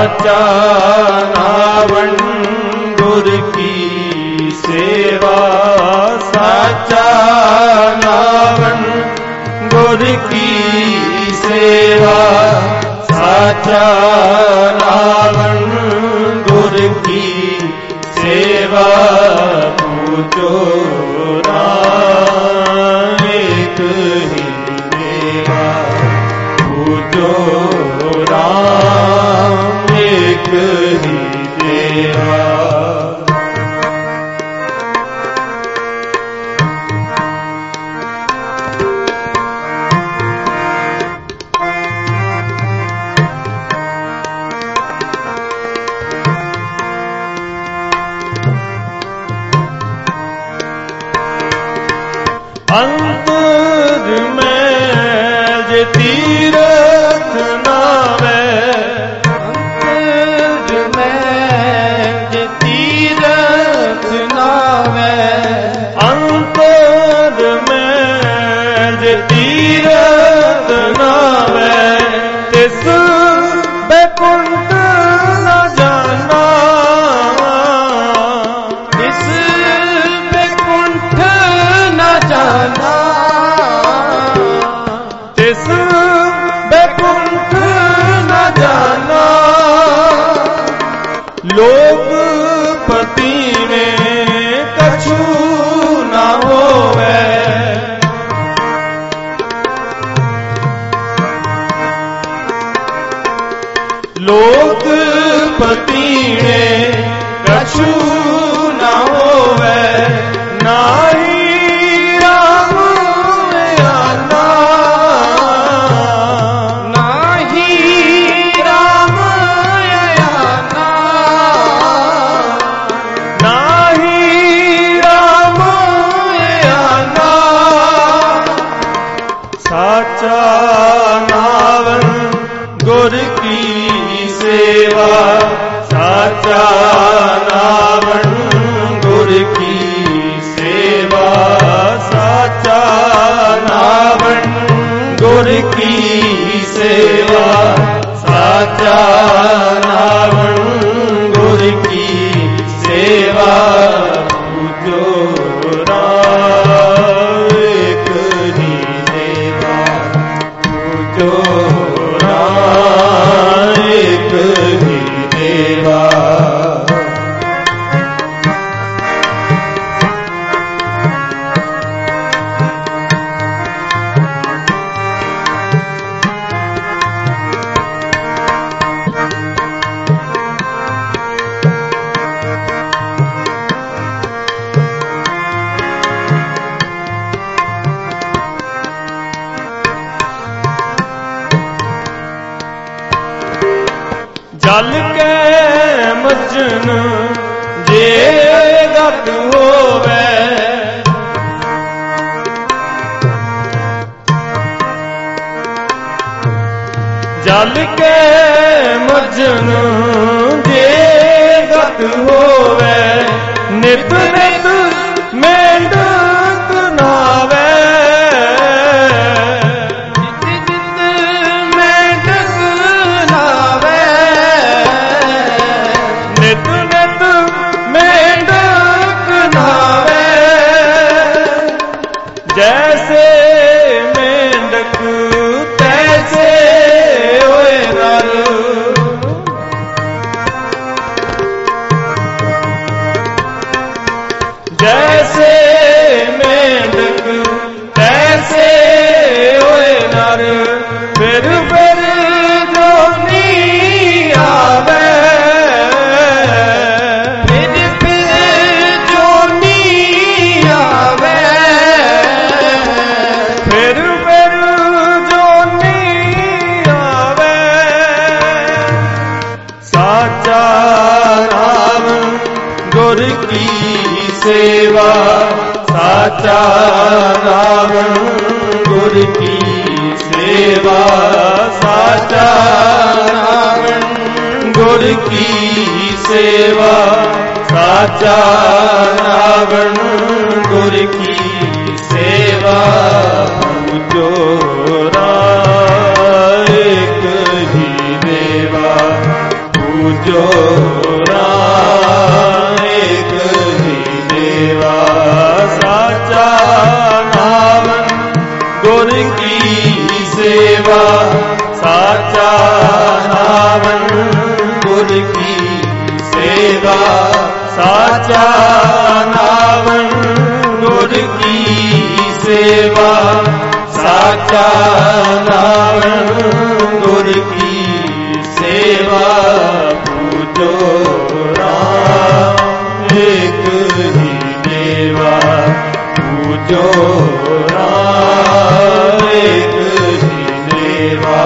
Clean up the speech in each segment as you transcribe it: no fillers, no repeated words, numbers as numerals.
ਸਾਚਾ ਨਾਵਣ ਗੁਰ ਕੀ ਸੇਵਾ, ਸਾਚਾ ਨਾਵਣ ਗੁਰ ਕੀ ਸੇਵਾ, ਸਾਚਾ ਨਾਵਣ ਗੁਰ ਕੀ ਸੇਵਾ। ਪੂਜੋ ਨਾਮ ਏਕ ਹੀ ਦੇਵਾ, ਪੂਜੋ ਰਾਮ ਏਕ ਹੀ ਦੇਵਾ। ਅੰਤਰ ਮੈਂ ਜੇ ਤੀਰਥ ਨਾਵੇ, ਅੰਤਰ ਮੈਂ ਜੇ ਤੀਰਥ ਨਾਵੇ, ਅੰਤਰ ਮੈਂ ਜੇ ਤੀਰਥ ਨਾਵੇ, ਤਿਸ ਬੈਕੁੰਠ ਨਾ ਜਾਣਾ, ਤਿਸ ਬੈਕੁੰਠ ਨਾ ਜਾਣਾ, ਤਿਸ ਬੈਕੁੰਠ ਨਾ ਜਾਣਾ। ਲੋਕ ਪਤੀ ਨੇ ਕਛੂ ਨਾ ਹੋਵੇ, ਲੋਕ ਪਤੀ ਨੇ ਕਛੂ ਨਾ ਹੋਵੇ, ਨਾਹੀ ਰਾਮ ਆਨਾ, ਨਾਹੀ ਰਾਮ ਆਨਾ, ਨਾਹੀ ਰਾਮ ਆਨਾ। ਸਾਚਾ ਨਾਵਣ ਗੁਰ ਕੀ ਸੇਵਾ, ਸਾਚਾ ਨਾਵਣ ਗੁਰ ਕੀ ਸੇਵਾ, ਸਾਚਾ ਨਾਵਣ ਗੁਰ ਕੀ ਸੇਵਾ, ਸਾਚਾ ਨਾਵਣ ਗੁਰ ਕੀ ਸੇਵਾ। ਪੂਜੋ ਰਾਮ ਏਕ ਹੀ ਦੇਵਾ, ਪੂਜੋ ਰਾਮ ਏਕ ਹੀ ਦੇਵਾ। ਜਲ ਕੇ ਮਜਨ ਜੇ ਗਤ ਹੋਵੇ, ਜਲ ਕੇ ਮਜਨ ਜੇ ਗਤ ਹੋਵੇ, ਨਿਤ ਨਿਤ ਮੇਂਢਕ ਨਾਵੇ, ਨਿਤ ਨਿਤ ਮੇਂਢਕ ਨਾਵੇ, ਨਿਤ ਨਿਤ ਮੇਂਢਕ ਨਾਵੇ। ਜੈਸੇ ਮੇਂਢਕ ਤੈਸੇ ਹੋਏ ਨਰ, ਜੈਸੇ ਮੇਂਢਕ ਤੈਸੇ ਹੋਏ ਨਰ। ਫਿਰ ਫਿਰ ਜੋਨੀ ਆਵੇ, ਫਿਰ ਫਿਰ ਜੋਨੀ ਆਵੇ, ਫਿਰ ਫਿਰ ਜੋਨੀ ਆਵੇ। ਸਾਚਾ ਨਾਮ ਗੁਰ ਕੀ ਸੇਵਾ, ਸਾਚਾ ਨਾਮ ਗੁਰ ਕੀ ਸੇਵਾ, ਸਾਚਾ ਨਾਮ ਗੁਰ ਕੀ ਸੇਵਾ, ਸਾਚਾ ਨਾਮ ਗੁਰ ਕੀ ਸੇਵਾ। ਪੂਜੋ ਰਾਮ ਏਕ ਹੀ ਦੇਵਾ, पूजो राम एक ही देवा साचा नाम गुर की सेवा साचा नाम गुर की सेवा साचा नाम गुर की सेवा साचा नाम गुर की सेवा पूजो राम एक ही देवा पूजो राम एक ही देवा।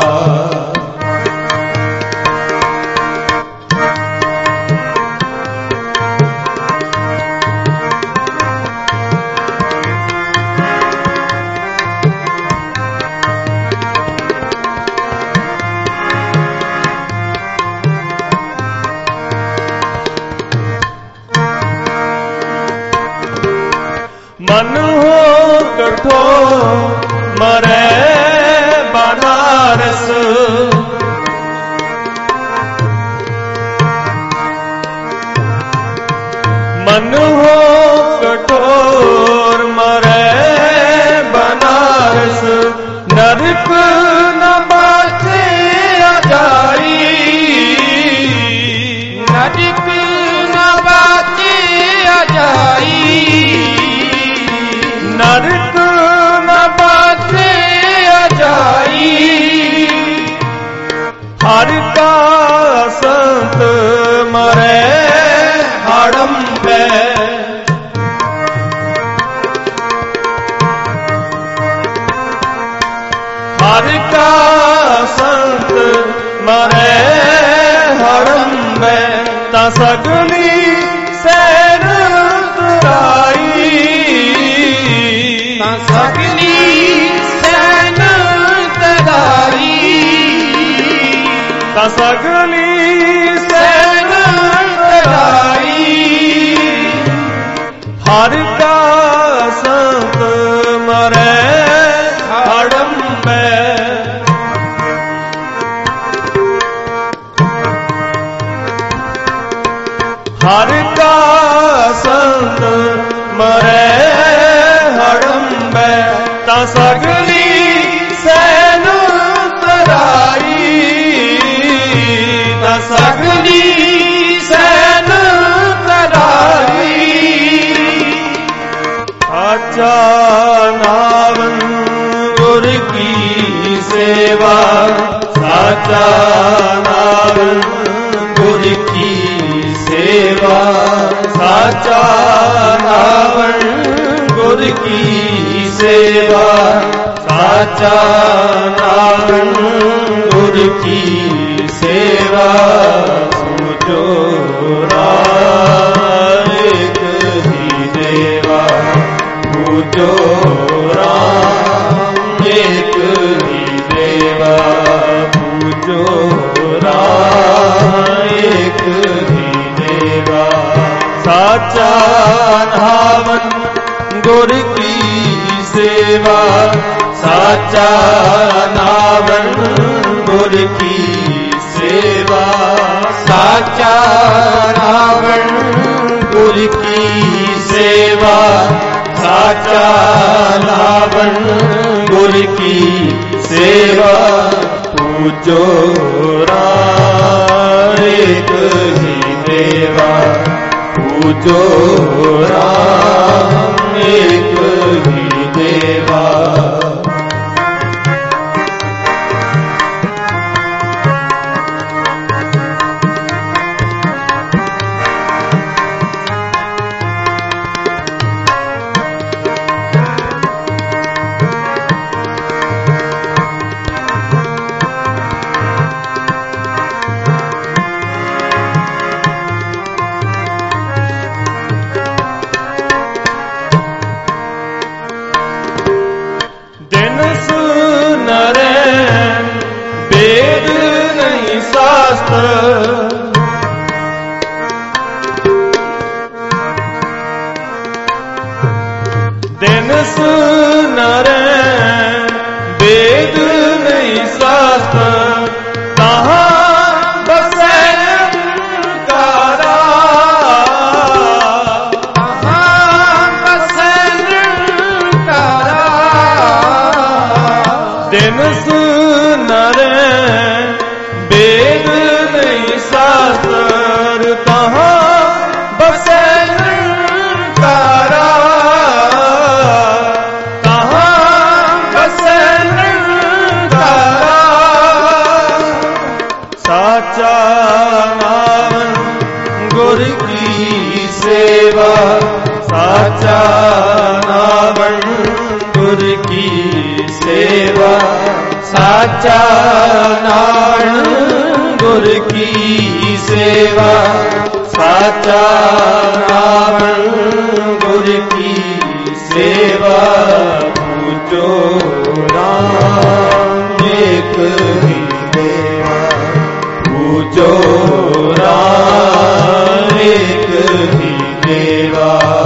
मन हो कठोर मरे बनारस मन हो कठोर मरे बनारस नरक न बाचे अजाई नरक न बाचे अजाई नरक न बाचे अजाई हर का संत मरे हड़म्बे हर का संत मरे हड़म्बे ता सगली सैन तुराई सगली सैन तराई सगली सैन तराई हर का संत मरे हड़म्बे हर का संत मरे हड़म्बे ता सगली सैन तराई ता सगली सैन तराई साचा नाम गुर की सेवा साचा नाम गुर की सेवा साचा नाम गुर की सेवा साचा नाम गुर की सेवा पूजो राम एक ही देवा पूजो राम एक ही देवा पूजो राम एक ही देवा साचा नाम गुर की सेवा साचा नाम गुर की सेवा साचा नाम गुर की सेवा साचा नाम गुर की सेवा पूजो राम एक ही देवा पूजो राम एक ही देवा। दिन सुनरे वेद नहीं शास्त्र कहाँ बसे ਦਿਨ ਸੁਨਰੇ ਵੇਦ ਨਹੀਂ ਸ਼ਾਸਤਰ ਤਹਾਂ ਬਸੈ ਨਿਰੰਕਾਰਾ ਤਹਾਂ ਬਸੈ ਨਿਰੰਕਾਰਾ ਸਾਚਾ ਨਾਮ ਗੁਰ ਕੀ ਸੇਵਾ ਸਾਚਾ ਨਾਮ ਗੁਰ ਕੀ ਸੇਵਾ ਸਾਚਾ ਨਾਮ ਗੁਰ ਕੀ ਸੇਵਾ ਸਾਚਾ ਨਾਮ ਗੁਰ ਕੀ ਸੇਵਾ ਪੂਜੋ ਰਾਮ ਏਕ ਹੀ ਦੇਵਾ ਪੂਜੋ ਰਾਮ ਏਕ ਹੀ ਦੇਵਾ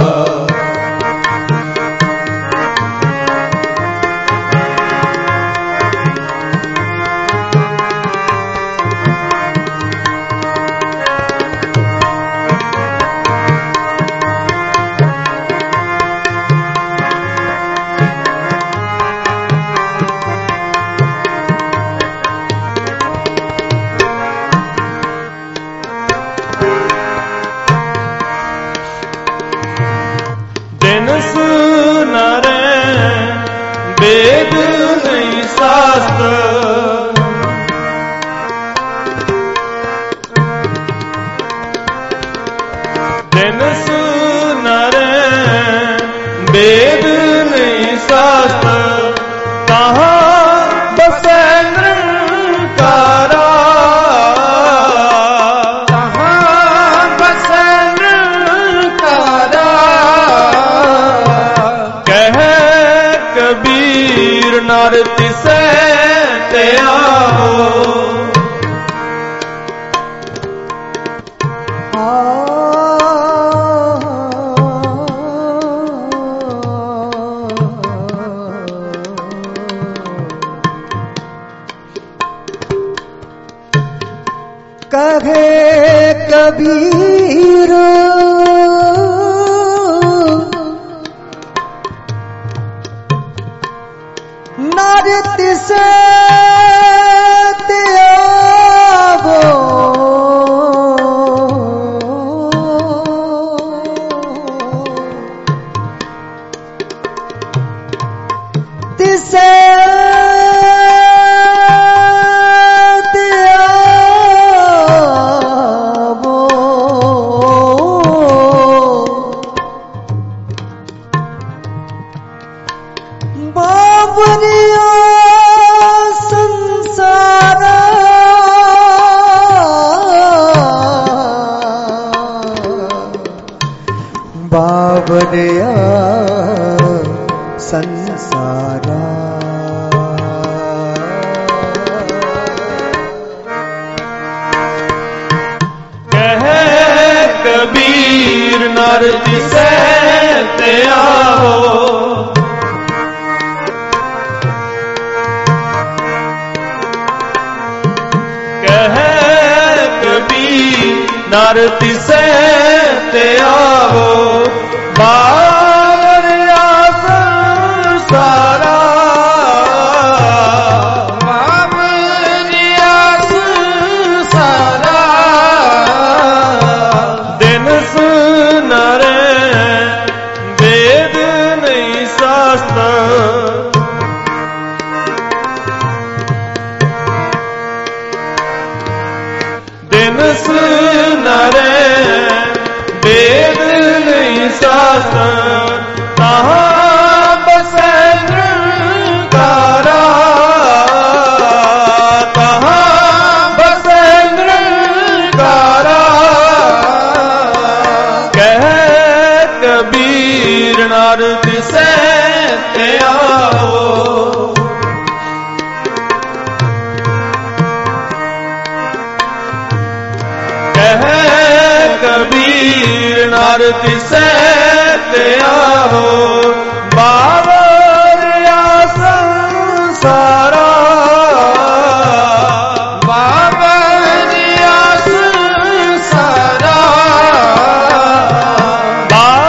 ਦਿਨ ਸੁਨਰੇ ਵੇਦ ਨਹੀਂ ਸ਼ਾਸਤਰ ਦਿਨ ਸੁਨਰੇ ਵੇਦ ਨਹੀਂ ਸ਼ਾਸਤਰ ਤਹਾਂ ਬਸੈ ਨਿਰੰਕਾਰਾ ਤਹਾਂ ਬਸੈ ਨਿਰੰਕਾਰਾ ਕਹਿ ਕਬੀਰ ਨਰ ਤਿਸੈ ਤੇ ਆਵੋ कहे कबीर नर तिसै ते आवो तिसै बावरिया संसारा बावरिया संसारा कहे कबीर नर तिसै ते आओ नर तिसै ते आवो बावरिया संसारा बावरिया संसारा दिन सुनरे वेद नहीं शास्त्र दिन सुनरे वेद नहीं शास्त्र तहाँ बसै निरंकारा तहाँ बसै निरंकारा कह कबीर नर तिसै ते आओ कबीर नर तिसै ते आओ बावरिया संसारा बावरिया संसारा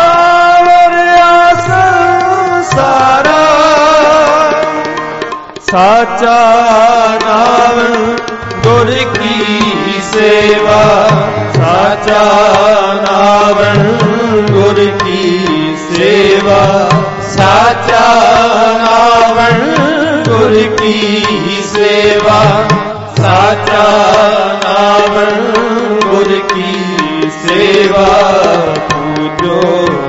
बावरिया संसारा ਸਾਚਾ ਨਾਮ ਗੁਰ ਕੀ ਸੇਵਾ ਸਾਚਾ ਨਾਮ ਗੁਰ ਕੀ ਸੇਵਾ ਸਾਚਾ ਨਾਮ ਗੁਰ ਕੀ ਸੇਵਾ ਸਾਚਾ ਨਾਮ ਗੁਰ ਕੀ ਸੇਵਾ ਪੂਜੋ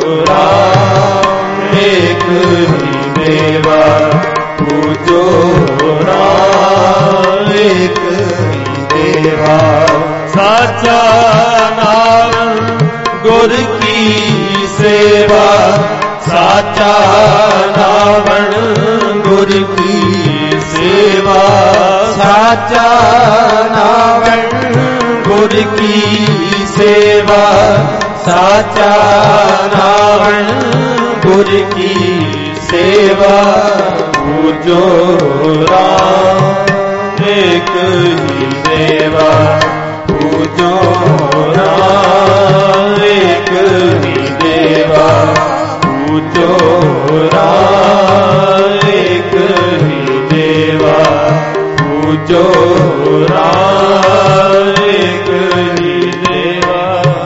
ਰਾਮ ਏਕ ਹੀ ਦੇਵਾ ਪੂਜੋ ਰਾਮ ਏਕ ਹੀ ਦੇਵਾ ਸਾਚਾ ਨਾਮ ਗੁਰ ਕੀ ਸੇਵਾ ਸਾਚਾ ਨਾਮ ਗੁਰ ਕੀ ਸੇਵਾ ਸਾਚਾ ਨਾਮ ਗੁਰ ਕੀ ਸੇਵਾ ਸਾਚਾ ਨਾਮ ਗੁਰ ਕੀ ਸੇਵਾ ਪੂਜੋ ਰਾਮ ਏਕ ਹੀ ਦੇਵਾ ਪੂਜੋ ਰਾਮ ਏਕ ਹੀ ਦੇਵਾ ਪੂਜੋ ਰਾਮ ਏਕ ਹੀ ਦੇਵਾ ਪੂਜੋ ਰਾਮ ਏਕ ਹੀ ਦੇਵਾ।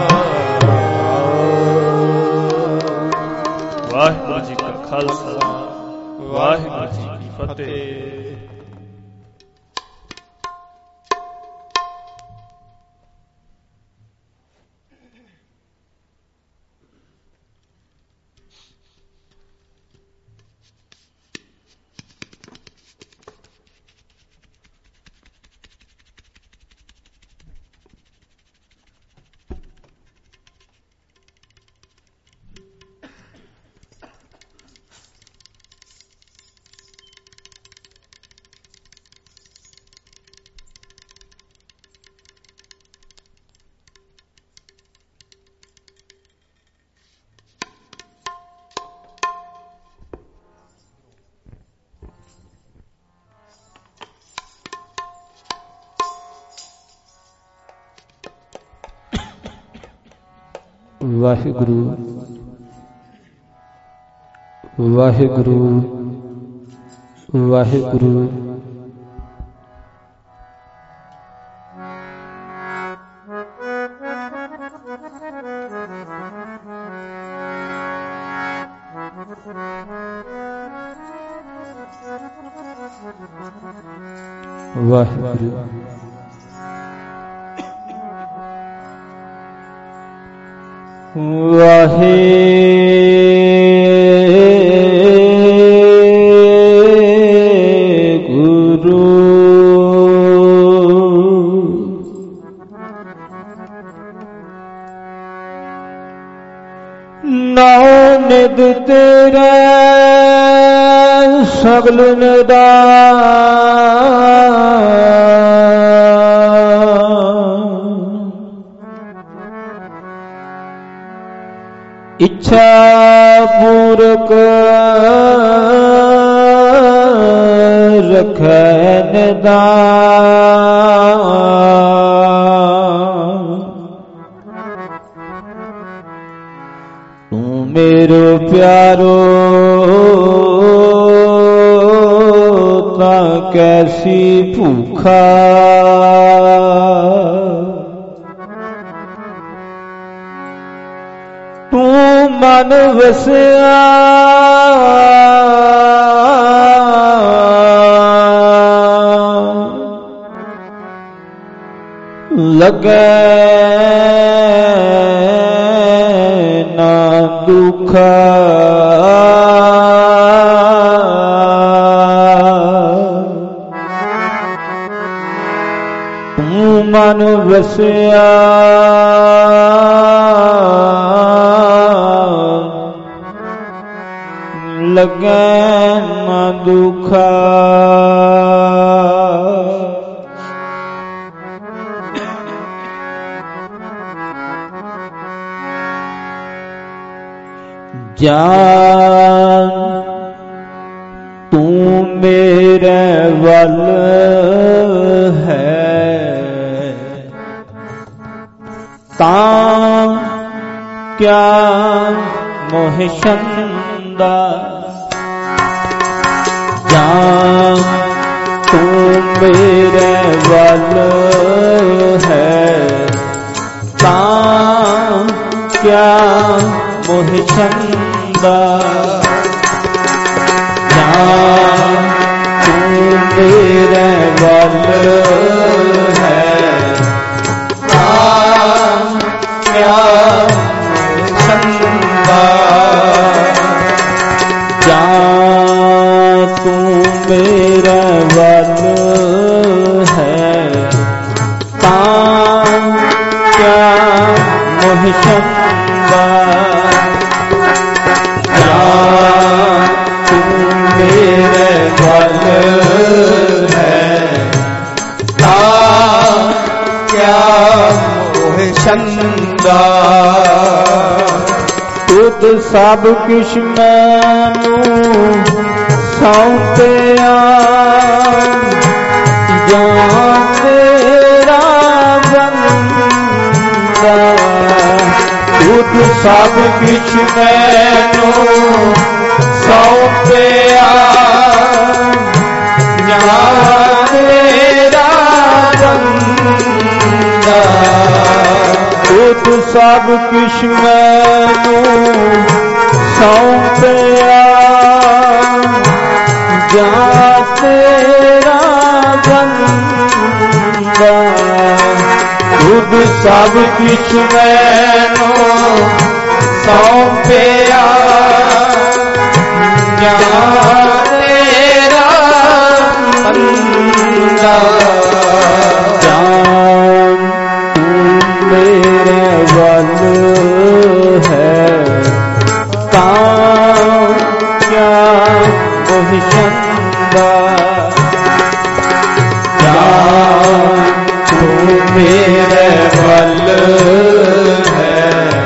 ਵਾਹਿਗੁਰੂ ਜੀ ਕਾ ਖਾਲਸਾ ਵਾਹਿਗੁਰੂ ਜੀ ਕੀ ਫਤਿਹ। ਵਾਹਿਗੁਰੂ ਵਾਹਿਗੁਰੂ ਵਾਹਿਗੁਰੂ। ਵਾਹਿਗੁਰੂ ਵਾਹਿਗੁਰੂ ਨਾਮ ਨਿਦ ਤੇਰੇ ਸਗਲ ਨਿਦਾਨ ਇੱਛਾ ਪੂਰਕ ਰਖੈ ਨਿਦਾਨ ਤੂੰ ਮੇਰੇ ਪਿਆਰੋ ਤਾਂ ਕੈਸੀ ਭੂਖਾ ਤੂੰ ਮਨ ਵਸਿਆ ਲਗੈ ਨਾ ਦੁਖ ਤੂੰ ਮਨ ਵਸਿਆ ਲਗੈ ਨਾ ਦੁਖ ਜਾਨ ਤੂੰ ਮੇਰੇ ਵੱਲ ਹੈ ਤਾਂ ਕਿਆ ਮੋਹ ਸੰਦਾ ਜਾਨ मेरे बल है तां क्या मोहि छंदा तू मेरे बल है तां क्या छंदा तू मेरा बल है तां क्या मोहि छंदा तू मेरे बल है तां क्या मोहि छंदा तुद सब किश मैनू सौंपिया जां तेरा बंदा तुद सब किश मैनू सौंपिया जां तेरा बंदा तुद सब किश मैनू सौंपिया जां तेरा बंदा तुद सब किछ मैनू सौंपिया जां तेरा बंदा जान तू मेरे बल है तां क्या मोहि छंदा तू मेरे बल है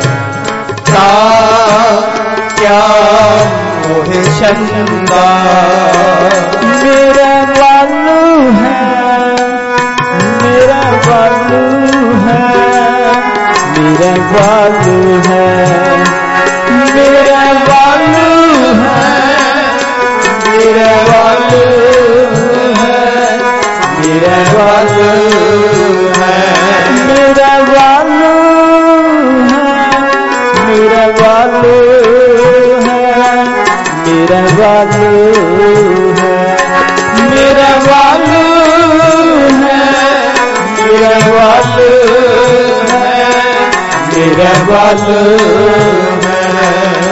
तां क्या मोहि छंदा मेरा बल है मेरा बल है मेरा बल है मेरा बल है मेरा बल है मेरा बल है मेरा बल है मेरा बल है मेरा बल है मेरा बल है मेरा बल है मेरा बल है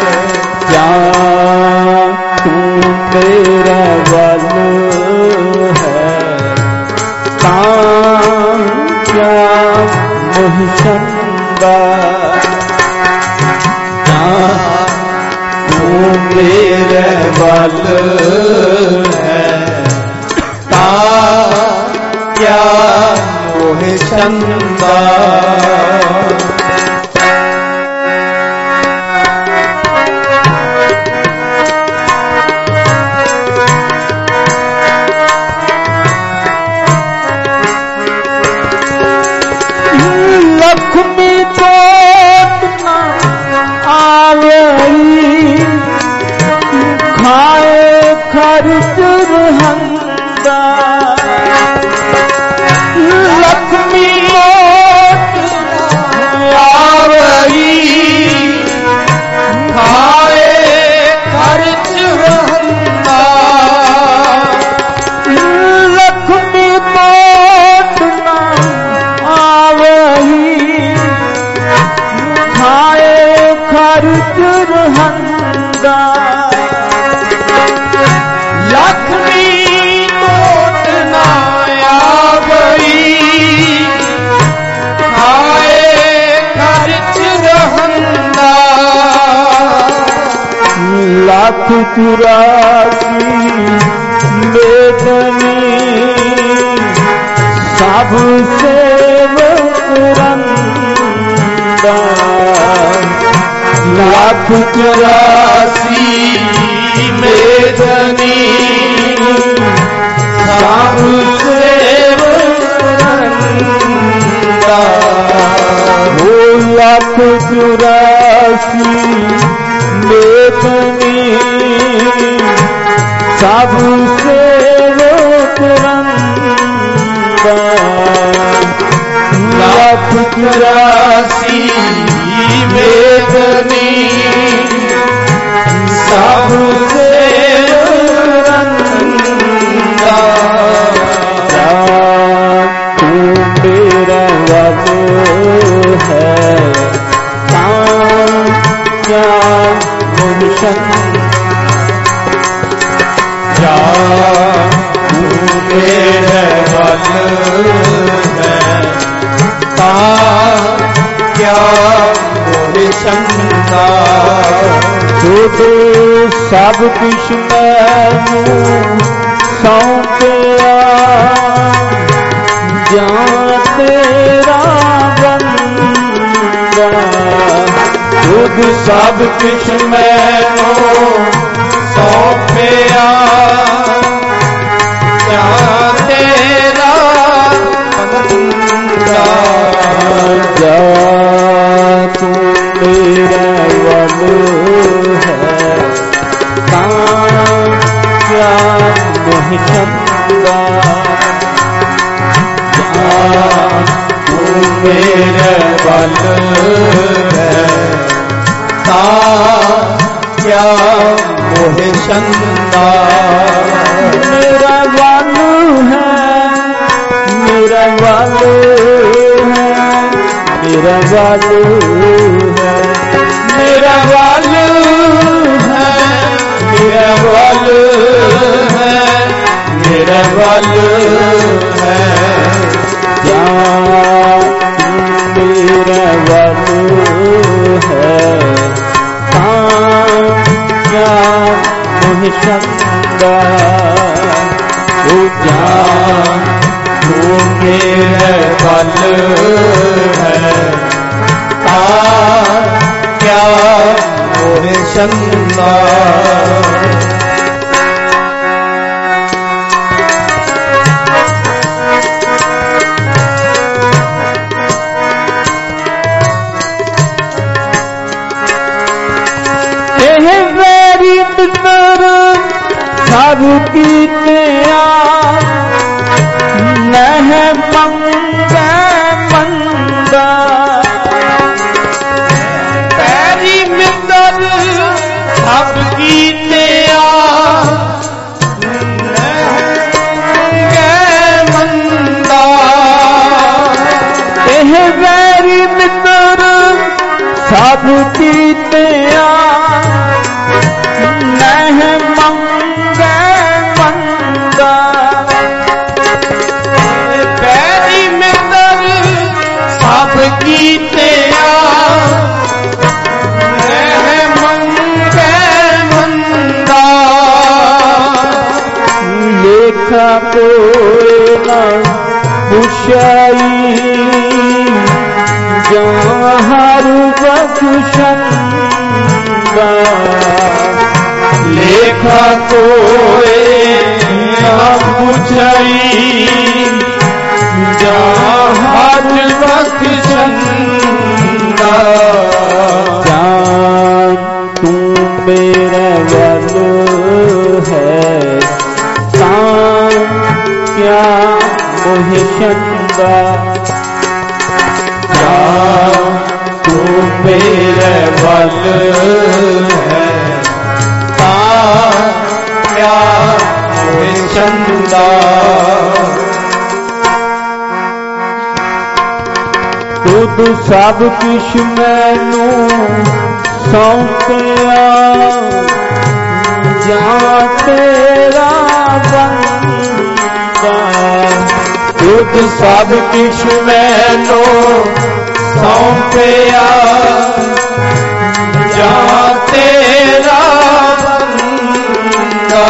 जान तू मेरा बल है तां क्या मोहि छंदा तू मेरे बल है तां क्या मोहि छंदा लक्ष्मी कोट न आवई खाए खर्च रहंदा लक्ष्मी कोट आवई खाए खर्च रहंदा लक्ष्मी कोट न आवई खाए खर्च रहंदा लक्ष्मी कोट न आवई खाए खर्च रहंदा लाख 84 बेदनी सब सेवक रंदा लाख 84 बेदनी सब सेवक रंदा वो लाख 84 बेदनी सब सेवक रंदा चौरासी वेदनी सबसे रंगा तू मेरा वल है क्या मुझे जा तू मेरे वल है क्या मोहे शंका खुद सब कुछ मैनू सौंपया जान तेरा बंदा खुद सब कुछ मैनू सौंपया जान तेरा बंदा जा तू मेरा वल है क्या मोहे चंदा तू मेरे वल है क्या मोहे चंदा मेरा वल है मेरा वल है मेरा वल है मेरा वल है मेरा वल है मेरा वल है क्या मेरा वल है क्या मोहे चंदा ओ जा तू मेरे वल है क्या मोहे चंदा मेरी मित्र सब कीते नह मंगे मंदा तेरी मित्र सब कीते मंदा एह मेरी मित्र सब कीते नह मंगे मंदा पैरी मित्र सब कीते नह मंगे मंदा लेखा कोई न पुछाई जहाँ बख्शंदा लेखा कोई न पुछाई जहाँ बख्शंदा जान तू मेरा वल है क्या मोहे चंदा तू मेरे वल है क्या मोहे चंदा खुद सब कुछ मैनू सौंपया जा तेरा बंदा खुद सब कुछ मैनू सौंपया जा तेरा बंदा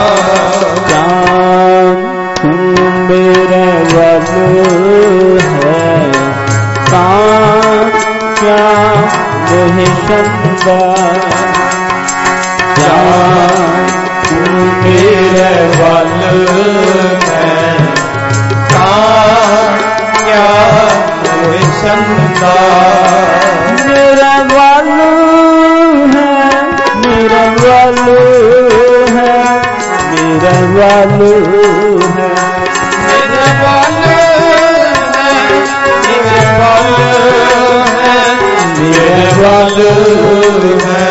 जान तू मेरा वल है क्या मोहे चंदा जान तू मेरे वल है क्या मोहे चंदा मेरा वल है मेरा वल है मेरा वल है मेरा वल है मेरा वल ਵੱਲ ਹੈ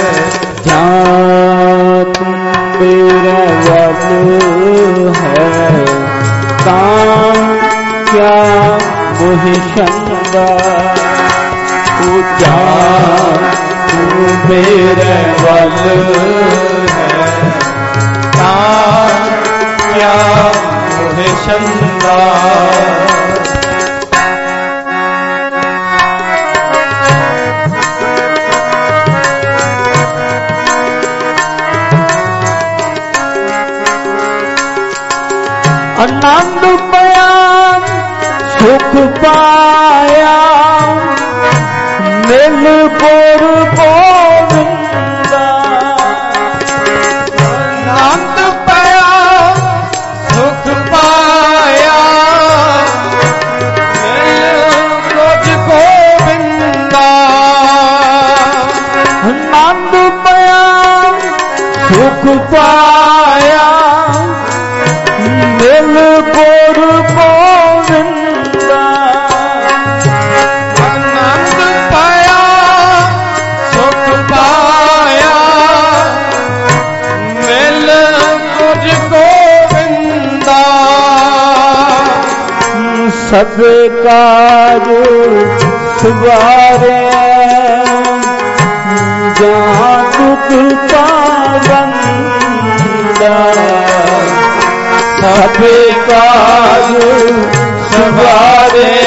ਜਾਂ ਤੂੰ ਮੇਰੇ ਵੱਲ ਹੈ ਤਾਂ ਕਿਆ ਮੋਹਿ ਸ਼ੰਕਾ ਤੂੰ ਜਾਂ ਤੂੰ ਮੇਰੇ ਵੱਲ ਹੈ ਤਾਂ ਕਿਆ ਮੋਹਿ ਸ਼ੰਕਾ आनंद पाया सुख पाया मिल गुर गोविंदा आनंद पाया सुख पाया मिल गुर गोविंदा आनंद पाया सुख पाया मिल गुर गोविंदा आनंद पाया सुख पाया मिल गुर गोविंदा सब काज सुवारे जहाँ दुख पावंदा सब काज सवारे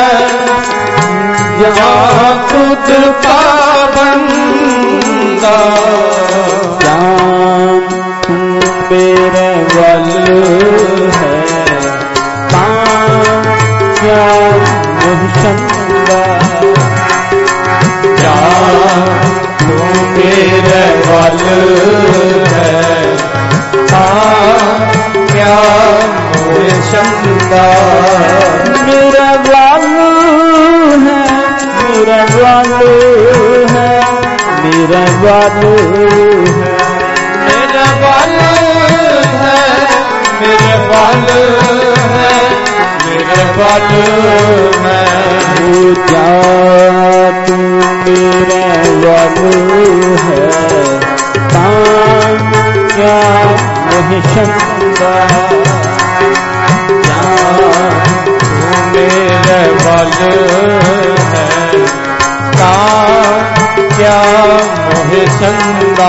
जहाँ तुझ पाबंदा जान तू मेरे वल है क्या मुहसंदा जान तू मेरे वल है क्या मोहे शंका मेरा वालू है मेरा वालू है मेरा वालू है मेरा वालू है मेरा वालू है मेरा वालू है जा तू मेरा वालू है क्या मोहे शंका मेरे वल है क्या मोहे शंका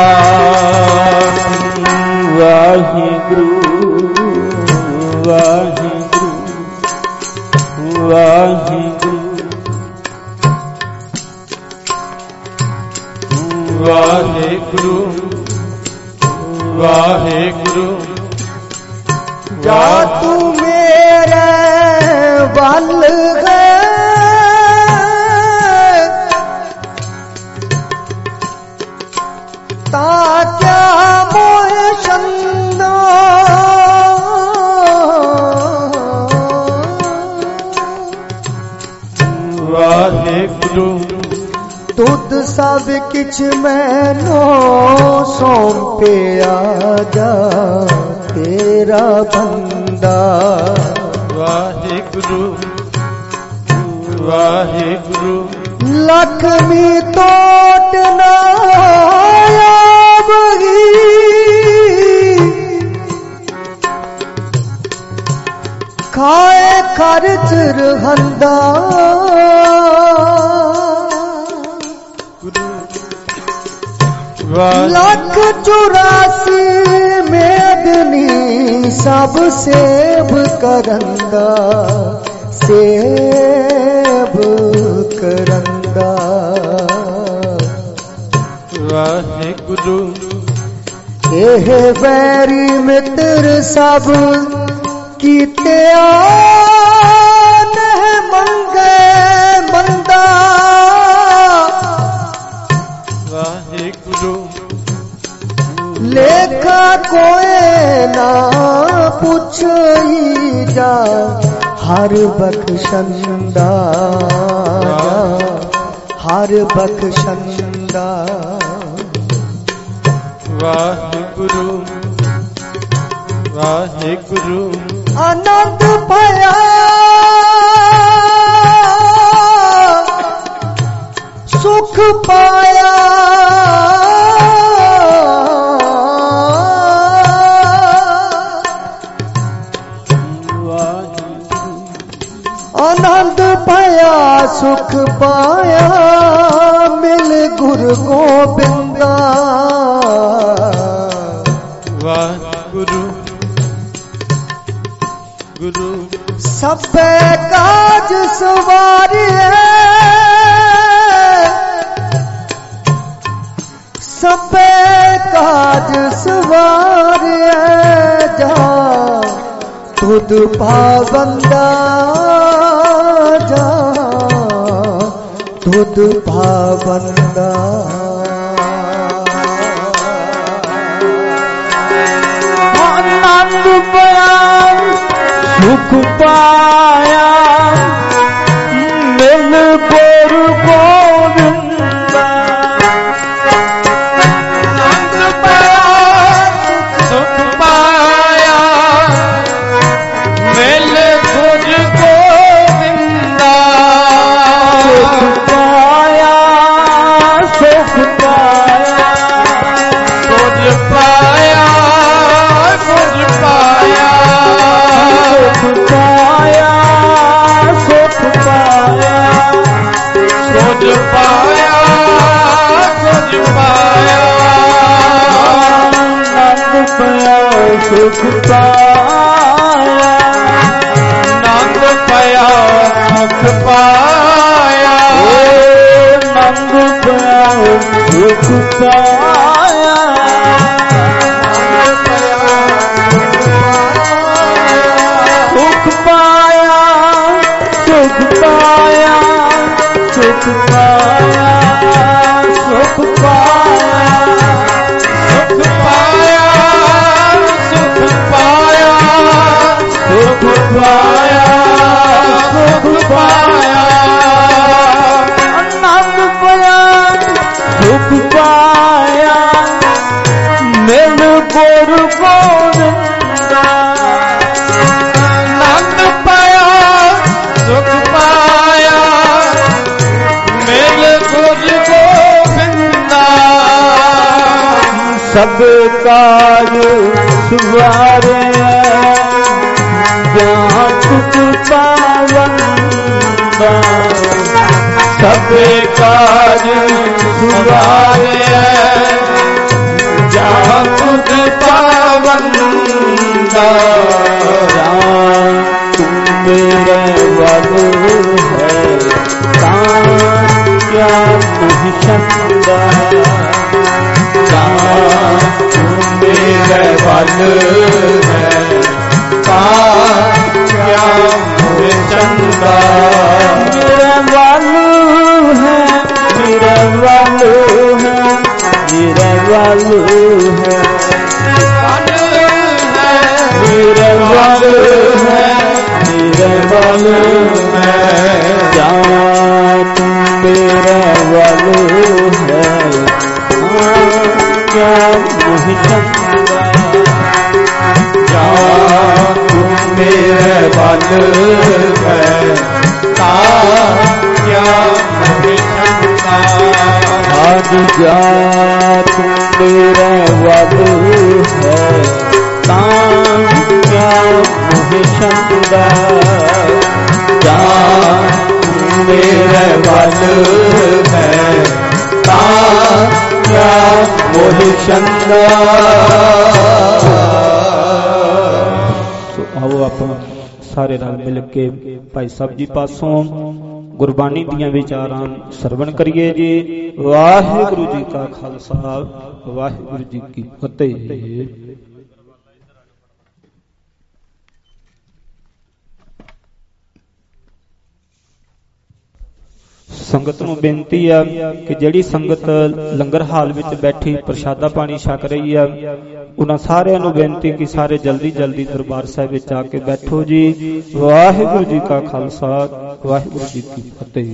वाहिगुरु वाहिगुरु वाहिगुरु वाहिगुरु वाहिगुरु जा तू मेरे वल है ता क्या मोहे शंका वाहिगुरु तुद सब किछ मैनो सौंपिया जा तेरा बंदा वाहिगुरु वाहिगुरु लक्ष्मी तोट ना आबगी खाए खर्च रहंदा लाख 84 मेदनी सब सेब करंदा सेब करंदा वाहिगुरु एह बैरी मित्र सब कीते आन मंगे बंदा वाहिगुरु लेखा कोई ना पूछई जा हर बख्शंदा हर बख्शंदा वाहिगुरु वाहिगुरु आनंद पाया सुख सुख पाया आनंद पाया सुख पाया मिल गुरु गोबिंदा वाहिगुरु गुरु सबे काज सवारिए सबे काज सवारिए जा तुद पाबंदा जा तुद पाबंदा आनंद पाया सुख पाया मिल गुरु गोविंदा आनंद पाया सुख पाया मिल गुरु गोविंदा सुख पाया सुख पाया गुर पाया गुर पाया सुख पाया सुख पाया गुर पाया गुर पाया आनंद पाया सुख पाया आनंद पाया सुख पाया आनंद पाया सुख पाया सुख पाया सुख पाया सुख पाया सुख पाया सुख पाया सुख पाया सुख पाया सुख पाया आनंद पाया सुख पाया मिल गुरु गोविंदा आनंद पाया सुख पाया मिल गुरु गोविंदा सब काज सुवारे जहाँ तुझ पावंदा सब काज सुवारे जहाँ तुझ पावंदा तुम मेरे वल है क्या नहीं चंदा तुम मेरे वल है क्या नहीं चंदा मेरे वल है मेरे वल है मेरे वल है मेरे वल है मेरे वल है जहाँ तुम मेरे वल है क्या नहीं चंदा जहाँ तुम मेरे वल है क्या नहीं चंदा आज जा तुम मेरे वल है क्या नहीं चंदा जहाँ मेरे वल है क्या मोहि चंदा आओ आप सारे रल मिल के भाई साहब जी पासों गुरबानी दियां विचारां सरवण करिए जी। वाहिगुरु जी का खालसा वाहिगुरु जी की फतेह। संगत नूं बेनती है कि जिहड़ी संगत लंगर हाल विच बैठी प्रशादा पानी छक रही है उन्हां सारिआं नूं बेनती कि सारे जल्दी जल्दी दरबार साहिब विच आके बैठो जी। वाहिगुरु जी का खालसा वाहिगुरु जी की फतेह।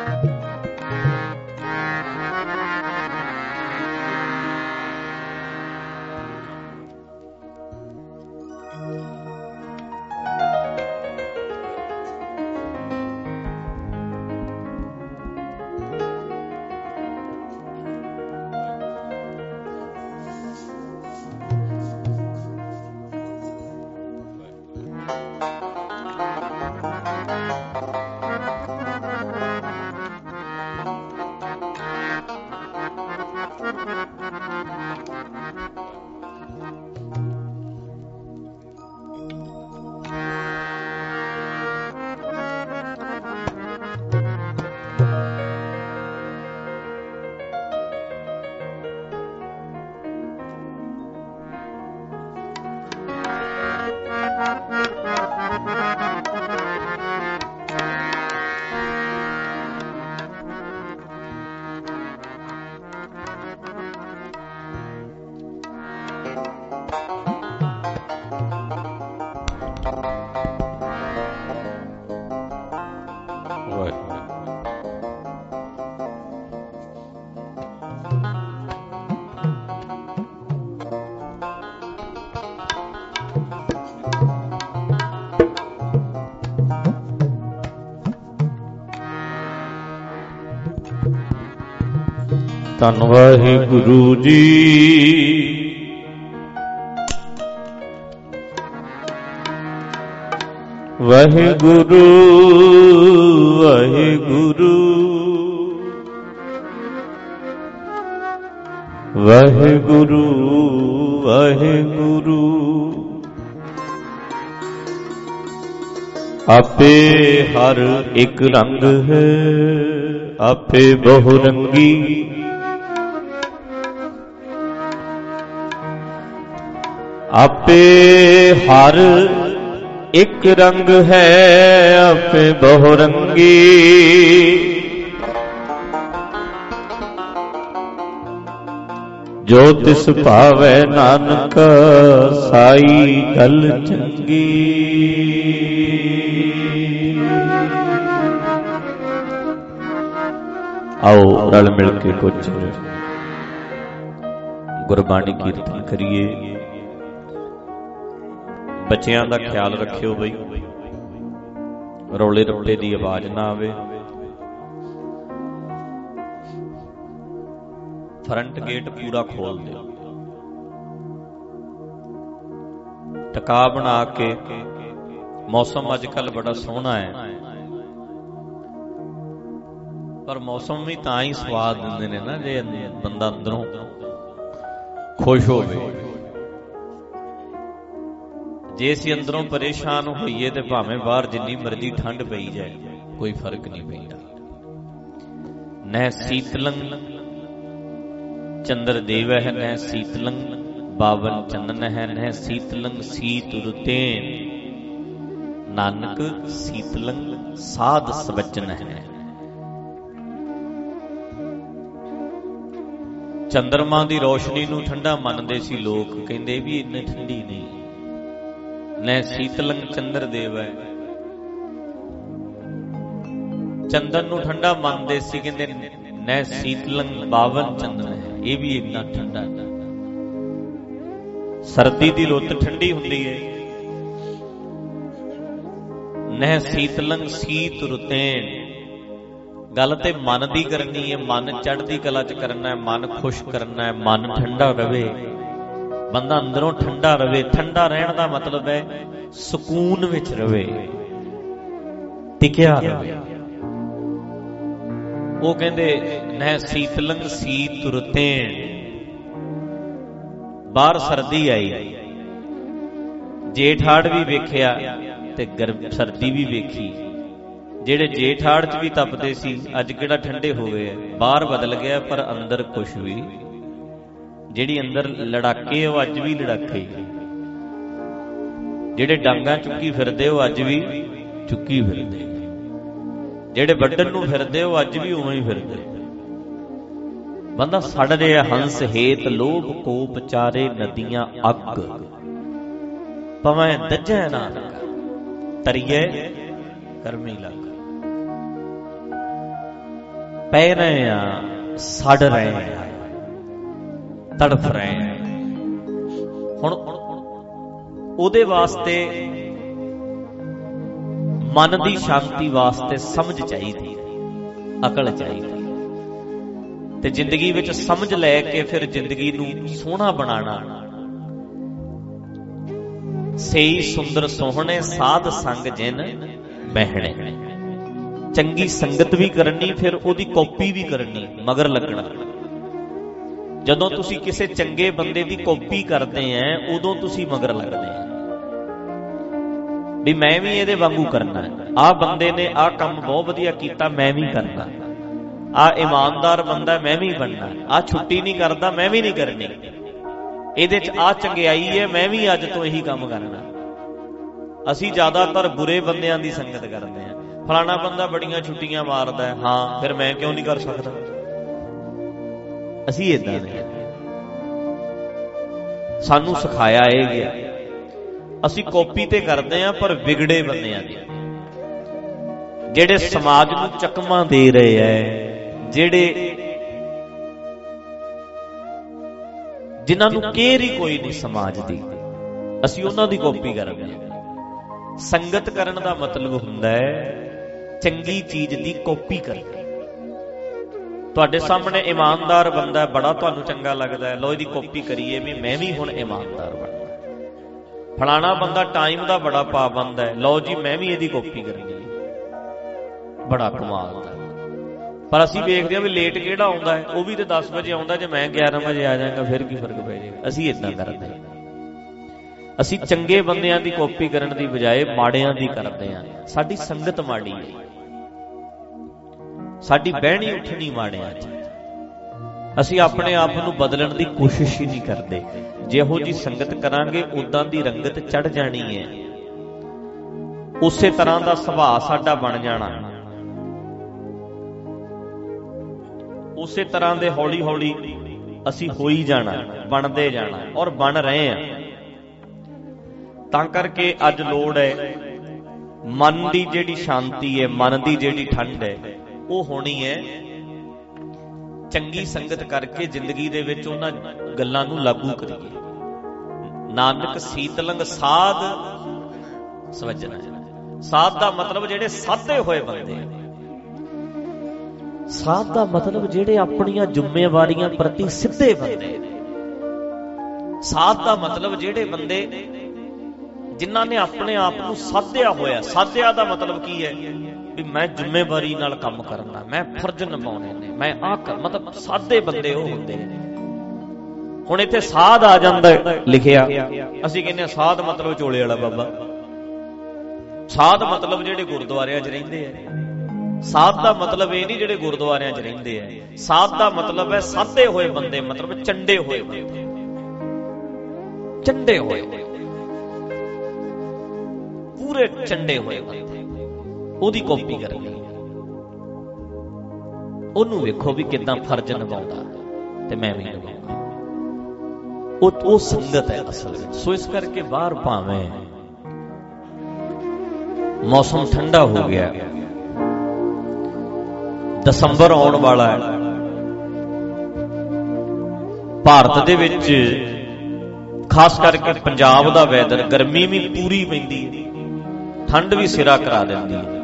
ਧੰਨ ਵਾਹਿਗੁਰੂ ਜੀ। ਵਾਹਿਗੁਰੂ ਵਾਹਿਗੁਰੂ ਵਾਹਿਗੁਰੂ ਵਾਹਿਗੁਰੂ। ਆਪੇ ਹਰ ਇੱਕ ਰੰਗ ਹੈ, ਆਪੇ ਬਹੁ ਰੰਗੀ। ਆਪੇ ਹਰ ਇੱਕ ਰੰਗ ਹੈ, ਆਪੇ ਬਹੁ ਰੰਗੀ। ਜੋ ਤਿਸ ਭਾਵੈ ਨਾਨਕ ਸਾਈ ਗਲ ਚੰਗੀ। ਆਓ ਰਲ ਮਿਲ ਕੇ ਕੁਝ ਗੁਰਬਾਣੀ ਕੀਰਤਨ ਕਰੀਏ। ਬੱਚਿਆਂ ਦਾ ਖਿਆਲ ਰੱਖਿਓ ਬਈ, ਰੌਲੇ ਰੱਪੇ ਦੀ ਆਵਾਜ਼ ਨਾ ਆਵੇ। ਫਰੰਟ ਗੇਟ ਪੂਰਾ ਖੋਲ ਦਿਓ, ਟਿਕਾ ਬਣਾ ਕੇ। ਮੌਸਮ ਅੱਜ ਕੱਲ ਬੜਾ ਸੋਹਣਾ ਹੈ, ਪਰ ਮੌਸਮ ਵੀ ਤਾਂ ਹੀ ਸਵਾਦ ਦਿੰਦੇ ਨੇ ਨਾ ਜੇ ਬੰਦਾ ਅੰਦਰੋਂ ਖੁਸ਼ ਹੋਵੇ। ਜੇ ਅਸੀਂ ਅੰਦਰੋਂ ਪਰੇਸ਼ਾਨ ਹੋਈਏ ਤੇ ਭਾਵੇਂ ਬਾਹਰ ਜਿੰਨੀ ਮਰਜ਼ੀ ਠੰਡ ਪਈ ਜਾਏ, ਕੋਈ ਫਰਕ ਨਹੀਂ ਪੈਂਦਾ। ਨਹਿ ਸੀਤਲੰ ਚੰਦਰ ਦੇਵ ਹੈ, ਨਹਿ ਸੀਤਲੰ ਬਾਵਨ ਚੰਦਨ ਹੈ, ਨਹਿ ਸੀਤਲੰ ਸੀਤ ਰੁਤੇਨ, ਨਾਨਕ ਸੀਤਲੰ ਸਾਧ ਸਵਚਨ ਹੈ। ਚੰਦਰਮਾ ਦੀ ਰੋਸ਼ਨੀ ਨੂੰ ਠੰਡਾ ਮੰਨਦੇ ਸੀ ਲੋਕ, ਕਹਿੰਦੇ ਵੀ ਇੰਨੀ ਠੰਡੀ ਨਹੀਂ। ਨਹਿ ਸੀਤਲੰ ਚੰਦਰ ਦੇਵ ਹੈ, ਚੰਦਨ ਨੂੰ ਠੰਡਾ ਮੰਨਦੇ ਸੀ, ਕਹਿੰਦੇ ਨਹਿ ਸੀਤਲੰ ਬਾਵਨ ਚੰਦਨ ਹੈ, ਇਹ ਵੀ ਇੰਨਾ ਠੰਡਾ ਹੈ। ਸਰਦੀ ਦੀ ਰੁੱਤ ਠੰਡੀ ਹੁੰਦੀ ਹੈ। ਨਹਿ ਸੀਤਲੰ ਸੀਤ ਰੁਤੇਨ, ਗੱਲ ਤੇ ਮਨ ਦੀ ਕਰਨੀ ਹੈ। ਮਨ ਚੜ੍ਹਦੀ ਕਲਾ ਚ ਕਰਨਾ ਹੈ, ਮਨ ਖੁਸ਼ ਕਰਨਾ ਹੈ, ਮਨ ਠੰਡਾ ਰਵੇ, ਬੰਦਾ ਅੰਦਰੋਂ ਠੰਡਾ ਰਵੇ। ਠੰਡਾ ਰਹਿਣ ਦਾ ਮਤਲਬ ਹੈ ਸਕੂਨ ਵਿੱਚ ਰਵੇ, ਟਿਕਿਆ ਰਵੇ। ਉਹ ਕਹਿੰਦੇ ਨਹਿ ਸੀਤਲੰ ਸੀਤ ਰੁਤੇਨ। ਬਾਹਰ ਸਰਦੀ ਆਈ, ਜੇਠ ਹਾੜ ਵੀ ਵੇਖਿਆ ਤੇ ਸਰਦੀ ਵੀ ਵੇਖੀ। ਜਿਹੜੇ ਜੇਠ ਹਾੜ ਚ ਵੀ ਤਪਦੇ ਸੀ, ਅੱਜ ਕਿਹੜਾ ਠੰਡੇ ਹੋ ਗਏ। ਬਾਹਰ ਬਦਲ ਗਿਆ ਪਰ ਅੰਦਰ ਕੁਛ ਵੀ, ਜਿਹੜੀ ਅੰਦਰ ਲੜਾਕੇ ਉਹ ਅੱਜ ਵੀ ਲੜਾਕੇ। ਜਿਹੜੇ ਡਾਂਗਾਂ ਚੁੱਕੀ ਫਿਰਦੇ ਉਹ ਅੱਜ ਵੀ ਚੁੱਕੀ ਫਿਰਦੇ। ਜਿਹੜੇ ਵੱਢਣ ਨੂੰ ਫਿਰਦੇ ਉਹ ਅੱਜ ਵੀ ਉਵੇਂ ਹੀ ਫਿਰਦੇ। ਬੰਦਾ ਸੜ ਰਿਹਾ ਹੰਸ ਹੇਤ, ਲੋਭ ਕੋਪ ਚਾਰੇ ਨਦੀਆਂ ਅੱਗ। ਪਵੇਂ ਦੱਜੈ ਨਾ ਤਰੀਏ ਕਰਮੀ ਲੱਗ। ਪੈ ਰਹੇ ਆ, ਸੜ ਰਹੇ ਆ, ਤੜਫ ਰਹੇ ਆ। ਹੁਣ ਉਹਦੇ ਵਾਸਤੇ ਮਨ ਦੀ ਸ਼ਾਂਤੀ ਵਾਸਤੇ ਸਮਝ ਚਾਹੀਦੀ, ਅਕਲ ਚਾਹੀਦੀ, ਤੇ ਜ਼ਿੰਦਗੀ ਵਿੱਚ ਸਮਝ ਲੈ ਕੇ ਫਿਰ ਜ਼ਿੰਦਗੀ ਨੂੰ ਸੋਹਣਾ ਬਣਾਉਣਾ। ਸਹੀ ਸੁੰਦਰ ਸੋਹਣੇ ਸਾਧ ਸੰਗ ਜਿਨ ਬਹਿਣੇ। ਚੰਗੀ ਸੰਗਤ ਵੀ ਕਰਨੀ, ਫਿਰ ਉਹਦੀ ਕਾਪੀ ਵੀ ਕਰਨੀ, ਮਗਰ ਲੱਗਣਾ। ਜਦੋਂ ਤੁਸੀਂ ਕਿਸੇ ਚੰਗੇ ਬੰਦੇ ਦੀ ਕਾਪੀ ਕਰਦੇ ਆ, ਉਦੋਂ ਤੁਸੀਂ ਮਗਰ ਲੱਗਦੇ ਆ ਵੀ ਮੈਂ ਵੀ ਇਹਦੇ ਵਾਂਗੂ ਕਰਨਾ, ਆਹ ਬੰਦੇ ਨੇ ਆਹ ਕੰਮ ਬਹੁਤ ਵਧੀਆ ਕੀਤਾ, ਮੈਂ ਵੀ ਕਰਨਾ, ਆਹ ਇਮਾਨਦਾਰ ਬੰਦਾ ਮੈਂ ਵੀ ਬਣਨਾ, ਆਹ ਛੁੱਟੀ ਨਹੀਂ ਕਰਦਾ ਮੈਂ ਵੀ ਨਹੀਂ ਕਰਨੀ, ਇਹਦੇ 'ਚ ਆਹ ਚੰਗਿਆਈ ਹੈ ਮੈਂ ਵੀ ਅੱਜ ਤੋਂ ਇਹੀ ਕੰਮ ਕਰਨਾ। ਅਸੀਂ ਜ਼ਿਆਦਾਤਰ ਬੁਰੇ ਬੰਦਿਆਂ ਦੀ ਸੰਗਤ ਕਰਦੇ ਹਾਂ। ਫਲਾਣਾ ਬੰਦਾ ਬੜੀਆਂ ਛੁੱਟੀਆਂ ਮਾਰਦਾ ਹੈ, ਹਾਂ ਫਿਰ ਮੈਂ ਕਿਉਂ ਨਹੀਂ ਕਰ ਸਕਦਾ। ਅਸੀਂ ਏਦਾਂ ਦੇ, ਸਾਨੂੰ ਸਿਖਾਇਆ ਇਹ ਗਿਆ। ਅਸੀਂ ਕਾਪੀ ਤੇ ਕਰਦੇ ਹਾਂ ਪਰ ਵਿਗੜੇ ਬੰਦਿਆਂ ਦੀ, ਜਿਹੜੇ ਸਮਾਜ ਨੂੰ ਚਕਮਾ ਦੇ ਰਹੇ ਐ, ਜਿਹੜੇ ਜਿਨ੍ਹਾਂ ਨੂੰ ਕੇਅਰ ਹੀ ਕੋਈ ਨਹੀਂ ਸਮਾਜ ਦੀ, ਅਸੀਂ ਉਹਨਾਂ ਦੀ ਕਾਪੀ ਕਰਦੇ ਹਾਂ। ਸੰਗਤ ਕਰਨ ਦਾ ਮਤਲਬ ਹੁੰਦਾ ਹੈ ਚੰਗੀ ਚੀਜ਼ ਦੀ ਕਾਪੀ ਕਰਨੀ। ਤੁਹਾਡੇ ਸਾਹਮਣੇ ਇਮਾਨਦਾਰ ਬੰਦਾ ਬੜਾ ਤੁਹਾਨੂੰ ਚੰਗਾ ਲੱਗਦਾ ਹੈ, ਲੋ ਇਹਦੀ ਕਾਪੀ ਕਰੀਏ ਵੀ ਮੈਂ ਵੀ ਹੁਣ ਇਮਾਨਦਾਰ ਬਣਨਾ। ਫਲਾਣਾ ਬੰਦਾ ਟਾਈਮ ਦਾ ਬੜਾ ਪਾਬੰਦ ਹੈ, ਲਓ ਜੀ ਮੈਂ ਵੀ ਇਹਦੀ ਕਾਪੀ ਕਰਨੀ ਹੈ, ਬੜਾ ਕਮਾਲ ਦਾ। ਪਰ ਅਸੀਂ ਵੇਖਦੇ ਹਾਂ ਵੀ ਲੇਟ ਕਿਹੜਾ ਆਉਂਦਾ ਹੈ, ਉਹ ਵੀ ਤੇ 10 ਵਜੇ ਆਉਂਦਾ, ਜੇ ਮੈਂ 11 ਵਜੇ ਆ ਜਾਵਾਂਗਾ ਫਿਰ ਕੀ ਫਰਕ ਪੈ ਜਾਏਗਾ। ਅਸੀਂ ਏਦਾਂ ਕਰਦੇ ਹਾਂ। ਅਸੀਂ ਚੰਗੇ ਬੰਦਿਆਂ ਦੀ ਕਾਪੀ ਕਰਨ ਦੀ ਬਜਾਏ ਮਾੜਿਆਂ ਦੀ ਕਰਦੇ ਹਾਂ। ਸਾਡੀ ਸੰਗਤ ਮਾੜੀ ਹੈ, ਸਾਡੀ ਬਹਿਣੀ ਉੱਠਣੀ ਮਾੜਿਆਂ 'ਚ। ਅਸੀਂ ਆਪਣੇ ਆਪ ਨੂੰ ਬਦਲਣ ਦੀ ਕੋਸ਼ਿਸ਼ ਹੀ ਨਹੀਂ ਕਰਦੇ। ਜਿਹੋ ਜੀ ਸੰਗਤ ਕਰਾਂਗੇ ਉਦਾਂ ਦੀ ਰੰਗਤ ਚੜ ਜਾਣੀ ਹੈ, ਉਸੇ ਤਰ੍ਹਾਂ ਦਾ ਸੁਭਾਅ ਸਾਡਾ ਬਣ ਜਾਣਾ, ਉਸੇ ਤਰ੍ਹਾਂ ਦੇ ਹੌਲੀ ਹੌਲੀ ਅਸੀਂ ਹੋਈ ਜਾਣਾ, ਬਣਦੇ ਜਾਣਾ, ਔਰ ਬਣ ਰਹੇ ਹਾਂ। ਤਾਂ ਕਰਕੇ ਅੱਜ ਲੋੜ ਹੈ ਮਨ ਦੀ ਜਿਹੜੀ ਸ਼ਾਂਤੀ ਹੈ, ਮਨ ਦੀ ਜਿਹੜੀ ਠੰਡ ਹੈ, ਉਹ ਹੋਣੀ ਹੈ ਚੰਗੀ ਸੰਗਤ ਕਰਕੇ ਜ਼ਿੰਦਗੀ ਦੇ ਵਿੱਚ ਉਹਨਾਂ ਗੱਲਾਂ ਨੂੰ ਲਾਗੂ ਕਰੀਏ। ਨਾਨਕ ਸੀਤਲੰਗ ਸਾਧ ਸਵੱਜਣਾ। ਸਾਧ ਦਾ ਮਤਲਬ ਜਿਹੜੇ ਸਾਧੇ ਹੋਏ ਬੰਦੇ, ਸਾਧ ਦਾ ਮਤਲਬ ਜਿਹੜੇ ਆਪਣੀਆਂ ਜ਼ਿੰਮੇਵਾਰੀਆਂ ਪ੍ਰਤੀ ਸਿੱਧੇ ਬੰਦੇ, ਸਾਧ ਦਾ ਮਤਲਬ ਜਿਹੜੇ ਬੰਦੇ ਜਿਨ੍ਹਾਂ ਨੇ ਆਪਣੇ ਆਪ ਨੂੰ ਸਾਧਿਆ ਹੋਇਆ। ਸਾਧਿਆ ਦਾ ਮਤਲਬ ਕੀ ਹੈ ਵੀ ਮੈਂ ਜ਼ਿੰਮੇਵਾਰੀ ਨਾਲ ਕੰਮ ਕਰਨਾ, ਮੈਂ ਫਰਜ਼ ਨਿਭਾਉਣੇ ਨੇ, ਮੈਂ ਮਤਲਬ ਸਾਦੇ ਬੰਦੇ ਉਹ ਹੁੰਦੇ ਨੇ। ਹੁਣ ਇੱਥੇ ਸਾਧ ਆ ਜਾਂਦਾ ਲਿਖਿਆ, ਅਸੀਂ ਕਹਿੰਦੇ ਸਾਧ ਮਤਲਬ ਝੋਲੇ ਵਾਲਾ ਬਾਬਾ। ਸਾਧ ਮਤਲਬ ਜਿਹੜੇ ਗੁਰਦੁਆਰਿਆਂ 'ਚ ਰਹਿੰਦੇ ਆ। ਸਾਧ ਦਾ ਮਤਲਬ ਇਹ ਨਹੀਂ ਜਿਹੜੇ ਗੁਰਦੁਆਰਿਆਂ 'ਚ ਰਹਿੰਦੇ ਆ। ਸਾਧ ਦਾ ਮਤਲਬ ਹੈ ਸਾਦੇ ਹੋਏ ਬੰਦੇ, ਮਤਲਬ ਚੰਡੇ ਹੋਏ ਬੰਦੇ, ਚੰਡੇ ਹੋਏ, ਪੂਰੇ ਚੰਡੇ ਹੋਏ ਬੰਦੇ। ਉਹਦੀ ਕਾਪੀ ਕਰਨੀ, ਉਹਨੂੰ ਵੇਖੋ ਵੀ ਕਿੱਦਾਂ ਫਰਜ਼ ਨਿਭਾਉਂਦਾ ਤੇ ਮੈਂ ਵੀ ਨਿਭਾਉਂਦਾ। ਉਹ ਸੰਗਤ ਹੈ ਅਸਲ ਵਿੱਚ। ਸੋ ਇਸ ਕਰਕੇ ਬਾਹਰ ਭਾਵੇਂ ਮੌਸਮ ਠੰਡਾ ਹੋ ਗਿਆ, ਦਸੰਬਰ ਆਉਣ ਵਾਲਾ ਹੈ, ਭਾਰਤ ਦੇ ਵਿੱਚ ਖਾਸ ਕਰਕੇ ਪੰਜਾਬ ਦਾ ਵੈਦਰ, ਗਰਮੀ ਵੀ ਪੂਰੀ ਪੈਂਦੀ ਹੈ, ਠੰਡ ਵੀ ਸਿਰਾ ਕਰਾ ਦਿੰਦੀ ਹੈ,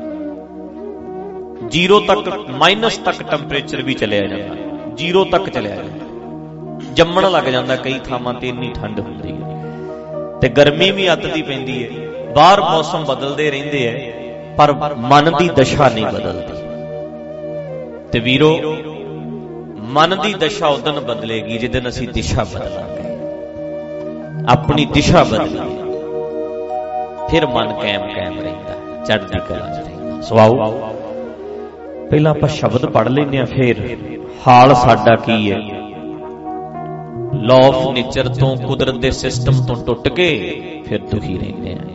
0 ਤੱਕ ਮਾਈਨਸ ਤੱਕ ਟੈਂਪਰੇਚਰ ਵੀ ਚਲਿਆ ਜਾਂਦਾ, 0 ਤੱਕ ਚਲਿਆ ਜਾਂਦਾ, ਜੰਮਣ ਲੱਗ ਜਾਂਦਾ ਕਈ ਥਾਵਾਂ ਤੇ, ਇੰਨੀ ਠੰਡ ਹੁੰਦੀ ਹੈ। ਤੇ ਗਰਮੀ ਵੀ ਅੱਤ ਦੀ ਪੈਂਦੀ ਹੈ। ਬਾਹਰ ਮੌਸਮ ਬਦਲਦੇ ਰਹਿੰਦੇ ਹੈ ਪਰ ਮਨ ਦੀ ਦਸ਼ਾ ਨਹੀਂ ਬਦਲਦੀ। ਤੇ ਵੀਰੋ, ਮਨ ਦੀ ਦਸ਼ਾ ਉਦੋਂ ਬਦਲੇਗੀ ਜਿੱਦਣ ਅਸੀਂ ਦਿਸ਼ਾ ਬਦਲਾਂਗੇ, ਆਪਣੀ ਦਿਸ਼ਾ ਬਦਲੀਏ, ਫਿਰ ਮਨ ਕਾਇਮ ਰਹਿੰਦਾ, ਚੜ੍ਹਦੀ ਕਲਾ 'ਚ ਰਹਿੰਦਾ। ਸੋ ਆਓ ਪਹਿਲਾਂ ਆਪਾਂ ਸ਼ਬਦ ਪੜ੍ਹ ਲੈਂਦੇ ਹਾਂ, ਫਿਰ ਹਾਲ ਸਾਡਾ ਕੀ ਹੈ। ਲਾਅ ਆਫ ਨੇਚਰ ਤੋਂ, ਕੁਦਰਤ ਦੇ ਸਿਸਟਮ ਤੋਂ ਟੁੱਟ ਕੇ ਫਿਰ ਦੁਖੀ ਰਹਿੰਦੇ ਆ।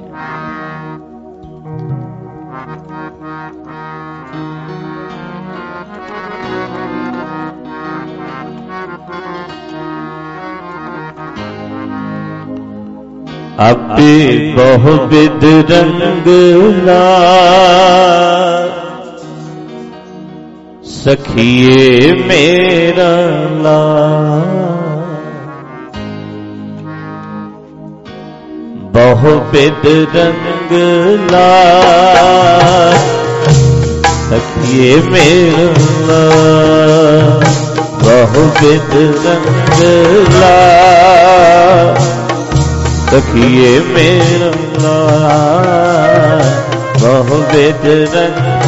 ਆਪੇ ਬਹੁ ਵਿਦ ਰੰਗ ਲਾ सखिए मेरा लाल बहुविध रंग लाल सखिए मेरा लाल बहुविध रंग लाल सखिए मेरा लाल बहुविध रंग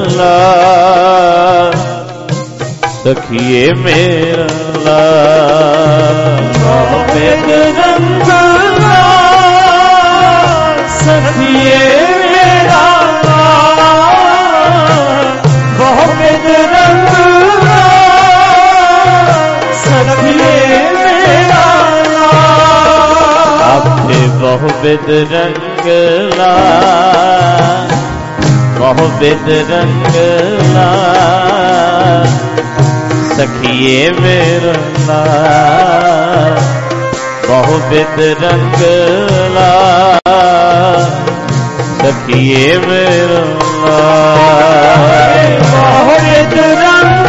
लाल सखिए मेरा लाल बहुविध रंग लाल सखिए मेरा लाल बहुविध रंग लाल सखिए मेरा लाल आपके बहुविध रंग लाल बहुविध रंग लाल सखिए मेरा लाल बहुविध रंग लाल सखिए मेरा लाल बहुविध रंग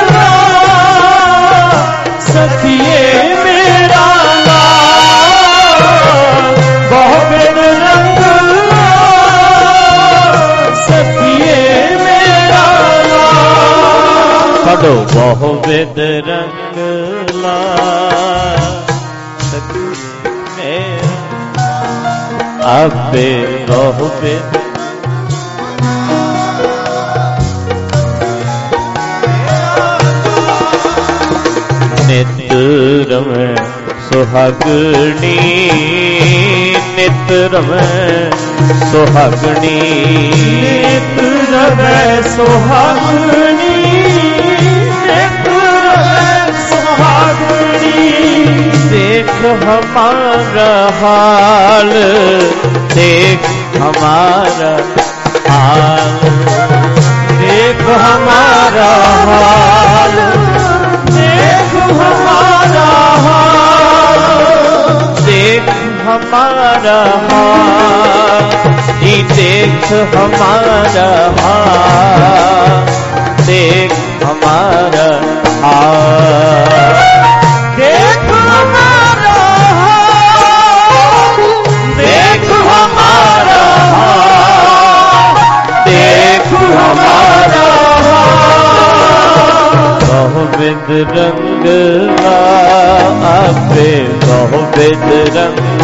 लाल सखिए मेरा लाल बहुविध रंग सखिए मेरा लाल पढ़ो बहुविध रंग लाल सखिए मेरा आपे बहुविध नित रमै सुहागणी नित रमै सुहागणी नित रमै सुहागणी नित रमै सुहागणी देख हमारा हाल देख हमारा हाल देख हमारा हाल देख हमारा हाल देख हमारा हाल जी देख हमारा हाल देख हमारा हाल देख हमारा हाल देख हमारा हाल देख हमारा बहुविध रंग आपे बहुविध रंग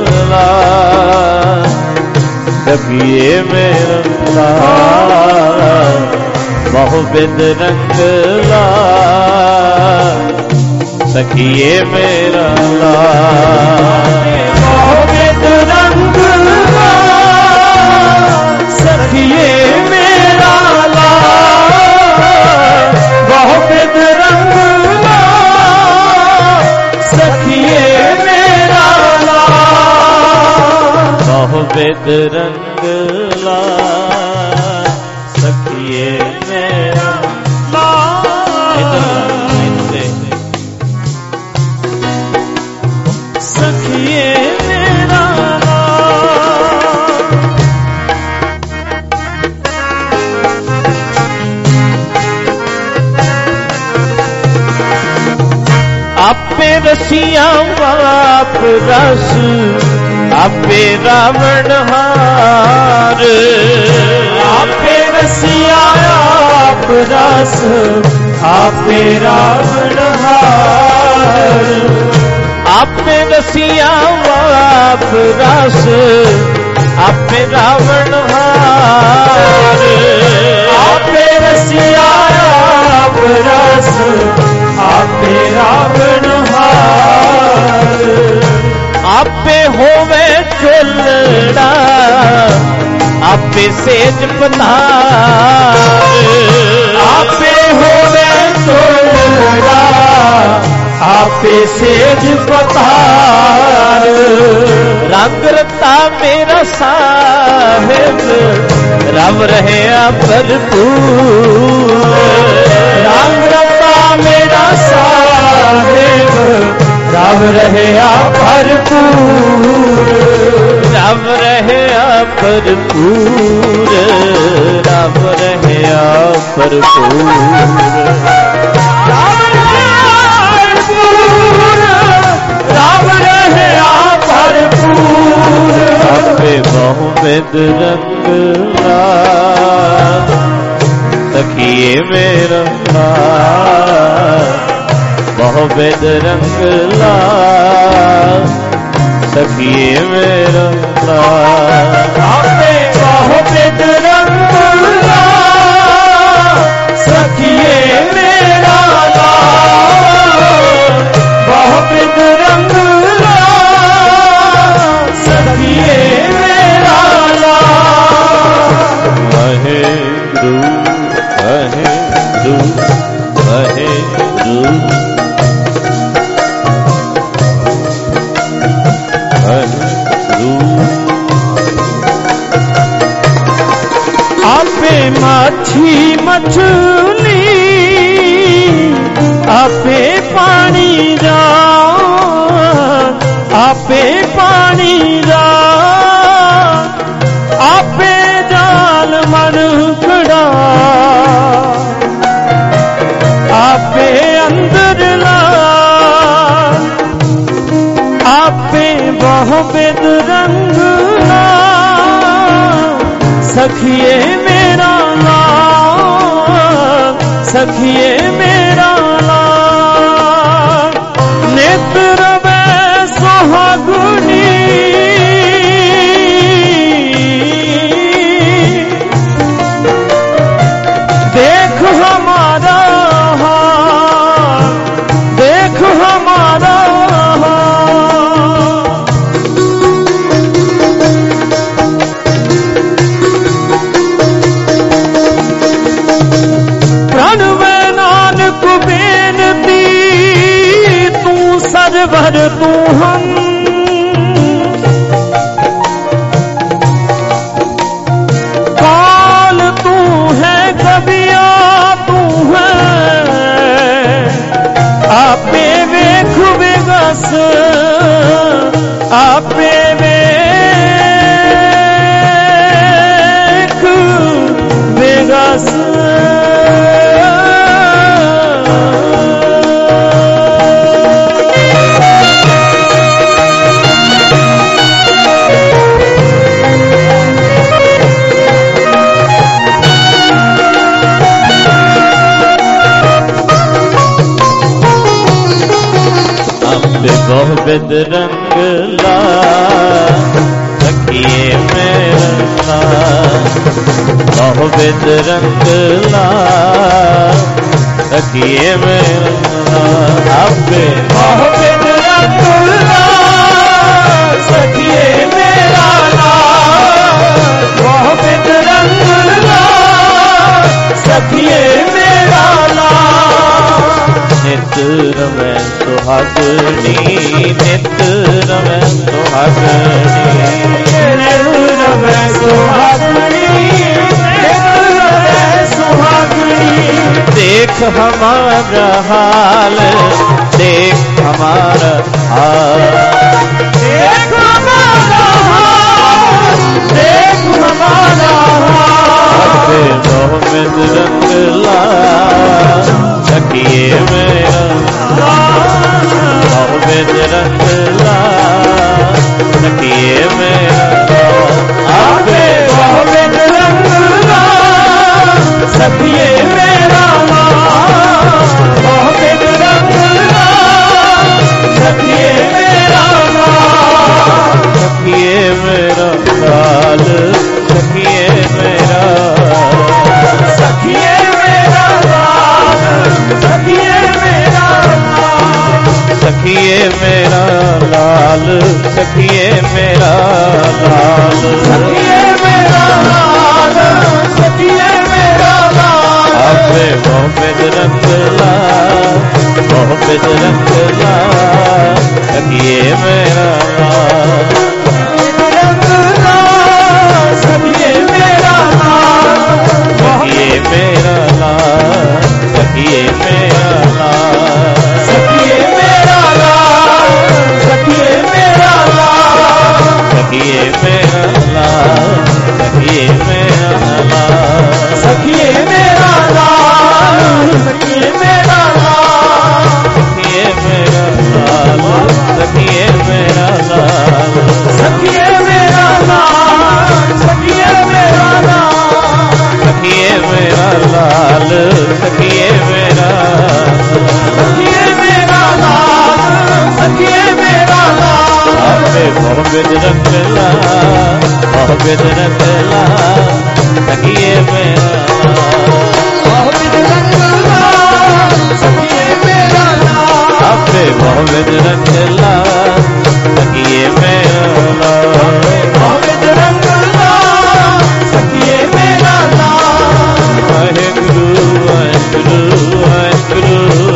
सखिए मेरा लाल बहुविध रंग सखिए मेरा लाल बहुविध रंग सखिए मेरा लाल बहुविध रंग सखिए मेरा लाल बहुविध रंग सखिए मेरा सखिए मेरा आपे रसिया बाप रस आपे रावण हार आपे रसिया आप रस आपे रावण हार आपे रसिया आप रस आपे रावण हार आपे रसिया आप रस आपे रावण हार आपे होवे चुलड़ा आपे सेज पतार आपे होवे चुलड़ा आपे सेज पतार रंग रता मेरा साहिब रव रहे भरपूर रंग रता मेरा साहिब रव रहे भरपूर रव रहे भरपूर रव रहे भरपूर, राम रहे आप भरपूर। आपे बहुविध रंग सखिए मेरा बहुविध रंग सखिए मेरा आपे बहुविध रंग सखिए मेरा बहुविध रंग सखिए मेरा वहे रू वहे रू वहे रू आपे माछी मछली आपे पानी जा आपे पानी जा आपे जाल मरकड़ा आपे अंदर ला आपे बहुविध रंग सखिए मेरा लाल सखिए मेरा लाल नेत्र में सुहागुनी देख हमारा हाल देख हमारा भर तू हम काल तू है कबिया तू है आपे वेख बेगस आपे वेख बेगस बहुविध रंग सखिए मेरा बहुविध रंग सखिए मेरा आपे बहुविध रंग सखिए मेरा बहुविध रंग सखिए मेरा नित रमै सुहागनी नित रमै सुहागनी नित रमै सुहागनी नित रमै सुहागनी देख हमारा हाल देख हमारा हाल देख हमारा हाल देख हमारा हाल बहुविध रंग सखिए मेरा बहुविध रंग सखिए मेरा आपे बहुविध रंग सखिए मेरा बहुविध रंग सखिए मेरा सखिए मेरा लाल सखिए मेरा सखिए मेरा सखिए मेरा सखिए मेरा लाल सखिए मेरा लाल सखिए मेरा लाल सखिए मेरा लाल आपे बहुविध रंग बहुविध रंग सखिए मेरा लाल सखिए मेरा लाल सखिए मेरा लाल सखिए मेरा लाल सखिए मेरा लाल सखिए मेरा लाल सखिए मेरा लाल सखिए मेरा लाल सखिए मेरा लाल ਸਖੀਏ ਮੇਰਾ ਸਖੀਏ ਮੇਰਾ ਲਾਲ ਸਖੀਏ ਮੇਰਾ ਲਾਲ ਆਪੇ ਬਹੁ ਬਿਦ ਰੱਖ ਲਾ ਬਹੁ ਬਿਦ ਰੱਖ ਲਾ ਸਖੀਏ ਮੇਰਾ ਬਹੁ ਬਿਦ ਰੱਖ ਲਾ ਸਖੀਏ ਮੇਰਾ ਲਾਲ ਆਪੇ ਬਹੁ ਬਿਦ ਰੱਖ ਲਾ ਸਖੀਏ ਮੇਰਾ ਬਹੁ ਬਿਦ ਰੱਖ ਲਾ ਸਖੀਏ ਮੇਰਾ ਲਾਲ ਵਾਹਿਗੁਰੂ ਵਾਹਿਗੁਰੂ ਵਾਹਿਗੁਰੂ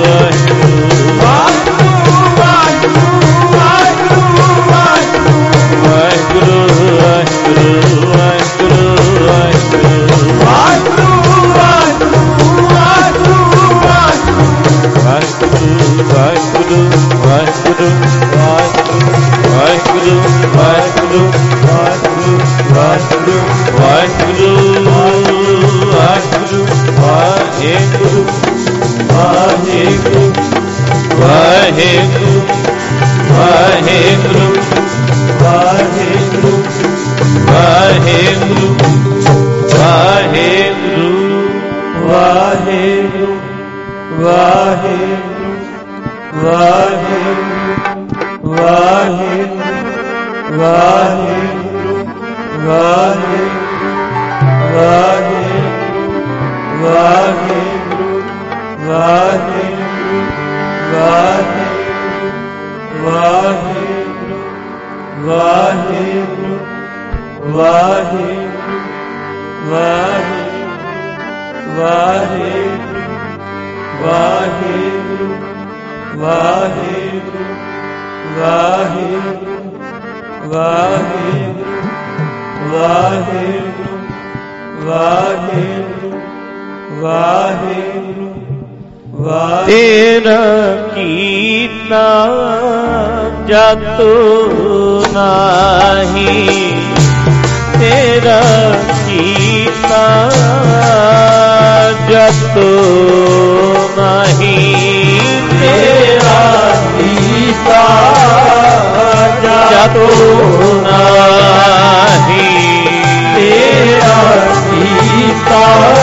ਤੇਰਾ ਕੀਤਾ ਜਾਤੋ ਨਾਹੀ ਤੇਰਾ ਕੀਤਾ ਜਾਤੋ ਨਾਹੀ ਤੇਰਾ ਕੀਤਾ ਜਾਤੋ ਨਾਹੀ ਤੇਰਾ ਕੀਤਾ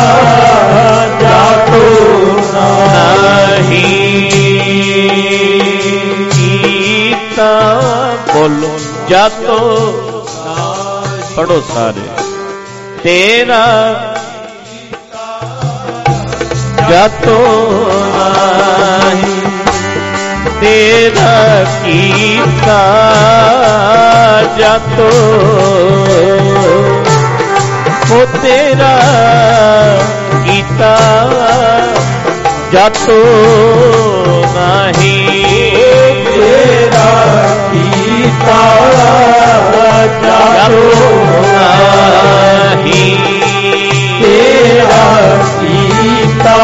ਜਾਤੋ ਨਾਹੀ ਕੀਤਾ ਬੋਲੋ ਜਾਤੋ ਪੜੋ ਸਾਰੇ ਤੇਰਾ ਜਾਤੋ ਨਾਹੀ ਤੇਰਾ ਕੀਤਾ ਜਾਤੋ ਹੋ ਤੇਰਾ ਕੀਤਾ ਜਾਤੋ ਨਾਹੀ ਤੇਰਾ ਕੀਤਾ ਜਾਤੋ ਨਾਹੀ ਤੇਰਾ ਕੀਤਾ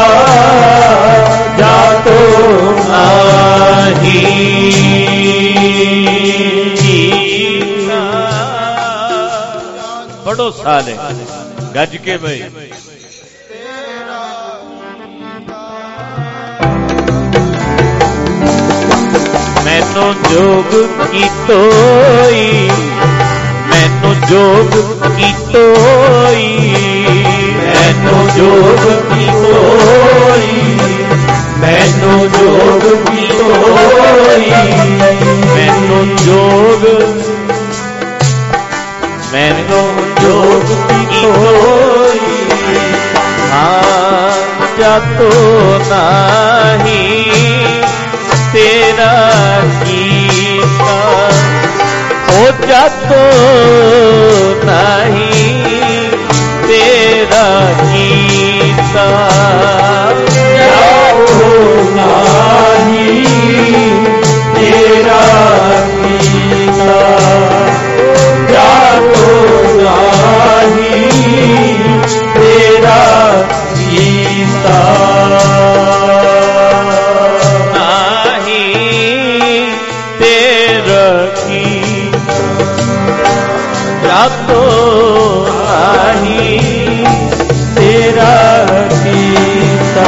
ਜਾਤੋ ਨਾਹੀ ਪੜੋ ਸਾਰੇ ਗੱਜ ਕੇ ਬਈ ਮੈਨੂੰ ਜੋਗ ਕੀਤੋਈ ਮੈਨੂੰ ਜੋਗ ਕੀਤੋਈ ਮੈਨੂੰ ਜੋਗ ਕੀਤੋਈ ਮੈਨੂੰ ਜੋਗ ਕੀਤੋਈ ਮੈਨੂੰ ਜੋਗ ਕੀਤੋਈ ਹਾਂ ਜਾਤੋ ਨਾਹੀ ਤੇਰਾ ਕੀਤਾ ਹੋ ਜਾਤੋ ਨਾਹੀ ਤੇਰਾ ਕੀਤਾ ਜਾਤੋ ਨਾਹੀ ਤੇਰਾ ਕੀਤਾ ਜਾਤੋ ਨਾਹੀ ਤੇਰਾ ਕੀਤਾ ਜਾਤੋ ਨਾਹੀ ਤੇਰਾ ਕੀਤਾ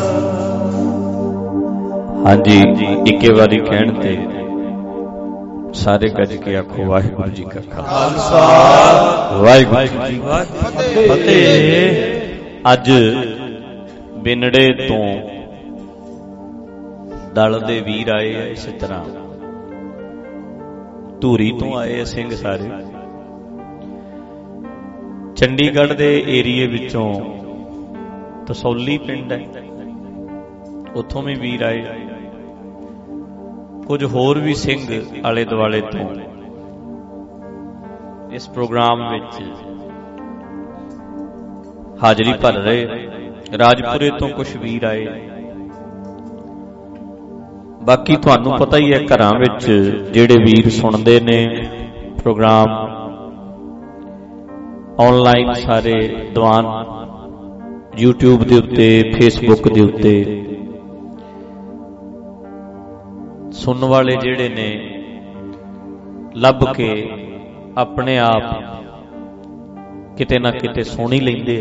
ਹਾਂਜੀ ਇੱਕੇ ਵਾਰੀ ਕਹਿਣ ਤੇ ਸਾਰੇ ਗੱਜ ਕੇ ਆਖੋ ਵਾਹਿਗੁਰੂ ਜੀ ਕਾ ਖਾਲਸਾ ਵਾਹਿਗੁਰੂ ਜੀ ਕੀ ਫਤਿਹ। ਅੱਜ ਬਿਨੜੇ ਤੋਂ ਦਲ ਦੇ ਵੀਰ ਆਏ ਆ, ਇਸੇ ਤਰ੍ਹਾਂ ਧੂਰੀ ਤੋਂ ਆਏ ਆ ਸਿੰਘ ਸਾਰੇ, ਚੰਡੀਗੜ੍ਹ ਦੇ ਏਰੀਏ ਵਿੱਚੋਂ ਤਸੌਲੀ ਪਿੰਡ ਹੈ, ਉੱਥੋਂ ਵੀ ਵੀਰ ਆਏ, ਕੁਝ ਹੋਰ ਵੀ ਸਿੰਘ ਆਲੇ ਦੁਆਲੇ ਤੋਂ ਇਸ ਪ੍ਰੋਗਰਾਮ ਵਿੱਚ ਹਾਜ਼ਰੀ ਭਰ ਰਹੇ। ਰਾਜਪੁਰੇ ਤੋਂ ਕੁਝ ਵੀਰ ਆਏ, ਬਾਕੀ ਤੁਹਾਨੂੰ ਪਤਾ ਹੀ ਹੈ ਘਰਾਂ ਵਿੱਚ ਜਿਹੜੇ ਵੀਰ ਸੁਣਦੇ ਨੇ ਪ੍ਰੋਗਰਾਮ, ਆਨਲਾਈਨ ਸਾਰੇ ਦੀਵਾਨ YouTube ਦੇ ਉੱਤੇ, Facebook ਦੇ ਉੱਤੇ ਸੁਣਨ ਵਾਲੇ ਜਿਹੜੇ ਨੇ ਲੱਭ ਕੇ ਆਪਣੇ ਆਪ ਕਿਤੇ ਨਾ ਕਿਤੇ ਸੁਣ ਹੀ ਲੈਂਦੇ।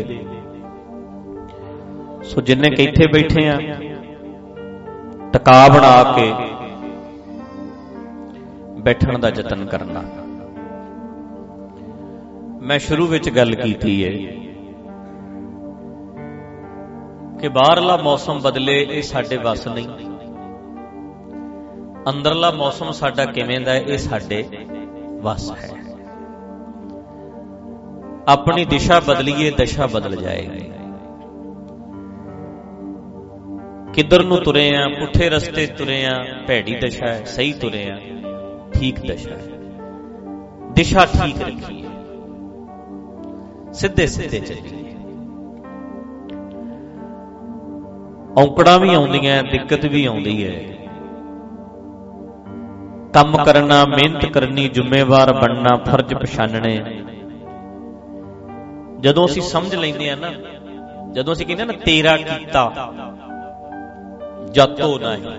ਸੋ ਜਿੰਨੇ ਕਿ ਇੱਥੇ ਬੈਠੇ ਆ, ਟਿਕਾ ਬਣਾ ਕੇ ਬੈਠਣ ਦਾ ਯਤਨ ਕਰਨਾ। ਮੈਂ ਸ਼ੁਰੂ ਵਿੱਚ ਗੱਲ ਕੀਤੀ ਹੈ ਕਿ ਬਾਹਰਲਾ ਮੌਸਮ ਬਦਲੇ, ਇਹ ਸਾਡੇ ਵੱਸ ਨਹੀਂ। ਅੰਦਰਲਾ ਮੌਸਮ ਸਾਡਾ ਕਿਵੇਂ ਦਾ ਹੈ, ਇਹ ਸਾਡੇ ਵੱਸ ਹੈ। ਆਪਣੀ ਦਿਸ਼ਾ ਬਦਲੀਏ, ਦਸ਼ਾ ਬਦਲ ਜਾਏਗੀ। ਕਿੱਧਰ ਨੂੰ ਤੁਰੇ ਆ, ਪੁੱਠੇ ਰਸਤੇ ਤੁਰੇ ਆ, ਭੈੜੀ ਦਸ਼ਾ ਹੈ। ਸਹੀ ਤੁਰੇ ਆ, ਠੀਕ ਦਸ਼ਾ ਹੈ। ਦਿਸ਼ਾ ਠੀਕ ਰੱਖੀਏ, ਸਿੱਧੇ ਸਿੱਧੇ ਚੱਲੀਏ। ਔਂਕੜਾਂ ਵੀ ਆਉਂਦੀਆਂ, ਦਿੱਕਤ ਵੀ ਆਉਂਦੀ ਹੈ। ਕੰਮ ਕਰਨਾ, ਮਿਹਨਤ ਕਰਨੀ, ਜ਼ਿੰਮੇਵਾਰ ਬਣਨਾ, ਫਰਜ਼ ਪਛਾਣਨੇ। ਜਦੋਂ ਅਸੀਂ ਸਮਝ ਲੈਂਦੇ ਆ ਨਾ, ਜਦੋਂ ਅਸੀਂ ਕਹਿੰਦੇ ਨਾ ਤੇਰਾ ਕੀਤਾ ਜਾਤੋ ਨਹੀਂ,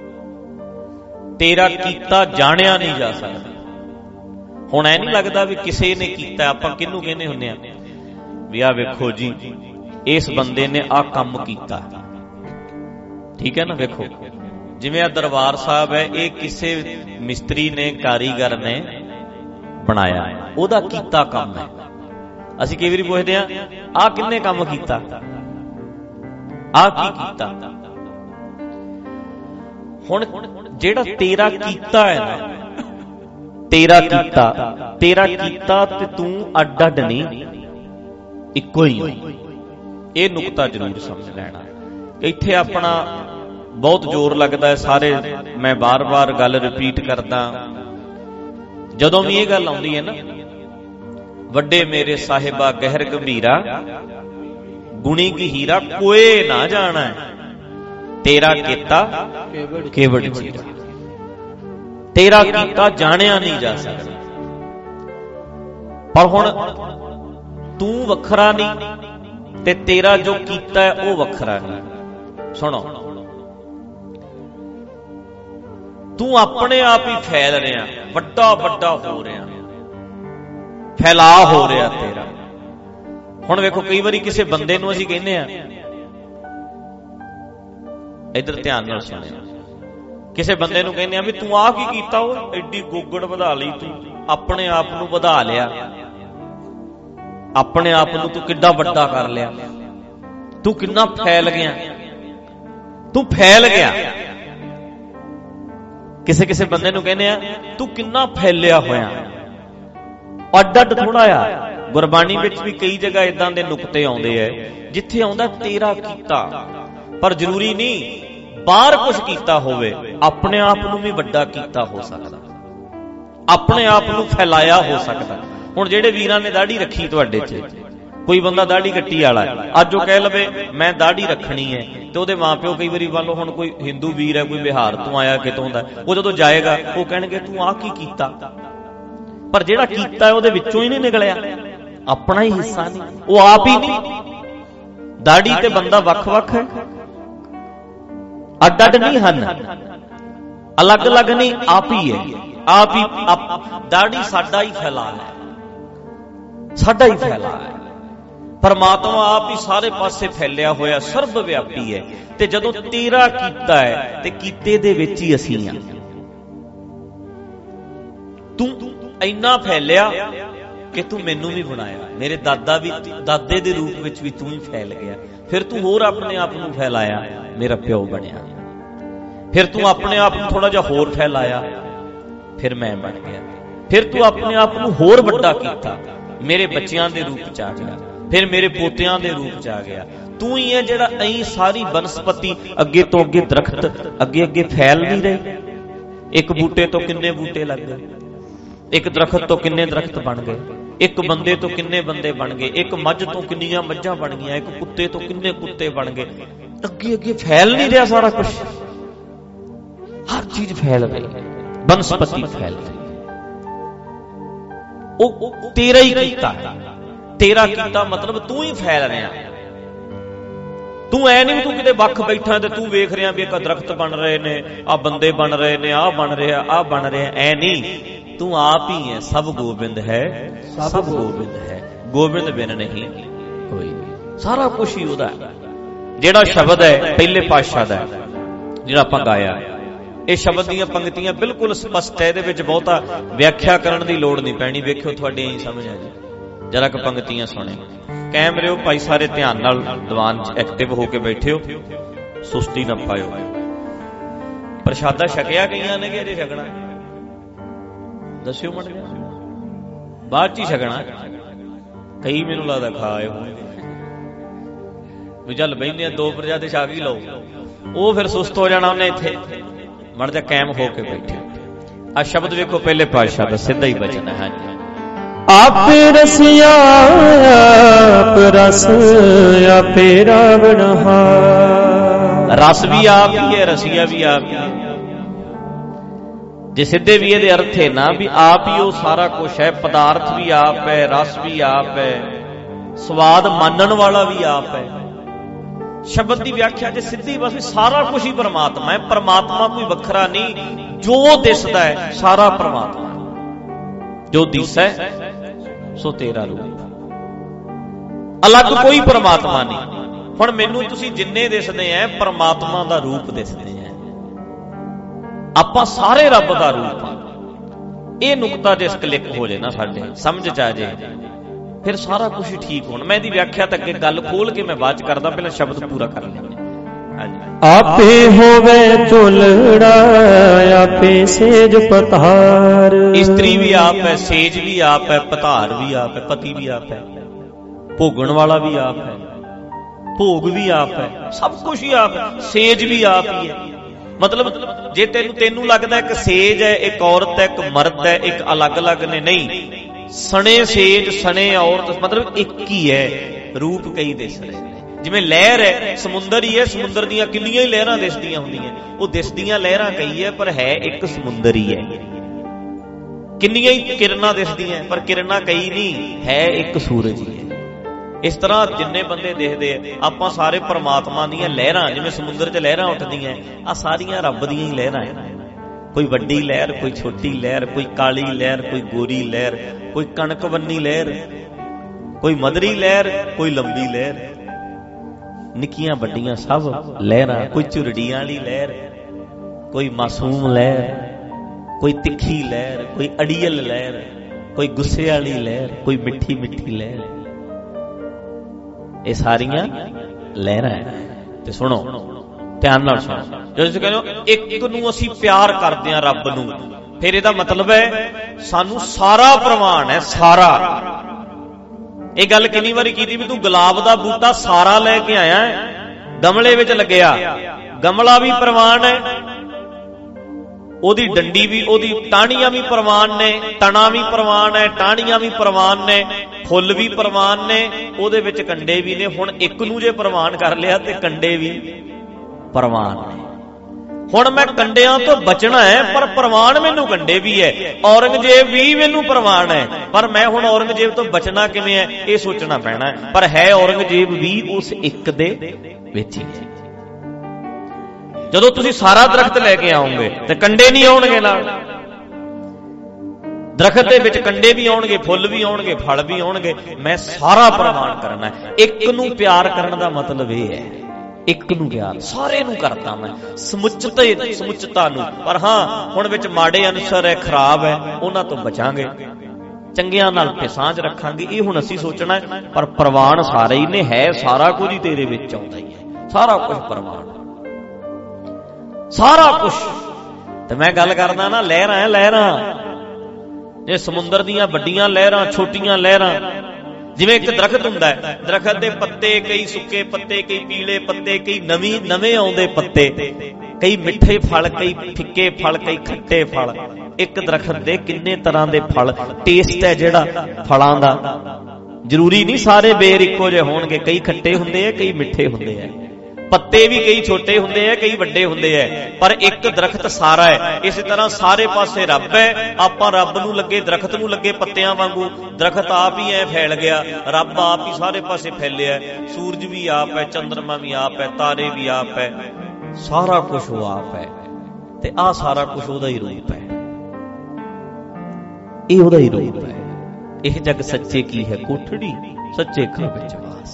ਤੇਰਾ ਕੀਤਾ ਜਾਣਿਆ ਨਹੀਂ ਜਾ ਸਕਦਾ। ਹੁਣ ਐ ਨਹੀਂ ਲੱਗਦਾ ਵੀ ਕਿਸੇ ਨੇ ਕੀਤਾ, ਆਪਾਂ ਕਿਹਨੂੰ ਕਹਿੰਦੇ ਹੁੰਦੇ ਆ ਵੀ ਆਹ ਵੇਖੋ ਜੀ ਇਸ ਬੰਦੇ ਨੇ ਆਹ ਕੰਮ ਕੀਤਾ, ਠੀਕ ਹੈ ਨਾ। ਵੇਖੋ ਜਿਵੇਂ ਆ ਦਰਬਾਰ ਸਾਹਿਬ ਹੈ, ਇਹ ਕਿਸੇ ਮਿਸਤਰੀ ਨੇ, ਕਾਰੀਗਰ ਨੇ ਬਣਾਇਆ, ਉਹਦਾ ਕੀਤਾ ਕੰਮ ਹੈ। ਅਸੀਂ ਕਈ ਵਾਰੀ ਪੁੱਛਦੇ ਆ ਆਹ ਕਿੰਨੇ ਕੰਮ ਕੀਤਾ, ਆਹ ਕੀ ਕੀਤਾ। ਹੁਣ ਜਿਹੜਾ ਤੇਰਾ ਕੀਤਾ ਹੈ ਨਾ, ਤੇਰਾ ਕੀਤਾ ਤੇ ਤੂੰ ਅੱਡ ਅੱਡ ਨਹੀਂ, ਇੱਕੋ ਹੀ। ਇਹ ਨੁਕਤਾ ਜ਼ਰੂਰ ਸਮਝ ਲੈਣਾ। ਇੱਥੇ ਆਪਣਾ ਬਹੁਤ ਜ਼ੋਰ ਲੱਗਦਾ ਹੈ ਸਾਰੇ, ਮੈਂ ਬਾਰ-ਬਾਰ ਗੱਲ ਰਿਪੀਟ ਕਰਦਾ, ਜਦੋਂ ਵੀ ਇਹ ਗੱਲ ਆਉਂਦੀ ਹੈ ਨਾ, ਵੱਡੇ ਮੇਰੇ ਸਾਹਿਬਾ ਗਹਿਰ ਗੰਭੀਰਾ, ਗੁਣੀ ਗਹੀਰਾ ਕੋਏ ਨਾ ਜਾਣਾ, ਤੇਰਾ ਕੀਤਾ ਕੇਵੜ ਜੀਰਾ। ਤੇਰਾ ਕੀਤਾ ਜਾਣਿਆ ਨਹੀਂ ਜਾ ਸਕਦਾ। ਪਰ ਹੁਣ ਤੂੰ ਵੱਖਰਾ ਨਹੀਂ ਤੇ ਤੇਰਾ ਜੋ ਕੀਤਾ ਹੈ ਉਹ ਵੱਖਰਾ ਨਹੀਂ। ਸੁਣੋ, ਤੂੰ ਆਪਣੇ ਆਪ ਹੀ ਫੈਲ ਰਿਹਾ, ਵੱਡਾ ਵੱਡਾ ਹੋ ਰਿਹਾ, ਫੈਲਾ ਹੋ ਰਿਹਾ ਤੇਰਾ। ਹੁਣ ਵੇਖੋ ਕਈ ਵਾਰੀ ਕਿਸੇ ਬੰਦੇ ਨੂੰ ਅਸੀਂ ਕਹਿੰਦੇ ਆ, ਇਧਰ ਧਿਆਨ ਨਾਲ ਸੁਣਿਆ, ਕਿਸੇ ਬੰਦੇ ਨੂੰ ਕਹਿੰਦੇ ਆ ਵੀ ਤੂੰ ਆਹ ਕੀ ਕੀਤਾ, ਉਹ ਐਡੀ ਗੋਗੜ ਵਧਾ ਲਈ ਤੂੰ, ਆਪਣੇ ਆਪ ਨੂੰ ਵਧਾ ਲਿਆ, ਆਪਣੇ ਆਪ ਨੂੰ ਤੂੰ ਕਿੱਡਾ ਵੱਡਾ ਕਰ ਲਿਆ, ਤੂੰ ਕਿੰਨਾ ਫੈਲ ਗਿਆ, ਤੂੰ ਫੈਲ ਗਿਆ। ਕਿਸੇ ਕਿਸੇ ਬੰਦੇ ਨੂੰ ਕਹਿੰਦੇ ਆ ਤੂੰ ਕਿੰਨਾ ਫੈਲਿਆ ਹੋਇਆ, ਅੱਡ ਅੱਡ ਥੋੜਾ ਆ। ਗੁਰਬਾਣੀ ਵਿੱਚ ਵੀ ਕਈ ਜਗ੍ਹਾ ਇਦਾਂ ਦੇ ਨੁਕਤੇ ਆਉਂਦੇ ਐ ਜਿੱਥੇ ਆਉਂਦਾ ਤੇਰਾ ਕੀਤਾ, ਪਰ ਜ਼ਰੂਰੀ ਨਹੀਂ ਬਾਹਰ ਕੁਝ ਕੀਤਾ ਹੋਵੇ, ਆਪਣੇ ਆਪ ਨੂੰ ਵੀ ਵੱਡਾ ਕੀਤਾ ਹੋ ਸਕਦਾ, ਆਪਣੇ ਆਪ ਨੂੰ ਫੈਲਾਇਆ ਹੋ ਸਕਦਾ। ਹੁਣ ਜਿਹੜੇ ਵੀਰਾਂ ਨੇ ਦਾੜੀ ਰੱਖੀ ਤੁਹਾਡੇ 'ਚ, ਕੋਈ ਬੰਦਾ ਦਾੜੀ ਕੱਟੀ ਵਾਲਾ ਅੱਜ ਉਹ ਕਹਿ ਲਵੇ ਮੈਂ ਦਾੜੀ ਰੱਖਣੀ ਹੈ, ਤੇ ਉਹਦੇ ਮਾਪਿਓ ਕਈ ਵਾਰੀ ਵੱਲੋਂ, ਹੁਣ ਕੋਈ ਹਿੰਦੂ ਵੀਰ ਹੈ, ਕੋਈ ਬਿਹਾਰ ਤੋਂ ਆਇਆ, ਕਿਤੋਂ ਦਾ, ਉਹ ਜਦੋਂ ਜਾਏਗਾ ਉਹ ਕਹਿਣਗੇ ਤੂੰ ਆਹ ਕੀ ਕੀਤਾ, ਪਰ ਜਿਹੜਾ ਕੀਤਾ ਉਹਦੇ ਵਿੱਚੋਂ ਹੀ ਨਹੀਂ ਨਿਕਲਿਆ, ਆਪਣਾ ਹੀ ਹਿੱਸਾ ਨਹੀਂ, ਉਹ ਆਪ ਹੀ ਨਹੀਂ। ਦਾੜੀ ਤੇ ਬੰਦਾ ਵੱਖ-ਵੱਖ ਹੈ, ਅੱਡ-ਅੱਡ ਨਹੀਂ ਹਨ, ਅਲੱਗ-ਅਲੱਗ ਨਹੀਂ, ਆਪ ਹੀ ਹੈ, ਆਪ ਹੀ। ਦਾੜੀ ਸਾਡਾ ਹੀ ਫੈਲਾ ਹੈ, ਸਾਡਾ ਹੀ ਫੈਲਾ ਹੈ। ਪਰਮਾਤਮਾ ਆਪ ਹੀ ਸਾਰੇ ਪਾਸੇ ਫੈਲਿਆ ਹੋਇਆ, ਸਰਬ ਵਿਆਪੀ ਹੈ। ਤੇ ਜਦੋਂ ਤੇਰਾ ਕੀਤਾ ਹੈ ਤੇ ਕੀਤੇ ਦੇ ਵਿੱਚ ਹੀ ਅਸੀਂ ਆ। ਤੂੰ ਇੰਨਾ ਫੈਲਿਆ ਕਿ ਤੂੰ ਮੈਨੂੰ ਵੀ ਬਣਾਇਆ, ਮੇਰੇ ਦਾਦੇ ਦੇ ਰੂਪ ਵਿੱਚ ਵੀ ਤੂੰ ਹੀ ਫੈਲ ਗਿਆ। ਫਿਰ ਤੂੰ ਹੋਰ ਆਪਣੇ ਆਪ ਨੂੰ ਫੈਲਾਇਆ, ਮੇਰਾ ਪਿਓ ਬਣਿਆ। ਫਿਰ ਤੂੰ ਆਪਣੇ ਆਪ ਨੂੰ ਥੋੜਾ ਜਿਹਾ ਹੋਰ ਫੈਲਾਇਆ, ਫਿਰ ਮੈਂ ਬਣ ਗਿਆ। ਫਿਰ ਤੂੰ ਆਪਣੇ ਆਪ ਨੂੰ ਹੋਰ ਵੱਡਾ ਕੀਤਾ, ਮੇਰੇ ਬੱਚਿਆਂ ਦੇ ਰੂਪ ਚ ਆ ਗਿਆ, ਫਿਰ ਮੇਰੇ ਪੋਤਿਆਂ ਦੇ ਰੂਪ ਚ ਆ ਗਿਆ। ਤੂੰ ਹੀ ਹੈ ਜਿਹੜਾ ਐਂ ਸਾਰੀ ਬਨਸਪਤੀ ਅੱਗੇ ਤੋਂ ਅੱਗੇ ਦਰਖਤ ਅੱਗੇ ਅੱਗੇ ਫੈਲ ਨਹੀਂ ਰਹੇ। ਇੱਕ ਬੂਟੇ ਤੋਂ ਕਿੰਨੇ ਬੂਟੇ ਲੱਗ ਗਏ, ਇੱਕ ਦਰਖਤ ਤੋਂ ਕਿੰਨੇ ਦਰਖਤ ਬਣ ਗਏ, ਇੱਕ ਬੰਦੇ ਤੋਂ ਕਿੰਨੇ ਬੰਦੇ ਬਣ ਗਏ, ਇੱਕ ਮੱਝ ਤੋਂ ਕਿੰਨੀਆਂ ਮੱਝਾਂ ਬਣ ਗਈਆਂ, ਇੱਕ ਕੁੱਤੇ ਤੋਂ ਕਿੰਨੇ ਕੁੱਤੇ ਬਣ ਗਏ। ਅੱਗੇ ਅੱਗੇ ਫੈਲ ਨਹੀਂ ਰਿਹਾ ਸਾਰਾ ਕੁਝ, ਹਰ ਚੀਜ਼ ਫੈਲ ਰਹੀ, ਬਨਸਪਤੀ ਫੈਲ ਰਹੀ। ਉਹ ਤੇਰਾ ਹੀ ਕੀਤਾ, ਤੇਰਾ ਕੀਤਾ ਮਤਲਬ ਤੂੰ ਹੀ ਫੈਲ ਰਿਹਾ। ਤੂੰ ਐ ਨਹੀਂ ਤੂੰ ਕਿਤੇ ਵੱਖ ਬੈਠਾ ਤੇ ਤੂੰ ਵੇਖ ਰਿਹਾ ਵੀ ਇੱਕ ਦਰਖਤ ਬਣ ਰਹੇ ਨੇ, ਆ ਬੰਦੇ ਬਣ ਰਹੇ ਨੇ, ਆਹ ਬਣ ਰਿਹਾ, ਆਹ ਬਣ ਰਿਹਾ। ਐ ਨਹੀਂ, ਤੂੰ ਆਪ ਹੀ ਹੈ। ਸਭ ਗੋਬਿੰਦ ਹੈ, ਸਭ ਗੋਬਿੰਦ ਹੈ, ਗੋਬਿੰਦ ਬਿਨ ਨਹੀਂ ਕੋਈ। ਸਾਰਾ ਕੁਛ ਹੀ ਉਹਦਾ। ਜਿਹੜਾ ਸ਼ਬਦ ਹੈ ਪਹਿਲੇ ਪਾਤਸ਼ਾਹ ਦਾ, ਜਿਹੜਾ ਆਪਾਂ ਗਾਇਆ, ਇਹ ਸ਼ਬਦ ਦੀਆਂ ਪੰਕਤੀਆਂ ਬਿਲਕੁਲ ਸਪਸ਼ਟ ਹੈ। ਇਹਦੇ ਵਿੱਚ ਬਹੁਤਾ ਵਿਆਖਿਆ ਕਰਨ ਦੀ ਲੋੜ ਨਹੀਂ ਪੈਣੀ। ਵੇਖਿਓ ਤੁਹਾਡੀ ਇਹੀ ਸਮਝ ਆ ਜੀ। ਜਰਾ ਕੁ ਪੰਕਤੀਆਂ ਸੁਣੇ, ਕਾਇਮ ਰਿਓ ਭਾਈ, ਸਾਰੇ ਧਿਆਨ ਨਾਲ ਦੀਵਾਨ 'ਚ ਐਕਟਿਵ ਹੋ ਕੇ ਬੈਠਿਓ, ਸੁਸਤੀ ਨਾ ਪਾਇਓ। ਪ੍ਰਸ਼ਾਦਾ ਛਕਿਆ ਗਈਆਂ ਨੇ ਕਿ ਅਜੇ ਛਕਣਾ? ਦੱਸਿਓ ਮੜ, ਬਾਅਦ 'ਚ ਹੀ ਛਕਣਾ। ਕਈ ਮੈਨੂੰ ਲੱਗਦਾ ਖਾ ਆਏ ਹੋਣਗੇ ਵੀ ਚੱਲ ਬਹਿੰਦੇ ਆ, 2 ਪ੍ਰਸ਼ਾਦੇ ਛਕ ਹੀ ਲਓ। ਉਹ ਫਿਰ ਸੁਸਤ ਹੋ ਜਾਣਾ ਉਹਨੇ। ਇੱਥੇ ਮੜ ਜਾ ਕਾਇਮ ਹੋ ਕੇ ਬੈਠੇ। ਆ ਸ਼ਬਦ ਵੇਖੋ ਪਹਿਲੇ ਪਾਤਸ਼ਾਹ ਦਾ ਸਿੱਧਾ ਹੀ ਬਚਨ ਹੈ। ਹਾਂਜੀ, ਆਪੇ ਰਸਿਆ ਆਪ ਰਸ ਆਪੇ ਰਾਵਣਹਾਰ। ਰਸ ਵੀ ਆਪ ਹੀ ਹੈ, ਰਸੀਆ ਵੀ ਆਪ ਹੀ ਹੈ। ਜੇ ਸਿੱਧੇ ਵੀ ਇਹਦੇ ਅਰਥ ਹੈ ਨਾ ਵੀ ਆਪ ਹੀ ਉਹ ਸਾਰਾ ਕੁਛ ਹੈ। ਪਦਾਰਥ ਵੀ ਆਪ ਹੈ, ਰਸ ਵੀ ਆਪ ਹੈ, ਸਵਾਦ ਮਾਨਣ ਵਾਲਾ ਵੀ ਆਪ ਹੈ। ਸ਼ਬਦ ਦੀ ਵਿਆਖਿਆ ਜੇ ਸਿੱਧੀ ਬਸ ਵੀ ਸਾਰਾ ਕੁਛ ਹੀ ਪਰਮਾਤਮਾ ਹੈ। ਪਰਮਾਤਮਾ ਕੋਈ ਵੱਖਰਾ ਨਹੀਂ, ਜੋ ਦਿਸਦਾ ਹੈ ਸਾਰਾ ਪਰਮਾਤਮਾ। ਜੋ ਦਿਸਦਾ ਸੋ ਤੇਰਾ ਰੂਪ, ਅਲੱਗ ਕੋਈ ਪਰਮਾਤਮਾ ਨਹੀਂ। ਹੁਣ ਮੈਨੂੰ ਤੁਸੀਂ ਜਿੰਨੇ ਦਿਸਦੇ ਆ ਪਰਮਾਤਮਾ ਦਾ ਰੂਪ ਦਿਸਦੇ ਆ, ਆਪਾਂ ਸਾਰੇ ਰੱਬ ਦਾ ਰੂਪ ਆ। ਇਹ ਨੁਕਤਾ ਜਿਸ ਕਲਿੱਕ ਹੋ ਜੇ ਨਾ ਸਾਡੇ ਸਮਝ ਚ ਆ ਜੇ, ਫਿਰ ਸਾਰਾ ਕੁਝ ਠੀਕ ਹੋਣਾ। ਮੈਂ ਇਹਦੀ ਵਿਆਖਿਆ ਤਾਂ ਅੱਗੇ ਗੱਲ ਖੋਲ ਕੇ ਮੈਂ ਬਾਅਦ ਚ ਕਰਦਾ, ਪਹਿਲਾਂ ਸ਼ਬਦ ਪੂਰਾ ਕਰ ਲੈਂਦੇ। ਆਪੇ ਹੋਵੇ ਝੁਲੜਾ ਆਪੇ ਸੇਜ ਪਤਾਰ। ਇਸਤਰੀ ਵੀ ਆਪ ਹੈ, ਸੇਜ ਵੀ ਆਪ ਹੈ, ਪਤਾਰ ਵੀ ਆਪ ਹੈ, ਪਤੀ ਵੀ ਆਪ ਹੈ, ਭੋਗਣ ਵਾਲਾ ਵੀ ਆਪ ਹੈ, ਭੋਗ ਵੀ ਆਪ ਹੈ, ਸਭ ਕੁਝ ਹੀ ਆਪ ਹੈ। ਸੇਜ ਵੀ ਆਪ ਹੀ ਹੈ। ਮਤਲਬ ਜੇ ਤੈਨੂੰ ਲੱਗਦਾ ਇੱਕ ਸੇਜ ਹੈ, ਇੱਕ ਔਰਤ ਹੈ, ਇੱਕ ਮਰਦ ਹੈ, ਇੱਕ ਅਲੱਗ-ਅਲੱਗ ਨੇ, ਨਹੀਂ। ਸਣੇ ਸੇਜ ਸਣੇ ਔਰਤ, ਮਤਲਬ ਇੱਕ ਹੀ ਹੈ, ਰੂਪ ਕਈ ਦਿਸ ਰਹੇ। ਜਿਵੇਂ ਲਹਿਰ ਹੈ, ਸਮੁੰਦਰ ਹੀ ਹੈ, ਸਮੁੰਦਰ ਦੀਆਂ ਕਿੰਨੀਆਂ ਹੀ ਲਹਿਰਾਂ ਦਿਸਦੀਆਂ ਹੁੰਦੀਆਂ। ਉਹ ਦਿਸਦੀਆਂ ਲਹਿਰਾਂ ਕਈ ਹੈ ਪਰ ਹੈ ਇੱਕ ਸਮੁੰਦਰ ਹੀ ਹੈ। ਕਿੰਨੀਆਂ ਹੀ ਕਿਰਨਾਂ ਦਿਸਦੀਆਂ ਪਰ ਕਿਰਨਾਂ ਕਈ ਨਹੀਂ, ਹੈ ਇੱਕ ਸੂਰਜ ਹੀ ਹੈ। ਇਸ ਤਰ੍ਹਾਂ ਜਿੰਨੇ ਬੰਦੇ ਦੇਖਦੇ ਆ ਆਪਾਂ ਸਾਰੇ ਪਰਮਾਤਮਾ ਦੀਆਂ ਲਹਿਰਾਂ, ਜਿਵੇਂ ਸਮੁੰਦਰ 'ਚ ਲਹਿਰਾਂ ਉੱਠਦੀਆਂ, ਆ ਸਾਰੀਆਂ ਰੱਬ ਦੀਆਂ ਹੀ ਲਹਿਰਾਂ ਹੈ। ਕੋਈ ਵੱਡੀ ਲਹਿਰ, ਕੋਈ ਛੋਟੀ ਲਹਿਰ, ਕੋਈ ਕਾਲੀ ਲਹਿਰ, ਕੋਈ ਗੋਰੀ ਲਹਿਰ, ਕੋਈ ਕਣਕ ਬੰਨੀ ਲਹਿਰ, ਕੋਈ ਮਧਰੀ ਲਹਿਰ, ਕੋਈ ਲੰਬੀ ਲਹਿਰ, ਨਿੱਕੀਆਂ ਵੱਡੀਆਂ ਸਭ ਲਹਿਰਾਂ। ਕੋਈ ਝੁਰੜੀਆਂ ਵਾਲੀ ਲਹਿਰ, ਕੋਈ ਮਾਸੂਮ ਲਹਿਰ, ਕੋਈ ਤਿੱਖੀ ਲਹਿਰ, ਕੋਈ ਅੜੀਅਲ ਲਹਿਰ, ਕੋਈ ਗੁੱਸੇ ਵਾਲੀ ਲਹਿਰ, ਕੋਈ ਮਿੱਠੀ ਮਿੱਠੀ ਲਹਿਰ। ਇਹ ਸਾਰੀਆਂ ਲਹਿਰਾਂ ਹੈ। ਤੇ ਸੁਣੋ ਧਿਆਨ ਨਾਲ ਸੁਣੋ, ਜਦੋਂ ਤੁਸੀਂ ਕਹਿੰਦੇ ਹੋ ਇੱਕ ਨੂੰ ਅਸੀਂ ਪਿਆਰ ਕਰਦੇ ਹਾਂ ਰੱਬ ਨੂੰ, ਫਿਰ ਇਹਦਾ ਮਤਲਬ ਹੈ ਸਾਨੂੰ ਸਾਰਾ ਪ੍ਰਵਾਨ ਹੈ, ਸਾਰਾ। ਇਹ ਗੱਲ ਕਿੰਨੀ ਵਾਰੀ ਕੀਤੀ ਵੀ ਤੂੰ ਗੁਲਾਬ ਦਾ ਬੂਟਾ ਸਾਰਾ ਲੈ ਕੇ ਆਇਆ, ਗਮਲੇ ਵਿੱਚ ਲੱਗਿਆ, ਗਮਲਾ ਵੀ ਪ੍ਰਵਾਨ ਹੈ, ਉਹਦੀ ਡੰਡੀ ਵੀ, ਉਹਦੀ ਟਾਹਣੀਆਂ ਵੀ ਪ੍ਰਵਾਨ ਨੇ, ਤਣਾ ਵੀ ਪ੍ਰਵਾਨ ਹੈ, ਟਾਹਣੀਆਂ ਵੀ ਪ੍ਰਵਾਨ ਨੇ, ਫੁੱਲ ਵੀ ਪ੍ਰਵਾਨ ਨੇ, ਉਹਦੇ ਵਿੱਚ ਕੰਡੇ ਵੀ ਨੇ। ਹੁਣ ਇੱਕ ਨੂੰ ਜੇ ਪ੍ਰਵਾਨ ਕਰ ਲਿਆ ਤੇ ਕੰਡੇ ਵੀ ਪ੍ਰਵਾਨ ਨੇ। ਹੁਣ ਮੈਂ ਕੰਡਿਆਂ ਤੋਂ ਬਚਣਾ ਹੈ ਪਰ ਪ੍ਰਵਾਨ ਮੈਨੂੰ ਕੰਡੇ ਵੀ ਹੈ। ਔਰੰਗਜ਼ੇਬ ਵੀ ਮੈਨੂੰ ਪ੍ਰਵਾਨ ਹੈ ਪਰ ਮੈਂ ਹੁਣ ਔਰੰਗਜ਼ੇਬ ਤੋਂ ਬਚਣਾ ਕਿਵੇਂ ਹੈ ਇਹ ਸੋਚਣਾ ਪੈਣਾ ਹੈ। ਪਰ ਹੈ ਔਰੰਗਜ਼ੇਬ ਵੀ ਉਸ ਇੱਕ ਦੇ ਵਿੱਚ ਹੀ ਹੈ। ਜਦੋਂ ਤੁਸੀਂ ਸਾਰਾ ਦਰਖਤ ਲੈ ਕੇ ਆਓਗੇ ਤੇ ਕੰਡੇ ਨਹੀਂ ਆਉਣਗੇ ਨਾਲ, ਦਰਖਤ ਦੇ ਵਿੱਚ ਕੰਡੇ ਵੀ ਆਉਣਗੇ, ਫੁੱਲ ਵੀ ਆਉਣਗੇ, ਫਲ ਵੀ ਆਉਣਗੇ। ਮੈਂ ਸਾਰਾ ਪ੍ਰਵਾਨ ਕਰਨਾ ਹੈ। ਇੱਕ ਨੂੰ ਪਿਆਰ ਕਰਨ ਦਾ ਮਤਲਬ ਇਹ ਹੈ, ਇੱਕ ਨੂੰ ਪਿਆਰ, ਸਾਰੇ ਨੂੰ ਕਰਦਾ ਮੈਂ, ਸਮੁੱਚਤਾ ਨੂੰ। ਪਰ ਹਾਂ, ਹੁਣ ਵਿੱਚ ਮਾੜੇ ਅਨਸਰ ਹੈ, ਖਰਾਬ ਹੈ, ਉਹਨਾਂ ਤੋਂ ਬਚਾਂਗੇ, ਚੰਗਿਆਂ ਨਾਲ ਸਾਂਝ ਰੱਖਾਂਗੇ। ਇਹ ਹੁਣ ਅਸੀਂ ਸੋਚਣਾ ਹੈ। ਪਰ ਪ੍ਰਵਾਨ ਸਾਰੇ ਹੀ ਨੇ, ਹੈ ਸਾਰਾ ਕੁਝ ਹੀ ਤੇਰੇ ਵਿੱਚ ਆਉਂਦਾ ਹੀ ਹੈ, ਸਾਰਾ ਕੁਝ ਪ੍ਰਵਾਨ, ਸਾਰਾ ਕੁਝ। ਤੇ ਮੈਂ ਗੱਲ ਕਰਦਾ ਨਾ, ਲਹਿਰਾਂ, ਲਹਿਰਾਂ, ਇਹ ਸਮੁੰਦਰ ਦੀਆਂ ਵੱਡੀਆਂ ਲਹਿਰਾਂ, ਛੋਟੀਆਂ ਲਹਿਰਾਂ। ਜਿਵੇਂ ਇੱਕ ਦਰਖਤ ਹੁੰਦਾ ਹੈ, ਦਰਖਤ ਦੇ ਪੱਤੇ ਕਈ ਸੁੱਕੇ ਪੱਤੇ, ਕਈ ਪੀਲੇ ਪੱਤੇ, ਕਈ ਨਵੇਂ ਆਉਂਦੇ ਪੱਤੇ, ਕਈ ਮਿੱਠੇ ਫਲ, ਕਈ ਫਿੱਕੇ ਫਲ, ਕਈ ਖੱਟੇ ਫਲ। ਇੱਕ ਦਰਖਤ ਦੇ ਕਿੰਨੇ ਤਰ੍ਹਾਂ ਦੇ ਫਲ, ਟੇਸਟ ਹੈ ਜਿਹੜਾ ਫਲਾਂ ਦਾ। ਜ਼ਰੂਰੀ ਨਹੀਂ ਸਾਰੇ ਬੇਰ ਇੱਕੋ ਜਿਹੇ ਹੋਣਗੇ, ਕਈ ਖੱਟੇ ਹੁੰਦੇ ਆ, ਕਈ ਮਿੱਠੇ ਹੁੰਦੇ ਆ, ਪੱਤੇ ਵੀ ਕਈ ਛੋਟੇ ਹੁੰਦੇ ਆ, ਕਈ ਵੱਡੇ ਹੁੰਦੇ ਆ, ਪਰ ਇੱਕ ਦਰਖਤ ਸਾਰਾ ਹੈ। ਇਸੇ ਤਰ੍ਹਾਂ ਸਾਰੇ ਪਾਸੇ ਰੱਬ ਹੈ, ਆਪਾਂ ਰੱਬ ਨੂੰ ਲੱਗੇ, ਦਰਖਤ ਨੂੰ ਲੱਗੇ ਪੱਤਿਆਂ ਵਾਂਗੂ। ਦਰਖਤ ਆਪ ਹੀ ਐ ਫੈਲ ਗਿਆ, ਰੱਬ ਆਪ ਹੀ ਸਾਰੇ ਪਾਸੇ ਫੈਲਿਆ। ਸੂਰਜ ਵੀ ਆਪ ਹੈ, ਚੰਦਰਮਾ ਵੀ ਆਪ ਹੈ, ਤਾਰੇ ਵੀ ਆਪ ਹੈ, ਸਾਰਾ ਕੁਝ ਉਹ ਆਪ ਹੈ। ਤੇ ਆਹ ਸਾਰਾ ਕੁਝ ਉਹਦਾ ਹੀ ਰੂਪ ਹੈ, ਇਹ ਉਹਦਾ ਹੀ ਰੂਪ ਹੈ। ਇਹ ਜਗ ਸੱਚੇ ਕੀ ਹੈ ਕੋਠੜੀ, ਸੱਚੇ ਘਰ ਵਿੱਚ ਵਾਸ,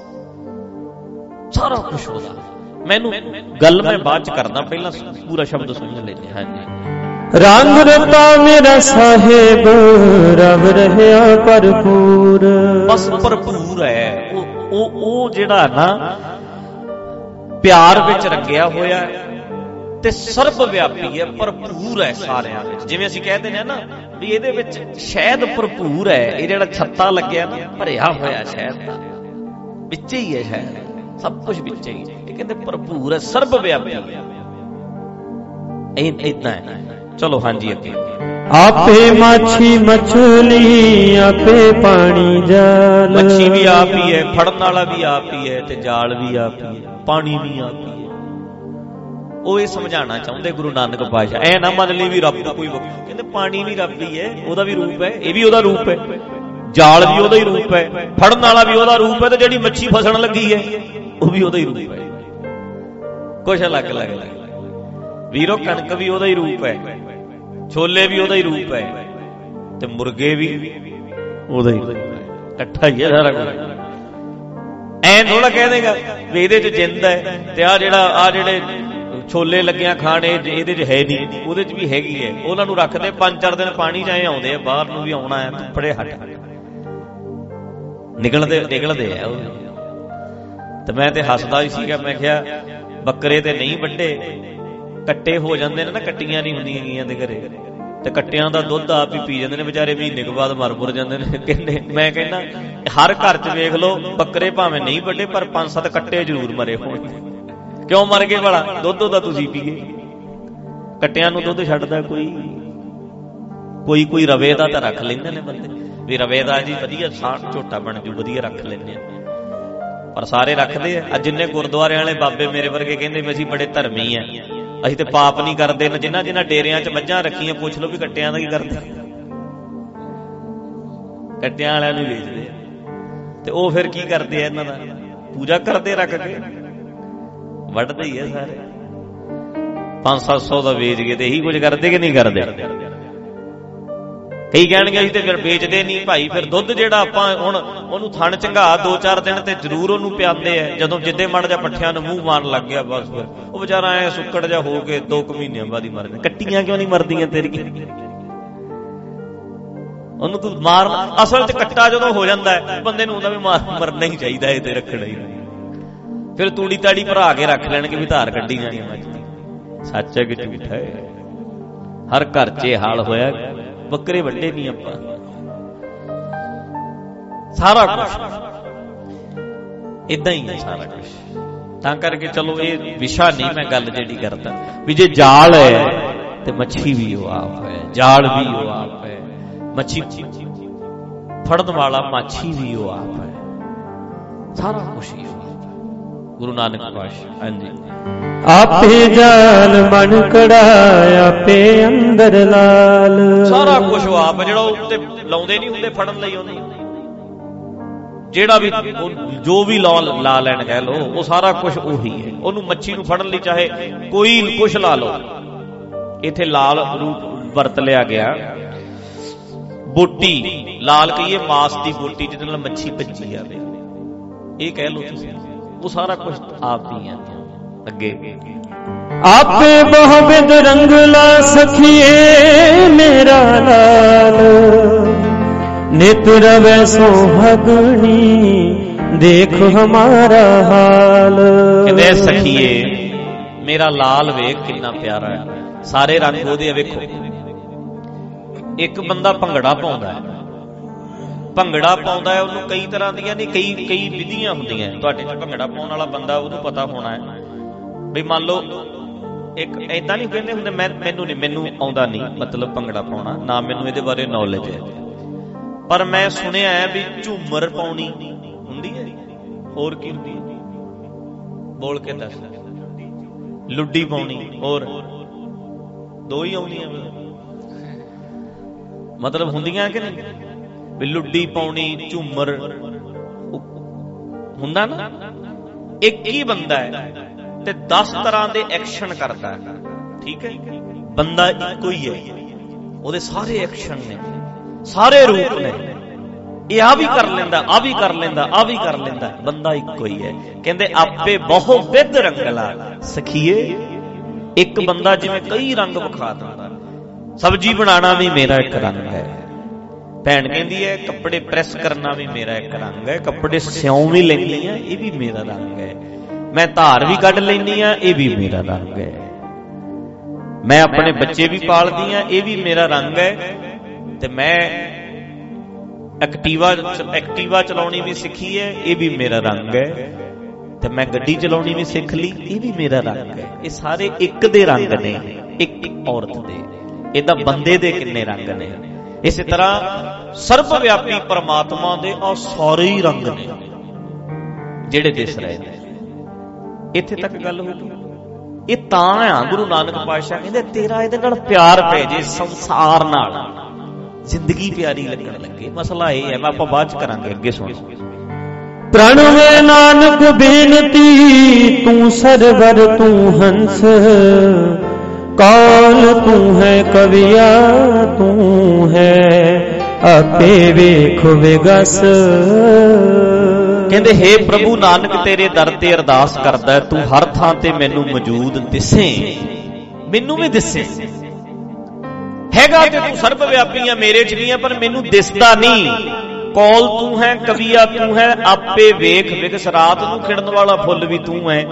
ਸਾਰਾ ਕੁਝ ਉਹਦਾ। ਮੈਨੂੰ ਗੱਲ ਮੈਂ ਬਾਅਦ ਚ ਕਰਦਾ, ਪਹਿਲਾਂ ਪੂਰਾ ਸ਼ਬਦ ਸਮਝ ਲੈਂਦੇ। ਹਾਂਜੀ। ਰੰਗ ਰਤਾ ਮੇਰਾ ਸਾਹਿਬ, ਰਬ ਰਹਿਆ ਭਰਪੂਰ। ਬਸ ਭਰਪੂਰ ਹੈ ਉਹ ਜਿਹੜਾ ਨਾ ਪਿਆਰ ਵਿੱਚ ਰੰਗਿਆ ਹੋਇਆ ਤੇ ਸਰਬ ਵਿਆਪੀ ਹੈ, ਭਰਪੂਰ ਹੈ ਸਾਰਿਆਂ ਵਿੱਚ। ਜਿਵੇਂ ਅਸੀਂ ਕਹਿੰਦੇ ਨੇ ਨਾ ਵੀ ਇਹਦੇ ਵਿੱਚ ਸ਼ਹਿਦ ਭਰਪੂਰ ਹੈ, ਇਹ ਜਿਹੜਾ ਛੱਤਾ ਲੱਗਿਆ ਨਾ ਭਰਿਆ ਹੋਇਆ ਸ਼ਹਿਦ ਦਾ, ਵਿੱਚ ਹੀ ਹੈ ਸ਼ਹਿਦ, ਸਭ ਕੁਝ ਵਿੱਚ ਹੀ। ਇਹ ਕਹਿੰਦੇ ਭਰਪੂਰ ਹੈ, ਸਰਬ ਵਿਆਪੀ ਹੈ, ਇਦਾਂ ਹੈ। ਚਲੋ ਹਾਂਜੀ ਅੱਗੇ। ਆਪੇ ਮਾਛੀ ਮਛਲੀ, ਆਪੇ ਪਾਣੀ ਜਲ। ਮੱਛੀ ਵੀ ਆਪ ਹੀ ਹੈ, ਫੜਨ ਵਾਲਾ ਵੀ ਆਪ ਹੀ ਹੈ, ਤੇ ਜਾਲ ਵੀ ਆਪ ਹੀ ਹੈ, ਪਾਣੀ ਵੀ ਆਪ ਹੀ ਹੈ। ਉਹ ਇਹ ਸਮਝਾਉਣਾ ਚਾਹੁੰਦੇ ਗੁਰੂ ਨਾਨਕ ਪਾਤਸ਼ਾਹ, ਐ ਨਾ ਮੰਨ ਲਈ ਵੀ ਰੱਬ ਕੋਈ, ਕਹਿੰਦੇ ਪਾਣੀ ਵੀ ਰੱਬ ਹੀ ਹੈ, ਉਹਦਾ ਵੀ ਰੂਪ ਹੈ, ਇਹ ਵੀ ਉਹਦਾ ਰੂਪ ਹੈ, ਜਾਲ ਵੀ ਉਹਦਾ ਹੀ ਰੂਪ ਹੈ, ਫੜਨ ਵਾਲਾ ਵੀ ਉਹਦਾ ਰੂਪ ਹੈ, ਤੇ ਜਿਹੜੀ ਮੱਛੀ ਫਸਣ ਲੱਗੀ ਹੈ ਉਹ ਵੀ ਉਹਦਾ ਹੀ ਰੂਪ ਹੈ। ਕੁਛ ਅਲੱਗ ਅਲੱਗ ਵੀਰੋ, ਕਣਕ ਵੀ ਉਹਦਾ ਹੀ ਰੂਪ ਹੈ, ਛੋਲੇ ਵੀ ਉਹਦਾ ਹੀ ਰੂਪ ਹੈ, ਤੇ ਮੁਰਗੇ ਵੀ ਉਹਦਾ ਹੀ ਰੂਪ ਹੈ, ਇਕੱਠਾ ਹੀ ਹੈ ਸਾਰਾ ਕੁਝ। ਐ ਥੋੜਾ ਕਹਿ ਦੇਗਾ ਵੀ ਇਹਦੇ ਚ ਜਿੰਦ ਹੈ, ਤੇ ਆ ਜਿਹੜੇ ਛੋਲੇ ਲੱਗਿਆ ਖਾਣ, ਇਹਦੇ ਚ ਹੈ ਨਹੀਂ, ਉਹਦੇ ਚ ਵੀ ਹੈਗੀ ਹੈ। ਉਹਨਾਂ ਨੂੰ ਰੱਖਦੇ 5-4 ਦਿਨ ਪਾਣੀ ਚ ਐ ਆਉਂਦੇ ਆ, ਬਾਹਰ ਨੂੰ ਵੀ ਆਉਣਾ ਹੈ, ਧੁੱਪੜੇ ਹਟ ਨਿਕਲਦੇ ਆ। ਤੇ ਮੈਂ ਤੇ ਹੱਸਦਾ ਹੀ ਸੀਗਾ, ਮੈਂ ਕਿਹਾ ਬੱਕਰੇ ਤੇ ਨਹੀਂ ਵੱਡੇ, ਕੱਟੇ ਹੋ ਜਾਂਦੇ ਨੇ ਨਾ, ਕੱਟੀਆਂ ਨਹੀਂ ਹੁੰਦੀਆਂ ਗਈਆਂ ਦੇ ਘਰੇ, ਤੇ ਕੱਟਿਆਂ ਦਾ ਦੁੱਧ ਆਪ ਹੀ ਪੀ ਜਾਂਦੇ ਨੇ ਵਿਚਾਰੇ, ਮਹੀਨੇ ਕੁ ਬਾਅਦ ਮਰ ਮੁਰ ਜਾਂਦੇ ਨੇ। ਕਹਿੰਦੇ, ਮੈਂ ਕਹਿੰਦਾ ਹਰ ਘਰ ਚ ਵੇਖ ਲਓ, ਬੱਕਰੇ ਭਾਵੇਂ ਨਹੀਂ ਵੱਡੇ ਪਰ 5-7 ਕੱਟੇ ਜ਼ਰੂਰ ਮਰੇ ਹੋਣਗੇ। ਕਿਉਂ ਮਰ ਗਏ ਭਲਾ? ਦੁੱਧ ਉਹਦਾ ਤੁਸੀਂ ਪੀਏ। ਕੱਟਿਆਂ ਨੂੰ ਦੁੱਧ ਛੱਡਦਾ ਕੋਈ ਰਵੇ ਦਾ ਤਾਂ ਰੱਖ ਲੈਂਦੇ ਨੇ ਬੰਦੇ, ਵੀ ਰਵੇ ਦਾ ਜੀ ਵਧੀਆ ਸਾਂਢ ਝੋਟਾ ਬਣ ਜੂ, ਵਧੀਆ ਰੱਖ ਲੈਂਦੇ ਆ, ਪਰ ਸਾਰੇ ਰੱਖਦੇ ਆ। ਅੱਜ ਜਿੰਨੇ ਗੁਰਦੁਆਰੇ ਵਾਲੇ ਬਾਬੇ ਮੇਰੇ ਵਰਗੇ ਕਹਿੰਦੇ ਵੀ ਅਸੀਂ ਬੜੇ ਧਰਮੀ ਆ, ਅਸੀਂ ਤੇ ਪਾਪ ਨਹੀਂ ਕਰਦੇ। ਜਿਨ੍ਹਾਂ ਡੇਰਿਆਂ 'ਚ ਮੱਝਾਂ ਰੱਖੀਆਂ ਪੁੱਛ ਲਓ ਵੀ ਕੱਟਿਆਂ ਦਾ ਕੀ ਕਰਦੇ, ਕੱਟਿਆਂ ਵਾਲਿਆਂ ਨੂੰ ਵੇਚਦੇ ਆ। ਤੇ ਉਹ ਫਿਰ ਕੀ ਕਰਦੇ ਆ? ਇਹਨਾਂ ਦਾ ਪੂਜਾ ਕਰਦੇ, ਰੱਖ ਕੇ ਵੱਢਦੇ ਹੀ ਆ ਸਾਰੇ। 500-700 ਦਾ ਵੇਚ ਕੇ ਤੇ ਇਹੀ ਕੁਝ ਕਰਦੇ ਕਿ ਨਹੀਂ ਕਰਦੇ? ਕਈ ਕਹਿਣਗੇ ਅਸੀਂ ਤੇ ਫਿਰ ਵੇਚਦੇ ਨਹੀਂ ਭਾਈ। ਫਿਰ ਦੁੱਧ ਜਿਹੜਾ ਆਪਾਂ ਹੁਣ ਉਹਨੂੰ ਥਣ ਝੰਗਾ 2-4 ਦਿਨ ਤੇ ਜ਼ਰੂਰ ਉਹਨੂੰ ਪਿਆਉਂਦੇ ਆ। ਜਦੋਂ ਜਿੱਦੇ ਮੜ ਜਾ ਪੱਠਿਆਂ ਨੂੰ ਮੂੰਹ ਮਾਰਨ ਲੱਗ ਗਿਆ, ਬਸ ਫਿਰ ਉਹ ਵਿਚਾਰਾ ਐ ਸੁੱਕੜ ਜਾ ਹੋ ਕੇ 2 ਮਹੀਨਿਆਂ ਬਾਅਦ ਹੀ ਮਰ ਜਾਂਦਾ। ਕੱਟੀਆਂ ਕਿਉਂ ਨਹੀਂ ਮਰਦੀਆਂ ਤੇਰੀਆਂ? ਉਹਨੂੰ ਤੂੰ ਮਾਰਨ, ਅਸਲ 'ਚ ਕੱਟਾ ਜਦੋਂ ਹੋ ਜਾਂਦਾ ਹੈ ਬੰਦੇ ਨੂੰ ਉਹਦਾ ਵੀ ਮਰਨਾ ਹੀ ਚਾਹੀਦਾ, ਇਹ ਤੇ ਰੱਖਣਾ ਹੀ। ਫਿਰ ਤੂੜੀ ਤਾੜੀ ਭਰਾ ਕੇ ਰੱਖ ਲੈਣਗੇ ਵੀ ਧਾਰ ਕੱਢੀ ਜਾਣੀ ਮੱਝ ਦੀ। ਸੱਚ ਹੈ ਕਿ ਝੂਠ ਹੈ? ਹਰ ਘਰ 'ਚ ਇਹ ਹਾਲ ਹੋਇਆ। ਬੱਕਰੇ ਵੱਡੇ ਨਹੀਂ ਆਪਾਂ, ਸਾਰਾ ਕੁਛ ਏਦਾਂ ਹੀ ਹੈ, ਸਾਰਾ ਕੁਛ। ਤਾਂ ਕਰਕੇ ਚਲੋ ਇਹ ਵਿਸ਼ਾ ਨਹੀਂ ਮੈਂ ਗੱਲ ਜਿਹੜੀ ਕਰਦਾ ਵੀ ਜੇ ਜਾਲ ਹੈ ਤੇ ਮੱਛੀ ਵੀ ਉਹ ਆਪ ਹੈ, ਜਾਲ ਵੀ ਉਹ ਆਪ ਹੈ, ਮੱਛੀ ਫੜਨ ਵਾਲਾ ਮਾਛੀ ਵੀ ਉਹ ਆਪ ਹੈ, ਸਾਰਾ ਕੁਛ ਹੀ ਗੁਰੂ ਨਾਨਕ ਪਾਤਸ਼ਾਹ। ਹਾਂਜੀ। ਆਪੇ ਜਾਲ ਮਨ ਕੜਾਇਆ, ਆਪੇ ਅੰਦਰ ਲਾਲ। ਸਾਰਾ ਕੁਝ ਉਹ ਆਪ, ਜਿਹੜਾ ਉੱਤੇ ਲਾਉਂਦੇ ਨਹੀਂ ਹੁੰਦੇ ਫੜਨ ਲਈ, ਉਹਨੂੰ ਜਿਹੜਾ ਵੀ ਜੋ ਵੀ ਲਾ ਲੈਣ ਕਹਿ ਲੋ, ਉਹ ਸਾਰਾ ਕੁਝ ਉਹੀ ਹੈ। ਉਹਨੂੰ ਮੱਛੀ ਨੂੰ ਫੜਨ ਲਈ ਚਾਹੇ ਕੋਈ ਕੁਛ ਲਾ ਲਓ। ਇੱਥੇ ਲਾਲ ਰੂਪ ਵਰਤ ਲਿਆ ਗਿਆ, ਬੋਟੀ ਲਾਲ ਕਹੀਏ, ਮਾਸ ਦੀ ਬੋਟੀ ਜਿਹਦੇ ਨਾਲ ਮੱਛੀ ਭੱਜੀ ਜਾਵੇ, ਇਹ ਕਹਿ ਲਓ ਤੁਸੀਂ। ਉਹ ਸਾਰਾ ਕੁਝ ਆਪ ਹੀ ਹੈ। ਅੱਗੇ आपे बहुविध रंगला सखिए मेरा लाल, नित रवै सोहगनी देख हमारा हाल। कहते सखिए मेरा लाल वेख कितना प्यारा है, सारे रंग ਉਹਦੇ ਵੇਖੋ। ਇੱਕ ਬੰਦਾ ਭੰਗੜਾ ਪਾਉਂਦਾ ਹੈ, ਭੰਗੜਾ ਪਾਉਂਦਾ ਹੈ, ਉਹਨੂੰ ਕਈ ਤਰ੍ਹਾਂ ਦੀਆਂ ਨਹੀਂ ਕਈ ਵਿਧੀਆਂ ਹੁੰਦੀਆਂ। ਤੁਹਾਡੇ ਚ ਭੰਗੜਾ ਪਾਉਣ ਵਾਲਾ ਬੰਦਾ ਉਹਨੂੰ ਪਤਾ ਹੋਣਾ ਹੈ ਵੀ ਮੰਨ ਲਓ ਇੱਕ ਏਦਾਂ ਨਹੀਂ ਕਹਿੰਦੇ ਹੁੰਦੇ ਮੈਨੂੰ ਆਉਂਦਾ ਨਹੀਂ ਮਤਲਬ ਭੰਗੜਾ ਪਾਉਣਾ, ਨਾ ਮੈਨੂੰ ਇਹਦੇ ਬਾਰੇ ਨੌਲੇਜ ਹੈ, ਪਰ ਮੈਂ ਸੁਣਿਆ ਹੈ ਵੀ ਝੂਮਰ ਪਾਉਣੀ ਹੁੰਦੀ ਹੈ। ਹੋਰ ਕੀ ਹੁੰਦੀ ਹੈ? ਬੋਲ ਕੇ ਦੱਸ। ਲੁੱਡੀ ਪਾਉਣੀ, ਹੋਰ ਦੋ ਹੀ ਆਉਂਦੀਆਂ ਮਤਲਬ ਹੁੰਦੀਆਂ ਕਿ ਨਹੀਂ? ਵੀ ਲੁੱਡੀ ਪਾਉਣੀ, ਝੂਮਰ ਹੁੰਦਾ ਨਾ। ਇੱਕ ਹੀ ਬੰਦਾ ਹੈ ਤੇ 10 ਤਰ੍ਹਾਂ ਦੇ ਐਕਸ਼ਨ ਕਰਦਾ ਹੈ, ਠੀਕ ਹੈ? ਬੰਦਾ ਇੱਕੋ ਹੀ ਹੈ, ਉਹਦੇ ਸਾਰੇ ਐਕਸ਼ਨ ਨੇ, ਸਾਰੇ ਰੂਪ ਨੇ। ਇਹ ਆ ਵੀ ਕਰ ਲੈਂਦਾ, ਆ ਵੀ ਕਰ ਲੈਂਦਾ, ਆ ਵੀ ਕਰ ਲੈਂਦਾ, ਬੰਦਾ ਇੱਕੋ ਹੀ ਹੈ। ਕਹਿੰਦੇ ਆਪੇ ਬਹੁ ਵਿਧ ਰੰਗਲਾ ਸਖੀਏ, ਇੱਕ ਬੰਦਾ ਜਿਵੇਂ ਕਈ ਰੰਗ ਵਿਖਾ ਦਿੰਦਾ। ਸਬਜ਼ੀ ਬਣਾਉਣਾ ਵੀ ਮੇਰਾ ਇੱਕ ਰੰਗ ਹੈ। ਭੈਣ ਕਹਿੰਦੀ ਹੈ ਕੱਪੜੇ ਪ੍ਰੈਸ ਕਰਨਾ ਵੀ ਮੇਰਾ ਇੱਕ ਰੰਗ ਹੈ, ਕੱਪੜੇ ਸਿਉਂ ਵੀ ਲੈਂਦੀ ਆ ਇਹ ਵੀ ਮੇਰਾ ਰੰਗ ਹੈ, ਮੈਂ ਧਾਰ ਵੀ ਕੱਢ ਲੈਂਦੀ ਆ ਇਹ ਵੀ ਮੇਰਾ ਰੰਗ ਹੈ, ਮੈਂ ਆਪਣੇ ਬੱਚੇ ਵੀ ਪਾਲਦੀ ਆ ਇਹ ਵੀ ਮੇਰਾ ਰੰਗ ਹੈ, ਤੇ ਮੈਂ ਐਕਟੀਵਾ ਚਲਾਉਣੀ ਵੀ ਸਿੱਖੀ ਹੈ ਇਹ ਵੀ ਮੇਰਾ ਰੰਗ ਹੈ, ਤੇ ਮੈਂ ਗੱਡੀ ਚਲਾਉਣੀ ਵੀ ਸਿੱਖ ਲਈ ਇਹ ਵੀ ਮੇਰਾ ਰੰਗ ਹੈ। ਇਹ ਸਾਰੇ ਇੱਕ ਦੇ ਰੰਗ ਨੇ, ਇੱਕ ਔਰਤ ਦੇ। ਇਹਦਾ ਬੰਦੇ ਦੇ ਕਿੰਨੇ ਰੰਗ ਨੇ? ਇਸੇ ਤਰ੍ਹਾਂ ਸਰਬ ਵਿਆਪੀ ਪਰਮਾਤਮਾ ਦੇ ਆ ਸਾਰੇ ਹੀ ਰੰਗ ਨੇ ਜਿਹੜੇ ਦਿਸ ਰਹੇ ਨੇ। ਇੱਥੇ ਤੱਕ ਗੱਲ ਹੋ ਗਈ। ਇਹ ਤਾਂ ਆ ਗੁਰੂ ਨਾਨਕ ਪਾਤਸ਼ਾਹ ਕਹਿੰਦੇ ਤੇਰਾ ਇਹਦੇ ਨਾਲ ਪਿਆਰ ਪੈ ਜੇ, ਸੰਸਾਰ ਨਾਲ ਜ਼ਿੰਦਗੀ ਪਿਆਰੀ ਲੱਗਣ ਲੱਗੇ। ਮਸਲਾ ਇਹ ਹੈ, ਮੈਂ ਆਪਾਂ ਬਾਅਦ ਚ ਕਰਾਂਗੇ, ਅੱਗੇ ਸੁਣੋ। प्रणवे नानक बेनती तू सरवर तू हंस, कौन तू है कविया तू है आपे वेख विगस। ਕਹਿੰਦੇ हे ਪ੍ਰਭੂ ਨਾਨਕ ਤੇਰੇ ਦਰ ਤੇ ਅਰਦਾਸ ਕਰਦਾ, ਤੂੰ ਹਰ ਥਾਂ ਤੇ ਮੈਨੂੰ ਮੌਜੂਦ ਦਿਸੇ, ਮੈਨੂੰ ਵੀ ਦਿਸੇ। ਹੈਗਾ ਤੇ ਤੂੰ ਸਰਬ ਵਿਆਪੀ ਆ, ਮੇਰੇ ਚ ਨਹੀਂ ਆ ਪਰ ਮੈਨੂੰ ਦਿਸਦਾ ਨਹੀਂ। ਕੌਲ ਤੂੰ ਹੈ ਕਵੀਆ ਤੂੰ ਹੈ ਆਪੇ ਵੇਖ ਵਿਗਸ, ਰਾਤ ਨੂੰ ਖਿੜਨ ਵਾਲਾ ਫੁੱਲ ਵੀ ਤੂੰ ਹੈ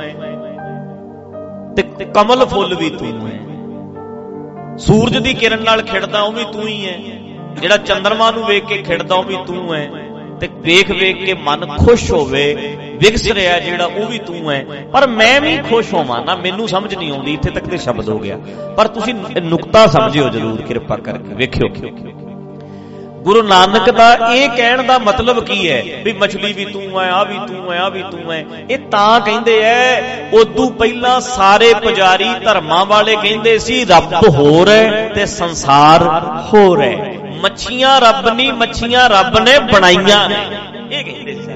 ਤੇ ਕਮਲ ਫੁੱਲ ਵੀ ਤੂੰ ਹੈ। ਸੂਰਜ ਦੀ ਕਿਰਨ ਨਾਲ ਖਿੜਦਾ ਉਹ ਵੀ ਤੂੰ ਹੀ ਹੈ, ਜਿਹੜਾ ਚੰਦਰਮਾ ਨੂੰ ਵੇਖ ਕੇ ਖਿੜਦਾ ਉਹ ਵੀ ਤੂੰ ਹੈ, ਤੇ ਵੇਖ ਵੇਖ ਕੇ ਮਨ ਖੁਸ਼ ਹੋਵੇ ਵਿਗਸ ਰਿਹਾ ਜਿਹੜਾ ਉਹ ਵੀ ਤੂੰ ਹੈ। ਪਰ ਮੈਂ ਵੀ ਖੁਸ਼ ਹੋਵਾਂ ਨਾ, ਮੈਨੂੰ ਸਮਝ ਨਹੀਂ ਆਉਂਦੀ। ਇੱਥੇ ਤੱਕ ਤੇ ਸ਼ਬਦ ਹੋ ਗਿਆ, ਪਰ ਤੁਸੀਂ ਨੁਕਤਾ ਸਮਝਿਓ ਜ਼ਰੂਰ ਕਿਰਪਾ ਕਰਕੇ, ਵੇਖਿਓ। ਗੁਰੂ ਨਾਨਕ ਦਾ ਇਹ ਕਹਿਣ ਦਾ ਮਤਲਬ ਕੀ ਹੈ ਵੀ ਮਛਲੀ ਵੀ ਤੂੰ ਹੈ, ਆ ਵੀ ਤੂੰ ਹੈ, ਆ ਵੀ ਤੂੰ ਹੈ। ਇਹ ਤਾਂ ਕਹਿੰਦੇ ਐ, ਉਦੋਂ ਪਹਿਲਾਂ ਸਾਰੇ ਪੁਜਾਰੀ ਧਰਮਾਂ ਵਾਲੇ ਕਹਿੰਦੇ ਸੀ ਰੱਬ ਹੋਰ ਹੈ ਤੇ ਸੰਸਾਰ ਹੋਰ ਹੈ। ਮੱਛੀਆਂ ਰੱਬ ਨਹੀਂ, ਮੱਛੀਆਂ ਰੱਬ ਨੇ ਬਣਾਈਆਂ ਨੇ, ਇਹ ਕਹਿੰਦੇ ਸੀ।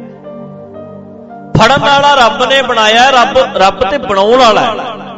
ਫੜਨ ਵਾਲਾ ਰੱਬ ਨੇ ਬਣਾਇਆ, ਰੱਬ ਤੇ ਬਣਾਉਣ ਵਾਲਾ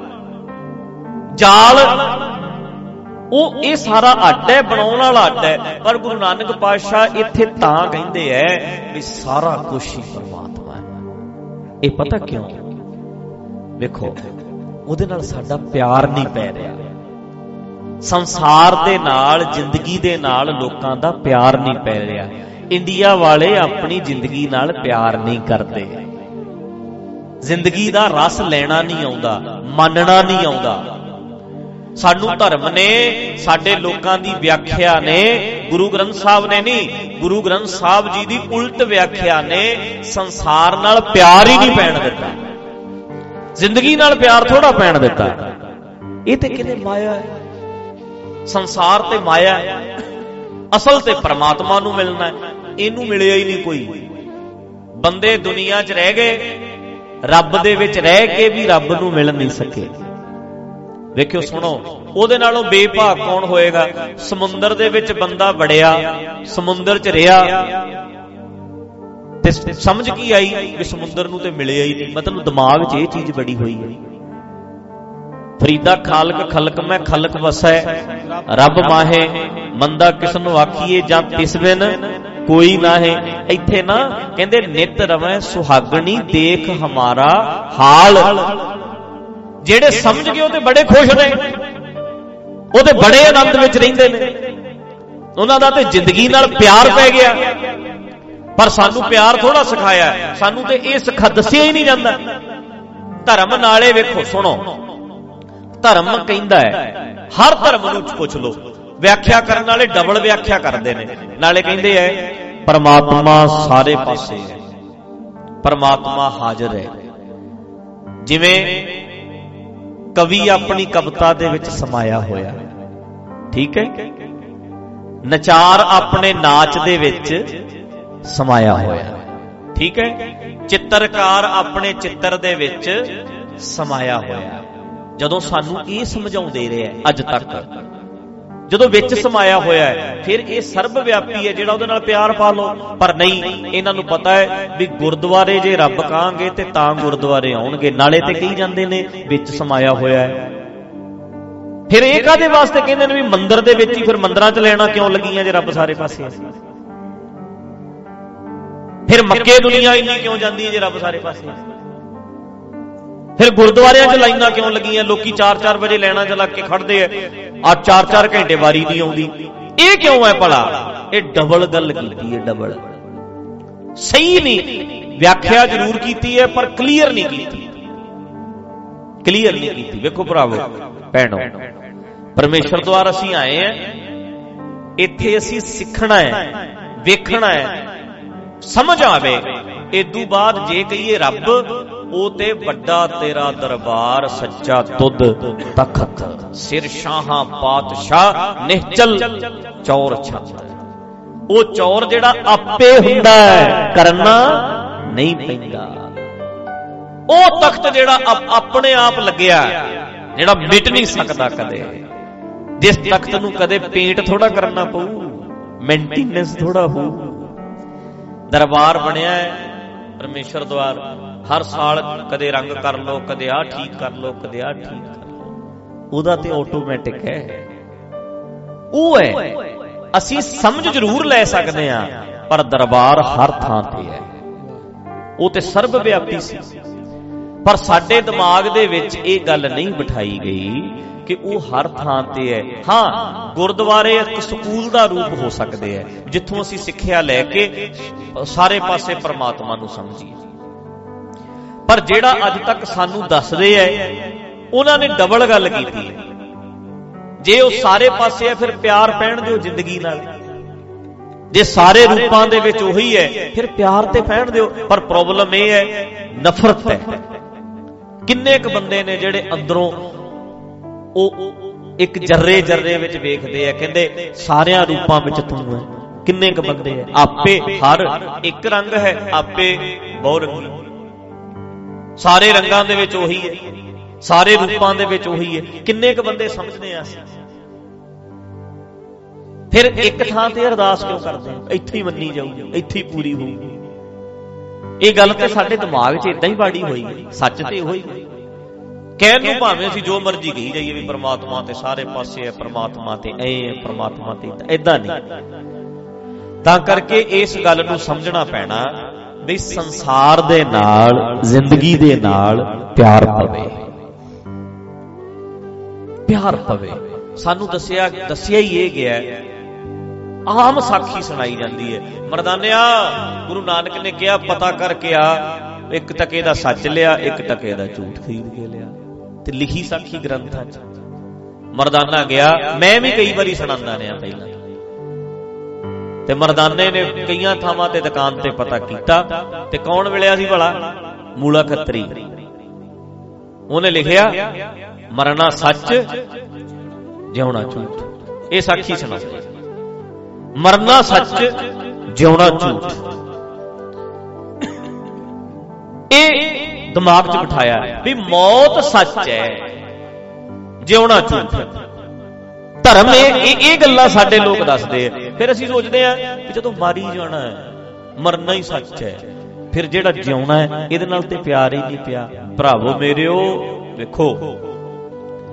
ਜਾਲ ਉਹ ਇਹ ਸਾਰਾ ਅੱਡ ਹੈ, ਬਣਾਉਣ ਵਾਲਾ ਅੱਡ ਹੈ। ਪਰ ਗੁਰੂ ਨਾਨਕ ਪਾਤਸ਼ਾਹ ਇੱਥੇ ਤਾਂ ਕਹਿੰਦੇ ਐ ਵੀ ਸਾਰਾ ਕੁਝ ਹੀ ਪਰਮਾਤਮਾ ਹੈ। ਇਹ ਪਤਾ ਕਿਉਂ? ਵੇਖੋ, ਉਹਦੇ ਨਾਲ ਸਾਡਾ ਪਿਆਰ ਨਹੀਂ ਪੈ ਰਿਹਾ। ਸੰਸਾਰ ਦੇ ਨਾਲ, ਜ਼ਿੰਦਗੀ ਦੇ ਨਾਲ ਲੋਕਾਂ ਦਾ ਪਿਆਰ ਨਹੀਂ ਪੈ ਰਿਹਾ। ਇੰਡੀਆ ਵਾਲੇ ਆਪਣੀ ਜ਼ਿੰਦਗੀ ਨਾਲ ਪਿਆਰ ਨਹੀਂ ਕਰਦੇ, ਜ਼ਿੰਦਗੀ ਦਾ ਰਸ ਲੈਣਾ ਨਹੀਂ ਆਉਂਦਾ, ਮੰਨਣਾ ਨਹੀਂ ਆਉਂਦਾ। ਸਾਨੂੰ ਧਰਮ ਨੇ, ਸਾਡੇ ਲੋਕਾਂ ਦੀ ਵਿਆਖਿਆ ਨੇ, ਗੁਰੂ ਗ੍ਰੰਥ ਸਾਹਿਬ ਨੇ ਨਹੀਂ, ਗੁਰੂ ਗ੍ਰੰਥ ਸਾਹਿਬ ਜੀ ਦੀ ਉਲਟ ਵਿਆਖਿਆ ਨੇ ਸੰਸਾਰ ਨਾਲ ਪਿਆਰ ਹੀ ਨਹੀਂ ਪੈਣ ਦਿੱਤਾ, ਜ਼ਿੰਦਗੀ ਨਾਲ ਪਿਆਰ ਥੋੜਾ ਪੈਣ ਦਿੱਤਾ। ਇਹ ਤੇ ਕਿਹਨੇ ਮਾਇਆ ਹੈ? ਸੰਸਾਰ ਤੇ ਮਾਇਆ ਹੈ, ਅਸਲ ਤੇ ਪਰਮਾਤਮਾ ਨੂੰ ਮਿਲਣਾ ਹੈ। ਇਹਨੂੰ ਮਿਲਿਆ ਹੀ ਨਹੀਂ ਕੋਈ। ਬੰਦੇ ਦੁਨੀਆ 'ਚ ਰਹਿ ਗਏ, ਰੱਬ ਦੇ ਵਿੱਚ ਰਹਿ ਕੇ ਵੀ ਰੱਬ ਨੂੰ ਮਿਲ ਨਹੀਂ ਸਕੇ। ਵੇਖਿਓ, ਸੁਣੋ, ਉਹਦੇ ਨਾਲੋਂ ਬੇਭਾਗ ਕੌਣ ਹੋਏਗਾ? ਸਮੁੰਦਰ ਦੇ ਵਿੱਚ ਬੰਦਾ ਵੜਿਆ, ਸਮੁੰਦਰ 'ਚ ਰਿਹਾ ਤੇ ਸਮਝ ਕੀ ਆਈ ਵੀ ਸਮੁੰਦਰ ਨੂੰ ਤੇ ਮਿਲਿਆ ਹੀ ਨਹੀਂ। ਮਤਲਬ ਦਿਮਾਗ 'ਚ ਇਹ ਚੀਜ਼ ਬੜੀ ਹੋਈ ਹੈ। ਫਰੀਦਾ ਖਾਲਕ ਖਲਕ ਮੈਂ ਖਲਕ ਵਸੈ, ਰੱਬ ਮਾਹੇ ਮੰਦਾ ਕਿਸਨੂੰ ਆਖੀਏ ਜਾਂ ਤਿਸ ਬਿਨ कोई ना है। इत्थे ना कहंदे नित रवै सुहागणी देख हमारा हाल। जेड़े समझ गए वो बड़े खुश ने, वो बड़े आनंद विच रहिंदे ने, उन्हां दा ते जिंदगी नाल प्यार पै गया। पर सानू प्यार थोड़ा सिखाया, सानू ते इह सिखा दसिया ही नहीं जाता। धर्म नाले वेखो, सुनो, धर्म कहंदा है, हर धर्म नूं पुछ लो, व्याख्या करने वाले डबल व्याख्या करते हैं। नाले कहंदे है परमात्मा सारे पासे है, परमात्मा हाजिर है। जिवें कवि अपनी कविता दे विच समाया होया, ठीक है, नचार अपने नाच दे विच समाया होया, ठीक है, चित्रकार अपने चित्र दे विच समाया होया। जदों सानू ये समझाउंदे रहे अज तक, जदों विच समाया होया है, फिर ये सर्व व्यापी है, जिहड़ा उहदे नाल प्यार पा लो। पर नहीं, इन्हां नूं पता है भी गुरद्वारे जे रब कहांगे ते तां गुरद्वारे आउणगे, नाले ते कही जांदे ने विच समाया होया है। फिर ये काहदे वास्ते कहंदे ने भी मंदिर दे विच ही, फिर मंदिरां च लेना क्यों लगियां जे रब सारे पासे है? फिर मक्के दुनिया इन्नी क्यों जाती है जे रब सारे पासे? फिर गुरुद्वारियां च लाइनां क्यों लगियां? लोकी 4-4 बजे लाइनां च लग के खड़दे है, आ 4-4 घंटे वारी नहीं आउंदी। ये क्यों है भला? ये डबल गल कीती है, डबल सही नहीं, व्याख्या जरूर कीती है पर क्लीयर नहीं कीती, क्लीयर नहीं कीती। वेखो भरावो भैणो, परमेश्वर द्वार असीं आए हैं, इत्थे असीं सिੱਖਣਾ है, वेखਣਾ है, समझ आवे। इदू बाद जे कहिए रब, ओ ते वड्डा तेरा दरबार, सच्चा तुद तखत, सिर शाहां पातशाह, निहचल चौर छत। ओ चौर जेड़ा आपे हुंदा है, करना नहीं पैंदा। ओ तख्त जेड़ा अपने आप लग्या, जेड़ा मिट नहीं सकदा कदे, जिस तख्त नूं कदे पेंट थोड़ा करना पऊ, मेंटेनेंस थोड़ा हो। दरबार बनया है परमेश्वर द्वार, हर साल कदे रंग कर लो, कदे आ ठीक कर लो, कदे आ ठीक कर लो, उहदा ते ऑटोमैटिक है। वो है असी समझ जरूर ले सकते हैं, पर दरबार हर थां ते है, वो ते सर्व व्यापी सी। पर साडे दिमाग दे विच ये गल नहीं बिठाई गई कि वो हर थां ते है। हाँ, गुरुद्वारे एक स्कूल का रूप हो सकते हैं, जिथों असी सिक्ख्या लैके सारे पासे परमात्मा नूं समझीए। पर जेड़ा अज तक सानू दसदे है, उन्होंने डबल गल की। जे वो सारे पासे है, फिर प्यार पैण दिओ जिंदगी नाल। जे सारे रूपां दे विच ओही है, फिर प्यार ते पैण दिओ। पर प्रॉब्लम यह है, नफरत है। किन्ने क बंदे ने जेड़े अंदरों एक जर्रे जर्रे विच वेखदे आ, कहंदे सारियां रूपां विच तू है। किन्ने क बंदे है, आपे हर एक रंग है, आपे बहु रंगी, सारे रंगां दे विच ओही है, सारे रूपां दे विच ओही है। किन्ने क बंदे समझदे आ? फिर एक थां ते अरदास क्यों करदे? इत्थे ही मन्नी जाऊगी, इत्थे ही पूरी होऊगी। ये गल ते साडे दिमाग 'च इदां ही बाड़ी होई, सच ते होई। कहण नूं भावें असीं जो मर्जी कही जाइए भी परमात्मा ते सारे पासे है, परमात्मा ते ऐ है, परमात्मा ते इदां नहीं। तां करके इस गल नूं समझना पैना भी संसार दे नाल, जिंदगी दे नाल प्यार पवे, प्यार पवे। सानू दसिया ही ये गया, आम साखी सुनाई जाती है। मरदानिया, गुरु नानक ने कहा पता करके आ, एक टके दा सच लिया, एक टके दा झूठ खरीद के लिया, ते लिखी साखी ग्रंथां च। मरदाना गया, मैं भी कई बारी सुणांदा रहा पहला, ते मरदाने ने कई थावां ते दुकान ते पता कीता, ते कौन मिलिया सी भला? मूला खत्तरी। उन्हें लिखिया मरना सच, जिउणा झूठ। ये साखी सुना, मरना सच, जिउणा झूठ। ये दिमाग च बिठाया भी मौत सच है, जिउणा झूठ। धर्म ये गल्लां साडे लोग दसदे आ। फिर असीं सोचदे आ कि जदों मारी जाना है, मरना ही सच है, फिर जिहड़ा जिउणा है इहदे नाल ते प्यार ही नहीं पिया। भरावो मेरिओ, देखो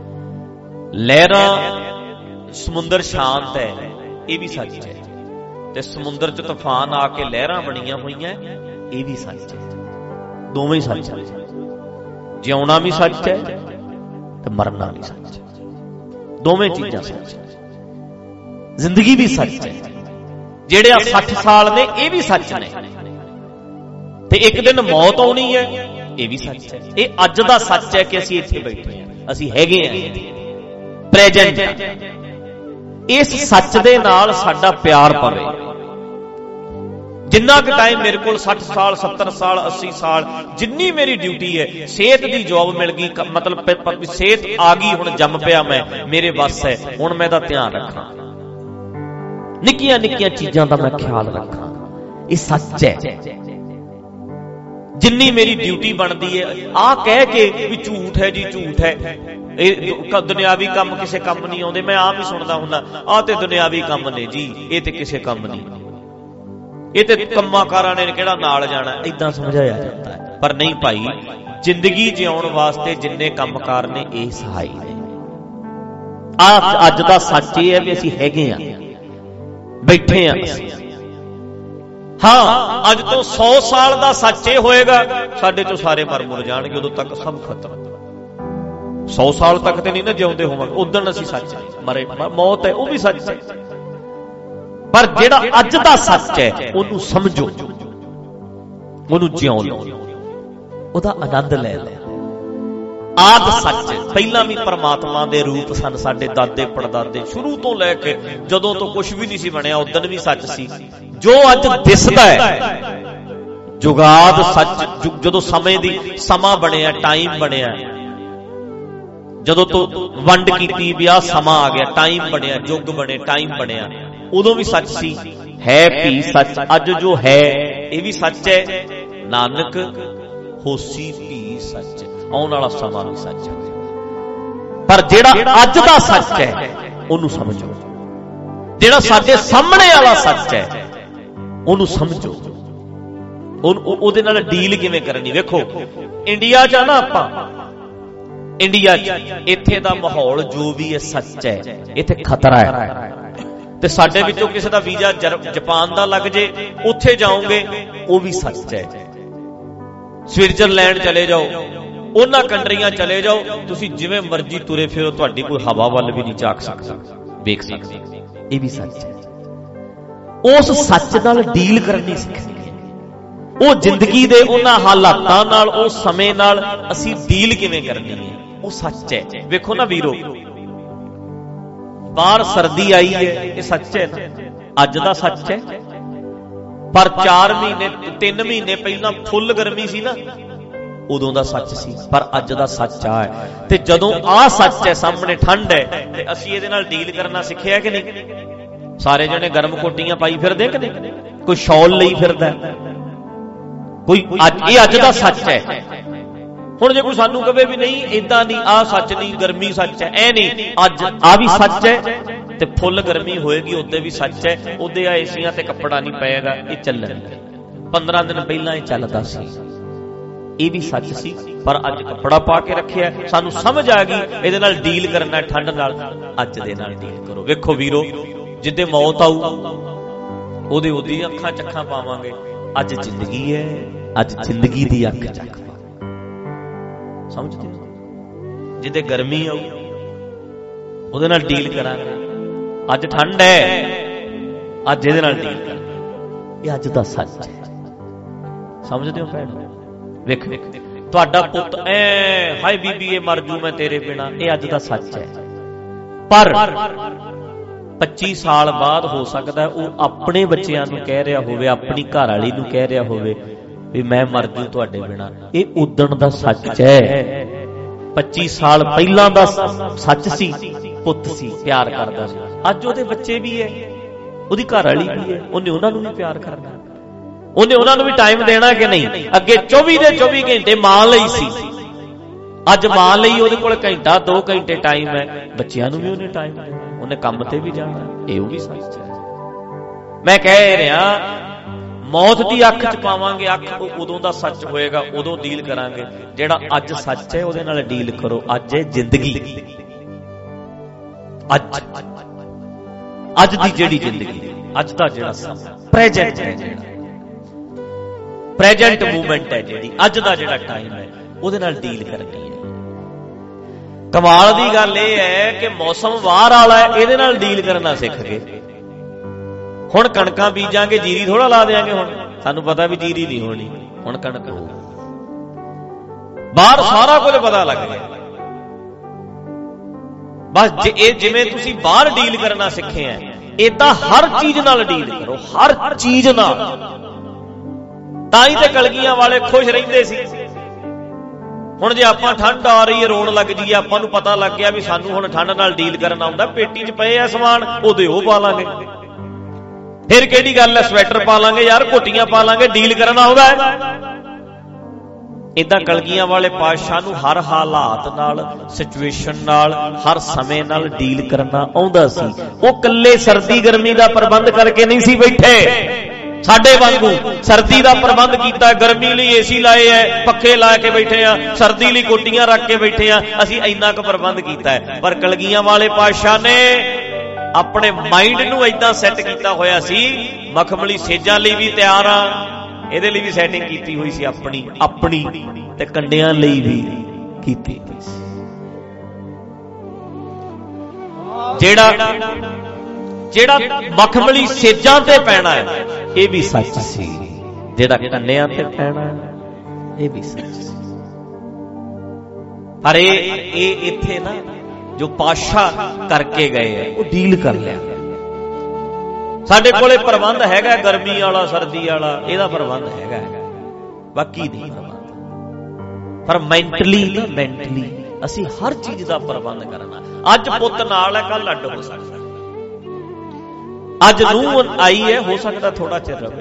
लहरां, समुंदर शांत है, ये भी सच है, ਤੇ ਸਮੁੰਦਰ 'ਚ ਤੂਫਾਨ ਆ ਕੇ ਲਹਿਰਾਂ ਬਣੀਆਂ ਹੋਈਆਂ, ਇਹ ਵੀ ਸੱਚ ਹੈ। ਦੋਵੇਂ ਹੀ ਸੱਚ ਹੈ। ਜਿਉਣਾ ਵੀ ਸੱਚ ਹੈ ਤੇ ਮਰਨਾ ਵੀ ਸੱਚ ਹੈ। ਦੋਵੇਂ ਚੀਜ਼ਾਂ ਸੱਚ ਹੈ। ਜ਼ਿੰਦਗੀ ਵੀ ਸੱਚ ਹੈ। ਜਿਹੜੇ ਆ 60 ਸਾਲ ਨੇ ਇਹ ਵੀ ਸੱਚ ਨੇ, ਤੇ ਇੱਕ ਦਿਨ ਮੌਤ ਆਉਣੀ ਹੈ, ਇਹ ਵੀ ਸੱਚ ਹੈ। ਇਹ ਅੱਜ ਦਾ ਸੱਚ ਹੈ ਕਿ ਅਸੀਂ ਇੱਥੇ ਬੈਠੇ ਹਾਂ, ਅਸੀਂ ਹੈਗੇ ਹਾਂ, ਪ੍ਰੈਜ਼ੈਂਟ। ਇਸ ਸੱਚ ਦੇ ਨਾਲ ਸਾਡਾ ਪਿਆਰ ਪਵੇ। ਜਿੰਨਾ ਕੁ ਟਾਈਮ ਮੇਰੇ ਕੋਲ 60 ਸਾਲ 70 ਸਾਲ 80 ਸਾਲ ਜਿੰਨੀ ਮੇਰੀ ਡਿਊਟੀ ਹੈ, ਸਿਹਤ ਦੀ ਜੌਬ ਮਿਲ ਗਈ, ਮਤਲਬ ਸਿਹਤ ਆ ਗਈ, ਹੁਣ ਜੰਮ ਪਿਆ ਮੈਂ, ਮੇਰੇ ਵੱਸ ਹੈ, ਹੁਣ ਮੈਂ ਇਹਦਾ ਧਿਆਨ ਰੱਖਾਂ, ਨਿੱਕੀਆਂ ਨਿੱਕੀਆਂ ਚੀਜ਼ਾਂ ਦਾ ਮੈਂ ਖਿਆਲ ਰੱਖਾਂ। ਇਹ ਸੱਚ ਹੈ। ਜਿੰਨੀ ਮੇਰੀ ਡਿਊਟੀ ਬਣਦੀ ਹੈ, ਆਹ ਕਹਿ ਕੇ ਵੀ ਝੂਠ ਹੈ ਜੀ, ਝੂਠ ਹੈ, ਇਹ ਦੁਨਿਆਵੀ ਕੰਮ ਕਿਸੇ ਕੰਮ ਨਹੀਂ ਆਉਂਦੇ। ਮੈਂ ਆਮ ਹੀ ਸੁਣਦਾ ਹੁੰਦਾ, ਆਹ ਤੇ ਦੁਨਿਆਵੀ ਕੰਮ ਨੇ ਜੀ, ਇਹ ਤੇ ਕਿਸੇ ਕੰਮ ਨਹੀਂ, ਇਹ ਤੇ ਕੰਮਾਂਕਾਰਾਂ ਨੇ ਕਿਹੜਾ ਨਾਲ ਜਾਣਾ, ਏਦਾਂ ਸਮਝਾਇਆ ਜਾਂਦਾ ਹੈ। ਪਰ ਨਹੀਂ ਭਾਈ, ਜ਼ਿੰਦਗੀ ਜਿਉਣ ਵਾਸਤੇ ਜਿੰਨੇ ਕੰਮਕਾਰ ਨੇ ਇਹ ਸਹਾਈ ਨੇ। ਅੱਜ ਦਾ ਸੱਚ ਇਹ ਹੈ ਵੀ ਅਸੀਂ ਹੈਗੇ ਆ, ਬੈਠੇ ਆ ਅਸੀਂ। ਹਾਂ, ਅੱਜ ਤੋਂ 100 ਸਾਲ ਦਾ ਸੱਚ ਇਹ ਹੋਏਗਾ, ਸਾਡੇ ਚੋਂ ਸਾਰੇ ਮਰ ਮੁਰ ਜਾਣਗੇ, ਉਦੋਂ ਤੱਕ ਸਭ ਖਤਮ। 100 ਸਾਲ ਤੱਕ ਤੇ ਨਹੀਂ ਨਾ ਜਿਉਂਦੇ ਹੋਵਾਂਗੇ, ਉਦੋਂ ਅਸੀਂ ਸੱਚ ਮਰੇ, ਮੌਤ ਹੈ ਉਹ ਵੀ ਸੱਚ ਹੈ। ਪਰ ਜਿਹੜਾ ਅੱਜ ਦਾ ਸੱਚ ਹੈ ਉਹਨੂੰ ਸਮਝੋ, ਉਹਨੂੰ ਜਿਉਂ ਲਓ, ਉਹਦਾ ਆਨੰਦ ਲੈ ਲਓ। ਆਦ ਸੱਚ ਪਹਿਲਾਂ ਵੀ ਪਰਮਾਤਮਾ ਦੇ ਰੂਪ ਸਨ। ਸਾਡੇ ਦਾਦੇ ਪੜਦਾਦੇ ਸ਼ੁਰੂ ਤੋਂ ਲੈ ਕੇ ਜਦੋਂ ਤੋਂ ਕੁਝ ਵੀ ਨਹੀਂ ਸੀ ਬਣਿਆ, ਉਦੋਂ ਵੀ ਸੱਚ ਸੀ। ਜੋ ਅੱਜ ਦਿਸਦਾ ਹੈ ਜੁਗਾਦ ਸੱਚ। ਜਦੋਂ ਸਮੇਂ ਦੀ ਸਮਾਂ ਬਣਿਆ, ਟਾਈਮ ਬਣਿਆ, ਜਦੋਂ ਤੋਂ ਵੰਡ ਕੀਤੀ ਵੀ ਆਹ ਸਮਾਂ ਆ ਗਿਆ, ਟਾਈਮ ਬਣਿਆ, ਯੁੱਗ ਬਣੇ, ਟਾਈਮ ਬਣਿਆ, ਉਦੋਂ ਵੀ ਸੱਚ ਸੀ। ਹੈ ਵੀ ਸੱਚ, ਅੱਜ ਜੋ ਹੈ ਇਹ ਵੀ ਸੱਚ ਹੈ। ਨਾਨਕ ਹੋਸੀ ਵੀ ਸੱਚ, ਆਉਣ ਵਾਲਾ ਸਮਾਂ ਵੀ ਸੱਚ ਹੈ। ਪਰ ਜਿਹੜਾ ਅੱਜ ਦਾ ਸੱਚ ਹੈ ਉਹਨੂੰ ਸਮਝੋ, ਜਿਹੜਾ ਸਾਡੇ ਸਾਹਮਣੇ ਵਾਲਾ ਸੱਚ ਹੈ ਉਹਨੂੰ ਸਮਝੋ, ਉਹਦੇ ਨਾਲ ਡੀਲ ਕਿਵੇਂ ਕਰਨੀ। ਵੇਖੋ, ਇੰਡੀਆ 'ਚ ਆ ਨਾ ਆਪਾਂ, ਇੰਡੀਆ 'ਚ ਇੱਥੇ ਦਾ ਮਾਹੌਲ ਜੋ ਵੀ ਹੈ ਸੱਚ ਹੈ, ਇੱਥੇ ਖਤਰਾ ਹੈ। ਤੇ ਸਾਡੇ ਵਿੱਚੋਂ ਕਿਸੇ ਦਾ ਵੀਜ਼ਾ ਜਾਪਾਨ ਦਾ ਲੱਗ ਜੇ, ਉੱਥੇ ਜਾਓਗੇ, ਉਹ ਵੀ ਸੱਚ ਹੈ। ਸਵਿਟਜ਼ਰਲੈਂਡ ਚਲੇ ਜਾਓ, ਉਹਨਾਂ ਕੰਟਰੀਆਂ ਚਲੇ ਜਾਓ, ਤੁਸੀਂ ਜਿਵੇਂ ਮਰਜ਼ੀ ਤੁਰੇ ਫਿਰੋ, ਤੁਹਾਡੀ ਕੋਈ ਹਵਾ ਵੱਲ ਵੀ ਨਹੀਂ ਝਾਕ ਸਕਦਾ, ਵੇਖ ਸਕਦਾ। ਇਹ ਵੀ ਸੱਚ ਹੈ। ਉਸ ਸੱਚ ਨਾਲ ਡੀਲ ਕਰਨੀ ਸਿੱਖਣੀ ਹੈ। ਉਹ ਜ਼ਿੰਦਗੀ ਦੇ ਉਹਨਾਂ ਹਾਲਾਤਾਂ ਨਾਲ, ਉਸ ਸਮੇਂ ਨਾਲ ਅਸੀਂ ਡੀਲ ਕਿਵੇਂ ਕਰਨੀ ਹੈ, ਉਹ ਸੱਚ ਹੈ। ਵੇਖੋ ਨਾ ਵੀਰੋ, ਬਾਹਰ ਸਰਦੀ ਆਈ ਹੈ, ਇਹ ਸੱਚ ਹੈ ਨਾ, ਅੱਜ ਦਾ ਸੱਚ ਹੈ। ਪਰ 4 ਮਹੀਨੇ 3 ਮਹੀਨੇ ਪਹਿਲਾਂ ਫੁੱਲ ਗਰਮੀ ਸੀ ਨਾ, ਉਦੋਂ ਦਾ ਸੱਚ ਸੀ। ਪਰ ਅੱਜ ਦਾ ਸੱਚ ਆ ਹੈ। ਤੇ ਜਦੋਂ ਆਹ ਸੱਚ ਹੈ ਸਾਹਮਣੇ, ਠੰਡ ਹੈ, ਤੇ ਅਸੀਂ ਇਹਦੇ ਨਾਲ ਡੀਲ ਕਰਨਾ ਸਿੱਖਿਆ ਕਿ ਨਹੀਂ? ਸਾਰੇ ਜਣੇ ਗਰਮ ਕੋਟੀਆਂ ਪਾਈ ਫਿਰਦੇ ਕਿ ਨਹੀਂ? ਕੋਈ ਸ਼ਾਲ ਲਈ ਫਿਰਦਾ, ਕੋਈ ਇਹ ਅੱਜ ਦਾ ਸੱਚ ਹੈ। ਹੁਣ ਜੇ ਕੋਈ ਸਾਨੂੰ ਕਹੇ ਵੀ ਨਹੀਂ ਏਦਾਂ ਨਹੀਂ, ਆਹ ਸੱਚ ਨਹੀਂ, ਗਰਮੀ ਸੱਚ ਹੈ, ਐ ਨਹੀਂ, ਅੱਜ ਆ ਵੀ ਸੱਚ ਹੈ ਤੇ ਫੁੱਲ ਗਰਮੀ ਹੋਏਗੀ, ਉਹਦੇ ਵੀ ਸੱਚ ਹੈ। ਉਹਦੇ ਆ ਏਸੀਆਂ ਤੇ ਕੱਪੜਾ ਨਹੀਂ ਪਏਗਾ, ਇਹ ਚੱਲਣ। 15 ਦਿਨ ਪਹਿਲਾਂ ਇਹ ਚੱਲਦਾ ਸੀ, ਇਹ ਵੀ ਸੱਚ ਸੀ। ਪਰ ਅੱਜ ਕੱਪੜਾ ਪਾ ਕੇ ਰੱਖਿਆ, ਸਾਨੂੰ ਸਮਝ ਆ ਗਈ ਇਹਦੇ ਨਾਲ ਡੀਲ ਕਰਨਾ, ਠੰਡ ਨਾਲ। ਅੱਜ ਦੇ ਨਾਲ ਡੀਲ ਕਰੋ। ਵੇਖੋ ਵੀਰੋ, ਜਿੱਦੇ ਮੌਤ ਆਊ ਉਹਦੇ ਉਹਦੀ ਅੱਖਾਂ ਚੱਖਾਂ ਪਾਵਾਂਗੇ। ਅੱਜ ਜ਼ਿੰਦਗੀ ਹੈ, ਅੱਜ ਜ਼ਿੰਦਗੀ ਦੀ ਅੱਖ ਚੱਖ ਸਮਝਦੇ। ਜਿੱਦੇ ਗਰਮੀ ਆਊ ਉਹਦੇ ਨਾਲ ਡੀਲ ਕਰਾਂਗੇ। ਅੱਜ ਠੰਡ ਹੈ, ਅੱਜ ਇਹਦੇ ਨਾਲ ਡੀਲ ਕਰਾਂਗੇ। ਇਹ ਅੱਜ ਦਾ ਸੱਚ ਹੈ। ਸਮਝਦੇ ਹੋ ਭੈਣ? ਵੇਖ, ਤੁਹਾਡਾ ਪੁੱਤ ਹਾਏ ਬੀਬੀ ਇਹ ਮਰ ਜੂ ਮੈਂ ਤੇਰੇ ਬਿਨਾ, ਇਹ ਅੱਜ ਦਾ ਸੱਚ ਹੈ। ਪਰ 25 ਸਾਲ ਬਾਅਦ ਹੋ ਸਕਦਾ ਉਹ ਆਪਣੇ ਬੱਚਿਆਂ ਨੂੰ ਕਹਿ ਰਿਹਾ ਹੋਵੇ, ਆਪਣੀ ਘਰ ਵਾਲੀ ਨੂੰ ਕਹਿ ਰਿਹਾ ਹੋਵੇ ਵੀ ਮੈਂ ਮਰ ਜੂ ਤੁਹਾਡੇ ਬਿਨਾ। ਇਹ ਉਦਣ ਦਾ ਸੱਚ ਹੈ। 25 ਸਾਲ ਪਹਿਲਾਂ ਦਾ ਸੱਚ ਸੀ। ਪੁੱਤ ਸੀ, ਪਿਆਰ ਕਰਦਾ ਸੀ। ਅੱਜ ਉਹਦੇ ਬੱਚੇ ਵੀ ਹੈ, ਉਹਦੀ ਘਰ ਵਾਲੀ ਵੀ ਹੈ, ਉਹਨੇ ਉਹਨਾਂ ਨੂੰ ਵੀ ਪਿਆਰ ਕਰਨਾ, ਉਹਨੇ ਉਹਨਾਂ ਨੂੰ ਵੀ ਟਾਈਮ ਦੇਣਾ ਕਿ ਨਹੀਂ? ਅੱਗੇ 24 ਦੇ 24 ਘੰਟੇ ਮਾਂ ਲਈ ਸੀ, ਅੱਜ ਮਾਂ ਲਈ ਉਹਦੇ ਕੋਲ ਘੰਟਾ 2 ਘੰਟੇ ਟਾਈਮ ਹੈ। ਬੱਚਿਆਂ ਨੂੰ ਵੀ ਉਹਨੇ ਟਾਈਮ ਦੇਣਾ, ਉਹਨੇ ਕੰਮ ਤੇ ਵੀ ਜਾਣਾ। ਇਹ ਵੀ ਸੱਚ ਹੈ। ਮੈਂ ਕਹਿ ਰਿਹਾ, ਮੌਤ ਦੀ ਅੱਖ ਚ ਪਾਵਾਂਗੇ, ਅੱਖ ਉਦੋਂ ਦਾ ਸੱਚ ਹੋਏਗਾ, ਉਦੋਂ ਡੀਲ ਕਰਾਂਗੇ। ਜਿਹੜਾ ਅੱਜ ਸੱਚ ਹੈ ਉਹਦੇ ਨਾਲ ਡੀਲ ਕਰੋ। ਅੱਜ ਹੈ ਜ਼ਿੰਦਗੀ, ਅੱਜ ਦੀ ਜਿਹੜੀ ਜ਼ਿੰਦਗੀ ਅੱਜ ਦਾ ਜਿਹੜਾ ਸਮਾਂ ਪ੍ਰੈਜੈਂਟ ਹੈ, ਜਿਹੜਾ ਪ੍ਰੈਜੈਂਟ ਮੂਵਮੈਂਟ ਹੈ, ਜਿਹੜੀ ਅੱਜ ਦਾ ਜਿਹੜਾ ਟਾਈਮ ਹੈ, ਉਹਦੇ ਨਾਲ ਡੀਲ ਕਰਨੀ ਹੈ। ਕਮਾਲ ਦੀ ਗੱਲ ਇਹ ਹੈ ਕਿ ਮੌਸਮ ਬਾਹਰ ਵਾਲਾ ਹੈ, ਇਹਦੇ ਨਾਲ ਡੀਲ ਕਰਨਾ ਸਿੱਖ ਗਏ। ਹੁਣ ਕਣਕਾਂ ਬੀਜਾਂਗੇ, ਜੀਰੀ ਥੋੜਾ ਲਾ ਦੇਾਂਗੇ। ਹੁਣ ਸਾਨੂੰ ਪਤਾ ਵੀ ਜੀਰੀ ਨਹੀਂ ਹੋਣੀ, ਹੁਣ ਕਣਕ ਹੋ। ਬਾਹਰ ਸਾਰਾ ਕੁਝ ਪਤਾ ਲੱਗ ਗਿਆ। ਬਸ ਇਹ ਜਿਵੇਂ ਤੁਸੀਂ ਬਾਹਰ ਡੀਲ ਕਰਨਾ ਸਿੱਖੇ ਆ, ਏਦਾਂ ਹਰ ਚੀਜ਼ ਨਾਲ ਡੀਲ ਕਰੋ, ਹਰ ਚੀਜ਼ ਨਾਲ। ਤਾਂ ਹੀ ਤੇ ਕਲਗੀਆਂ ਵਾਲੇ ਖੁਸ਼ ਰਹਿੰਦੇ ਸੀ। ਹੁਣ ਜੇ ਆਪਾਂ ਠੰਡ ਆ ਰਹੀ ਹੈ ਰੋਣ ਲੱਗ ਜਾਈਏ, ਆਪਾਂ ਨੂੰ ਪਤਾ ਲੱਗ ਗਿਆ ਵੀ ਸਾਨੂੰ ਹੁਣ ਠੰਡ ਨਾਲ ਡੀਲ ਕਰਨਾ ਆਉਂਦਾ, ਪੇਟੀ 'ਚ ਪਏ ਆ ਸਮਾਨ, ਉਹਦੇ ਉਹ ਪਾ ਲਾਂਗੇ। ਫਿਰ ਕਿਹੜੀ ਗੱਲ ਹੈ, ਸਵੈਟਰ ਪਾ ਲਾਂਗੇ ਯਾਰ, ਕੋਟੀਆਂ ਪਾ ਲਾਂਗੇ, ਡੀਲ ਕਰਨਾ ਆਉਂਦਾ ਹੈ। ਏਦਾਂ ਕਲਗੀਆਂ ਵਾਲੇ ਪਾਤਸ਼ਾਹ ਨੂੰ ਹਰ ਹਾਲਾਤ ਨਾਲ, ਸਿਚੁਏਸ਼ਨ ਨਾਲ, ਹਰ ਸਮੇਂ ਨਾਲ ਡੀਲ ਕਰਨਾ ਆਉਂਦਾ ਸੀ। ਉਹ ਇਕੱਲੇ ਸਰਦੀ ਗਰਮੀ ਦਾ ਪ੍ਰਬੰਧ ਕਰਕੇ ਨਹੀਂ ਸੀ ਬੈਠੇ। ਸਾਡੇ ਵਾਂਗੂ ਸਰਦੀ ਦਾ ਪ੍ਰਬੰਧ ਕੀਤਾ, ਗਰਮੀ ਲਈ ਏਸੀ ਲਾਏ ਐ, ਪੱਖੇ ਲਾ ਕੇ ਬੈਠੇ ਆ, ਸਰਦੀ ਲਈ ਕੋਟੀਆਂ ਰੱਖ ਕੇ ਬੈਠੇ ਆ, ਅਸੀਂ ਇੰਨਾ ਕੁ ਪ੍ਰਬੰਧ ਕੀਤਾ ਹੈ। ਪਰ ਕਲਗੀਆਂ ਵਾਲੇ ਪਾਤਸ਼ਾਹ ਨੇ ਆਪਣੇ ਮਾਈਂਡ ਨੂੰ ਏਦਾਂ ਸੈੱਟ ਕੀਤਾ ਹੋਇਆ ਸੀ। ਮਖਮਲੀ ਸੇਜਾਂ ਲਈ ਵੀ ਤਿਆਰ ਆ, ਇਹਦੇ ਲਈ ਵੀ ਸੈਟਿੰਗ ਕੀਤੀ ਹੋਈ ਸੀ ਆਪਣੀ ਤੇ ਕੰਡਿਆਂ ਲਈ ਵੀ ਕੀਤੀ ਸੀ। ਜਿਹੜਾ ਮਖਮਲੀ ਸੇਜਾਂ ਤੇ ਪੈਣਾ ਹੈ ਇਹ ਵੀ ਸੱਚ ਸੀ, ਜਿਹੜਾ ਕੰਨਿਆਂ ਤੇ ਪੈਣਾ ਇਹ ਵੀ ਸੱਚ ਸੀ। ਪਰ ਇਹ ਇੱਥੇ ਨਾ ਜੋ ਪਾਤਸ਼ਾਹ ਕਰਕੇ ਗਏ ਹੈ, ਉਹ ਡੀਲ ਕਰ ਲਿਆ। ਸਾਡੇ ਕੋਲੇ ਪ੍ਰਬੰਧ ਹੈਗਾ ਗਰਮੀ ਵਾਲਾ, ਸਰਦੀ ਵਾਲਾ, ਇਹਦਾ ਪ੍ਰਬੰਧ ਹੈਗਾ, ਬਾਕੀ ਨਹੀਂ ਪ੍ਰਬੰਧ। ਪਰ ਮੈਂਟਲੀ ਅਸੀਂ ਹਰ ਚੀਜ਼ ਦਾ ਪ੍ਰਬੰਧ ਕਰਨਾ। ਅੱਜ ਪੁੱਤ ਨਾਲ ਹੈ, ਕੱਲ ਅੱਡ ਹੋ ਸਕਦਾ। ਅੱਜ ਨੂੰਹ ਆਈ ਹੈ, ਹੋ ਸਕਦਾ ਥੋੜਾ ਚਿਰ ਰਹੇ,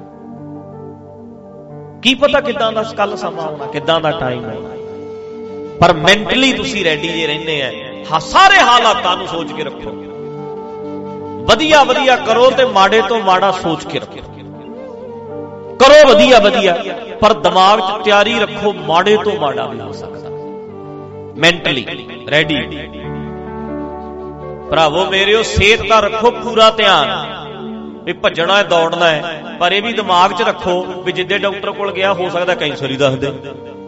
ਕੀ ਪਤਾ ਕਿੱਦਾਂ ਦਾ ਕੱਲ ਸਮਾਂ ਆਉਣਾ, ਕਿੱਦਾਂ ਦਾ ਟਾਈਮ ਆਉਣਾ। ਪਰ ਮੈਂਟਲੀ ਤੁਸੀਂ ਰੈਡੀ ਜੇ ਰਹਿੰਦੇ ਆ, ਸਾਰੇ ਹਾਲਾਤਾਂ ਨੂੰ ਸੋਚ ਕੇ ਰੱਖੋ। ਵਧੀਆ ਕਰੋ ਤੇ ਮਾੜੇ ਤੋਂ ਮਾੜਾ ਸੋਚ ਕੇ ਰੱਖੋ। ਕਰੋ ਵਧੀਆ, ਪਰ ਦਿਮਾਗ 'ਚ ਤਿਆਰੀ ਰੱਖੋ, ਮਾੜੇ ਤੋਂ ਮਾੜਾ ਵੀ ਹੋ ਸਕਦਾ। Mentally ready. ਭਰਾਵੋ ਮੇਰਿਓ, ਸਿਹਤ ਦਾ ਰੱਖੋ ਪੂਰਾ ਧਿਆਨ ਵੀ ਭੱਜਣਾ ਹੈ, ਦੌੜਨਾ ਹੈ, ਪਰ ਇਹ ਵੀ ਦਿਮਾਗ 'ਚ ਰੱਖੋ ਵੀ ਜਿੱਦੇ ਡਾਕਟਰ ਕੋਲ ਗਿਆ ਹੋ ਸਕਦਾ ਕੈਂਸਰ ਹੀ ਦੱਸ ਦੇ।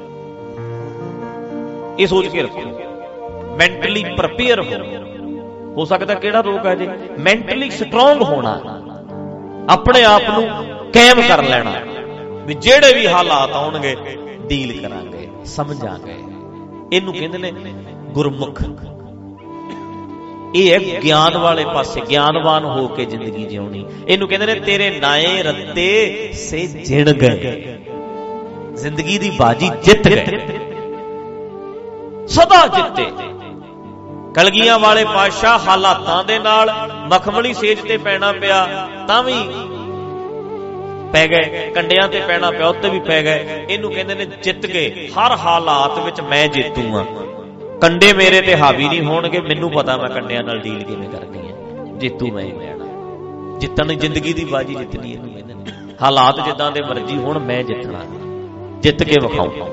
ਇਹ ਸੋਚ ਕੇ ਰੱਖੋ। ਮੈਂਟਲੀ ਪ੍ਰਪੇਅਰ ਹੋ ਸਕਦਾ ਕਿਹੜਾ ਰੋਗ ਹੈ ਜੀ। ਮੈਂਟਲੀ ਸਟਰੋਂਗ ਹੋਣਾ, ਆਪਣੇ ਆਪ ਨੂੰ ਕਾਇਮ ਕਰ ਲੈਣਾ ਵੀ ਜਿਹੜੇ ਵੀ ਹਾਲਾਤ ਆਉਣਗੇ ਡੀਲ ਕਰਾਂਗੇ, ਸਮਝਾਂਗੇ। ਇਹਨੂੰ ਕਹਿੰਦੇ ਨੇ ਗੁਰਮੁਖ। ਇਹ ਹੈ ਗਿਆਨ ਵਾਲੇ ਪਾਸੇ, ਗਿਆਨਵਾਨ ਹੋ ਕੇ ਜ਼ਿੰਦਗੀ ਜਿਉਣੀ। ਇਹਨੂੰ ਕਹਿੰਦੇ ਨੇ ਤੇਰੇ ਨਾਏ ਰੱਤੇ ਸੇ ਜਿਣ ਗਏ, ਜ਼ਿੰਦਗੀ ਦੀ ਬਾਜੀ ਜਿੱਤ ਗਏ, ਸਦਾ ਜਿੱਤੇ। ਕਲਗੀਆਂ ਵਾਲੇ ਪਾਤਸ਼ਾਹ ਹਾਲਾਤਾਂ ਦੇ ਨਾਲ ਮਖਮਲੀ ਸੇਜ ਤੇ ਪੈਣਾ ਪਿਆ ਤਾਂ ਵੀ ਪੈ ਗਏ, ਕੰਡਿਆਂ ਤੇ ਪੈਣਾ ਪਿਆ ਉੱਤੇ ਵੀ ਪੈ ਗਏ। ਇਹਨੂੰ ਕਹਿੰਦੇ ਨੇ ਜਿੱਤ ਗਏ। ਹਰ ਹਾਲਾਤ ਵਿੱਚ ਮੈਂ ਜੇਤੂ ਆ, ਕੰਡੇ ਮੇਰੇ ਤੇ ਹਾਵੀ ਨਹੀਂ ਹੋਣਗੇ। ਮੈਨੂੰ ਪਤਾ ਮੈਂ ਕੰਡਿਆਂ ਨਾਲ ਡੀਲ ਕਿਵੇਂ ਕਰਨੀ ਹੈ, ਜੇਤੂ ਮੈਂ ਹੀ ਰਹਿਣਾ। ਜਿੱਤਣ ਜ਼ਿੰਦਗੀ ਦੀ ਬਾਜੀ ਜਿੱਤਣੀ ਇਹਨੂੰ ਕਹਿੰਦੇ ਨੇ। ਹਾਲਾਤ ਜਿੱਦਾਂ ਦੇ ਮਰਜ਼ੀ ਹੋਣ, ਮੈਂ ਜਿੱਤਣਾ, ਜਿੱਤ ਕੇ ਵਿਖਾਊਂ।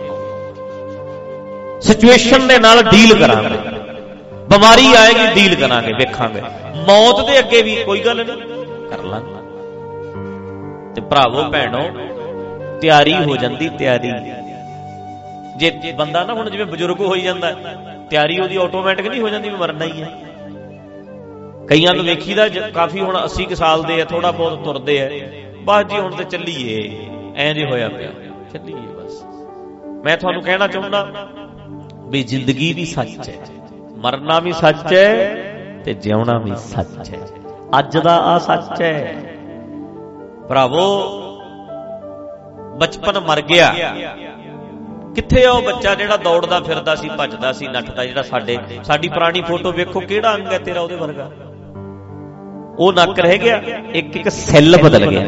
ਸਿਚੁਏਸ਼ਨ ਦੇ ਨਾਲ ਡੀਲ ਕਰਾਂਗੇ, ਬਿਮਾਰੀ ਆਏਗੀ ਡੀਲ ਕਰਾਂਗੇ, ਵੇਖਾਂਗੇ। ਮੌਤ ਦੇ ਅੱਗੇ ਵੀ ਕੋਈ ਗੱਲ ਨਹੀਂ, ਕਰ ਲਾਂਗੇ। ਤੇ ਭਰਾਵੋ ਭੈਣੋ, ਤਿਆਰੀ ਹੋ ਜਾਂਦੀ। ਤਿਆਰੀ ਜੇ ਬੰਦਾ ਨਾ ਹੁਣ ਜਿਵੇਂ ਬਜ਼ੁਰਗ ਹੋਈ ਜਾਂਦਾ, ਤਿਆਰੀ ਉਹਦੀ ਆਟੋਮੈਟਿਕ ਨਹੀਂ ਹੋ ਜਾਂਦੀ ਵੀ ਮਰਨਾ ਹੀ ਹੈ। ਕਈਆਂ ਨੂੰ ਵੇਖੀਦਾ ਕਾਫੀ ਹੁਣ 80 ਕੁ ਸਾਲ ਦੇ ਆ, ਥੋੜਾ ਬਹੁਤ ਤੁਰਦੇ ਆ, ਬਸ ਜੀ ਹੁਣ ਤੇ ਚੱਲੀਏ, ਐਂ ਜੇ ਹੋਇਆ ਪਿਆ, ਚੱਲੀਏ ਬਸ। ਮੈਂ ਤੁਹਾਨੂੰ ਕਹਿਣਾ ਚਾਹੁੰਦਾ ਵੀ ਜ਼ਿੰਦਗੀ ਵੀ ਸੱਚ ਹੈ, ਮਰਨਾ ਵੀ ਸੱਚ ਹੈ ਤੇ ਜਿਉਣਾ ਵੀ ਸੱਚ ਹੈ। ਅੱਜ ਦਾ ਆ ਸੱਚ ਹੈ ਭਰਾਵੋ। ਬਚਪਨ ਮਰ ਗਿਆ। ਕਿੱਥੇ ਆ ਉਹ ਬੱਚਾ ਜਿਹੜਾ ਦੌੜਦਾ ਫਿਰਦਾ ਸੀ, ਭੱਜਦਾ ਸੀ, ਨੱਠਦਾ? ਜਿਹੜਾ ਸਾਡੀ ਪੁਰਾਣੀ ਫੋਟੋ ਵੇਖੋ, ਕਿਹੜਾ ਅੰਗ ਹੈ ਤੇਰਾ ਉਹਦੇ ਵਰਗਾ? ਉਹ ਨੱਕ ਰਹਿ ਗਿਆ, ਇੱਕ ਸੈੱਲ ਬਦਲ ਗਿਆ।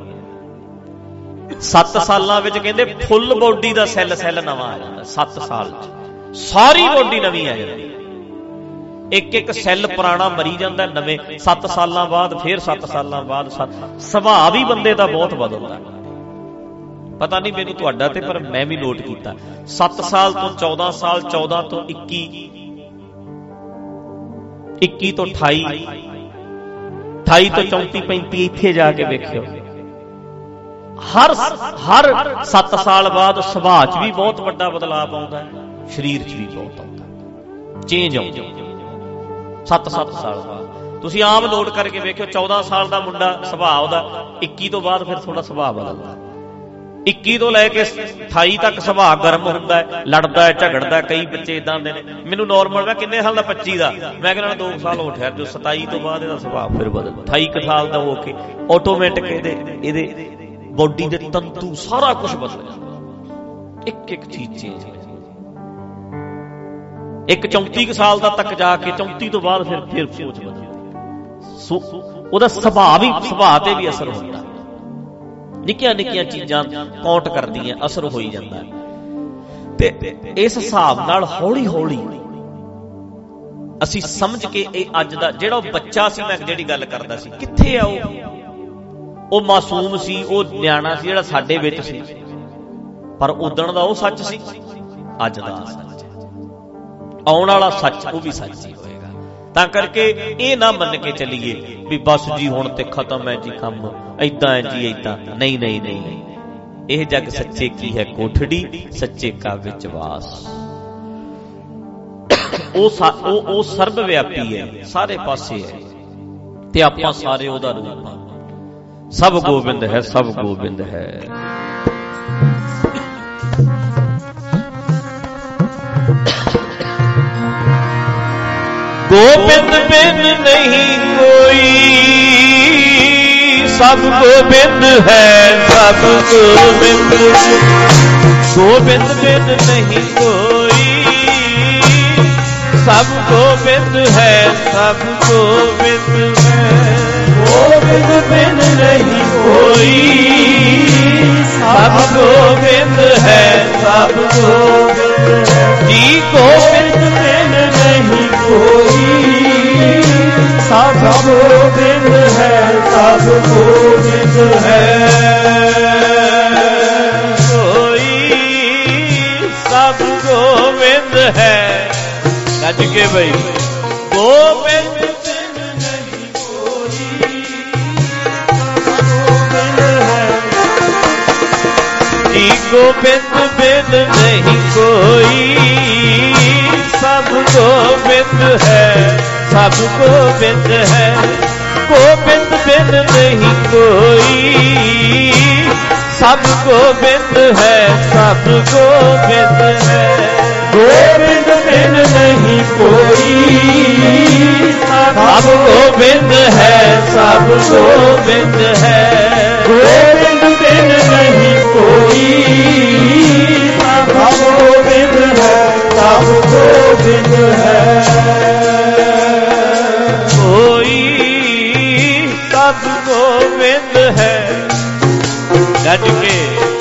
7 ਸਾਲਾਂ ਵਿੱਚ ਕਹਿੰਦੇ ਫੁੱਲ ਬੋਡੀ ਦਾ ਸੈੱਲ ਨਵਾਂ ਆ ਜਾਂਦਾ। 7 ਸਾਲ ਚ ਸਾਰੀ ਬੋਡੀ ਨਵੀਂ ਆ ਜਾਂਦੀ। ਇੱਕ ਸੈੱਲ ਪੁਰਾਣਾ ਮਰੀ ਜਾਂਦਾ, ਨਵੇਂ 7 ਸਾਲਾਂ ਬਾਅਦ, ਫਿਰ 7 ਸਾਲਾਂ ਬਾਅਦ। ਸੁਭਾਅ ਵੀ ਬੰਦੇ ਦਾ ਬਹੁਤ ਬਦਲਦਾ। ਪਤਾ ਨਹੀਂ ਮੈਨੂੰ ਤੁਹਾਡਾ ਤੇ, ਪਰ ਮੈਂ ਵੀ ਨੋਟ ਕੀਤਾ 7 ਸਾਲ ਤੋਂ 14 ਸਾਲ, 14 ਤੋਂ 21, 21 ਤੋਂ 28, 28 ਤੋਂ 34 35 ਇੱਥੇ ਜਾ ਕੇ ਵੇਖਿਓ, ਹਰ 7 ਸਾਲ ਬਾਅਦ ਸੁਭਾਅ 'ਚ ਵੀ ਬਹੁਤ ਵੱਡਾ ਬਦਲਾਅ ਆਉਂਦਾ, ਸਰੀਰ 'ਚ ਵੀ ਬਹੁਤ ਆਉਂਦਾ, ਚੇਂਜ ਆਉਂਦਾ 7 ਸਾਲ ਬਾਅਦ। ਤੁਸੀਂ ਆਮ ਲੋਡ ਕਰਕੇ ਵੇਖਿਓ, 14 ਸਾਲ ਦਾ ਮੁੰਡਾ ਸੁਭਾਅ ਉਹਦਾ 21 ਤੋਂ ਬਾਅਦ ਫਿਰ ਥੋੜਾ ਸੁਭਾਅ ਬਦਲਦਾ, 21 ਤੋਂ ਲੈ ਕੇ 28 ਤੱਕ ਸੁਭਾਅ ਗਰਮ ਹੁੰਦਾ, ਲੜਦਾ ਹੈ, ਝਗੜਦਾ। ਕਈ ਬੱਚੇ ਇਦਾਂ ਦੇ ਨੇ, ਮੈਨੂੰ ਨੋਰਮਲ, ਮੈਂ ਕਿੰਨੇ ਸਾਲ ਦਾ 25 ਦਾ, ਮੈਂ ਕਹਿੰਦਾ 2 ਸਾਲ ਹੋ ਠਹਿਰ ਜੋ, 27 ਤੋਂ ਬਾਅਦ ਇਹਦਾ ਸੁਭਾਅ ਫਿਰ ਬਦਲਦਾ। 28 ਸਾਲ ਦਾ ਹੋ ਕੇ ਆਟੋਮੈਟਿਕ ਇਹਦੇ ਬੋਡੀ ਦੇ ਤੰਤੂ ਸਾਰਾ ਕੁਝ ਬਦਲ ਜਾਂਦਾ, ਇੱਕ ਚੀਜ਼ ਚੇਂਜ। ਇੱਕ 34 ਸਾਲ ਦਾ ਤੱਕ ਜਾ ਕੇ 34 ਤੋਂ ਬਾਅਦ ਫਿਰ ਸੋਚ ਬਦਲਦੀ, ਉਹਦਾ ਸੁਭਾਅ ਤੇ ਵੀ ਅਸਰ ਹੁੰਦਾ। ਨਿੱਕੀਆਂ ਨਿੱਕੀਆਂ ਚੀਜ਼ਾਂ ਕਾਊਂਟ ਕਰਦੀਆਂ, ਅਸਰ ਹੋਈ ਜਾਂਦਾ। ਤੇ ਇਸ ਹਿਸਾਬ ਨਾਲ ਹੌਲੀ ਹੌਲੀ ਅਸੀਂ ਸਮਝ ਕੇ, ਇਹ ਅੱਜ ਦਾ ਜਿਹੜਾ ਬੱਚਾ ਸੀ, ਮੈਂ ਜਿਹੜੀ ਗੱਲ ਕਰਦਾ ਸੀ, ਕਿੱਥੇ ਆ ਉਹ ਮਾਸੂਮ ਸੀ, ਉਹ ਨਿਆਣਾ ਸੀ ਜਿਹੜਾ ਸਾਡੇ ਵਿੱਚ ਸੀ, ਪਰ ਉਦਣ ਦਾ ਉਹ ਸੱਚ ਸੀ, ਅੱਜ ਦਾ ਸੱਚ ਹੈ, ਆਉਣ ਵਾਲਾ ਸੱਚ ਉਹ ਵੀ ਸੱਚ ਹੀ ਹੋਏਗਾ। ਤਾਂ ਕਰਕੇ ਇਹ ਨਾ ਮੰਨ ਕੇ ਚੱਲੀਏ ਵੀ ਬਸ ਜੀ ਹੁਣ ਤੇ ਖਤਮ ਹੈ ਜੀ ਕੰਮ, ਏਦਾਂ ਹੈ ਜੀ ਏਦਾਂ। ਨਹੀਂ, ਇਹ ਜੱਗ ਸੱਚੇ ਕੀ ਹੈ ਕੋਠੜੀ, ਸੱਚੇ ਕਾ ਵਿੱਚ ਵਾਸ। ਉਹ ਸਰਬ ਵਿਆਪੀ ਹੈ, ਸਾਰੇ ਪਾਸੇ ਹੈ, ਤੇ ਆਪਾਂ ਸਾਰੇ ਉਹਦਾ ਰੂਪ ਹਾਂ। ਸਭ ਗੋਬਿੰਦ ਹੈ, ਸਭ ਗੋਬਿੰਦ ਹੈ। गोविंद बिन नहीं कोई, सब गोविंद है, सब गोविंद। गोविंद बिन नहीं कोई, सब गोविंद है, सब गोविंद है। गोविंद बिन नहीं कोई, सब गोविंद है, सब गोविंद है। जी गोविंद बिन नहीं कोई, सब गोविंद है, सब गोविंद है। कोई सब गोविंद है, गज के भाई, गोविंद बिन नहीं कोई, गोविंद है। जी गोविंद बिन नहीं कोई, सब गोविंद है, सब गोविंद है। गोविंद बिन नहीं कोई, सब गोविंद है, सब गोविंद है। गोविंद बिन नहीं कोई, सब गोविंद है, सब गोविंद है। गोविंद बिन नहीं कोई, सब गोविंद है, सब गोविंद है। कोई सब गोविंद है, गज के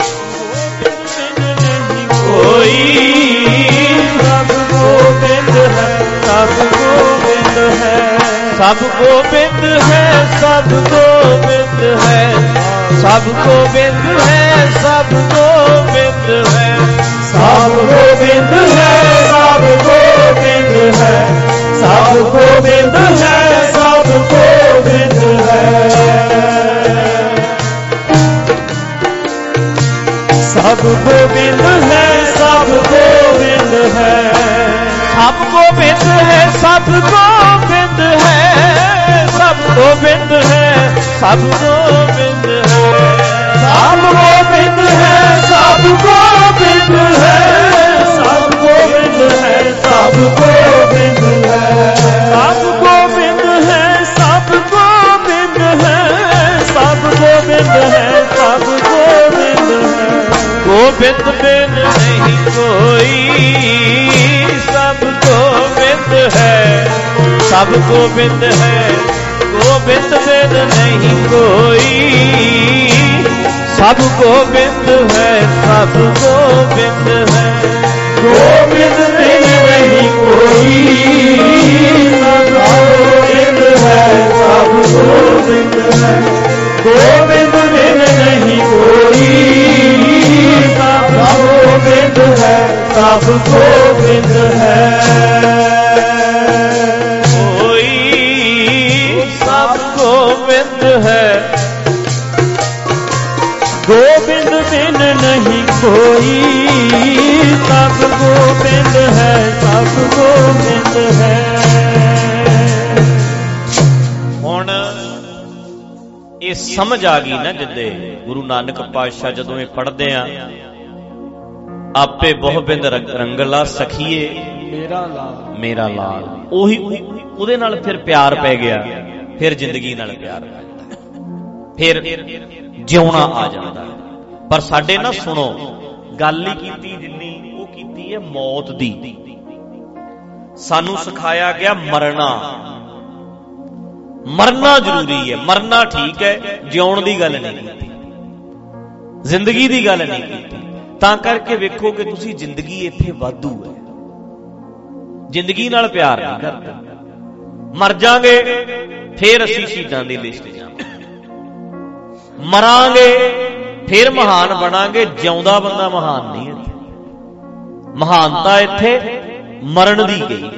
कोई सब गोविंद है, सब गोविंद है। सब गोविंद है, सब गोविंद है, सब गोविंद है, सब गोविंद है। सब गोविंद है, सब गोविंद है, सब गोविंद है, सब गोविंद है। सब गोविंद है, सब गोविंद है, सब गोविंद है, सब गोविंद है, सब गोविंद है, सब गोविंद है। सब गोविंद है, सब गोविंद है, सब गोविंद है, सब गोविंद है। सब गोविंद है, सब गोविंद है, सब गोविंद है, सब गोविंद है। गोविंद बिन नहीं कोई, सब गोविंद है, सब गोविंद है। गोविंद बिन नहीं कोई, सब गोविंद है, सब गोविंद है। गोविंद बिन नहीं कोई, सब गोविंद है, सब गोविंद है। गोविंद बिन नहीं कोई, सब गोविंद है, सब गोविंद है। कोई सब गोविंद ਸਮਝ ਆ ਗਈ ਨਾ, ਜਿੱਦੇ ਗੁਰੂ ਨਾਨਕ ਪਾਤਸ਼ਾਹ ਜਦੋਂ ਇਹ ਪੜ੍ਹਦੇ ਆ, ਆਪੇ ਬਹੁ ਬਿੰਦ ਰੰਗਲਾ ਸਖੀਏ ਮੇਰਾ ਲਾਲ, ਉਹੀ ਉਹਦੇ ਨਾਲ ਫਿਰ ਪਿਆਰ ਪੈ ਗਿਆ, ਫਿਰ ਜ਼ਿੰਦਗੀ ਨਾਲ ਪਿਆਰ ਪੈ ਜਾਂਦਾ, ਫਿਰ ਜਿਉਣਾ ਆ ਜਾਂਦਾ। ਪਰ ਸਾਡੇ ਨਾ ਸੁਣੋ, ਗੱਲ ਹੀ ਕੀਤੀ ਜਿੰਨੀ ਉਹ ਕੀਤੀ ਹੈ ਮੌਤ ਦੀ। ਸਾਨੂੰ ਸਿਖਾਇਆ ਗਿਆ ਮਰਨਾ, ਮਰਨਾ ਜ਼ਰੂਰੀ ਹੈ, ਮਰਨਾ ਠੀਕ ਹੈ, ਜਿਉਣ ਦੀ ਗੱਲ ਨਹੀਂ ਕੀਤੀ, ਜ਼ਿੰਦਗੀ ਦੀ ਗੱਲ ਨਹੀਂ ਕੀਤੀ। ਤਾਂ ਕਰਕੇ ਵੇਖੋ ਕਿ ਤੁਸੀਂ ਜ਼ਿੰਦਗੀ ਇੱਥੇ ਵਾਧੂ ਹੈ, ਜ਼ਿੰਦਗੀ ਨਾਲ ਪਿਆਰ ਨਹੀਂ ਕਰਦੇ। ਮਰ ਜਾਾਂਗੇ ਫੇਰ ਅਸੀਂ ਸ਼ਹੀਦਾਂ ਦੀ ਲਿਸਟ ਜਾਵਾਂਗੇ, ਮਰਾਂਗੇ ਫੇਰ ਮਹਾਨ ਬਣਾਂਗੇ। ਜਿਉਂਦਾ ਬੰਦਾ ਮਹਾਨ ਨਹੀਂ ਹੈ, ਮਹਾਨਤਾ ਇੱਥੇ ਮਰਨ ਦੀ ਗਈ,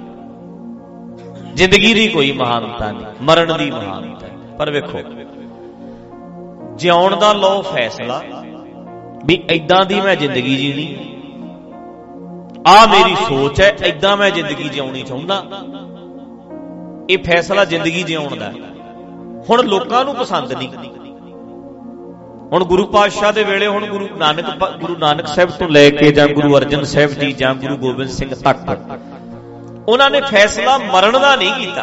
ਜ਼ਿੰਦਗੀ ਦੀ ਕੋਈ ਮਹਾਨਤਾ ਨਹੀਂ, ਮਰਨ ਦੀ ਮਹਾਨਤਾ। ਪਰ ਵੇਖੋ, ਜਿਉਣ ਦਾ ਲਓ ਫੈਸਲਾ ਵੀ ਏਦਾਂ ਦੀ ਮੈਂ ਜ਼ਿੰਦਗੀ ਜੀਣੀ, ਆ ਮੇਰੀ ਸੋਚ ਹੈ, ਏਦਾਂ ਮੈਂ ਜ਼ਿੰਦਗੀ ਜਿਉਣੀ ਚਾਹੁੰਦਾ। ਇਹ ਫੈਸਲਾ ਜ਼ਿੰਦਗੀ ਜਿਉਣ ਦਾ। ਹੁਣ ਲੋਕਾਂ ਨੂੰ ਪਸੰਦ ਨਹੀਂ। ਹੁਣ ਗੁਰੂ ਪਾਤਸ਼ਾਹ ਦੇ ਵੇਲੇ, ਹੁਣ ਗੁਰੂ ਨਾਨਕ ਸਾਹਿਬ ਤੋਂ ਲੈ ਕੇ ਜਾਂ ਗੁਰੂ ਅਰਜਨ ਸਾਹਿਬ ਜੀ ਜਾਂ ਗੁਰੂ ਗੋਬਿੰਦ ਸਿੰਘ ਤੱਕ, ਉਹਨਾਂ ਨੇ ਫੈਸਲਾ ਮਰਨ ਦਾ ਨਹੀਂ ਕੀਤਾ।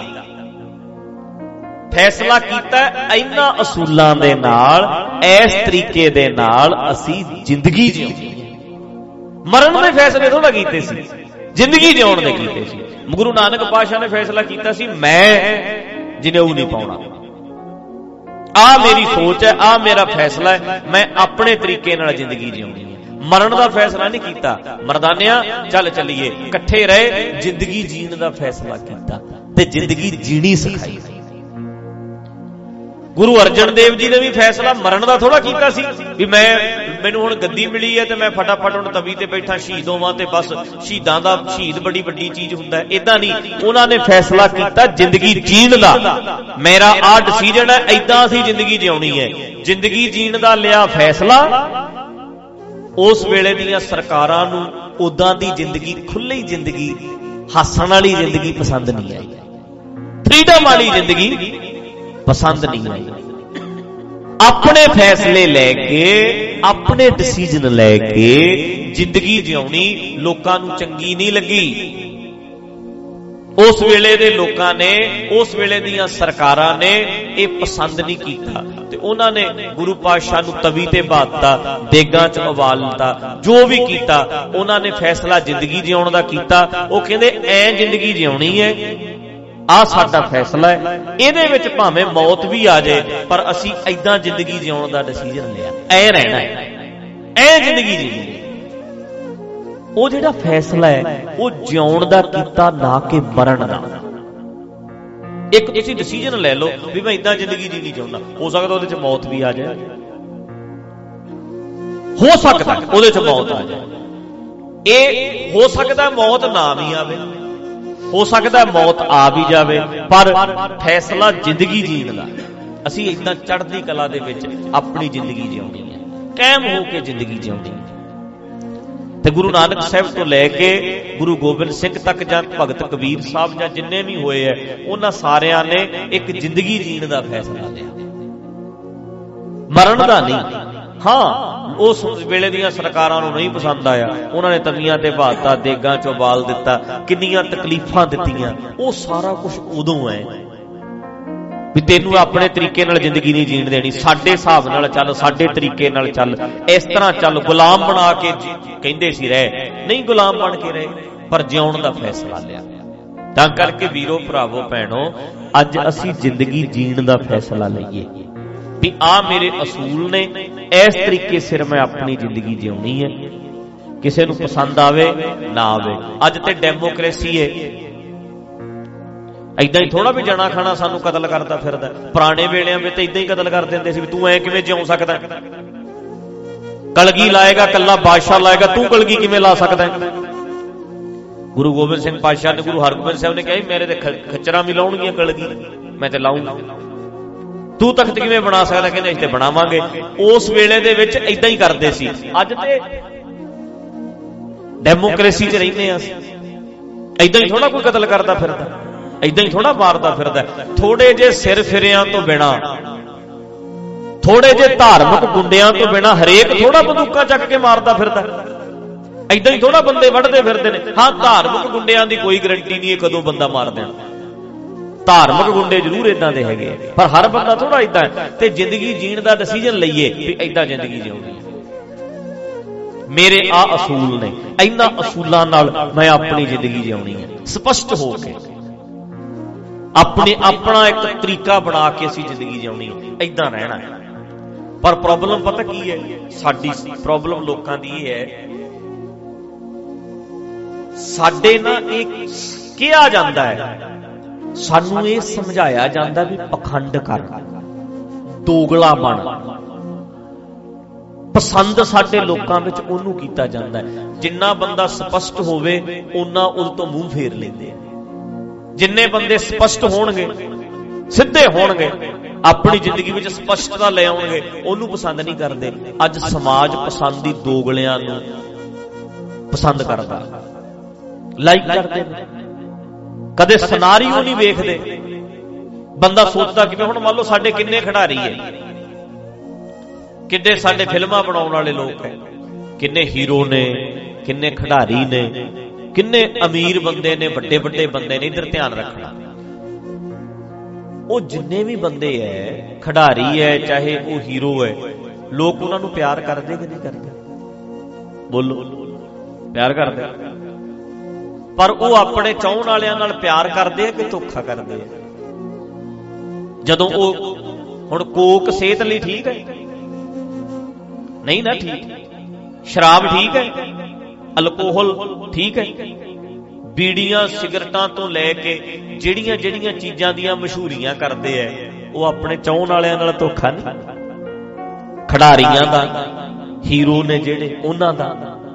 ਫੈਸਲਾ ਕੀਤਾ ਇਹਨਾਂ ਅਸੂਲਾਂ ਦੇ ਨਾਲ, ਇਸ ਤਰੀਕੇ ਦੇ ਨਾਲ ਅਸੀਂ ਜ਼ਿੰਦਗੀ ਜਿਉਣੀ ਹੈ। ਮਰਨ ਦੇ ਫੈਸਲੇ ਥੋੜਾ ਕੀਤੇ ਸੀ, ਜ਼ਿੰਦਗੀ ਜਿਉਣ ਦੇ ਕੀਤੇ ਸੀ। ਗੁਰੂ ਨਾਨਕ ਪਾਤਸ਼ਾਹ ਨੇ ਫੈਸਲਾ ਕੀਤਾ ਸੀ, ਮੈਂ ਜਨੇਊ ਨਹੀਂ ਪਾਉਣਾ, ਆ ਮੇਰੀ ਸੋਚ ਹੈ, ਆ ਮੇਰਾ ਫੈਸਲਾ ਹੈ, ਮੈਂ ਆਪਣੇ ਤਰੀਕੇ ਨਾਲ ਜ਼ਿੰਦਗੀ ਜਿਉਣੀ ਹੈ। ਮਰਨ ਦਾ ਫੈਸਲਾ ਨਹੀਂ ਕੀਤਾ। ਮਰਦਾਨਿਆਂ ਚੱਲ ਚੱਲੀਏ, ਇਕੱਠੇ ਰਹੇ, ਜ਼ਿੰਦਗੀ ਜੀਣ ਦਾ ਫੈਸਲਾ ਕੀਤਾ ਤੇ ਜ਼ਿੰਦਗੀ ਜੀਣੀ ਸਿਖਾਈ। ਗੁਰੂ ਅਰਜਨ ਦੇਵ ਜੀ ਨੇ ਵੀ ਫੈਸਲਾ ਮਰਨ ਦਾ ਥੋੜਾ ਕੀਤਾ ਸੀ ਵੀ ਮੈਨੂੰ ਹੁਣ ਗੱਦੀ ਮਿਲੀ ਹੈ ਤੇ ਮੈਂ ਫਟਾਫਟ ਹੁਣ ਤਵੀ ਤੇ ਬੈਠਾ ਸ਼ਹੀਦ ਹੋਵਾਂ ਤੇ ਬਸ ਸ਼ਹੀਦਾਂ ਦਾ ਸ਼ਹੀਦ ਬੜੀ ਵੱਡੀ ਚੀਜ਼ ਹੁੰਦਾ ਹੈ। ਏਦਾਂ ਨਹੀਂ, ਉਹਨਾਂ ਨੇ ਫੈਸਲਾ ਕੀਤਾ ਜ਼ਿੰਦਗੀ ਜੀਣ ਦਾ। ਮੇਰਾ ਆਹ ਡਿਸੀਜਨ ਹੈ, ਏਦਾਂ ਅਸੀਂ ਜ਼ਿੰਦਗੀ ਜਿਉਣੀ ਹੈ। ਜ਼ਿੰਦਗੀ ਜੀਣ ਦਾ ਲਿਆ ਫੈਸਲਾ। ਉਸ ਵੇਲੇ ਦੀਆਂ ਸਰਕਾਰਾਂ ਨੂੰ ਉਦਾਂ ਦੀ ਜ਼ਿੰਦਗੀ, ਖੁੱਲੀ ਜ਼ਿੰਦਗੀ, ਹੱਸਣ ਵਾਲੀ ਜ਼ਿੰਦਗੀ ਪਸੰਦ ਨਹੀਂ ਆਈ, ਫਰੀडम ਵਾਲੀ ਜ਼ਿੰਦਗੀ ਪਸੰਦ ਨਹੀਂ ਆਈ। ਆਪਣੇ ਫੈਸਲੇ ਲੈ ਕੇ, ਆਪਣੇ ਡਿਸੀਜਨ ਲੈ ਕੇ ਜ਼ਿੰਦਗੀ ਜਿਉਣੀ ਲੋਕਾਂ ਨੂੰ ਚੰਗੀ ਨਹੀਂ ਲੱਗੀ। ਉਸ ਵੇਲੇ ਦੇ ਲੋਕਾਂ ਨੇ, ਉਸ ਵੇਲੇ ਦੀਆਂ ਸਰਕਾਰਾਂ ਨੇ ਇਹ ਪਸੰਦ ਨਹੀਂ ਕੀਤਾ ਤੇ ਉਹਨਾਂ ਨੇ ਗੁਰੂ ਪਾਤਸ਼ਾਹ ਨੂੰ ਤਵੀ ਤੇ ਬਾਤਾ, ਦੇਗਾਂ 'ਚ ਉਬਾਲ ਦਿੱਤਾ, ਜੋ ਵੀ ਕੀਤਾ। ਉਹਨਾਂ ਨੇ ਫੈਸਲਾ ਜ਼ਿੰਦਗੀ ਜਿਉਣ ਦਾ ਕੀਤਾ। ਉਹ ਕਹਿੰਦੇ ਐ ਜ਼ਿੰਦਗੀ ਜਿਉਣੀ ਹੈ, ਆ ਸਾਡਾ ਫੈਸਲਾ ਹੈ, ਇਹਦੇ ਵਿੱਚ ਭਾਵੇਂ ਮੌਤ ਵੀ ਆ ਜਾਏ ਪਰ ਅਸੀਂ ਏਦਾਂ ਜ਼ਿੰਦਗੀ ਜਿਉਣ ਦਾ ਡਿਸੀਜਨ ਲਿਆ, ਐ ਰਹਿਣਾ ਹੈ, ਐ ਜ਼ਿੰਦਗੀ ਜੀਣੀ। ਉਹ ਜਿਹੜਾ ਫੈਸਲਾ ਹੈ ਉਹ ਜਿਉਣ ਦਾ ਕੀਤਾ, ਨਾ ਕਿ ਮਰਨ ਦਾ। ਇੱਕ ਤੁਸੀਂ ਡਿਸੀਜਨ ਲੈ ਲਓ ਵੀ ਮੈਂ ਏਦਾਂ ਜ਼ਿੰਦਗੀ ਜੀਣੀ ਚਾਹੁੰਦਾ, ਹੋ ਸਕਦਾ ਉਹਦੇ 'ਚ ਮੌਤ ਵੀ ਆ ਜਾਏ, ਹੋ ਸਕਦਾ ਉਹਦੇ 'ਚ ਮੌਤ ਆ ਜਾਏ। ਇਹ ਹੋ ਸਕਦਾ ਮੌਤ ਨਾ ਵੀ ਆਵੇ, ਹੋ ਸਕਦਾ ਮੌਤ ਆ ਵੀ ਜਾਵੇ, ਪਰ ਫੈਸਲਾ ਜ਼ਿੰਦਗੀ ਜੀਣ ਦਾ। ਅਸੀਂ ਏਦਾਂ ਚੜ੍ਹਦੀ ਕਲਾ ਦੇ ਵਿੱਚ ਆਪਣੀ ਜ਼ਿੰਦਗੀ ਜਿਉਣੀ ਹੈ, ਕਾਇਮ ਹੋ ਕੇ ਜ਼ਿੰਦਗੀ ਜਿਉਣੀ ਹੈ। ਤੇ ਗੁਰੂ ਨਾਨਕ ਸਾਹਿਬ ਤੋਂ ਲੈ ਕੇ ਗੁਰੂ ਗੋਬਿੰਦ ਸਿੰਘ ਤੱਕ ਜਾਂ ਭਗਤ ਕਬੀਰ ਸਾਹਿਬ ਜਾਂ ਜਿੰਨੇ ਵੀ ਹੋਏ ਐ, ਉਹਨਾਂ ਸਾਰਿਆਂ ਨੇ ਇੱਕ ਜ਼ਿੰਦਗੀ ਜੀਣ ਦਾ ਫੈਸਲਾ ਲਿਆ, ਮਰਨ ਦਾ ਨਹੀਂ। ਹਾਂ, ਉਸ ਵੇਲੇ ਦੀਆਂ ਸਰਕਾਰਾਂ ਨੂੰ ਨਹੀਂ ਪਸੰਦ ਆਇਆ, ਉਹਨਾਂ ਨੇ ਤਵੀਆਂ ਤੇ ਬਾਤਾ, ਦੇਗਾਂ 'ਚ ਉਬਾਲ ਦਿੱਤਾ, ਕਿੰਨੀਆਂ ਤਕਲੀਫਾਂ ਦਿੱਤੀਆਂ। ਉਹ ਸਾਰਾ ਕੁਝ ਉਦੋਂ ਹੈ ਵੀ ਤੈਨੂੰ ਆਪਣੇ ਤਰੀਕੇ ਨਾਲ ਜ਼ਿੰਦਗੀ ਨਹੀਂ ਜੀਣ ਦੇਣੀ, ਸਾਡੇ ਹਿਸਾਬ ਨਾਲ ਚੱਲ, ਸਾਡੇ ਤਰੀਕੇ ਨਾਲ ਚੱਲ, ਇਸ ਤਰ੍ਹਾਂ ਚੱਲ। ਗੁਲਾਮ ਬਣਾ ਕੇ ਕਹਿੰਦੇ ਸੀ ਰਹਿ, ਨਹੀਂ ਗੁਲਾਮ ਬਣ ਕੇ ਰਹੇ, ਪਰ ਜਿਉਣ ਦਾ ਫੈਸਲਾ ਲਿਆ। ਤਾਂ ਕਰਕੇ ਵੀਰੋ, ਭਰਾਵੋ, ਭੈਣੋ, ਅੱਜ ਅਸੀਂ ਜ਼ਿੰਦਗੀ ਜੀਣ ਦਾ ਫੈਸਲਾ ਲਈਏ ਵੀ ਆ ਮੇਰੇ ਅਸੂਲ ਨੇ, ਇਸ ਤਰੀਕੇ ਸਿਰ ਮੈਂ ਆਪਣੀ ਜ਼ਿੰਦਗੀ ਜਿਉਣੀ ਹੈ। ਕਿਸੇ ਨੂੰ ਪਸੰਦ ਆਵੇ ਨਾ ਆਵੇ। ਅੱਜ ਤੇ ਡੈਮੋਕ੍ਰੇਸੀ ਹੈ, ਏਦਾਂ ਹੀ ਥੋੜਾ ਵੀ ਜਣਾ ਖਾਣਾ ਸਾਨੂੰ ਕਤਲ ਕਰਦਾ ਫਿਰਦਾ। ਪੁਰਾਣੇ ਵੇਲਿਆਂ ਵਿੱਚ ਤਾਂ ਏਦਾਂ ਹੀ ਕਤਲ ਕਰ ਦਿੰਦੇ ਸੀ ਵੀ ਤੂੰ ਐ ਕਿਵੇਂ ਜਿਉਂ ਸਕਦਾ, ਕਲਗੀ ਲਾਏਗਾ ਕੱਲਾ ਬਾਦਸ਼ਾਹ ਲਾਏਗਾ, ਤੂੰ ਕਲਗੀ ਕਿਵੇਂ ਲਾ ਸਕਦਾ। ਗੁਰੂ ਗੋਬਿੰਦ ਸਿੰਘ ਪਾਤਸ਼ਾਹ ਨੇ, ਗੁਰੂ ਹਰਗੋਬਿੰਦ ਸਾਹਿਬ ਨੇ ਕਿਹਾ ਮੇਰੇ ਤੇ ਖੱਚਰਾਂ ਵੀ ਲਾਉਣਗੀਆਂ ਕਲਗੀ, ਮੈਂ ਤੇ ਲਾਉਂਗਾ, ਤੂੰ ਤਖਤ ਕਿਵੇਂ ਬਣਾ ਸਕਦਾ। ਕਹਿੰਦੇ ਅਸੀਂ ਤੇ ਬਣਾਵਾਂਗੇ। ਉਸ ਵੇਲੇ ਦੇ ਵਿੱਚ ਏਦਾਂ ਹੀ ਕਰਦੇ ਸੀ। ਅੱਜ ਤੇ ਡੈਮੋਕ੍ਰੇਸੀ 'ਚ ਰਹਿੰਦੇ ਆ, ਏਦਾਂ ਹੀ ਥੋੜਾ ਕੋਈ ਕਤਲ ਕਰਦਾ ਫਿਰਦਾ, ਏਦਾਂ ਹੀ ਥੋੜਾ ਮਾਰਦਾ ਫਿਰਦਾ। ਥੋੜੇ ਜੇ ਸਿਰ ਫਿਰਿਆਂ ਤੋਂ ਬਿਨਾ ਥੋੜੇ ਜਿਹੇ ਧਾਰਮਿਕ ਗੁੰਡਿਆਂ ਤੋਂ ਬਿਨਾ ਹਰੇਕ ਥੋੜਾ ਬੰਦੂਕਾਂ ਚੱਕ ਕੇ ਮਾਰਦਾ ਫਿਰਦਾ। ਏਦਾਂ ਹੀ ਥੋੜਾ ਬੰਦੇ ਵੱਢਦੇ ਫਿਰਦੇ ਨੇ। ਹਾਂ, ਧਾਰਮਿਕ ਗੁੰਡਿਆਂ ਦੀ ਕੋਈ ਗਰੰਟੀ ਨਹੀਂ ਹੈ ਕਦੋਂ ਬੰਦਾ ਮਾਰ ਦੇਣਾ। ਧਾਰਮਿਕ ਗੁੰਡੇ ਜ਼ਰੂਰ ਇਦਾਂ ਦੇ ਹੈਗੇ, ਪਰ ਹਰ ਬੰਦਾ ਥੋੜਾ ਇਦਾਂ। ਤੇ ਜ਼ਿੰਦਗੀ ਜੀਣ ਦਾ ਡਿਸੀਜਨ ਲਈਏ ਵੀ ਏਦਾਂ ਜ਼ਿੰਦਗੀ ਜਿਉਣੀ, ਮੇਰੇ ਆ ਅਸੂਲ ਨੇ, ਇਹਨਾਂ ਅਸੂਲਾਂ ਨਾਲ ਮੈਂ ਆਪਣੀ ਜ਼ਿੰਦਗੀ ਜਿਉਣੀ ਹੈ। ਸਪਸ਼ਟ ਹੋ ਕੇ ਆਪਣਾ ਇੱਕ ਤਰੀਕਾ ਬਣਾ ਕੇ ਅਸੀਂ ਜ਼ਿੰਦਗੀ ਜਿਉਣੀ, ਏਦਾਂ ਰਹਿਣਾ। ਪਰ ਪ੍ਰੋਬਲਮ ਪਤਾ ਕੀ ਹੈ? ਸਾਡੀ ਪ੍ਰੋਬਲਮ ਲੋਕਾਂ ਦੀ ਇਹ ਹੈ, ਸਾਡੇ ਨਾਲ ਇਹ ਕਿਹਾ ਜਾਂਦਾ ਹੈ, ਸਾਨੂੰ ਇਹ ਸਮਝਾਇਆ ਜਾਂਦਾ ਵੀ ਪਖੰਡ ਕਰ, ਦੋਗਲਾ ਬਣ। ਪਸੰਦ ਸਾਡੇ ਲੋਕਾਂ ਵਿੱਚ ਉਹਨੂੰ ਕੀਤਾ ਜਾਂਦਾ ਹੈ, ਜਿੰਨਾ ਬੰਦਾ ਸਪਸ਼ਟ ਹੋਵੇ ਉਹਨਾਂ ਉਹਦੇ ਤੋਂ ਮੂੰਹ ਫੇਰ ਲੈਂਦੇ। ਜਿੰਨੇ ਬੰਦੇ ਸਪਸ਼ਟ ਹੋਣਗੇ, ਸਿੱਧੇ ਹੋਣਗੇ, ਆਪਣੀ ਜ਼ਿੰਦਗੀ ਵਿੱਚ ਸਪਸ਼ਟਤਾ ਲੈ ਆਉਣਗੇ, ਉਹਨੂੰ ਪਸੰਦ ਨਹੀਂ ਕਰਦੇ। ਅੱਜ ਸਮਾਜ ਪਸੰਦੀ ਦੋਗਲਿਆਂ ਨੂੰ ਪਸੰਦ ਕਰਦਾ, ਲਾਈਕ ਕਰਦੇ ਨੇ। ਕਦੇ ਸਿਨਾਰੀਓ ਨਹੀਂ ਵੇਖਦੇ। ਬੰਦਾ ਸੋਚਦਾ ਕਿਵੇਂ, ਹੁਣ ਮੰਨ ਲਓ ਸਾਡੇ ਕਿੰਨੇ ਖਿਡਾਰੀ ਹੈ, ਕਿੰਨੇ ਸਾਡੇ ਫਿਲਮਾਂ ਬਣਾਉਣ ਵਾਲੇ ਲੋਕ ਹੈ, ਕਿੰਨੇ ਹੀਰੋ ਨੇ, ਕਿੰਨੇ ਖਿਡਾਰੀ ਨੇ, ਕਿੰਨੇ ਅਮੀਰ ਬੰਦੇ ਨੇ, ਵੱਡੇ ਵੱਡੇ ਬੰਦੇ ਨੇ। ਇੱਧਰ ਧਿਆਨ ਰੱਖਣਾ, ਉਹ ਜਿੰਨੇ ਵੀ ਬੰਦੇ ਹੈ, ਖਿਡਾਰੀ ਹੈ ਚਾਹੇ ਉਹ ਹੀਰੋ ਹੈ, ਲੋਕ ਉਹਨਾਂ ਨੂੰ ਪਿਆਰ ਕਰਦੇ ਕਿ ਨਹੀਂ ਕਰਦੇ? ਬੋਲੋ, ਪਿਆਰ ਕਰਦੇ। ਪਰ ਉਹ ਆਪਣੇ ਚਾਹਣ ਵਾਲਿਆਂ ਨਾਲ ਪਿਆਰ ਕਰਦੇ ਆ ਕਿ ਧੋਖਾ ਕਰਦੇ ਆ? ਜਦੋਂ ਉਹ ਹੁਣ ਕੋਕ ਸਿਹਤ ਲਈ ਠੀਕ ਹੈ ਨਹੀਂ ਨਾ, ਠੀਕ। ਸ਼ਰਾਬ ਠੀਕ ਹੈ, ਅਲਕੋਹਲ ਠੀਕ ਹੈ, ਬੀੜੀਆਂ ਸਿਗਰਟਾਂ ਤੋਂ ਲੈ ਕੇ ਜਿਹੜੀਆਂ ਜਿਹੜੀਆਂ ਚੀਜ਼ਾਂ ਦੀਆਂ ਮਸ਼ਹੂਰੀਆਂ ਕਰਦੇ ਆ, ਉਹ ਆਪਣੇ ਚਾਹਣ ਵਾਲਿਆਂ ਨਾਲ ਧੋਖਾ ਨਹੀਂ। ਖਿਡਾਰੀਆਂ ਦਾ, ਹੀਰੋ ਨੇ ਜਿਹੜੇ, ਉਹਨਾਂ ਦਾ।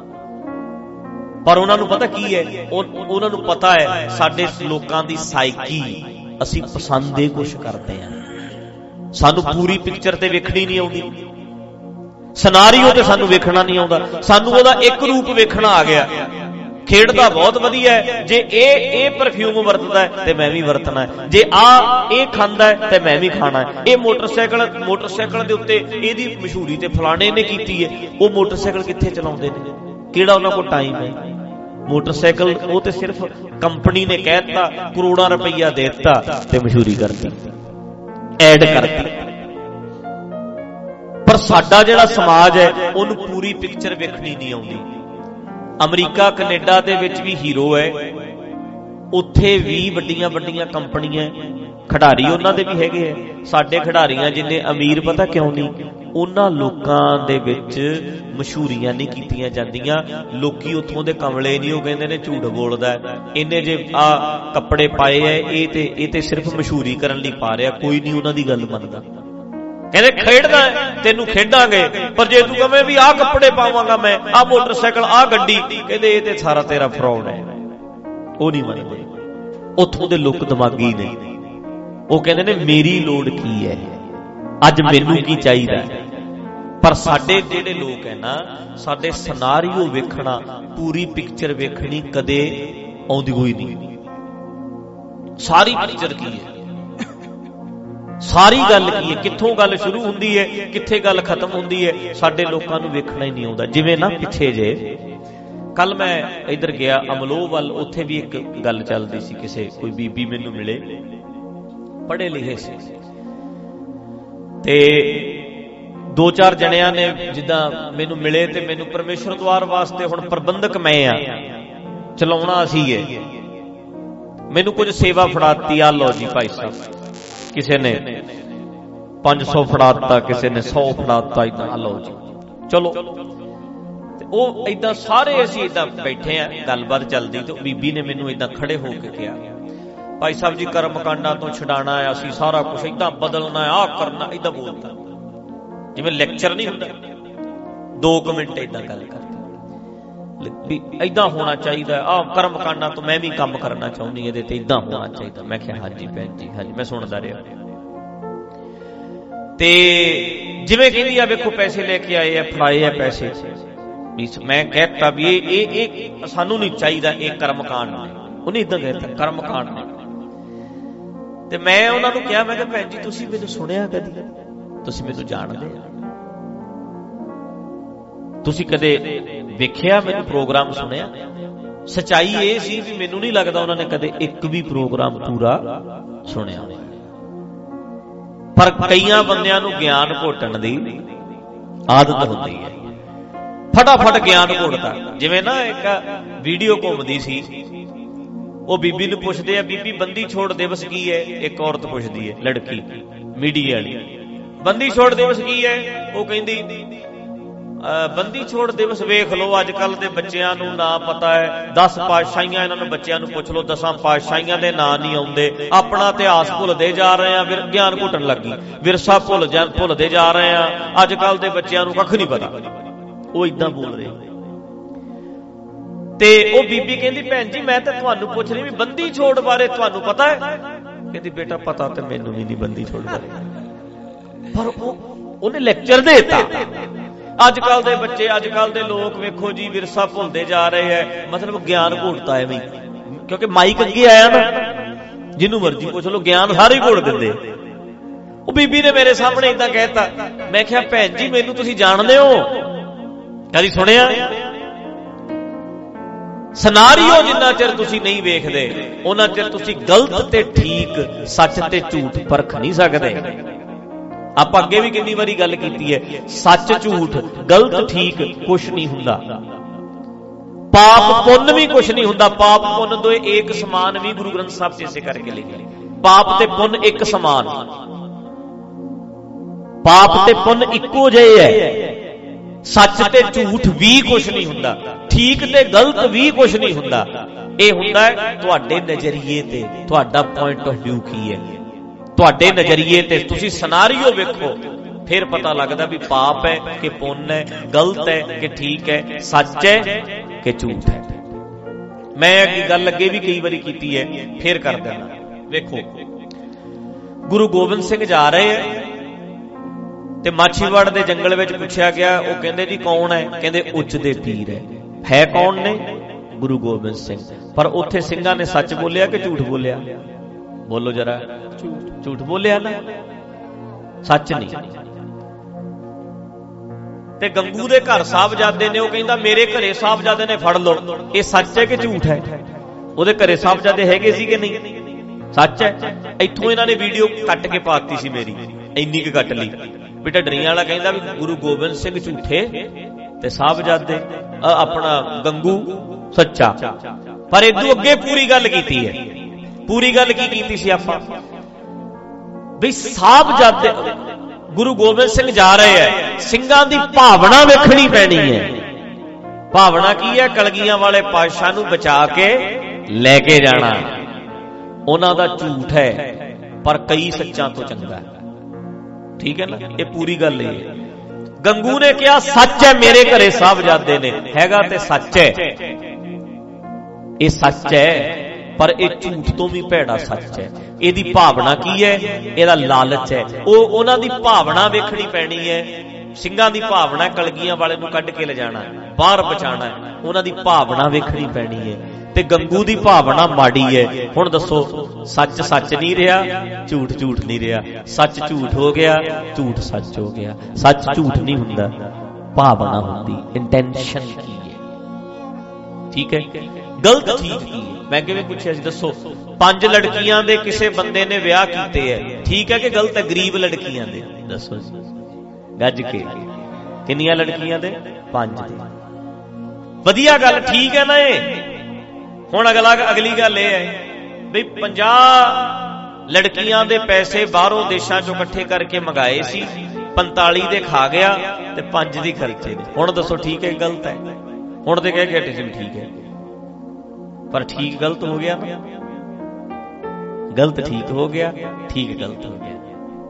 ਪਰ ਉਹਨਾਂ ਨੂੰ ਪਤਾ ਕੀ ਹੈ? ਉਹਨਾਂ ਨੂੰ ਪਤਾ ਹੈ ਸਾਡੇ ਲੋਕਾਂ ਦੀ ਸਾਈਕੀ, ਅਸੀਂ ਪਸੰਦ ਇਹ ਕੁਛ ਕਰਦੇ ਹਾਂ। ਸਾਨੂੰ ਪੂਰੀ ਪਿਕਚਰ ਤੇ ਵੇਖਣੀ ਨਹੀਂ ਆਉਂਦੀ, ਸਿਨਾਰੀਓ ਤੇ ਸਾਨੂੰ ਵੇਖਣਾ ਨਹੀਂ ਆਉਂਦਾ। ਸਾਨੂੰ ਉਹਦਾ ਇੱਕ ਰੂਪ ਵੇਖਣਾ ਆ ਗਿਆ। ਖੇਡਦਾ ਬਹੁਤ ਵਧੀਆ ਹੈ, ਜੇ ਇਹ ਪਰਫਿਊਮ ਵਰਤਦਾ ਹੈ ਤੇ ਮੈਂ ਵੀ ਵਰਤਣਾ ਹੈ, ਜੇ ਇਹ ਖਾਂਦਾ ਹੈ ਤੇ ਮੈਂ ਵੀ ਖਾਣਾ ਹੈ। ਇਹ ਮੋਟਰਸਾਈਕਲ ਦੇ ਉੱਤੇ ਇਹਦੀ ਮਸ਼ਹੂਰੀ ਤੇ ਫਲਾਣੇ ਨੇ ਕੀਤੀ ਹੈ। ਉਹ ਮੋਟਰਸਾਈਕਲ ਕਿੱਥੇ ਚਲਾਉਂਦੇ ਨੇ? ਕਿਹੜਾ ਉਹਨਾਂ ਕੋਲ ਟਾਈਮ ਹੈ? ਮੋਟਰਸਾਈਕਲ ਉਹ ਤੇ ਸਿਰਫ ਕੰਪਨੀ ਨੇ ਕਹਿ ਦਿੱਤਾ, ਕਰੋੜਾਂ ਰੁਪਈਆ ਦੇ ਦਿੱਤਾ ਤੇ ਮਸ਼ਹੂਰੀ ਕਰਤੀ, ਐਡ ਕਰਤੀ। ਪਰ ਸਾਡਾ ਜਿਹੜਾ ਸਮਾਜ ਹੈ ਉਹਨੂੰ ਪੂਰੀ ਪਿਕਚਰ ਵੇਖਣੀ ਨਹੀਂ ਆਉਂਦੀ। ਅਮਰੀਕਾ ਕੈਨੇਡਾ ਦੇ ਵਿੱਚ ਵੀ ਹੀਰੋ ਹੈ, ਉੱਥੇ ਵੀ ਵੱਡੀਆਂ ਵੱਡੀਆਂ ਕੰਪਨੀਆਂ, ਖਿਡਾਰੀ ਉਹਨਾਂ ਦੇ ਵੀ ਹੈਗੇ ਆ। ਸਾਡੇ ਖਿਡਾਰੀਆਂ ਜਿੰਨੇ ਅਮੀਰ ਪਤਾ ਕਿਉਂ ਨਹੀਂ? ਉਹਨਾਂ ਲੋਕਾਂ ਦੇ ਵਿੱਚ ਮਸ਼ਹੂਰੀਆਂ ਨਹੀਂ ਕੀਤੀਆਂ ਜਾਂਦੀਆਂ। ਲੋਕੀ ਉੱਥੋਂ ਦੇ ਕਮਲੇ ਨਹੀਂ, ਉਹ ਕਹਿੰਦੇ ਨੇ ਝੂਠ ਬੋਲਦਾ, ਇਹਨੇ ਜੇ ਕੱਪੜੇ ਪਾਏ ਐ, ਇਹ ਤੇ ਸਿਰਫ ਮਸ਼ਹੂਰੀ ਕਰਨ ਲਈ ਪਾ ਰਿਹਾ, ਕੋਈ ਨਹੀਂ ਉਹਨਾਂ ਦੀ ਗੱਲ ਮੰਨਦਾ। ਕਹਿੰਦੇ ਖੇਡਦਾ ਤੈਨੂੰ ਖੇਡਾਂਗੇ, ਪਰ ਜੇ ਤੂੰ ਕਵੇਂ ਵੀ ਆਹ ਕੱਪੜੇ ਪਾਵਾਂਗਾ ਮੈਂ, ਆਹ ਮੋਟਰਸਾਈਕਲ, ਆਹ ਗੱਡੀ, ਕਹਿੰਦੇ ਇਹ ਤੇ ਸਾਰਾ ਤੇਰਾ ਫਰਾਡ ਹੈ। ਉਹ ਨਹੀਂ ਮੰਨਦੇ। ਉੱਥੋਂ ਦੇ ਲੋਕ ਦਿਮਾਗੀ ਨੇ, ਉਹ ਕਹਿੰਦੇ ਨੇ ਮੇਰੀ ਲੋੜ ਕੀ ਹੈ, ਅੱਜ ਮੈਨੂੰ ਕੀ ਚਾਹੀਦਾ। ਪਰ ਸਾਡੇ ਜਿਹੜੇ ਲੋਕ ਹੈ ਨਾ, ਸਾਡੇ ਸਿਨਾਰੀਓ ਵੇਖਣਾ, ਪੂਰੀ ਪਿਕਚਰ ਵੇਖਣੀ ਕਦੇ ਆਉਂਦੀ ਹੋਈ ਨਹੀਂ। ਸਾਰੀ ਪਿਕਚਰ ਕੀ ਹੈ, ਸਾਰੀ ਗੱਲ ਕੀ ਹੈ, ਕਿੱਥੋਂ ਗੱਲ ਸ਼ੁਰੂ ਹੁੰਦੀ ਹੈ, ਕਿੱਥੇ ਗੱਲ ਖਤਮ ਹੁੰਦੀ ਹੈ, ਸਾਡੇ ਲੋਕਾਂ ਨੂੰ ਵੇਖਣਾ ਹੀ ਨਹੀਂ ਆਉਂਦਾ। ਜਿਵੇਂ ਨਾ ਪਿੱਛੇ ਜੇ ਕੱਲ ਮੈਂ ਇੱਧਰ ਗਿਆ ਅਮਲੋਹ ਵੱਲ, ਉੱਥੇ ਵੀ ਇੱਕ ਗੱਲ ਚੱਲਦੀ ਸੀ। ਕੋਈ ਬੀਬੀ ਮੈਨੂੰ ਮਿਲੇ, ਪੜ੍ਹੇ ਲਿਖੇ ਸੀ, ਤੇ 2-4 ਜਣਿਆਂ ਨੇ ਜਿੱਦਾਂ ਮੈਨੂੰ ਮਿਲੇ ਤੇ ਮੈਨੂੰ ਪਰਮੇਸ਼ਰ ਦੁਆਰ ਵਾਸਤੇ, ਹੁਣ ਪ੍ਰਬੰਧਕ ਮੈਂ ਆ, ਚਲਾਉਣਾ ਅਸੀਂ ਹੈ, ਮੈਨੂੰ ਕੁਝ ਸੇਵਾ ਫੜਾਤੀ। ਆ ਲਓ ਜੀ ਭਾਈ ਸਾਹਿਬ, ਕਿਸੇ ਨੇ 500 ਫੜਾਤਾ, ਕਿਸੇ ਨੇ 100 ਫੜਾਤਾ, ਇਦਾਂ ਆ ਲਓ ਜੀ, ਚਲੋ। ਤੇ ਉਹ ਏਦਾਂ ਸਾਰੇ ਅਸੀਂ ਏਦਾਂ ਬੈਠੇ ਆ, ਗੱਲਬਾਤ ਚੱਲਦੀ, ਤੇ ਬੀਬੀ ਨੇ ਮੈਨੂੰ ਏਦਾਂ ਖੜੇ ਹੋ ਕੇ ਕਿਹਾ, ਭਾਈ ਸਾਹਿਬ ਜੀ ਕਰਮ ਕਾਂਡਾਂ ਤੋਂ ਛਡਾਣਾ ਹੈ, ਅਸੀਂ ਸਾਰਾ ਕੁਛ ਏਦਾਂ ਬਦਲਣਾ, ਆਹ ਕਰਨਾ, ਏਦਾਂ ਬੋਲਦਾ, ਜਿਵੇਂ ਲੈਕਚਰ ਨਹੀਂ ਹੁੰਦਾ। 2 ਮਿੰਟ ਏਦਾਂ ਗੱਲ ਕਰਦੇ, ਏਦਾਂ ਹੋਣਾ ਚਾਹੀਦਾ, ਆਹ ਕਰਮ ਕਾਂਡਾਂ ਤੋਂ ਮੈਂ ਵੀ ਕੰਮ ਕਰਨਾ ਚਾਹੁੰਦੀ, ਇਹਦੇ ਤੇ ਏਦਾਂ ਹੋਣਾ ਚਾਹੀਦਾ। ਮੈਂ ਕਿਹਾ ਹਾਂਜੀ ਭੈਣ ਜੀ, ਹਾਂਜੀ, ਮੈਂ ਸੁਣਦਾ ਰਿਹਾ। ਤੇ ਜਿਵੇਂ ਕਹਿੰਦੀ ਆ, ਵੇਖੋ ਪੈਸੇ ਲੈ ਕੇ ਆਏ ਆ, ਫੜਾਏ ਆ ਪੈਸੇ, ਮੈਂ ਕਹਿਤਾ ਵੀ ਇਹ ਸਾਨੂੰ ਨਹੀਂ ਚਾਹੀਦਾ, ਇਹ ਕਰਮ ਕਾਂਡ ਨੇ। ਉਹਨੇ ਏਦਾਂ ਕਹਿਤਾ, ਕਰਮ ਕਾਂਡ ਨੇ। ਤੇ ਮੈਂ ਉਹਨਾਂ ਨੂੰ ਕਿਹਾ, ਮੈਂ ਕਿਹਾ ਭੈਣ ਜੀ ਤੁਸੀਂ ਮੈਨੂੰ ਸੁਣਿਆ ਕਦੀ? ਤੁਸੀਂ ਮੈਨੂੰ ਜਾਣਦੇ ਆ? ਤੁਸੀਂ ਕਦੇ ਵੇਖਿਆ ਮੈਨੂੰ ਪ੍ਰੋਗਰਾਮ ਸੁਣਿਆ? ਸੱਚਾਈ ਇਹ ਸੀ ਵੀ ਮੈਨੂੰ ਨਹੀਂ ਲੱਗਦਾ ਉਹਨਾਂ ਨੇ ਕਦੇ ਇੱਕ ਵੀ ਪ੍ਰੋਗਰਾਮ ਪੂਰਾ ਸੁਣਿਆ। ਪਰ ਕਈਆਂ ਬੰਦਿਆਂ ਨੂੰ ਗਿਆਨ ਘੋਟਣ ਦੀ ਆਦਤ ਹੁੰਦੀ ਹੈ, ਫਟਾਫਟ ਗਿਆਨ ਘੋਟਦਾ। ਜਿਵੇਂ ਨਾ ਇੱਕ ਵੀਡੀਓ ਘੁੰਮਦੀ ਸੀ, ਉਹ ਬੀਬੀ ਨੂੰ ਪੁੱਛਦੇ ਆ, ਬੀਬੀ ਬੰਦੀ ਛੋੜ ਦਿਵਸ ਕੀ ਹੈ? ਇੱਕ ਔਰਤ ਪੁੱਛਦੀ ਹੈ, ਲੜਕੀ ਮੀਡੀਆ ਵਾਲੀ, ਬੰਦੀ ਛੋੜ ਦਿਵਸ ਕੀ ਹੈ? ਉਹ ਕਹਿੰਦੀ ਬੰਦੀ ਛੋੜ ਦਿਵਸ ਵੇਖ ਲਓ, ਅੱਜ ਕੱਲ ਦੇ ਬੱਚਿਆਂ ਨੂੰ ਨਾ ਪਤਾ ਹੈ, 10 ਪਾਤਸ਼ਾਹੀਆਂ ਇਹਨਾਂ ਨੂੰ ਬੱਚਿਆਂ ਨੂੰ ਪੁੱਛ ਲਓ, 10 ਪਾਤਸ਼ਾਹੀਆਂ ਦੇ ਨਾਂ ਨਹੀਂ ਆਉਂਦੇ, ਆਪਣਾ ਇਤਿਹਾਸ ਭੁੱਲਦੇ ਜਾ ਰਹੇ ਆ, ਗਿਆਨ ਘੁੱਟਣ ਲੱਗੀ, ਵਿਰਸਾ ਭੁੱਲਦੇ ਜਾ ਰਹੇ ਆ, ਅੱਜ ਕੱਲ ਦੇ ਬੱਚਿਆਂ ਨੂੰ ਕੱਖ ਨਹੀਂ ਪਤਾ। ਉਹ ਇਦਾਂ ਬੋਲ ਰਹੇ ਤੇ ਉਹ ਬੀਬੀ ਕਹਿੰਦੀ, ਭੈਣ ਜੀ ਮੈਂ ਤਾਂ ਤੁਹਾਨੂੰ ਪੁੱਛ ਰਹੀ ਵੀ ਬੰਦੀ ਛੋੜ ਬਾਰੇ ਤੁਹਾਨੂੰ ਪਤਾ ਹੈ? ਕਹਿੰਦੀ ਬੇਟਾ ਪਤਾ ਤੇ ਮੈਨੂੰ ਵੀ ਨਹੀਂ ਬੰਦੀ ਛੋੜ ਬਾਰੇ, ਪਰ ਉਹਨੇ ਲੈਕਚਰ ਦੇ ਦਿੱਤਾ। ਅੱਜ ਕੱਲ ਦੇ ਬੱਚੇ, ਅੱਜ ਕੱਲ ਦੇ ਲੋਕ ਵੇਖੋ ਜੀ ਵਿਰਸਾ ਭੁੱਲਦੇ ਜਾ ਰਹੇ ਹੈ, ਮਤਲਬ ਗਿਆਨ ਘੋਟਦਾ ਐਵੇਂ, ਕਿਉਂਕਿ ਮਾਈਕ ਅੱਗੇ ਆਇਆ ਨਾ, ਜਿਹਨੂੰ ਮਰਜ਼ੀ ਪੁੱਛ ਲਓ, ਗਿਆਨ ਸਾਰੇ ਘੋਟ ਦਿੰਦੇ। ਉਹ ਬੀਬੀ ਨੇ ਮੇਰੇ ਸਾਹਮਣੇ ਇਦਾਂ ਕਹਿਤਾ। ਮੈਂ ਕਿਹਾ ਭੈਣ ਜੀ ਮੈਨੂੰ ਤੁਸੀਂ ਜਾਣਦੇ ਹੋ? ਕਦੀ ਸੁਣਿਆ? ਸਿਨਾਰੀਓ ਜਿੰਨਾ ਚਿਰ ਤੁਸੀਂ ਨਹੀਂ ਵੇਖਦੇ ਉਹਨਾਂ ਚਿਰ ਤੁਸੀਂ ਗਲਤ ਤੇ ਠੀਕ, ਸੱਚ ਤੇ ਝੂਠ ਪਰਖ ਨਹੀਂ ਸਕਦੇ। ਆਪਾਂ ਅੱਗੇ ਵੀ ਕਿੰਨੀ ਵਾਰੀ ਗੱਲ ਕੀਤੀ ਹੈ, ਸੱਚ ਝੂਠ, ਗਲਤ ਠੀਕ ਕੁਛ ਨਹੀਂ ਹੁੰਦਾ, ਪਾਪ ਪੁੰਨ ਵੀ ਕੁਛ ਨਹੀਂ ਹੁੰਦਾ। ਪਾਪ ਪੁੰਨ ਦੋਏ ਏਕ ਸਮਾਨ ਵੀ ਗੁਰੂ ਗ੍ਰੰਥ ਸਾਹਿਬ ਚ ਇਸੇ ਕਰਕੇ ਲਿਖਿਆ, ਪਾਪ ਤੇ ਪੁੰਨ ਇੱਕ ਸਮਾਨ, ਪਾਪ ਤੇ ਪੁੰਨ ਇੱਕੋ ਜਿਹੇ ਹੈ। ਸੱਚ ਤੇ ਝੂਠ ਵੀ ਕੁਛ ਨਹੀਂ ਹੁੰਦਾ, ਠੀਕ ਤੇ ਗਲਤ ਵੀ ਕੁਛ ਨਹੀਂ ਹੁੰਦਾ। ਇਹ ਹੁੰਦਾ ਹੈ ਤੁਹਾਡੇ ਨਜ਼ਰੀਏ ਤੇ, ਤੁਹਾਡਾ ਪੁਆਇੰਟ ਆਫ ਵਿਊ ਕੀ ਹੈ, ਤੁਹਾਡੇ ਨਜ਼ਰੀਏ ਤੇ। ਤੁਸੀਂ ਸਿਨਾਰੀਓ ਵੇਖੋ, ਫਿਰ ਪਤਾ ਲੱਗਦਾ ਵੀ ਪਾਪ ਹੈ ਕਿ ਪੁੰਨ ਹੈ, ਗਲਤ ਹੈ ਕਿ ਠੀਕ ਹੈ, ਸੱਚ ਹੈ ਕਿ ਝੂਠ ਹੈ। ਮੈਂ ਇਹ ਗੱਲ ਅੱਗੇ ਵੀ ਕਈ ਵਾਰੀ ਕੀਤੀ ਹੈ, ਫਿਰ ਕਰ ਦੇਣਾ। ਵੇਖੋ ਗੁਰੂ ਗੋਬਿੰਦ ਸਿੰਘ ਜਾ ਰਹੇ ਹੈ ਤੇ ਮਾਛੀਵਾੜ ਦੇ ਜੰਗਲ ਵਿੱਚ ਪੁੱਛਿਆ ਗਿਆ, ਉਹ ਕਹਿੰਦੇ ਜੀ ਕੌਣ ਹੈ? ਕਹਿੰਦੇ ਉੱਚ ਦੇ ਪੀਰ ਹੈ ਕੌਣ ਨੇ? ਗੁਰੂ ਗੋਬਿੰਦ ਸਿੰਘ। ਪਰ ਉੱਥੇ ਸਿੰਘਾਂ ਨੇ ਸੱਚ ਬੋਲਿਆ ਕਿ ਝੂਠ ਬੋਲਿਆ? ਬੋਲੋ ਜਰਾ। ਝੂਠ ਬੋਲਿਆ ਨਾ, ਸੱਚ ਨਹੀਂ। ਤੇ ਗੰਗੂ ਦੇ ਘਰ ਸਾਹਿਬਜ਼ਾਦੇ ਨੇ, ਉਹ ਕਹਿੰਦਾ ਮੇਰੇ ਘਰੇ ਸਾਹਿਬਜ਼ਾਦੇ ਨੇ, ਫੜ ਲਓ। ਇਹ ਸੱਚ ਹੈ ਕਿ ਝੂਠ ਹੈ? ਉਹਦੇ ਘਰੇ ਸਾਹਿਬਜ਼ਾਦੇ ਹੈਗੇ ਸੀ ਕਿ ਨਹੀਂ? ਸੱਚ ਹੈ। ਇੱਥੋਂ ਇਹਨਾਂ ਨੇ ਵੀਡੀਓ ਕੱਟ ਕੇ ਪਾਤੀ ਸੀ ਮੇਰੀ, ਇੰਨੀ ਕੁ ਕੱਟ ਲਈ ਵੀ ਢੱਡਰੀਆਂ ਵਾਲਾ ਕਹਿੰਦਾ ਵੀ ਗੁਰੂ ਗੋਬਿੰਦ ਸਿੰਘ ਝੂਠੇ ਤੇ ਸਾਹਿਬਜ਼ਾਦੇ ਆਪਣਾ ਗੰਗੂ ਸੱਚਾ। ਪਰ ਇਦੋਂ ਅੱਗੇ ਪੂਰੀ ਗੱਲ ਕੀਤੀ ਹੈ। ਪੂਰੀ ਗੱਲ ਕੀ ਕੀਤੀ ਸੀ ਆਪਾਂ? ਵੀ ਸਾਹਿਬਜ਼ਾਦੇ, ਗੁਰੂ ਗੋਬਿੰਦ ਸਿੰਘ ਜਾ ਰਹੇ ਹੈ, ਸਿੰਘਾਂ ਦੀ ਭਾਵਨਾ ਵੇਖਣੀ ਪੈਣੀ ਹੈ। ਭਾਵਨਾ ਕੀ ਹੈ? ਕਲਗੀਆਂ ਵਾਲੇ ਪਾਤਸ਼ਾਹ ਨੂੰ ਬਚਾ ਕੇ ਲੈ ਕੇ ਜਾਣਾ। ਉਹਨਾਂ ਦਾ ਝੂਠ ਹੈ ਪਰ ਕਈ ਸੱਚਾਂ ਤੋਂ ਚੰਗਾ ਹੈ। ਠੀਕ ਹੈ ਨਾ? ਇਹ ਪੂਰੀ ਗੱਲ ਹੈ। ਗੰਗੂ ਨੇ ਕਿਹਾ ਸੱਚ ਹੈ, ਮੇਰੇ ਘਰੇ ਸਾਹਿਬਜ਼ਾਦੇ ਨੇ, ਹੈਗਾ ਤੇ ਸੱਚ ਹੈ, ਇਹ ਸੱਚ ਹੈ, ਪਰ ਇਹ ਝੂਠ ਤੋਂ ਵੀ ਭੈੜਾ ਸੱਚ ਹੈ। ਇਹਦੀ ਭਾਵਨਾ ਕੀ ਹੈ? ਇਹਦਾ ਲਾਲਚ ਹੈ। ਉਹਨਾਂ ਦੀ ਭਾਵਨਾ ਵੇਖਣੀ ਪੈਣੀ ਹੈ। ਸਿੰਘਾਂ ਦੀ ਭਾਵਨਾ ਕਲਗੀਆਂ ਵਾਲੇ ਨੂੰ ਕੱਢ ਕੇ ਲਿਜਾਣਾ, ਬਾਹਰ ਬਚਾਉਣਾ, ਉਹਨਾਂ ਦੀ ਭਾਵਨਾ ਵੇਖਣੀ ਪੈਣੀ ਹੈ। ਤੇ ਗੰਗੂ ਦੀ ਭਾਵਨਾ ਮਾੜੀ ਹੈ। ਹੁਣ ਦੱਸੋ, ਸੱਚ ਸੱਚ ਨਹੀਂ ਰਿਹਾ, ਝੂਠ ਝੂਠ ਨਹੀਂ ਰਿਹਾ, ਸੱਚ ਝੂਠ ਹੋ ਗਿਆ, ਝੂਠ ਸੱਚ ਹੋ ਗਿਆ। ਸੱਚ ਝੂਠ ਨਹੀਂ ਹੁੰਦਾ, ਭਾਵਨਾ ਹੁੰਦੀ, ਇੰਟੈਂਸ਼ਨ ਕੀ ਹੈ। ਠੀਕ ਹੈ? ਗਲਤ ਠੀਕ ਕੀ ਹੈ? ਮੈਂ ਕਿਵੇਂ ਪੁੱਛਿਆ ਸੀ, ਦੱਸੋ। 5 ਲੜਕੀਆਂ ਦੇ ਕਿਸੇ ਬੰਦੇ ਨੇ ਵਿਆਹ ਕੀਤੇ ਹੈ, ਠੀਕ ਹੈ ਕਿ ਗਲਤ ਹੈ? ਗਰੀਬ ਲੜਕੀਆਂ ਦੇ, ਦੱਸੋ ਜੀ ਗੱਜ ਕੇ। ਕਿੰਨੀਆਂ ਲੜਕੀਆਂ ਦੇ? 5 ਦੇ। ਵਧੀਆ ਗੱਲ, ਠੀਕ ਹੈ ਨਾ ਇਹ? ਹੁਣ ਅਗਲੀ ਗੱਲ ਇਹ ਹੈ ਵੀ 50 ਲੜਕੀਆਂ ਦੇ ਪੈਸੇ ਬਾਹਰੋਂ ਦੇਸ਼ਾਂ ਚੋਂ ਇਕੱਠੇ ਕਰਕੇ ਮੰਗਾਏ ਸੀ, 45 ਦੇ ਖਾ ਗਿਆ ਤੇ 5 ਦੀ ਖਰਚੇ ਨੇ। ਹੁਣ ਦੱਸੋ ਠੀਕ ਹੈ ਗਲਤ ਹੈ? ਹੁਣ ਤੇ ਕਹਿ ਕੇ ਹਟੇ ਸੀ ਠੀਕ ਹੈ, ਪਰ ਠੀਕ ਗਲਤ ਹੋ ਗਿਆ ਨਾ। ਗਲਤ ਠੀਕ ਹੋ ਗਿਆ, ਠੀਕ ਗਲਤ ਹੋ ਗਿਆ।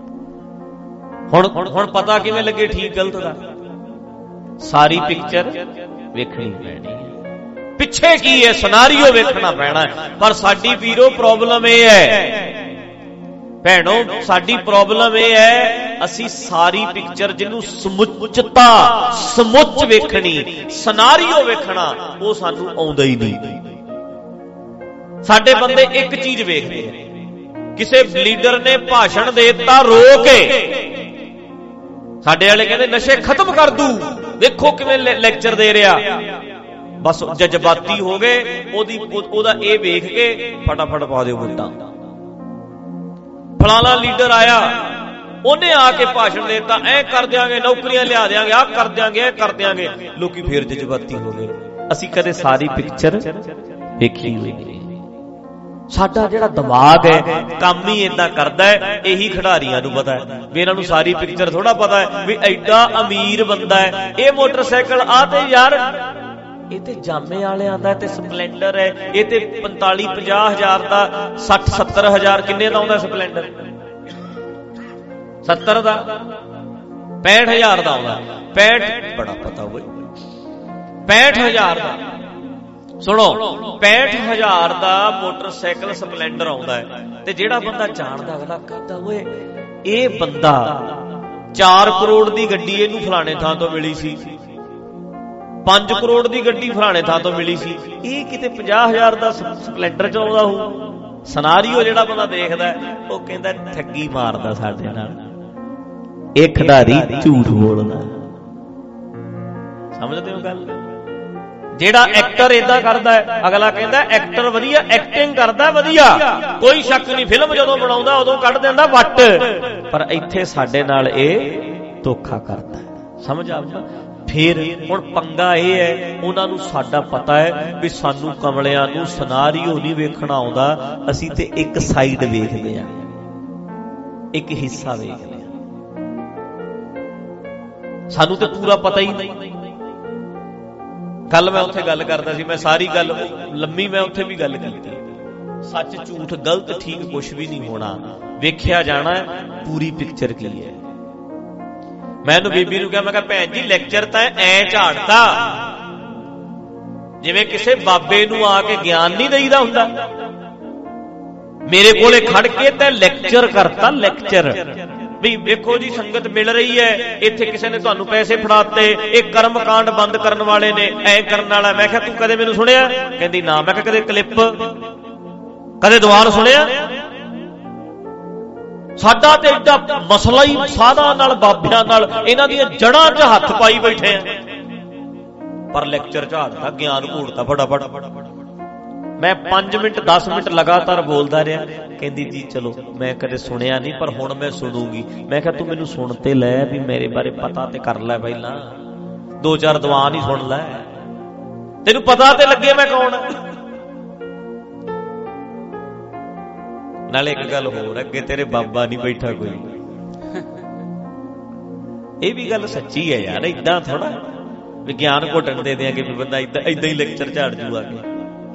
ਹੁਣ ਪਤਾ ਕਿਵੇਂ ਲੱਗੇ ਠੀਕ ਗਲਤ ਦਾ? ਸਾਰੀ ਪਿਕਚਰ ਵੇਖਣੀ ਪੈਣੀ ਹੈ। ਪਿੱਛੇ ਕੀ ਹੈ ਸਿਨਾਰੀਓ ਵੇਖਣਾ ਪੈਣਾ। ਪਰ ਸਾਡੀ ਵੀਰੋ ਪ੍ਰੋਬਲਮ ਇਹ ਹੈ ਭੈਣੋ, ਸਾਡੀ ਪ੍ਰੋਬਲਮ ਇਹ ਹੈ, ਅਸੀਂ ਸਾਰੀ ਪਿਕਚਰ ਜਿਹਨੂੰ ਸਮੁੱਚਤਾ ਸਮੁੱਚ ਵੇਖਣੀ, ਸਿਨਾਰੀਓ ਵੇਖਣਾ, ਉਹ ਸਾਨੂੰ ਆਉਂਦਾ ਹੀ ਨਹੀਂ। ਸਾਡੇ ਬੰਦੇ ਇੱਕ ਚੀਜ਼ ਵੇਖਦੇ ਆ, ਕਿਸੇ ਲੀਡਰ ਨੇ ਭਾਸ਼ਣ ਦੇ ਦਿੱਤਾ ਰੋ ਕੇ, ਸਾਡੇ ਵਾਲੇ ਕਹਿੰਦੇ ਨਸ਼ੇ ਖਤਮ ਕਰ ਦੂ, ਦੇਖੋ ਕਿਵੇਂ ਲੈਕਚਰ ਦੇ ਰਿਹਾ। ਬਸ ਜਜ਼ਬਾਤੀ ਹੋ ਗਏ, ਉਹਦਾ ਇਹ ਵੇਖ ਕੇ ਫਟਾਫਟ ਪਾ ਦਿਓ ਵੋਟਾਂ। ਫਲਾਣਾ ਲੀਡਰ ਆਇਆ, ਉਹਨੇ ਆ ਕੇ ਭਾਸ਼ਣ ਦੇਤਾ, ਐ ਕਰ ਦਿਆਂਗੇ, ਨੌਕਰੀਆਂ ਲਿਆ ਦਿਆਂਗੇ, ਆਹ ਕਰ ਦਿਆਂਗੇ, ਇਹ ਕਰ ਦਿਆਂਗੇ। ਲੋਕੀ ਫੇਰ ਜਜ਼ਬਾਤੀ ਹੋ ਗਏ। ਅਸੀਂ ਕਦੇ ਸਾਰੀ ਪਿਕਚਰ ਵੇਖੀ ਹੋਈ ਨਹੀਂ। ਸਾਡਾ ਜਿਹੜਾ ਦਿਮਾਗ ਹੈ ਕੰਮ ਹੀ ਏਦਾਂ ਕਰਦਾ ਹੈ। ਇਹੀ ਖਿਡਾਰੀਆਂ ਨੂੰ ਪਤਾ ਹੈ ਵੀ ਇਹਨਾਂ ਨੂੰ ਸਾਰੀ ਪਿਕਚਰ ਥੋੜਾ ਪਤਾ ਹੈ ਵੀ ਐਡਾ ਅਮੀਰ ਬੰਦਾ ਹੈ, ਇਹ ਮੋਟਰਸਾਈਕਲ ਆ ਤੇ ਯਾਰ ਇਹ ਤੇ ਜਾਮੇ ਵਾਲਿਆਂ ਦਾ ਤੇ ਸਪਲੈਂਡਰ ਹੈ, ਇਹ ਤੇ 45-50 ਹਜ਼ਾਰ ਦਾ, 60-70 ਹਜ਼ਾਰ ਕਿੰਨੇ ਦਾ ਆਉਂਦਾ ਸਪਲੈਂਡਰ? 70 ਦਾ, 65 ਹਜ਼ਾਰ ਦਾ ਆਉਂਦਾ। 65 ਬੜਾ ਪਤਾ ਹੋਵੇ, 65 ਹਜ਼ਾਰ ਦਾ। ਸੁਣੋ, 65 ਹਜ਼ਾਰ ਦਾ ਮੋਟਰਸਾਈਕਲ ਸਪਲੈਂਡਰ ਆਉਂਦਾ ਹੈ ਤੇ ਜਿਹੜਾ ਬੰਦਾ ਜਾਣਦਾ ਅਗਲਾ ਕਹਿੰਦਾ ਓਏ ਇਹ ਬੰਦਾ 4 ਕਰੋੜ ਦੀ ਗੱਡੀ ਇਹਨੂੰ ਫਲਾਣੇ ਥਾਂ ਤੋਂ ਮਿਲੀ ਸੀ, 5 ਕਰੋੜ ਦੀ ਗੱਡੀ ਫਲਾਣੇ ਥਾਂ ਤੋਂ ਮਿਲੀ ਸੀ, ਇਹ ਕਿਤੇ 50 ਹਜ਼ਾਰ ਦਾ ਸਪਲੈਂਡਰ ਚਲਾਉਂਦਾ ਹੋਊ। ਸਿਨਾਰੀਓ ਜਿਹੜਾ ਬੰਦਾ ਦੇਖਦਾ ਉਹ ਕਹਿੰਦਾ ਠੱਗੀ ਮਾਰਦਾ ਸਾਡੇ ਨਾਲ, ਇਹ ਖਿਡਾਰੀ ਝੂਠ ਬੋਲਦਾ। ਸਮਝਦੇ ਹੋ ਗੱਲ? ਜਿਹੜਾ ਐਕਟਰ ਏਦਾਂ ਕਰਦਾ ਹੈ ਅਗਲਾ ਕਹਿੰਦਾ ਐਕਟਰ ਵਧੀਆ, ਐਕਟਿੰਗ ਕਰਦਾ ਵਧੀਆ, ਕੋਈ ਸ਼ੱਕ ਨਹੀਂ, ਫਿਲਮ ਜਦੋਂ ਬਣਾਉਂਦਾ ਉਦੋਂ ਕੱਢ ਦਿੰਦਾ ਵੱਟ। ਪਰ ਇੱਥੇ ਸਾਡੇ ਨਾਲ ਇਹ ਧੋਖਾ ਕਰਦਾ ਹੈ। ਸਮਝ ਆਉਂਦਾ? ਫਿਰ ਹੁਣ ਪੰਗਾ ਇਹ ਹੈ, ਉਹਨਾਂ ਨੂੰ ਸਾਡਾ ਪਤਾ ਹੈ ਵੀ ਸਾਨੂੰ ਕਮਲਿਆਂ ਨੂੰ ਸਿਨਾਰੀਓ ਨਹੀਂ ਵੇਖਣਾ ਆਉਂਦਾ, ਅਸੀਂ ਤੇ ਇੱਕ ਸਾਈਡ ਵੇਖਦੇ ਹਾਂ, ਇੱਕ ਹਿੱਸਾ ਵੇਖਦੇ ਹਾਂ, ਸਾਨੂੰ ਤੇ ਪੂਰਾ ਪਤਾ ਹੀ ਨਹੀਂ। ਕੱਲ ਮੈਂ ਉੱਥੇ ਗੱਲ ਕਰਦਾ ਸੀ, ਮੈਂ ਸਾਰੀ ਗੱਲ ਲੰਮੀ ਮੈਂ ਉੱਥੇ ਵੀ ਗੱਲ ਕੀਤੀ, ਸੱਚ ਝੂਠ ਗਲਤ ਠੀਕ ਕੁਛ ਵੀ ਨਹੀਂ ਹੋਣਾ, ਵੇਖਿਆ ਜਾਣਾ ਪੂਰੀ ਪਿਕਚਰ ਕੀ ਹੈ। ਮੈਂ ਇਹਨੂੰ ਬੀਬੀ ਨੂੰ ਕਿਹਾ, ਮੈਂ ਕਿਹਾ ਭੈਣ ਜੀ ਲੈਕਚਰ ਤਾਂ ਐ ਝਾੜਤਾ ਜਿਵੇਂ ਕਿਸੇ ਬਾਬੇ ਨੂੰ ਆ ਕੇ ਗਿਆਨ ਨਹੀਂ ਦੇਈਦਾ ਹੁੰਦਾ। ਮੇਰੇ ਕੋਲੇ ਖੜ ਕੇ ਤੇ ਲੈਕਚਰ ਕਰਤਾ, ਲੈਕਚਰ ਵੀ ਵੇਖੋ ਜੀ ਸੰਗਤ ਮਿਲ ਰਹੀ ਹੈ, ਇੱਥੇ ਕਿਸੇ ਨੇ ਤੁਹਾਨੂੰ ਪੈਸੇ ਫੜਾਤੇ, ਇਹ ਕਰਮ ਕਾਂਡ ਬੰਦ ਕਰਨ ਵਾਲੇ ਨੇ, ਐ ਕਰਨ ਵਾਲਾ। ਮੈਂ ਕਿਹਾ ਤੂੰ ਕਦੇ ਮੈਨੂੰ ਸੁਣਿਆ? ਕਹਿੰਦੀ ਨਾ। ਮੈਂ ਕਿਹਾ ਕਦੇ ਕਲਿੱਪ, ਕਦੇ ਦੀਵਾਨ ਸੁਣਿਆ? ਸਾਡਾ ਤੇ ਏਡਾ ਮਸਲਾ ਹੀ ਸਾਧਾਂ ਨਾਲ, ਬਾਬਿਆਂ ਨਾਲ, ਇਹਨਾਂ ਦੀਆਂ ਜੜਾਂ 'ਚ ਹੱਥ ਪਾਈ ਬੈਠੇ ਆ। ਪਰ ਲੈਕਚਰ ਝਾੜਦਾ, ਗਿਆਨ ਘੂੜਦਾ ਫਟਾਫਟ। ਮੈਂ 5 ਮਿੰਟ 10 ਮਿੰਟ ਲਗਾਤਾਰ ਬੋਲਦਾ ਰਿਹਾ। ਕਹਿੰਦੀ ਜੀ ਚਲੋ ਮੈਂ ਕਦੇ ਸੁਣਿਆ ਨਹੀਂ ਪਰ ਹੁਣ ਮੈਂ ਸੁਣੂਗੀ। ਮੈਂ ਕਿਹਾ ਤੂੰ ਮੈਨੂੰ ਸੁਣ ਤੇ ਲੈ, ਵੀ ਮੇਰੇ ਬਾਰੇ ਪਤਾ ਤੇ ਕਰ ਲੈ, ਪਹਿਲਾਂ 2-4 ਦੀਵਾਨ ਹੀ ਸੁਣ ਲੈ, ਤੈਨੂੰ ਪਤਾ ਤੇ ਲੱਗੇ ਮੈਂ ਕੌਣ। ਨਾਲੇ ਇੱਕ ਗੱਲ ਹੋਰ, ਅੱਗੇ ਤੇਰੇ ਬਾਬਾ ਨਹੀਂ ਬੈਠਾ ਕੋਈ। ਇਹ ਵੀ ਗੱਲ ਸੱਚੀ ਹੈ ਯਾਰ, ਏਦਾਂ ਥੋੜਾ ਵਿਗਿਆਨ ਘੋਟਣ ਦੇ ਦਿਆਂਗੇ ਵੀ ਬੰਦਾ ਏਦਾਂ ਹੀ ਲੈਕਚਰ ਝਾੜ ਜੂ ਆ ਕੇ।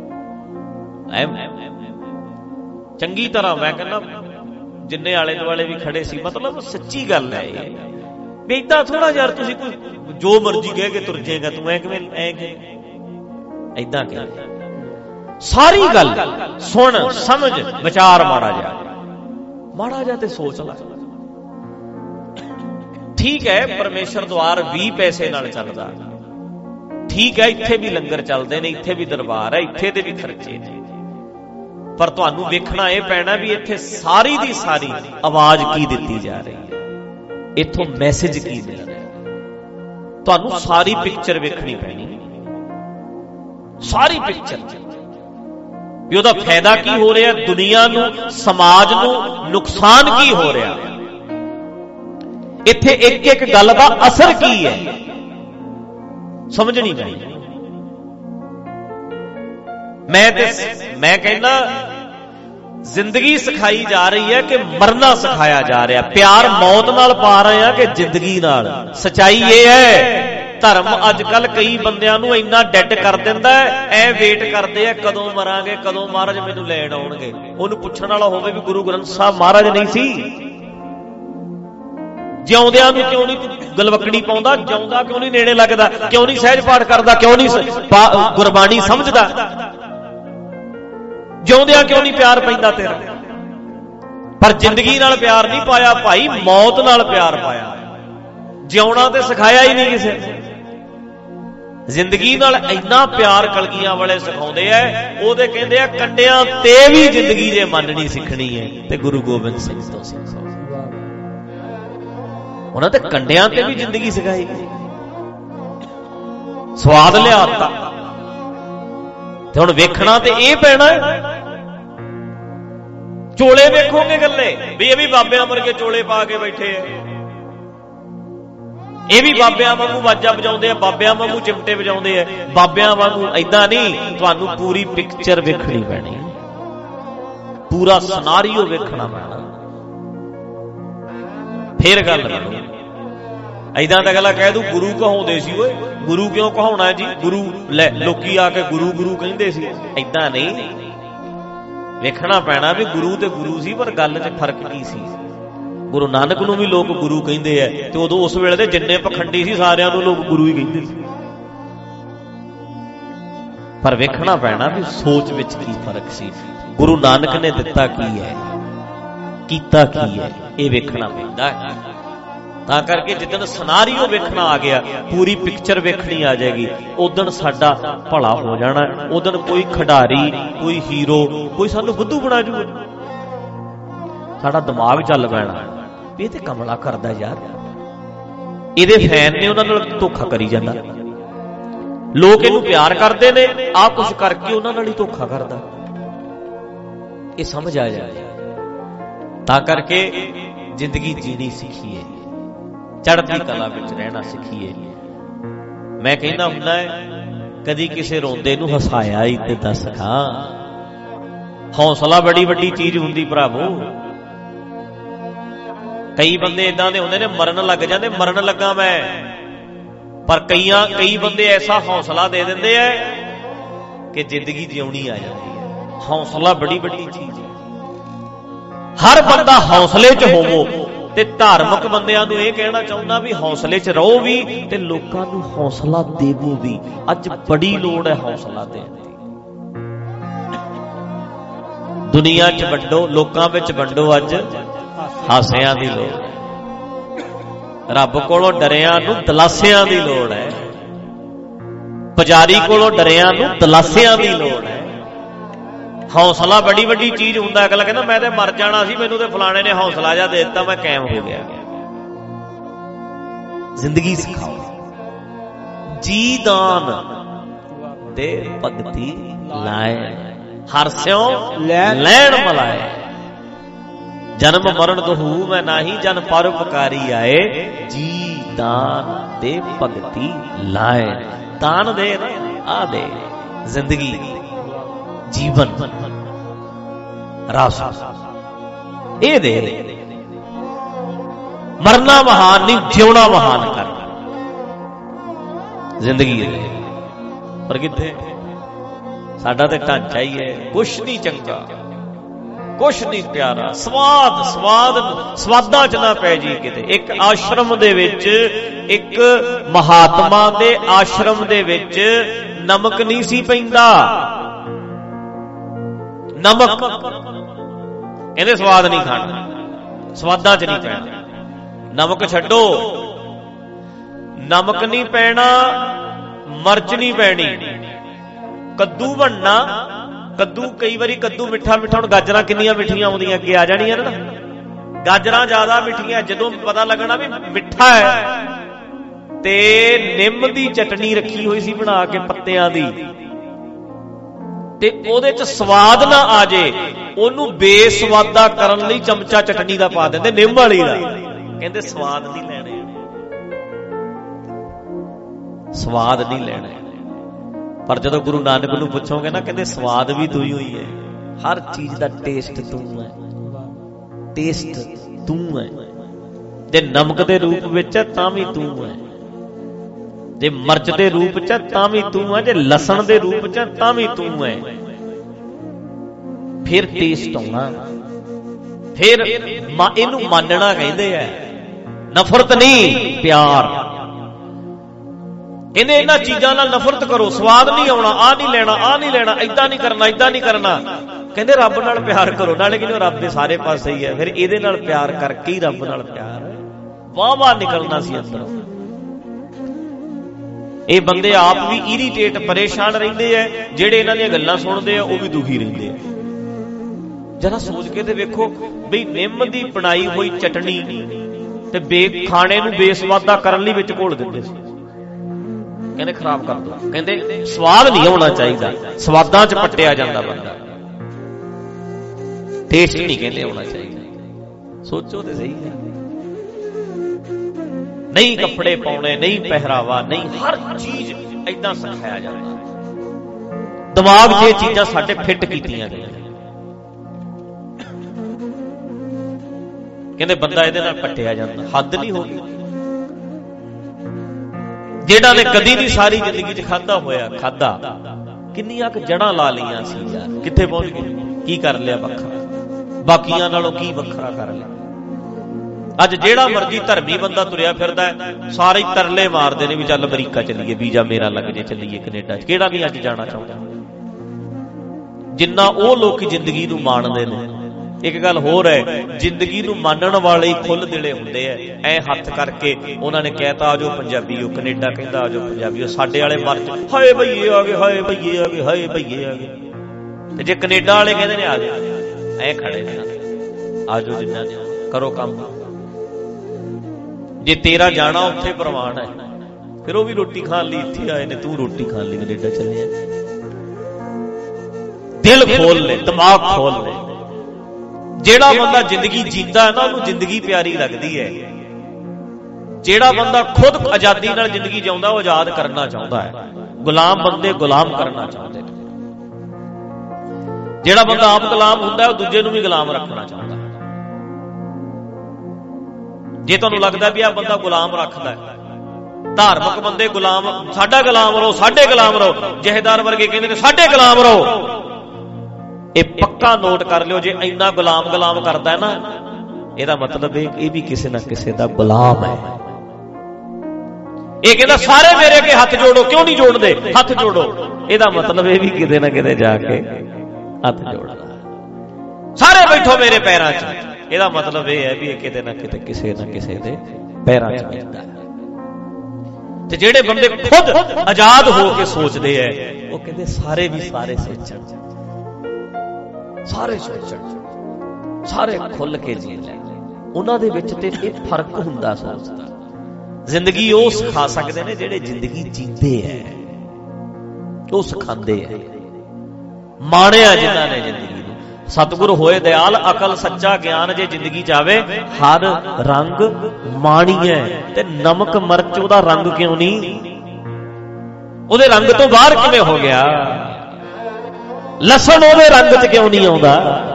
ਚੰਗੀ ਤਰ੍ਹਾਂ ਮੈਂ ਕਹਿੰਦਾ ਜਿੰਨੇ ਆਲੇ ਦੁਆਲੇ ਵੀ ਖੜੇ ਸੀ, ਮਤਲਬ ਸੱਚੀ ਗੱਲ ਹੈ ਇਹ ਵੀ ਏਦਾਂ ਥੋੜਾ ਯਾਰ ਤੁਸੀਂ ਕੋਈ ਜੋ ਮਰਜ਼ੀ ਕਹਿ ਕੇ ਤੁਰ ਜਾਏਗਾ ਤੂੰ, ਐ ਕਿਵੇਂ ਏਦਾਂ ਕਹਿ। ਸਾਰੀ ਗੱਲ ਸੁਣ, ਸਮਝ, ਵਿਚਾਰ ਮਾੜਾ ਜਾ ਤੇ ਸੋਚ ਲੈ। ਠੀਕ ਹੈ ਪਰਮੇਸ਼ਰ ਦੁਆਰ 20 ਪੈਸੇ ਨਾਲ ਚੱਲਦਾ, ਠੀਕ ਹੈ ਇੱਥੇ ਵੀ ਲੰਗਰ ਚੱਲਦੇ ਨੇ, ਇੱਥੇ ਵੀ ਦਰਬਾਰ ਹੈ, ਇੱਥੇ ਦੇ ਵੀ ਖਰਚੇ ਨੇ, ਪਰ ਤੁਹਾਨੂੰ ਵੇਖਣਾ ਇਹ ਪੈਣਾ ਵੀ ਇੱਥੇ ਸਾਰੀ ਦੀ ਸਾਰੀ ਆਵਾਜ਼ ਕੀ ਦਿੱਤੀ ਜਾ ਰਹੀ ਹੈ, ਇੱਥੋਂ ਮੈਸੇਜ ਕੀ ਮਿਲ ਰਿਹਾ। ਤੁਹਾਨੂੰ ਸਾਰੀ ਪਿਕਚਰ ਵੇਖਣੀ ਪੈਣੀ, ਸਾਰੀ ਪਿਕਚਰ ਵੀ ਉਹਦਾ ਫਾਇਦਾ ਕੀ ਹੋ ਰਿਹਾ, ਦੁਨੀਆ ਨੂੰ, ਸਮਾਜ ਨੂੰ ਨੁਕਸਾਨ ਕੀ ਹੋ ਰਿਹਾ, ਇੱਥੇ ਇੱਕ ਇੱਕ ਗੱਲ ਦਾ ਅਸਰ ਕੀ ਹੈ, ਸਮਝਣੀ ਚਾਹੀਦੀ। ਮੈਂ ਕਹਿੰਦਾ ਜ਼ਿੰਦਗੀ ਸਿਖਾਈ ਜਾ ਰਹੀ ਹੈ ਕਿ ਮਰਨਾ ਸਿਖਾਇਆ ਜਾ ਰਿਹਾ, ਪਿਆਰ ਮੌਤ ਨਾਲ ਪਾ ਰਹੇ ਆ ਕਿ ਜ਼ਿੰਦਗੀ ਨਾਲ। ਸਚਾਈ ਇਹ ਹੈ ਧਰਮ ਅੱਜ ਕੱਲ ਕਈ ਬੰਦਿਆਂ ਨੂੰ ਇੰਨਾ ਡੈਡ ਕਰ ਦਿੰਦਾ, ਐ ਵੇਟ ਕਰਦੇ ਆ ਕਦੋਂ ਮਰਾਂਗੇ, ਕਦੋਂ ਮਹਾਰਾਜ ਮੈਨੂੰ ਲੈਣ ਆਉਣਗੇ। ਉਹਨੂੰ ਪੁੱਛਣ ਵਾਲਾ ਹੋਵੇ ਵੀ ਗੁਰੂ ਗ੍ਰੰਥ ਸਾਹਿਬ ਮਹਾਰਾਜ ਨਹੀਂ ਸੀ, ਜਿਉਂਦਿਆਂ ਨੂੰ ਕਿਉਂ ਨਹੀਂ ਗਲਵਕੜੀ ਪਾਉਂਦਾ, ਜਿਉਂਦਾ ਕਿਉਂ ਨਹੀਂ ਨੇੜੇ ਲੱਗਦਾ, ਕਿਉਂ ਨਹੀਂ ਸਹਿਜ ਪਾਠ ਕਰਦਾ, ਕਿਉਂ ਨਹੀਂ ਗੁਰਬਾਣੀ ਸਮਝਦਾ, ਜਿਉਂਦਿਆਂ ਕਿਉਂ ਨਹੀਂ ਪਿਆਰ ਪੈਂਦਾ ਤੇਰਾ। ਪਰ ਜ਼ਿੰਦਗੀ ਨਾਲ ਪਿਆਰ ਨਹੀਂ ਪਾਇਆ ਭਾਈ, ਮੌਤ ਨਾਲ ਪਿਆਰ ਪਾਇਆ। ਜਿਉਣਾ ਤੇ ਸਿਖਾਇਆ ਹੀ ਨਹੀਂ ਕਿਸੇ ਨੇ। ਜ਼ਿੰਦਗੀ ਨਾਲ ਇੰਨਾ ਪਿਆਰ ਕਲਗੀਆਂ ਵਾਲੇ ਸਿਖਾਉਂਦੇ ਆ, ਉਹਦੇ ਕਹਿੰਦੇ ਆ ਕੰਡਿਆਂ ਤੇ ਵੀ ਜ਼ਿੰਦਗੀ ਜੇ ਮੰਨਣੀ ਸਿੱਖਣੀ ਹੈ ਤੇ ਗੁਰੂ ਗੋਬਿੰਦ ਸਿੰਘ ਤੋਂ ਸਿੱਖੋ। ਉਹਨਾਂ ਤੇ ਕੰਡਿਆਂ ਤੇ ਵੀ ਜ਼ਿੰਦਗੀ ਸਿਖਾਈ, ਸਵਾਦ ਲਿਆਤਾ। ਤੇ ਹੁਣ ਵੇਖਣਾ ਤੇ ਇਹ ਪੈਣਾ। ਚੋਲੇ ਵੇਖੋਗੇ ਗੱਲੇ ਵੀ ਇਹ ਵੀ ਬਾਬਿਆਂ ਵਰਗੇ ਚੋਲੇ ਪਾ ਕੇ ਬੈਠੇ ਆ, ਇਹ ਵੀ ਬਾਬਿਆਂ ਵਾਂਗੂ ਵਾਜਾ ਵਜਾਉਂਦੇ ਆ, ਬਾਬਿਆਂ ਵਾਂਗੂ ਚਿਮਟੇ ਵਜਾਉਂਦੇ ਆ, ਬਾਬਿਆਂ ਵਾਂਗੂ। ਏਦਾਂ ਨਹੀਂ, ਤੁਹਾਨੂੰ ਪੂਰੀ ਪਿਕਚਰ ਵੇਖਣੀ ਪੈਣੀ, ਪੂਰਾ ਸਿਨਾਰੀਓ ਵੇਖਣਾ ਪੈਣਾ, ਫੇਰ ਗੱਲ ਬਣੂ। ਏਦਾਂ ਤਾਂ ਅਗਲਾ ਕਹਿ ਦੂ ਗੁਰੂ ਕਹਾਉਂਦੇ ਸੀ। ਓਏ ਗੁਰੂ ਕਿਉਂ ਕਹਾਉਣਾ ਜੀ? ਗੁਰੂ ਲੈ ਲੋਕੀ ਆ ਕੇ ਗੁਰੂ ਗੁਰੂ ਕਹਿੰਦੇ ਸੀ। ਏਦਾਂ ਨਹੀਂ, ਵੇਖਣਾ ਪੈਣਾ ਵੀ ਗੁਰੂ ਤੇ ਗੁਰੂ ਸੀ, ਪਰ ਗੱਲ 'ਚ ਫਰਕ ਕੀ ਸੀ। ਗੁਰੂ ਨਾਨਕ ਨੂੰ ਵੀ ਲੋਕ ਗੁਰੂ ਕਹਿੰਦੇ ਆ, ਤੇ ਉਦੋਂ ਉਸ ਵੇਲੇ ਦੇ ਜਿੰਨੇ ਪਖੰਡੀ ਸੀ ਸਾਰਿਆਂ ਨੂੰ ਲੋਕ ਗੁਰੂ ਹੀ ਕਹਿੰਦੇ ਸੀ। ਪਰ ਵੇਖਣਾ ਪੈਣਾ ਵੀ ਸੋਚ ਵਿੱਚ ਕੀ ਫਰਕ ਸੀ, ਗੁਰੂ ਨਾਨਕ ਨੇ ਦਿੱਤਾ ਕੀ ਹੈ, ਕੀਤਾ ਕੀ ਹੈ, ਇਹ ਵੇਖਣਾ ਪੈਂਦਾ ਹੈ। ਤਾਂ ਕਰਕੇ ਜਿੱਦਣ ਸਿਨਾਰੀਓ ਵੇਖਣਾ ਆ ਗਿਆ, ਪੂਰੀ ਪਿਕਚਰ ਵੇਖਣੀ ਆ ਜਾਏਗੀ, ਉਦਣ ਸਾਡਾ ਭਲਾ ਹੋ ਜਾਣਾ। ਉਦਣ ਕੋਈ ਖਿਡਾਰੀ, ਕੋਈ ਹੀਰੋ, ਕੋਈ ਸਾਨੂੰ ਬੁੱਧੂ ਬਣਾ ਜੂ। ਸਾਡਾ ਦਿਮਾਗ ਚੱਲ ਪੈਣਾ ਵੀ ਇਹ ਤੇ ਕਮਲਾ ਕਰਦਾ ਯਾਰ, ਇਹਦੇ ਫੈਨ ਨੇ ਉਹਨਾਂ ਨਾਲ ਧੋਖਾ ਕਰੀ ਜਾਂਦਾ, ਲੋਕ ਇਹਨੂੰ ਪਿਆਰ ਕਰਦੇ ਨੇ, ਆਹ ਕੁਛ ਕਰਕੇ ਉਹਨਾਂ ਨਾਲ ਹੀ ਧੋਖਾ ਕਰਦਾ। ਇਹ ਸਮਝ ਆ ਜਾਏ। ਤਾਂ ਕਰਕੇ ਜ਼ਿੰਦਗੀ ਜੀਣੀ ਸਿੱਖੀਏ, ਚੜ੍ਹਦੀ ਕਲਾ ਵਿੱਚ ਰਹਿਣਾ ਸਿੱਖੀਏ। ਮੈਂ ਕਹਿੰਦਾ ਹੁੰਦਾ ਹੈ, ਕਦੀ ਕਿਸੇ ਰੋਂਦੇ ਨੂੰ ਹਸਾਇਆ ਹੀ ਤੇ ਦੱਸ ਖਾਂ। ਹੌਸਲਾ ਬੜੀ ਵੱਡੀ ਚੀਜ਼ ਹੁੰਦੀ ਭਰਾਵੋ। ਕਈ ਬੰਦੇ ਇਦਾਂ ਦੇ ਹੁੰਦੇ ਨੇ ਮਰਨ ਲੱਗ ਜਾਂਦੇ, ਮਰਨ ਲੱਗਾ ਮੈਂ, ਪਰ ਕਈ ਬੰਦੇ ਐਸਾ ਹੌਸਲਾ ਦੇ ਦਿੰਦੇ ਆ ਕਿ ਜ਼ਿੰਦਗੀ ਜਿਉਣੀ ਆ ਜਾਂਦੀ ਹੈ। ਹੌਸਲਾ ਬੜੀ ਵੱਡੀ ਚੀਜ਼ ਹੈ। ਹਰ ਬੰਦਾ ਹੌਸਲੇ 'ਚ ਹੋਵੋ। ਤੇ ਧਾਰਮਿਕ ਬੰਦਿਆਂ ਨੂੰ ਇਹ ਕਹਿਣਾ ਚਾਹੁੰਦਾ ਵੀ ਹੌਸਲੇ 'ਚ ਰਹੋ ਵੀ, ਤੇ ਲੋਕਾਂ ਨੂੰ ਹੌਸਲਾ ਦੇਵੋ ਵੀ। ਅੱਜ ਬੜੀ ਲੋੜ ਹੈ ਹੌਸਲਾ ਦੇਣ ਦੀ। ਦੁਨੀਆ 'ਚ ਵੰਡੋ, ਲੋਕਾਂ ਵਿੱਚ ਵੰਡੋ, ਅੱਜ ਹਾਸਿਆਂ ਦੀ ਲੋੜ ਹੈ। ਰੱਬ ਕੋਲੋਂ ਡਰਿਆਂ ਨੂੰ ਦਲਾਸਿਆਂ ਦੀ ਲੋੜ ਹੈ। ਪੁਜਾਰੀ ਕੋਲੋਂ ਡਰਿਆਂ ਨੂੰ ਦਲਾਸਿਆਂ ਦੀ ਲੋੜ ਹੈ। ਹੌਸਲਾ ਬੜੀ ਵੱਡੀ ਚੀਜ਼ ਹੁੰਦਾ। ਅਗਲਾ ਕਹਿੰਦਾ ਮੈਂ ਤੇ ਮਰ ਜਾਣਾ ਸੀ, ਮੈਨੂੰ ਤੇ ਫਲਾਣੇ ਨੇ ਹੌਸਲਾ ਜਿਹਾ ਦੇ ਦਿੱਤਾ, ਮੈਂ ਕਾਇਮ ਹੋ ਗਿਆ। ਜ਼ਿੰਦਗੀ ਸਿਖਾਓ, ਜੀ ਦਾਨ ਦੇ ਭਗਤੀ ਲਾਏ, ਹਰਸਿਓ ਲੈਣ ਮਲਾਏ। ਜਨਮ ਮਰਨ ਦੁਹੂ ਮੈਂ ਨਾਹੀ, ਜਨ ਪਰਉਪਕਾਰੀ ਆਏ, ਜੀ ਦਾਨ ਦੇ ਭਗਤੀ ਲਾਏ। ਦਾਨ ਦੇ ਨਾ, ਆ ਦੇ ਜ਼ਿੰਦਗੀ, ਜੀਵਨ, ਰਸ, ਇਹ ਦੇ। ਮਰਨਾ ਮਹਾਨ ਨਹੀਂ, ਜਿਉਣਾ ਮਹਾਨ ਕਰ ਜ਼ਿੰਦਗੀ ਦੇ। ਪਰ ਕਿੱਥੇ ਸਾਡਾ ਤੇ ਢਾਂਚਾ ਹੀ ਹੈ, ਕੁਛ ਨਹੀਂ ਚੰਗਾ, ਕੁਛ ਨਹੀਂ ਪਿਆਰਾ। ਸਵਾਦਾਂ 'ਚ ਨਾ ਪੈ ਜੀ ਕਿਤੇ। ਇੱਕ ਆਸ਼ਰਮ ਦੇ ਵਿੱਚ, ਇੱਕ ਮਹਾਤਮਾ ਦੇ ਆਸ਼ਰਮ ਦੇ ਵਿੱਚ ਨਮਕ ਨਹੀਂ ਸੀ ਪੈਂਦਾ। ਨਮਕ ਇਹਦੇ ਸਵਾਦ ਨਹੀਂ ਖਾਣਾ, ਸਵਾਦਾਂ 'ਚ ਨਹੀਂ ਪੈਣਾ। ਨਮਕ ਛੱਡੋ, ਨਮਕ ਨਹੀਂ ਪੈਣਾ, ਮਿਰਚ ਨਹੀਂ ਪੈਣੀ। ਕੱਦੂ ਬਣਨਾ, ਕੱਦੂ ਕਈ ਵਾਰੀ ਕੱਦੂ ਮਿੱਠਾ ਮਿੱਠਾ। ਹੁਣ ਗਾਜਰਾਂ ਕਿੰਨੀਆਂ ਮਿੱਠੀਆਂ ਆਉਂਦੀਆਂ, ਅੱਗੇ ਆ ਜਾਣੀਆਂ ਨਾ। ਗਾਜਰਾਂ ਜ਼ਿਆਦਾ ਮਿੱਠੀਆਂ, ਜਦੋਂ ਪਤਾ ਲੱਗਣਾ ਵੀ ਮਿੱਠਾ ਹੈ। ਤੇ ਨਿੰਮ ਦੀ ਚਟਣੀ ਰੱਖੀ ਹੋਈ ਸੀ ਬਣਾ ਕੇ ਪੱਤਿਆਂ ਦੀ, ਤੇ ਉਹਦੇ 'ਚ ਸਵਾਦ ਨਾ ਆ ਜੇ, ਉਹਨੂੰ ਬੇਸਵਾਦਾ ਕਰਨ ਲਈ ਚਮਚਾ ਚਟਣੀ ਦਾ ਪਾ ਦਿੰਦੇ, ਨਿੰਮ ਵਾਲੀ ਦਾ। ਕਹਿੰਦੇ ਸਵਾਦ ਨਹੀਂ ਲੈਣੇ, ਸਵਾਦ ਨਹੀਂ ਲੈਣੇ। ਪਰ ਜਦੋਂ ਗੁਰੂ ਨਾਨਕ ਨੂੰ ਪੁੱਛੋਗੇ ਨਾ, ਕਹਿੰਦੇ ਸਵਾਦ ਵੀ ਤੂੰ ਹੀ ਹੋਈ ਹੈ। ਹਰ ਚੀਜ਼ ਦਾ ਟੇਸਟ ਤੂੰ ਹੈ, ਟੇਸਟ ਤੂੰ ਹੈ। ਜੇ ਨਮਕ ਦੇ ਰੂਪ ਵਿੱਚ ਹੈ ਤਾਂ ਵੀ ਤੂੰ ਹੈ, ਜੇ ਮਿਰਚ ਦੇ ਰੂਪ 'ਚ ਤਾਂ ਵੀ ਤੂੰ ਹੈ, ਜੇ ਲਸਣ ਦੇ ਰੂਪ 'ਚ ਤਾਂ ਵੀ ਤੂੰ ਹੈ। ਫਿਰ ਟੇਸਟ ਆਉਣਾ, ਫਿਰ ਇਹਨੂੰ ਮੰਨਣਾ ਕਹਿੰਦੇ ਆ। ਨਫ਼ਰਤ ਨਹੀਂ, ਪਿਆਰ। ਕਹਿੰਦੇ ਇਹਨਾਂ ਚੀਜ਼ਾਂ ਨਾਲ ਨਫ਼ਰਤ ਕਰੋ, ਸਵਾਦ ਨਹੀਂ ਆਉਣਾ, ਆਹ ਨਹੀਂ ਲੈਣਾ, ਆਹ ਨਹੀਂ ਲੈਣਾ, ਏਦਾਂ ਨਹੀਂ ਕਰਨਾ, ਏਦਾਂ ਨਹੀਂ ਕਰਨਾ। ਕਹਿੰਦੇ ਰੱਬ ਨਾਲ ਪਿਆਰ ਕਰੋ, ਨਾਲੇ ਕਹਿੰਦੇ ਰੱਬ ਦੇ ਸਾਰੇ ਪਾਸੇ ਹੀ ਹੈ। ਫਿਰ ਇਹਦੇ ਨਾਲ ਪਿਆਰ ਕਰਕੇ ਹੀ ਰੱਬ ਨਾਲ ਪਿਆਰ ਵਾਹ ਵਾਹ ਨਿਕਲਣਾ ਸੀ ਅੰਦਰੋਂ। ਇਹ ਬੰਦੇ ਆਪ ਵੀ ਇਰੀਟੇਟ, ਪਰੇਸ਼ਾਨ ਰਹਿੰਦੇ ਆ, ਜਿਹੜੇ ਇਹਨਾਂ ਦੀਆਂ ਗੱਲਾਂ ਸੁਣਦੇ ਆ ਉਹ ਵੀ ਦੁਖੀ ਰਹਿੰਦੇ ਆ। ਜਰਾ ਸੋਚ ਕੇ ਤੇ ਵੇਖੋ ਵੀ ਨਿੰਮ ਦੀ ਬਣਾਈ ਹੋਈ ਚਟਣੀ ਤੇ ਖਾਣੇ ਨੂੰ ਬੇਸਵਾਦਾ ਕਰਨ ਲਈ ਵਿੱਚ ਘੋਲ ਦਿੰਦੇ ਸੀ। ਕਹਿੰਦੇ ਖਰਾਬ ਕਰ ਦੋ, ਕਹਿੰਦੇ ਸਵਾਦ ਨਹੀਂ ਆਉਣਾ ਚਾਹੀਦਾ, ਸਵਾਦਾਂ 'ਚ ਪੱਟਿਆ ਜਾਂਦਾ ਬੰਦਾ, ਟੇਸਟ ਨਹੀਂ ਕਹਿੰਦੇ ਆਉਣਾ ਚਾਹੀਦਾ। ਸੋਚੋ ਤੇ ਸਹੀ ਹੈ, ਨਹੀਂ ਕੱਪੜੇ ਪਾਉਣੇ, ਨਹੀਂ ਪਹਿਰਾਵਾ, ਨਹੀਂ ਹਰ ਚੀਜ਼ ਏਦਾਂ ਸਿਖਾਇਆ ਜਾਂਦਾ। ਦਿਮਾਗ 'ਚ ਇਹ ਚੀਜ਼ਾਂ ਸਾਡੇ ਫਿੱਟ ਕੀਤੀਆਂ ਗਈਆਂ। ਕਹਿੰਦੇ ਬੰਦਾ ਇਹਦੇ ਨਾਲ ਪੱਟਿਆ ਜਾਂਦਾ, ਹੱਦ ਨਹੀਂ ਹੋ ਗਈ। ਜਿਹੜਾ ਨੇ ਕਦੀ ਵੀ ਸਾਰੀ ਜ਼ਿੰਦਗੀ 'ਚ ਖਾਧਾ ਹੋਇਆ ਖਾਧਾ, ਕਿੰਨੀਆਂ ਕੁ ਜੜਾਂ ਲਾ ਲਈਆਂ ਸੀ ਯਾਰ, ਕਿੱਥੇ ਪਹੁੰਚ ਗਏ, ਕੀ ਕਰ ਲਿਆ ਵੱਖਰਾ, ਬਾਕੀਆਂ ਨਾਲੋਂ ਕੀ ਵੱਖਰਾ ਕਰ ਲਿਆ। ਅੱਜ ਜਿਹੜਾ ਮਰਜ਼ੀ ਧਰਮੀ ਬੰਦਾ ਤੁਰਿਆ ਫਿਰਦਾ, ਸਾਰੇ ਤਰਲੇ ਮਾਰਦੇ ਨੇ ਵੀ ਚੱਲ ਅਮਰੀਕਾ ਚੱਲੀਏ, ਵੀਜ਼ਾ ਮੇਰਾ ਲੱਗ ਜੇ, ਚੱਲੀਏ ਕੈਨੇਡਾ 'ਚ। ਕਿਹੜਾ ਨਹੀਂ ਅੱਜ ਜਾਣਾ ਚਾਹੁੰਦਾ। ਜਿੰਨਾ ਉਹ ਲੋਕੀ ਜ਼ਿੰਦਗੀ ਨੂੰ ਮਾਣਦੇ ਨੇ। ਇੱਕ ਗੱਲ ਹੋਰ ਹੈ, ਜ਼ਿੰਦਗੀ ਨੂੰ ਮੰਨਣ ਵਾਲੇ ਹੀ ਖੁੱਲ੍ਹ ਦਿਲੇ ਹੁੰਦੇ ਐ। ਐ ਹੱਥ ਕਰਕੇ ਉਹਨਾਂ ਨੇ ਕਹਿਤਾ ਆ ਜਾਓ ਪੰਜਾਬੀਓ, ਕੈਨੇਡਾ ਕਹਿੰਦਾ ਆ ਜਾਓ ਪੰਜਾਬੀਓ। ਸਾਡੇ ਵਾਲੇ ਮਰ ਚ ਹਾਏ ਭਈਏ ਆ ਗਏ, ਹਾਏ ਭਈਏ ਆ ਗਏ, ਹਾਏ ਭਈਏ ਆ ਗਏ। ਤੇ ਜੇ ਕੈਨੇਡਾ ਵਾਲੇ ਕਹਿੰਦੇ ਨੇ ਆ ਜਾਓ, ਐ ਖੜੇ ਨੇ ਆ ਜਾਓ, ਜਿੰਨਾ ਨੇ ਕਰੋ ਕੰਮ। ਜੇ ਤੇਰਾ ਜਾਣਾ ਉੱਥੇ ਪ੍ਰਵਾਨ ਹੈ, ਫਿਰ ਉਹ ਵੀ ਰੋਟੀ ਖਾਣ ਲਈ ਇੱਥੇ ਆਏ ਨੇ, ਤੂੰ ਰੋਟੀ ਖਾਣ ਲਈ ਕੈਨੇਡਾ ਚੱਲਿਆ। ਦਿਲ ਖੋਲ ਲੈ, ਦਿਮਾਗ ਖੋਲ ਲੈ। ਜਿਹੜਾ ਬੰਦਾ ਜ਼ਿੰਦਗੀ ਜੀਂਦਾ ਹੈ ਨਾ, ਉਹਨੂੰ ਜ਼ਿੰਦਗੀ ਪਿਆਰੀ ਲੱਗਦੀ ਹੈ। ਜਿਹੜਾ ਬੰਦਾ ਖੁਦ ਆਜ਼ਾਦੀ ਨਾਲ ਜ਼ਿੰਦਗੀ ਜਿਉਂਦਾ, ਉਹ ਆਜ਼ਾਦ ਕਰਨਾ ਚਾਹੁੰਦਾ ਹੈ। ਗੁਲਾਮ ਬੰਦੇ ਗੁਲਾਮ ਕਰਨਾ ਚਾਹੁੰਦੇ ਨੇ। ਜਿਹੜਾ ਬੰਦਾ ਆਪ ਗੁਲਾਮ ਹੁੰਦਾ, ਉਹ ਦੂਜੇ ਨੂੰ ਵੀ ਗੁਲਾਮ ਰੱਖਣਾ ਚਾਹੁੰਦਾ। ਜੇ ਤੁਹਾਨੂੰ ਲੱਗਦਾ ਵੀ ਆਹ ਬੰਦਾ ਗੁਲਾਮ ਰੱਖਦਾ ਹੈ, ਧਾਰਮਿਕ ਬੰਦੇ ਗੁਲਾਮ, ਸਾਡਾ ਗੁਲਾਮ ਰਹੋ, ਸਾਡੇ ਗੁਲਾਮ ਰਹੋ। ਜਹੇਦਾਰ ਵਰਗੇ ਕਹਿੰਦੇ ਨੇ ਸਾਡੇ ਗੁਲਾਮ ਰਹੋ। ਇਹ ਪੱਕਾ ਨੋਟ ਕਰ ਲਿਓ, ਜੇ ਇੰਨਾ ਗੁਲਾਮ ਕਰਦਾ ਹੈ ਨਾ, ਇਹਦਾ ਮਤਲਬ ਇਹ ਵੀ ਕਿਸੇ ਨਾ ਕਿਸੇ ਦਾ ਗੁਲਾਮ ਹੈ। ਇਹ ਕਹਿੰਦਾ ਸਾਰੇ ਮੇਰੇ ਅੱਗੇ ਹੱਥ ਜੋੜੋ, ਕਿਉਂ ਨਹੀਂ ਜੋੜਦੇ, ਹੱਥ ਜੋੜੋ। ਇਹਦਾ ਮਤਲਬ ਇਹ ਵੀ ਕਿਤੇ ਨਾ ਕਿਤੇ ਜਾ ਕੇ ਹੱਥ ਜੋੜਦਾ। ਸਾਰੇ ਬੈਠੋ ਮੇਰੇ ਪੈਰਾਂ 'ਚ, ਇਹਦਾ ਮਤਲਬ ਇਹ ਹੈ ਵੀ ਇਹ ਕਿਤੇ ਨਾ ਕਿਤੇ ਕਿਸੇ ਨਾ ਕਿਸੇ ਦੇ ਪੈਰਾਂ 'ਚ ਬੈਠਦਾ ਹੈ। ਤੇ ਜਿਹੜੇ ਬੰਦੇ ਖੁਦ ਆਜ਼ਾਦ ਹੋ ਕੇ ਸੋਚਦੇ ਐ, ਉਹ ਕਹਿੰਦੇ ਸਾਰੇ ਵੀ ਸਾਰੇ ਸੋਚਣ, ਸਾਰੇ ਸੋਚਣ, ਸਾਰੇ ਖੁੱਲ ਕੇ ਜੀ ਲੈ। ਉਹਨਾਂ ਦੇ ਵਿੱਚ ਤੇ ਇਹ ਫਰਕ ਹੁੰਦਾ ਸੋਚਦਾ। ਜ਼ਿੰਦਗੀ ਉਹ ਸਿਖਾ ਸਕਦੇ ਨੇ ਜਿਹੜੇ ਜ਼ਿੰਦਗੀ ਜੀਂਦੇ ਐ, ਉਹ ਸਿਖਾਉਂਦੇ ਐ। ਮਾਣਿਆ ਜਿਨ੍ਹਾਂ ਨੇ ਜ਼ਿੰਦਗੀ ਨੂੰ। ਸਤਿਗੁਰ ਹੋਏ ਦਿਆਲ, ਅਕਲ ਸੱਚਾ ਗਿਆਨ ਜੇ ਜ਼ਿੰਦਗੀ ਜਾਵੇ, ਹਰ ਰੰਗ ਮਾਣੀਐ। ਤੇ ਨਮਕ ਮਿਰਚ ਉਹਦਾ ਰੰਗ ਕਿਉਂ ਨਹੀਂ, ਉਹਦੇ ਰੰਗ ਤੋਂ ਬਾਹਰ ਕਿਵੇਂ ਹੋ ਗਿਆ? ਲਸਣ ਉਹਦੇ ਰੰਗ 'ਚ ਕਿਉਂ ਨਹੀਂ ਆਉਂਦਾ?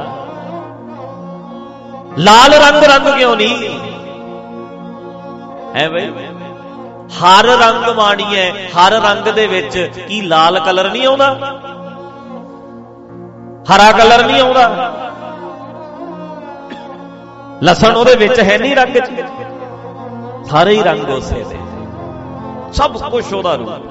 ਲਾਲ ਰੰਗ ਕਿਉਂ ਨਹੀਂ ਹੈ ਬਈ? ਹਰ ਰੰਗ ਮਾਣੀਐ। ਹਰ ਰੰਗ ਦੇ ਵਿੱਚ ਕੀ ਲਾਲ ਕਲਰ ਨਹੀਂ ਆਉਂਦਾ? ਹਰਾ ਕਲਰ ਨਹੀਂ ਆਉਂਦਾ? ਲਸਣ ਉਹਦੇ ਵਿੱਚ ਹੈ ਨਹੀਂ ਰੰਗ 'ਚ? ਸਾਰੇ ਹੀ ਰੰਗ ਉਸੇ ਦੇ, ਸਭ ਕੁਛ ਉਹਦਾ ਰੂਪ।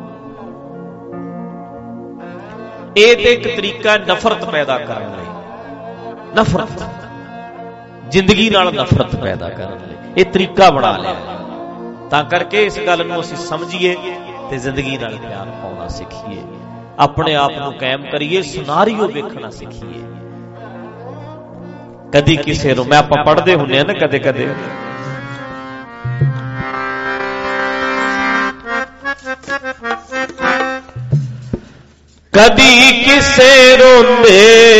ਇਹ ਤੇ ਇੱਕ ਤਰੀਕਾ ਨਫ਼ਰਤ ਪੈਦਾ ਕਰਨ ਲਈ। ਨਫ਼ਰਤ, ਜ਼ਿੰਦਗੀ ਨਾਲ ਨਫ਼ਰਤ ਪੈਦਾ ਕਰਨ ਲਈ ਇਹ ਤਰੀਕਾ ਬਣਾ ਲਿਆ। ਤਾਂ ਕਰਕੇ ਇਸ ਗੱਲ ਨੂੰ ਅਸੀਂ ਸਮਝੀਏ ਤੇ ਜ਼ਿੰਦਗੀ ਨਾਲ ਪਿਆਰ ਪਾਉਣਾ ਸਿੱਖੀਏ, ਆਪਣੇ ਆਪ ਨੂੰ ਕਾਇਮ ਕਰੀਏ, ਸਿਨਾਰੀਓ ਵੇਖਣਾ ਸਿੱਖੀਏ। ਕਦੀ ਕਿਸੇ ਨੂੰ, ਮੈਂ ਆਪਾਂ ਪੜ੍ਹਦੇ ਹੁੰਦੇ ਆ ਨਾ ਕਦੇ ਕਦੇ, ਕਦੀ ਕਿਸੇ ਰੋਂਦੇ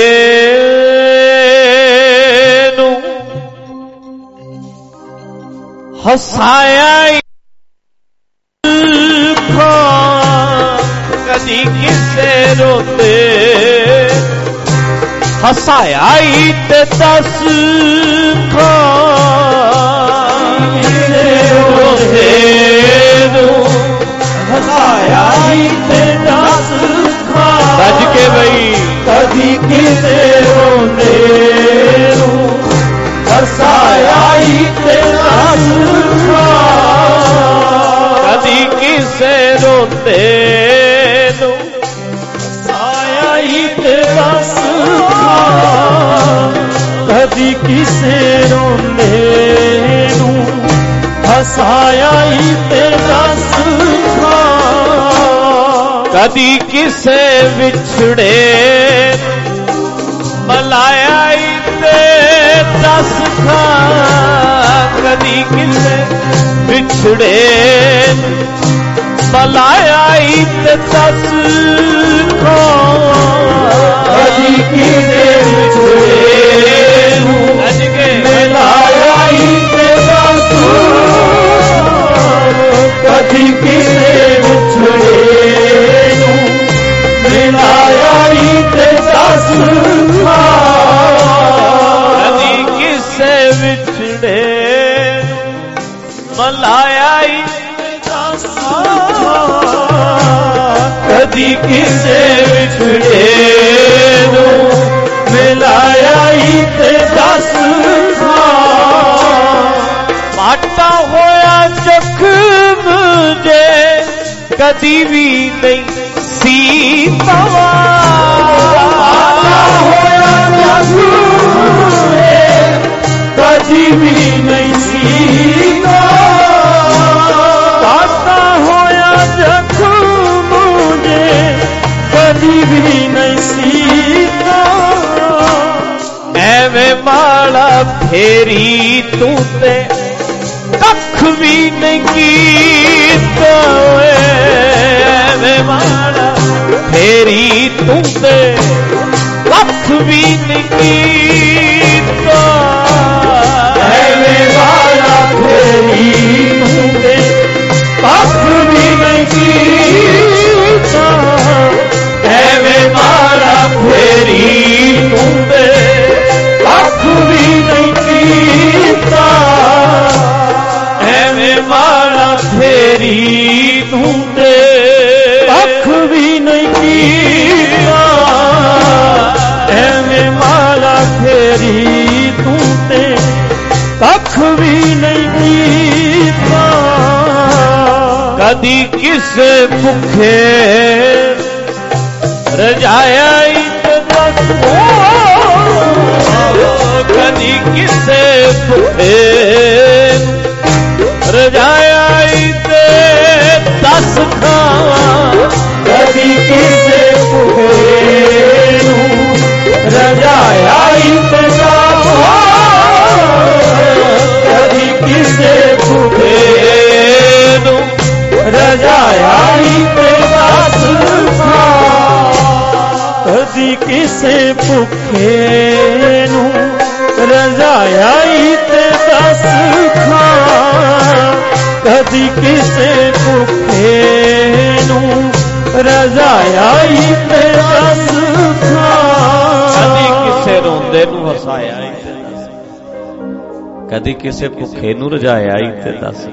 ਨੂੰ ਹਸਾਇਆ, ਕਦੀ ਕਿਸੇ ਰੋਂਦੇ ਹਸਾਇਆ ਤੇ ਦੱਸ ਰੋਂਦੇ ਨੂੰ ਹਸਾਇਆ ਤੇ ਦੱਸ ਰੱਜ ਕੇ ਬਈ। ਕਦੀ ਕਿਸੇ ਰੋਂਦੇ ਨੂੰ ਹਸਾਇਆ ਤੇ ਦੱਸ, ਕਦੀ ਕਿਸੇ ਰੋਂਦੇ ਨੂੰ ਹਸਾਇਆ ਤੇ ਦੱਸ, ਕਦੀ ਕਿਸੇ ਰੋਂਦੇ ਨੂੰ ਹਸਾਇਆ ਤੇ ਦੱਸ, ਕਦੀ ਕਿਸੇ ਵਿਛੜੇ ਮਲਾਇਆ ਤੇ ਦੱਸ, ਕਦੀ ਵਿਛੜੇ ਬੁਲਾਇਆ ਈ ਤੇ ਦੱਸ ਕਦੀ ਕਿਤੇ ਵਿਛੜੇ ਨੂੰ ਅੱਜ ਕੇ ਮਿਲਾਇਆ ਈ ਤੇ ਦੱਸ ਕਦੀ ਕਿਤੇ ਵਿਛੜੇ ਨੂੰ ਮਿਲਾਇਆ ਈ ਤੇ ਦੱਸ ਕਦੀ ਕਿਸੇ ਵਿਛੜੇ ਮਲਾਇਆ ਈ ਕਦੀ ਕਿਸੇ ਵਿਛੜੇ ਨੂੰ ਮਿਲਾਇਆ ਈ ਤੇ ਦੱਸ ਪਾਟਾ ਹੋਇਆ ਜ਼ਖਮ ਜੇ ਕਦੀ ਵੀ ਨਹੀਂ ਸੀ ਤਵਾ ਪਾਟਾ ਹੋਇਆ ਜ਼ਖਮ ਕਦੀ ਵੀ ਨਹੀਂ ਸੀ ਪਾਟਾ ਹੋਇਆ ਜ਼ਖਮ ਜੇ ਕਦੀ ਵੀ ਨਹੀਂ ਸੀਤਾ ਐਵੇਂ ਮਾਲਾ ਫੇਰੀ ਤੂੰ ਤੇ ਕੱਖ ਵੀ ਨਹੀਂ ਕੀਤਾ ਐਵੇਂ ਮਾਲਾ ਫੇਰੀ ਤੂੰ ਤੇ ਕੱਖ ਵੀ ਨਹੀਂ ਕੀਤਾ ਐਵੇਂ ਮਾਲਾ ਫੇਰੀ ਤੂੰ ਤੇ ਕੱਖ ਵੀ ਨਹੀਂ ਕੀਤਾ ਐਵੇਂ ਮਾਲਾ ਫੇਰੀ ਤੂੰ ਤੇ ਕੱਖ ਵੀ ਨਹੀਂ ਕੀਤਾ ਐਵੇਂ ਮਾਲਾ ਫੇਰੀ ਤੂੰ ਤੇ ਕੱਖ ਵੀ ਨਹੀਂ ਕੀਤਾ ਐਵੇਂ ਮਾਲਾ ਫੇਰੀ ਤੂੰ ਤੇ ਕੱਖ ਵੀ ਨਹੀਂ ਕੀਤਾ ਕਦੀ ਕਿਸੇ ਭੁੱਖੇ ਰਜਾਇਆ ਈ ਤੇ ਦੱਸ ਕਦੀ ਕਿਸੇ ਭੁੱਖੇ ਰਜਾਇਆ ਈ ਤੇ ਦੱਸ ਖਾਵਾਂ ਕਦੀ ਕਿਸੇ ਭੁੱਖੇ ਨੂੰ ਰਜਾਇਆ ਈ ਤੇ ਦੱਸ ਕਦੀ ਕਿਸੇ ਭੁੱਖੇ ਨੂੰ ਰਜਾਇਆ ਈ ਤੇ ਦੱਸ ਕਦੀ ਕਿਸੇ ਭੁੱਖੇ ਨੂੰ ਰਜਾਇਆ ਈ ਤੇ ਦੱਸ ਕਦੀ ਕਿਸੇ ਭੁੱਖੇ ਨੂੰ ਰਜਾਇਆ ਈ ਤੇ ਦੱਸ ਕਦੀ ਕਿਸੇ ਰੋਂਦੇ ਨੂੰ ਹਸਾਇਆ ਈ ਤੇ ਦੱਸ ਕਦੀ ਕਿਸੇ ਭੁੱਖੇ ਨੂੰ ਰਜਾਇਆ ਈ ਤੇ ਦੱਸ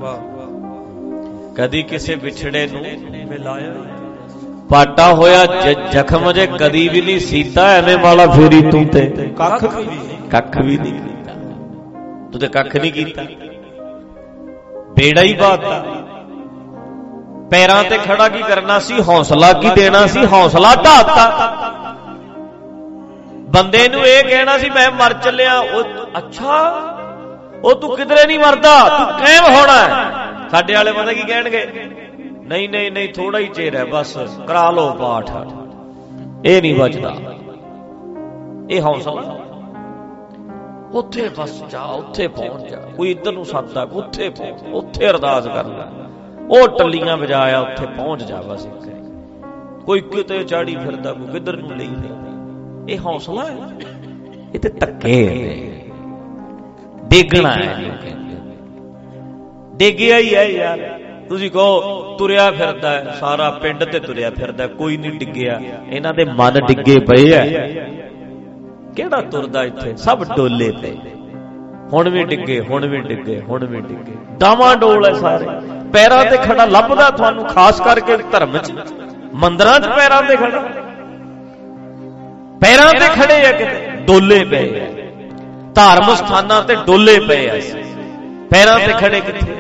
ਕਦੀ ਕਿਸੇ ਵਿਛੜੇ ਨੂੰ ਮਿਲਾਇਆ ਪਾਟਾ ਹੋਇਆ ਜ਼ਖਮ ਜੇ ਕਦੀ ਵੀ ਨਹੀਂ ਸੀਤਾ ਐਵੇਂ ਵਾਲਾ ਫੇਰੀ ਤੂੰ ਤੇ ਕੱਖ ਵੀ ਨਹੀਂ ਕੀਤਾ ਤੂੰ ਤੇ ਕੱਖ ਨਹੀਂ ਕੀਤਾ ਬੇੜਾ ਹੀ ਬਾਤਾ ਪੈਰਾਂ ਤੇ ਖੜਾ ਕੀ ਕਰਨਾ ਸੀ ਹੌਸਲਾ ਕੀ ਦੇਣਾ ਸੀ ਹੌਸਲਾ ਢਾਤਾ ਬੰਦੇ ਨੂੰ ਇਹ ਕਹਿਣਾ ਸੀ ਮੈਂ ਮਰ ਚੱਲਿਆ ਉਹ ਅੱਛਾ ਉਹ ਤੂੰ ਕਿਧਰੇ ਨਹੀਂ ਮਰਦਾ ਤੂੰ ਕਾਇਮ ਹੋਣਾ ਸਾਡੇ ਵਾਲੇ ਪਤਾ ਕੀ ਕਹਿਣਗੇ ਨਹੀਂ ਨਹੀਂ ਨਹੀਂ ਥੋੜਾ ਹੀ ਚਿਰ ਹੈ ਬਸ ਕਰਾ ਲਓ ਪਾਠ ਇਹ ਨਹੀਂ ਬਚਦਾ ਇਹ ਹੌਸਲਾ ਉੱਥੇ ਬਸ ਜਾ ਉੱਥੇ ਪਹੁੰਚ ਜਾ ਕੋਈ ਇੱਧਰ ਨੂੰ ਸੱਦਦਾ ਉੱਥੇ ਪਹੁੰਚ ਉੱਥੇ ਅਰਦਾਸ ਕਰ ਲੈ ਉਹ ਟੱਲੀਆਂ ਵਜਾਇਆ ਉੱਥੇ ਪਹੁੰਚ ਜਾ ਬਸ ਕੋਈ ਕਿਤੇ ਚਾੜੀ ਫਿਰਦਾ ਕੋਈ ਕਿੱਧਰ ਨੂੰ ਲਈ ਫਿਰਦਾ ਇਹ ਹੌਸਲਾ ਹੈ ਇਹ ਤੇ ਧੱਕੇ ਡੇਗਣਾ ਹੈ ਡੇਗਿਆ ਹੀ ਹੈ ਯਾਰ ਤੁਸੀਂ ਕਹੋ ਤੁਰਿਆ ਫਿਰਦਾ ਸਾਰਾ ਪਿੰਡ ਤੇ ਤੁਰਿਆ ਫਿਰਦਾ ਕੋਈ ਨਹੀਂ ਡਿੱਗਿਆ ਇਹਨਾਂ ਦੇ ਮਨ ਡਿੱਗੇ ਪਏ ਐ ਕਿਹੜਾ ਤੁਰਦਾ ਇੱਥੇ ਸਭ ਡੋਲੇ ਪਏ ਹੁਣ ਵੀ ਡਿੱਗੇ ਹੁਣ ਵੀ ਡਿੱਗੇ ਹੁਣ ਵੀ ਡਿੱਗੇ ਡਾਵਾਂ ਡੋਲ ਐ ਸਾਰੇ ਪੈਰਾਂ ਤੇ ਖੜਾ ਲੱਭਦਾ ਤੁਹਾਨੂੰ ਖਾਸ ਕਰਕੇ ਧਰਮ ਚ ਮੰਦਰਾਂ ਚ ਪੈਰਾਂ ਤੇ ਖੜਾ ਪੈਰਾਂ ਤੇ ਖੜੇ ਆ ਕਿਤੇ ਡੋਲੇ ਪਏ ਐ ਧਾਰਮਿਕ ਸਥਾਨਾਂ ਤੇ ਡੋਲੇ ਪਏ ਐ ਪੈਰਾਂ ਤੇ ਖੜੇ ਕਿੱਥੇ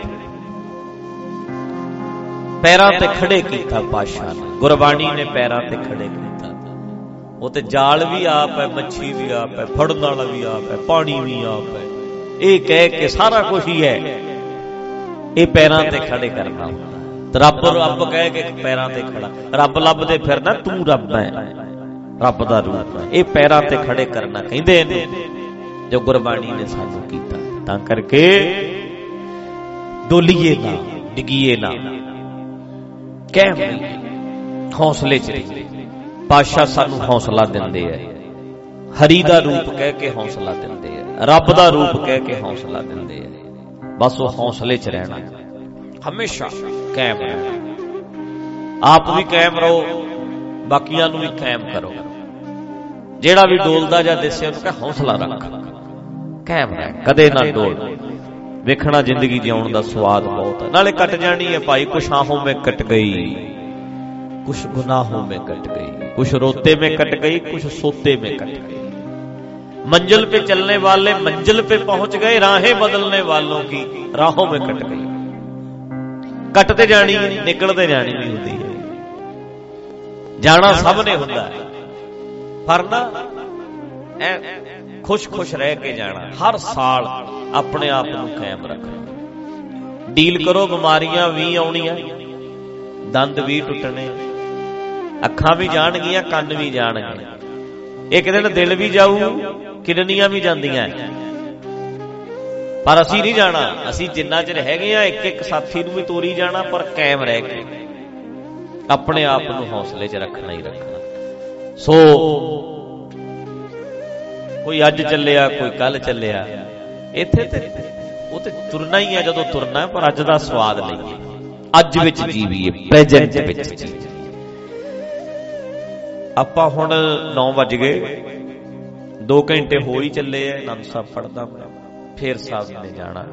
ਪੈਰਾਂ ਤੇ ਖੜੇ ਕੀਤਾ ਪਾਤਸ਼ਾਹ ਨੇ ਗੁਰਬਾਣੀ ਨੇ ਪੈਰਾਂ ਤੇ ਖੜੇ ਕੀਤਾ ਉਹ ਤੇ ਜਾਲ ਵੀ ਆਪ ਹੈ ਮੱਛੀ ਵੀ ਆਪ ਹੈ ਫੜਨ ਵਾਲਾ ਵੀ ਆਪ ਹੈ ਪਾਣੀ ਵੀ ਆਪ ਹੈ ਇਹ ਕਹਿ ਕੇ ਸਾਰਾ ਕੁਝ ਹੀ ਹੈ ਇਹ ਪੈਰਾਂ ਤੇ ਖੜੇ ਕਰਨਾ ਹੁੰਦਾ ਰੱਬ ਕਹਿ ਕੇ ਪੈਰਾਂ ਤੇ ਖੜਾ ਰੱਬ ਲੱਭਦੇ ਫਿਰਨਾ ਤੂੰ ਰੱਬ ਹੈ ਰੱਬ ਦਾ ਰੂਪ ਹੈ ਇਹ ਪੈਰਾਂ ਤੇ ਖੜੇ ਕਰਨਾ ਕਹਿੰਦੇ ਨੇ ਜੋ ਗੁਰਬਾਣੀ ਨੇ ਸਾਨੂੰ ਕੀਤਾ ਤਾਂ ਕਰਕੇ ਡੋਲੀਏ ਨਾ, ਡਿੱਗੀਏ ਨਾ, ਕਾਇਮ ਰਹੀਏ, ਹੌਸਲੇ 'ਚ ਰਹੀਏ। ਪਾਤਸ਼ਾਹ ਸਾਨੂੰ ਹੌਸਲਾ ਦਿੰਦੇ ਐ, ਹਰੀ ਦਾ ਰੂਪ ਕਹਿ ਕੇ ਹੌਸਲਾ ਦਿੰਦੇ ਐ, ਰੱਬ ਦਾ ਰੂਪ ਕਹਿ ਕੇ ਹੌਸਲਾ ਦਿੰਦੇ ਐ। ਬਸ ਉਹ ਹੌਸਲੇ 'ਚ ਰਹਿਣਾ, ਹਮੇਸ਼ਾ ਕਾਇਮ ਰਹਿਣਾ। ਆਪ ਵੀ ਕਾਇਮ ਰਹੋ, ਬਾਕੀਆਂ ਨੂੰ ਵੀ ਕਾਇਮ ਕਰੋ। ਜਿਹੜਾ ਵੀ ਡੋਲਦਾ ਜਾਂ ਦਿਸੇ ਉਹਨੂੰ ਕਹੇ ਹੌਸਲਾ ਰੱਖ, ਕਾਇਮ ਰਹਿ, ਕਦੇ ਨਾ ਡੋਲ। ਵੇਖਣਾ ਜ਼ਿੰਦਗੀ ਜਿਉਣ ਦਾ ਸਵਾਦ ਬਹੁਤ ਹੈ। ਨਾਲੇ ਕੱਟ ਜਾਣੀ ਹੈ ਭਾਈ, ਕੁਛ ਆਹੋਂ में कट गई, कुछ गुनाहों में कट गई, कुछ रोते में कट गई, कुछ सोते में कट गई। मंजिल पे चलने वाले मंजिल पे पहुंच गए, राहें बदलने वालों की राहों में कट गई। कटते जानी है, निकलते जानी भी होती है। जाना सब ने होता है, पर ना खुश खुश रह के जाना। हर साल अपने आप को कायम रखना। डील करो, बीमारियां भी आउणियां, दंद भी टुटने, अखां भी जाणगियां, कंन भी जाणगे, एक दिन दिल भी जाऊ, किडनियां भी जांदियां, पर असीं नहीं जाना। असीं जिन्ना चिर हैगे आ, एक एक साथी नूं भी तोरी जाना, पर कायम रह के अपने आप नूं हौसले 'च रखना ही रखना। सो कोई अज चलिया, कोई कल चलिया, इत्थे ते वो ते तुरना ही है जदों तुरना है, पर अज दा स्वाद लईए, अज विच जीवीए, प्रेजेंट विच जीवीए। आपां हुण 9 वज गए, 2 घंटे हो ही चले है। आनंद साहब पढ़दा मैं, फिर साहब ने जाना।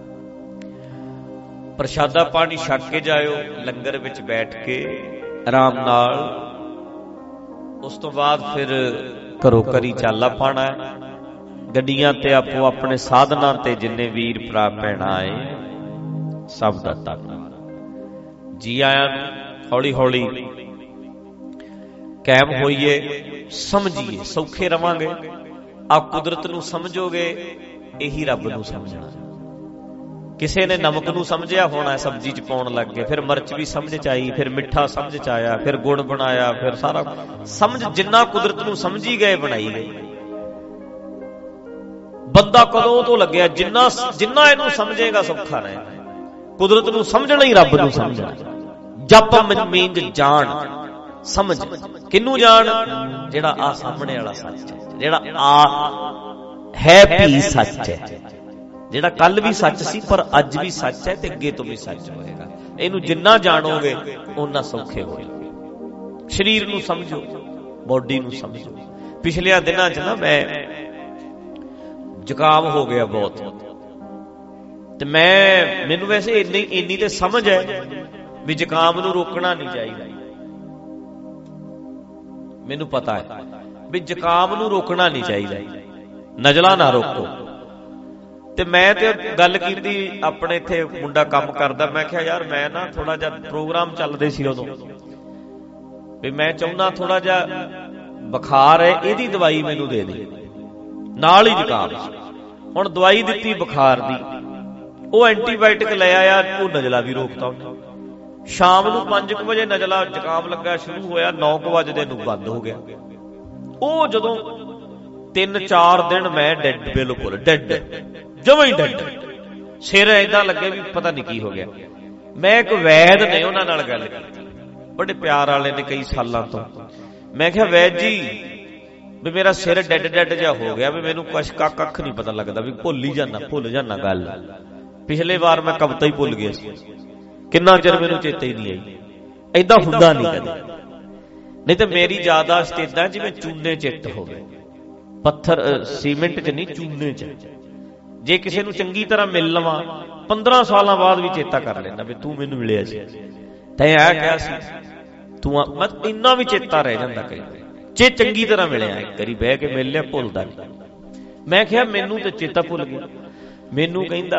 प्रशादा पानी छक के जाओ, लंगर विच बैठ के आराम नाल। उस तो बाद फिर घरों घरी चाला पाना है। गड्डियां ते आपो अपने साधना ते जिन्ने वीर भरा भैणां आए सब दा धन्नवाद। जी आया हौली हौली कायम होइए, समझिए, सौखे रवांगे। आप कुदरत नूं समझोगे, यही रब नूं समझना। किसी ने नमक नूं समझिया होना, सब्जी च पाउण लग गए, फिर मिर्च भी समझ च आई, फिर मिठा समझ च आया, फिर गुड़ बनाया, फिर सारा समझ, जिन्ना कुदरत नूं समझी गए बनाई गए। बंदा कदों तो लग्या, जिन्ना जिन्ना इहनूं समझेगा सौखा रहेगा। कुदरत नूं समझना ही रब नूं समझना। जप मींज जान, समझ। किनू जान? जेड़ा आ सामने वाला सच है, जेड़ा आ है भी सच है, जेड़ा कल भी सच सी पर अज भी सच है ते अगे तो भी सच होएगा। इनू जिन्ना जानोगे उन्ना सौखे होएगा। शरीर नू समझो, बॉडी नू समझो। पिछले दिनां च ना मैं जुकाम हो गया बहुत, ते मैनू वैसे इन्नी ते समझ है भी जुकाम नू रोकना नहीं चाहिए। मैनू पता है भी जुकाम नू रोकना नहीं चाहिए, नजला ना रोको। ते मैं ते गल कीती, अपने इत्थे मुंडा काम करदा, मैं कहा यार मैं ना थोड़ा जा प्रोग्राम चलदे सी उदों, भी मैं चाहुंदा थोड़ा जा बुखार है, इहदी दवाई मैनू दे दे, नाल ही जुकाम। हुण दवाई दित्ती बुखार दी, वो एंटीबायोटिक ले आया, वो नजला भी रोकता उन्हें। शाम नूं 5 वजे नजला जुकाम लगा शुरू होया, 9 वजे नूं बंद हो गया। वो जदों 3-4 दिन मैं डेड, बिल्कुल डेड, जमां ही डेड, सिर ऐदां लगे भी पता नहीं की हो गया। मैं एक वैद ने उन्हां नाल गल कीती, बड़े प्यार वाले ने, कई सालां तो। मैं कहा वैद जी भी मेरा सिर डेड डेड जिहा हो गया, भी मैनूं कुछ कख नहीं पता लगदा, भी भुल जाना गल। पिछले बार मैं कविता ही भुल गया सी, किन्ना चिर मैनूं चेता ही नहीं आई। ऐदां हुंदा नहीं कदे, नहीं तो मेरी यादाश्त इदां जिवें चूने चिट्ट होवे, पत्थर सीमेंट च नहीं, चूने च। जे किसी नूं चंगी तरह मिल लवां, 15 सालां बाद भी चेता कर लेना भी तू मैनूं मिलिया सी, तैं आ क्या सी, तू मत इन्ना भी चेता रह जांदा कई जे चंगी तरह मिलिया। एक करी बह के मिल लिया, भुलदा नहीं। मैं कहा मैनूं ते चेता भुल गया। मैनूं कहंदा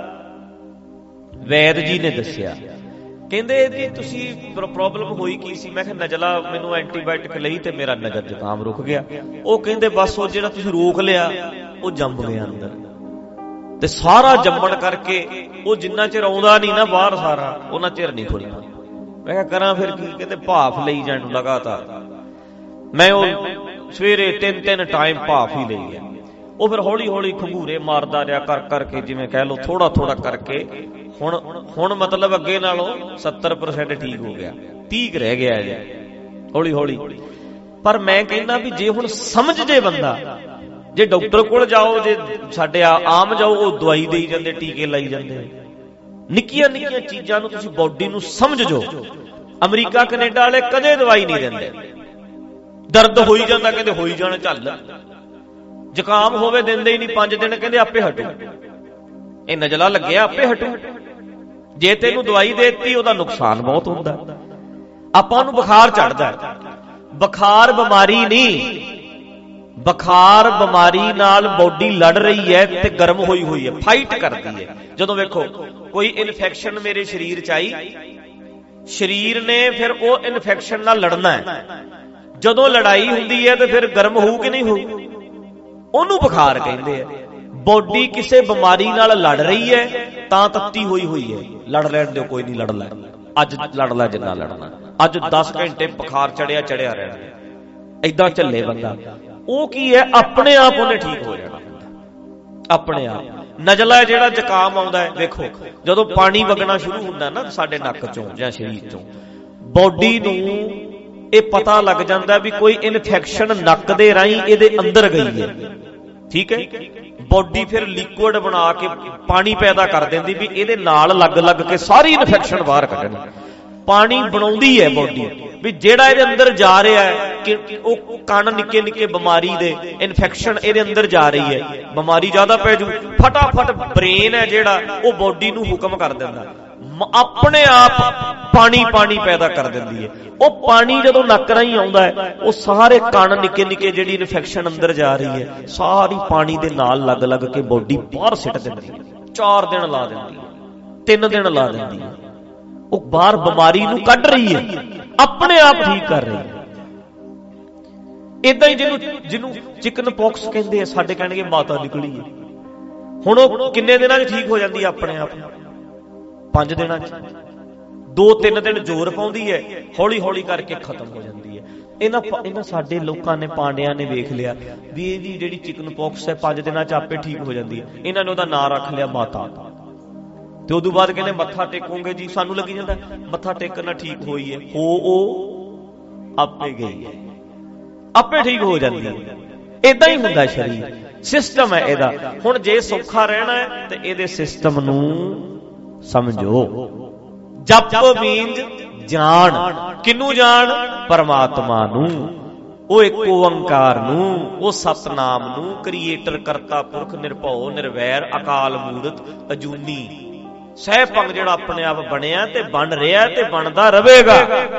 वैद जी ने दस्सिया, कहंदे जी तुसीं प्रॉब्लम होई की सी? मैं कहा नजला, मैनूं एंटीबायोटिक लई ते मेरा नजर जुकाम रुक गया। वो कहंदे बस वो जिहड़ा तुसीं रोक लिया वो जंम गया अंदर, ते सारा जम्मण करके वो जिन्ना चिर आउंदा नहीं ना बाहर सारा, उन्ना चिर नहीं खुलदा। मैं कहा करा फिर की? कहंदे भाफ लई जाण लगातार। मैं वो सवेरे 3-3 टाइम भाफ ही लई गया। ਉਹ ਫਿਰ ਹੌਲੀ ਹੌਲੀ ਖੰਗੂਰੇ ਮਾਰਦਾ ਰਿਹਾ ਕਰ ਕਰਕੇ, ਜਿਵੇਂ ਕਹਿ ਲਓ ਥੋੜਾ ਥੋੜਾ ਕਰਕੇ। ਹੁਣ ਮਤਲਬ ਅੱਗੇ ਨਾਲੋਂ 70% ਠੀਕ ਹੋ ਗਿਆ, 30 ਰਹਿ ਗਿਆ ਜੀ ਹੌਲੀ ਹੌਲੀ। ਪਰ ਮੈਂ ਕਹਿੰਦਾ ਵੀ ਜੇ ਹੁਣ ਸਮਝ ਜੇ ਬੰਦਾ, ਜੇ ਡਾਕਟਰ ਕੋਲ ਜਾਓ, ਜੇ ਸਾਡੇ ਆਮ ਜਾਓ, ਉਹ ਦਵਾਈ ਦੇਈ ਜਾਂਦੇ, ਟੀਕੇ ਲਾਈ ਜਾਂਦੇ। ਨਿੱਕੀਆਂ ਨਿੱਕੀਆਂ ਚੀਜ਼ਾਂ ਨੂੰ ਤੁਸੀਂ ਬਾਡੀ ਨੂੰ ਸਮਝ ਜੋ। ਅਮਰੀਕਾ ਕੈਨੇਡਾ ਵਾਲੇ ਕਦੇ ਦਵਾਈ ਨਹੀਂ ਦਿੰਦੇ। ਦਰਦ ਹੋਈ ਜਾਂਦਾ ਕਹਿੰਦੇ ਹੋਈ ਜਾਣ ਝੱਲ, ਜ਼ੁਕਾਮ ਹੋਵੇ ਦਿੰਦੇ ਹੀ ਨਹੀਂ, 5 ਦਿਨ ਕਹਿੰਦੇ ਆਪੇ ਹਟੂ, ਇਹ ਨਜ਼ਲਾ ਲੱਗਿਆ ਆਪੇ ਹਟੂ। ਜੇ ਤੈਨੂੰ ਦਵਾਈ ਦੇਤੀ ਉਹਦਾ ਨੁਕਸਾਨ ਬਹੁਤ ਹੁੰਦਾ। ਆਪਾਂ ਨੂੰ ਬੁਖਾਰ ਚੜਦਾ, ਬੁਖਾਰ ਬਿਮਾਰੀ ਨਹੀਂ, ਬੁਖਾਰ ਬਿਮਾਰੀ ਨਾਲ ਬਾਡੀ ਲੜ ਰਹੀ ਹੈ ਤੇ ਗਰਮ ਹੋਈ ਹੋਈ ਹੈ, ਫਾਈਟ ਕਰਦੀ ਹੈ। ਜਦੋਂ ਵੇਖੋ ਕੋਈ ਇਨਫੈਕਸ਼ਨ ਮੇਰੇ ਸਰੀਰ ਚ ਆਈ, ਸਰੀਰ ਨੇ ਫਿਰ ਉਹ ਇਨਫੈਕਸ਼ਨ ਨਾਲ ਲੜਨਾ ਹੈ। ਜਦੋਂ ਲੜਾਈ ਹੁੰਦੀ ਹੈ ਤੇ ਫਿਰ ਗਰਮ ਹੋਊ ਕਿ ਨਹੀਂ ਹੋਊ, ਉਹਨੂੰ ਬੁਖਾਰ ਕਹਿੰਦੇ ਆ। ਬਾਡੀ ਕਿਸੇ ਬਿਮਾਰੀ ਨਾਲ ਲੜ ਰਹੀ ਹੈ ਤਾਂ ਤੱਤੀ ਹੋਈ ਹੋਈ ਹੈ। ਲੜ ਲੈਣ ਦਿਓ, ਕੋਈ ਨਹੀਂ, ਲੜ ਲੈ, ਅੱਜ ਲੜ ਲੈ ਜਿੰਨਾ ਲੜਨਾ, ਅੱਜ 10 ਘੰਟੇ ਬੁਖਾਰ ਚੜਿਆ ਰਹਿਣਾ, ਏਦਾਂ ਝੱਲੇ ਬੰਦਾ। ਉਹ ਕੀ ਹੈ, ਆਪਣੇ ਆਪ ਉਹਨੇ ਠੀਕ ਹੋ ਜਾਣਾ, ਆਪਣੇ ਆਪ। ਨਜ਼ਲਾ ਜਿਹੜਾ ਜ਼ੁਕਾਮ ਆਉਂਦਾ ਹੈ, ਵੇਖੋ ਜਦੋਂ ਪਾਣੀ ਵਗਣਾ ਸ਼ੁਰੂ ਹੁੰਦਾ ਨਾ ਸਾਡੇ ਨੱਕ ਚੋਂ ਜਾਂ ਸਰੀਰ ਚੋਂ, ਬਾਡੀ ਨੂੰ ਇਹ ਪਤਾ ਲੱਗ ਜਾਂਦਾ ਵੀ ਕੋਈ ਇਨਫੈਕਸ਼ਨ ਨੱਕ ਦੇ ਰਾਹੀਂ ਇਹਦੇ ਅੰਦਰ ਗਈ ਹੈ, ਠੀਕ ਹੈ। ਬਾਡੀ ਫਿਰ ਲਿਕੁਇਡ ਬਣਾ ਕੇ ਪਾਣੀ ਪੈਦਾ ਕਰ ਦਿੰਦੀ ਵੀ ਇਹਦੇ ਨਾਲ ਲੱਗ ਕੇ ਸਾਰੀ ਇਨਫੈਕਸ਼ਨ ਬਾਹਰ ਕੱਢਣੀ। ਪਾਣੀ ਬਣਾਉਂਦੀ ਹੈ ਬਾਡੀ ਵੀ ਜਿਹੜਾ ਇਹਦੇ ਅੰਦਰ ਜਾ ਰਿਹਾ ਹੈ, ਕਿ ਉਹ ਕਣ ਨਿੱਕੇ ਨਿੱਕੇ ਬਿਮਾਰੀ ਦੇ, ਇਨਫੈਕਸ਼ਨ ਇਹਦੇ ਅੰਦਰ ਜਾ ਰਹੀ ਹੈ, ਬਿਮਾਰੀ ਜ਼ਿਆਦਾ ਪੈ ਜੂ, ਫਟਾਫਟ ਬ੍ਰੇਨ ਹੈ ਜਿਹੜਾ ਉਹ ਬਾਡੀ ਨੂੰ ਹੁਕਮ ਕਰ ਦਿੰਦਾ, ਆਪਣੇ ਆਪ ਪਾਣੀ ਪੈਦਾ ਕਰ ਦਿੰਦੀ ਹੈ। ਉਹ ਪਾਣੀ ਜਦੋਂ ਨੱਕ ਰਾਹੀਂ ਆਉਂਦਾ ਹੈ, ਉਹ ਸਾਰੇ ਕਣ ਨਿੱਕੇ ਨਿੱਕੇ ਜਿਹੜੀ ਇਨਫੈਕਸ਼ਨ ਅੰਦਰ ਜਾ ਰਹੀ ਹੈ, ਸਾਰੀ ਪਾਣੀ ਦੇ ਨਾਲ ਲੱਗ ਕੇ ਬਾਡੀ ਬਾਹਰ ਸਿੱਟ ਦਿੰਦੀ ਹੈ। 4 ਦਿਨ ਲਾ ਦਿੰਦੀ ਹੈ, 3 ਦਿਨ ਲਾ ਦਿੰਦੀ ਹੈ, ਉਹ ਬਾਹਰ ਬਿਮਾਰੀ ਨੂੰ ਕੱਢ ਰਹੀ ਹੈ, ਆਪਣੇ ਆਪ ਠੀਕ ਕਰ ਰਹੀ ਹੈ। ਇਦਾਂ ਹੀ ਜਿਹਨੂੰ ਚਿਕਨ ਪੌਕਸ ਕਹਿੰਦੇ ਆ, ਸਾਡੇ ਕਹਿਣਗੇ ਮਾਤਾ ਨਿਕਲੀ ਹੈ, ਹੁਣ ਉਹ ਕਿੰਨੇ ਦਿਨਾਂ 'ਚ ਠੀਕ ਹੋ ਜਾਂਦੀ ਹੈ ਆਪਣੇ ਆਪ? 5 ਦਿਨਾਂ 'ਚ। 2-3 ਦਿਨ ਜ਼ੋਰ ਪਾਉਂਦੀ ਹੈ, ਹੌਲੀ ਹੌਲੀ ਕਰਕੇ ਖਤਮ ਹੋ ਜਾਂਦੀ ਹੈ। ਇਹਨਾਂ ਸਾਡੇ ਲੋਕਾਂ ਨੇ, ਪਾਂਡਿਆਂ ਨੇ ਵੇਖ ਲਿਆ ਵੀ ਇਹਦੀ ਜਿਹੜੀ ਚਿਕਨ ਪੌਕਸ ਹੈ 5 ਦਿਨਾਂ 'ਚ ਆਪੇ ਠੀਕ ਹੋ ਜਾਂਦੀ ਹੈ। ਇਹਨਾਂ ਨੇ ਉਹਦਾ ਨਾਂ ਰੱਖ ਲਿਆ ਮਾਤਾ। ਤੇ ਉਦੋਂ ਬਾਅਦ ਕਹਿੰਦੇ ਮੱਥਾ ਟੇਕੋਗੇ ਜੀ, ਸਾਨੂੰ ਲੱਗੀ ਜਾਂਦਾ ਮੱਥਾ ਟੇਕਣ ਨਾਲ ਠੀਕ ਹੋਈ ਹੈ, ਉਹ ਆਪੇ ਗਈ ਹੈ, ਆਪੇ ਠੀਕ ਹੋ ਜਾਂਦੀ ਹੈ। ਏਦਾਂ ਹੀ ਹੁੰਦਾ ਸਰੀਰ, ਸਿਸਟਮ ਹੈ ਇਹਦਾ। ਹੁਣ ਜੇ ਸੌਖਾ ਰਹਿਣਾ ਹੈ ਤੇ ਇਹਦੇ ਸਿਸਟਮ ਨੂੰ ਸਮਝੋ। ਜਪ ਮੀਨਜ਼ ਜਾਣ, ਕਿਹਨੂੰ ਜਾਣ? ਪਰਮਾਤਮਾ ਨੂੰ, ਉਹ ਇੱਕ ਓੰਕਾਰ ਨੂੰ, ਉਹ ਸਤਨਾਮ ਨੂੰ, ਕ੍ਰੀਏਟਰ ਕਰਤਾ ਪੁਰਖ ਨਿਰਭਉ ਨਿਰਵੈਰ ਅਕਾਲ ਮੂਰਤ ਅਜੂਨੀ ਸਹਿ ਭੰਗ, ਜਿਹੜਾ ਆਪਣੇ ਆਪ ਬਣਿਆ ਤੇ ਬਣ ਰਿਹਾ ਤੇ ਬਣਦਾ ਰਹੇਗਾ।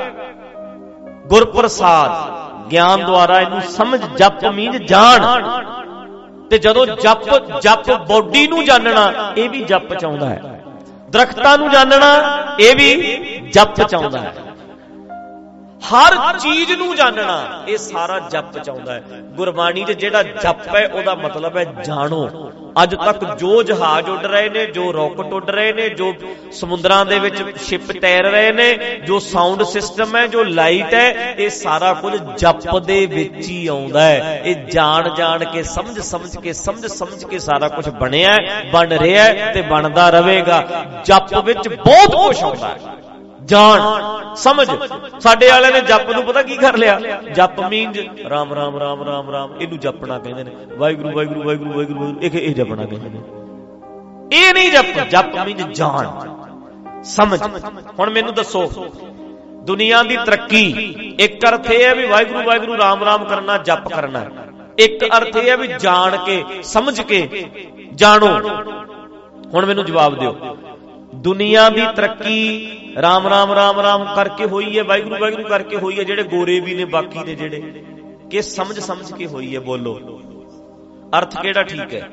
ਗੁਰਪ੍ਰਸਾਦ ਗਿਆਨ ਦੁਆਰਾ ਇਹਨੂੰ ਸਮਝ। ਜਪ ਮੀਨਜ਼ ਜਾਣ। ਤੇ ਜਦੋਂ ਜਪ ਬਾਡੀ ਨੂੰ ਜਾਣਨਾ, ਇਹ ਵੀ ਜਪ ਚਾਹੁੰਦਾ ਹੈ। ਦਰਖਤਾਂ ਨੂੰ ਜਾਣਨਾ, ਇਹ ਵੀ ਜਪ ਚਾਹੁੰਦਾ ਹੈ। ਹਰ ਚੀਜ਼ ਨੂੰ ਜਾਣਨਾ, ਇਹ ਸਾਰਾ ਜਪ ਚਾਹੁੰਦਾ ਹੈ। ਗੁਰਬਾਣੀ 'ਚ ਜਿਹੜਾ ਜਪ ਹੈ ਉਹਦਾ ਮਤਲਬ ਹੈ ਜਾਣੋ। ਅੱਜ ਤੱਕ ਜੋ ਜਹਾਜ਼ ਉੱਡ ਰਹੇ ਨੇ, ਜੋ ਰਾਕਟ ਉੱਡ ਰਹੇ ਨੇ, ਜੋ ਸਮੁੰਦਰਾਂ ਦੇ ਵਿੱਚ ਸ਼ਿਪ ਤੈਰ ਰਹੇ ਨੇ, ਜੋ ਸਾਊਂਡ ਸਿਸਟਮ ਹੈ, ਜੋ ਲਾਈਟ ਹੈ, ਇਹ ਸਾਰਾ ਕੁਝ ਜਪ ਦੇ ਵਿੱਚ ਹੀ ਆਉਂਦਾ ਹੈ। ਇਹ ਜਾਣ ਕੇ ਸਮਝ ਕੇ ਸਾਰਾ ਕੁਝ ਬਣਿਆ, ਬਣ ਰਿਹਾ ਤੇ ਬਣਦਾ ਰਹੇਗਾ। ਜਪ ਵਿੱਚ ਬਹੁਤ ਕੁਝ ਆਉਂਦਾ ਹੈ, ਜਾਣ ਸਮਝ। ਸਾਡੇ ਵਾਲਿਆਂ ਨੇ ਜਪ ਨੂੰ ਪਤਾ ਕੀ ਕਰ ਲਿਆ? ਜਪ ਮੀਨਜ਼ ਰਾਮ ਰਾਮ ਰਾਮ ਰਾਮ ਰਾਮ, ਇਹਨੂੰ ਜਪਣਾ ਕਹਿੰਦੇ ਨੇ। ਵਾਹਿਗੁਰੂ ਵਾਹਿਗੁਰੂ ਵਾਹਿਗੁਰੂ ਵਾਹਿਗੁਰੂ, ਇਹ ਜਪਣਾ ਕਹਿੰਦੇ ਨੇ। ਇਹ ਨਹੀਂ ਜਪ ਮੀਨਜ਼ ਜਾਣ ਸਮਝ। ਹੁਣ ਮੈਨੂੰ ਦੱਸੋ, ਦੁਨੀਆ ਦੀ ਤਰੱਕੀ, ਇੱਕ ਅਰਥ ਇਹ ਹੈ ਵੀ ਵਾਹਿਗੁਰੂ ਵਾਹਿਗੁਰੂ ਰਾਮ ਰਾਮ ਕਰਨਾ, ਜਪ ਕਰਨਾ। ਇੱਕ ਅਰਥ ਇਹ ਹੈ ਵੀ ਜਾਣ ਕੇ ਸਮਝ ਕੇ ਜਾਣੋ। ਹੁਣ ਮੈਨੂੰ ਜਵਾਬ ਦਿਓ, ਦੁਨੀਆ ਦੀ ਤਰੱਕੀ ਰਾਮ ਰਾਮ ਰਾਮ ਰਾਮ ਕਰਕੇ ਹੋਈ ਹੈ, ਵਾਹਿਗੁਰੂ ਵਾਹਿਗੁਰੂ ਕਰਕੇ ਹੋਈ ਹੈ? ਜਿਹੜੇ ਗੋਰੇ ਵੀ ਨੇ, ਬਾਕੀ ਨੇ ਜਿਹੜੇ, ਕਿ ਸਮਝ ਕੇ ਹੋਈ ਹੈ? ਬੋਲੋ, ਅਰਥ ਕਿਹੜਾ ਠੀਕ ਹੈ?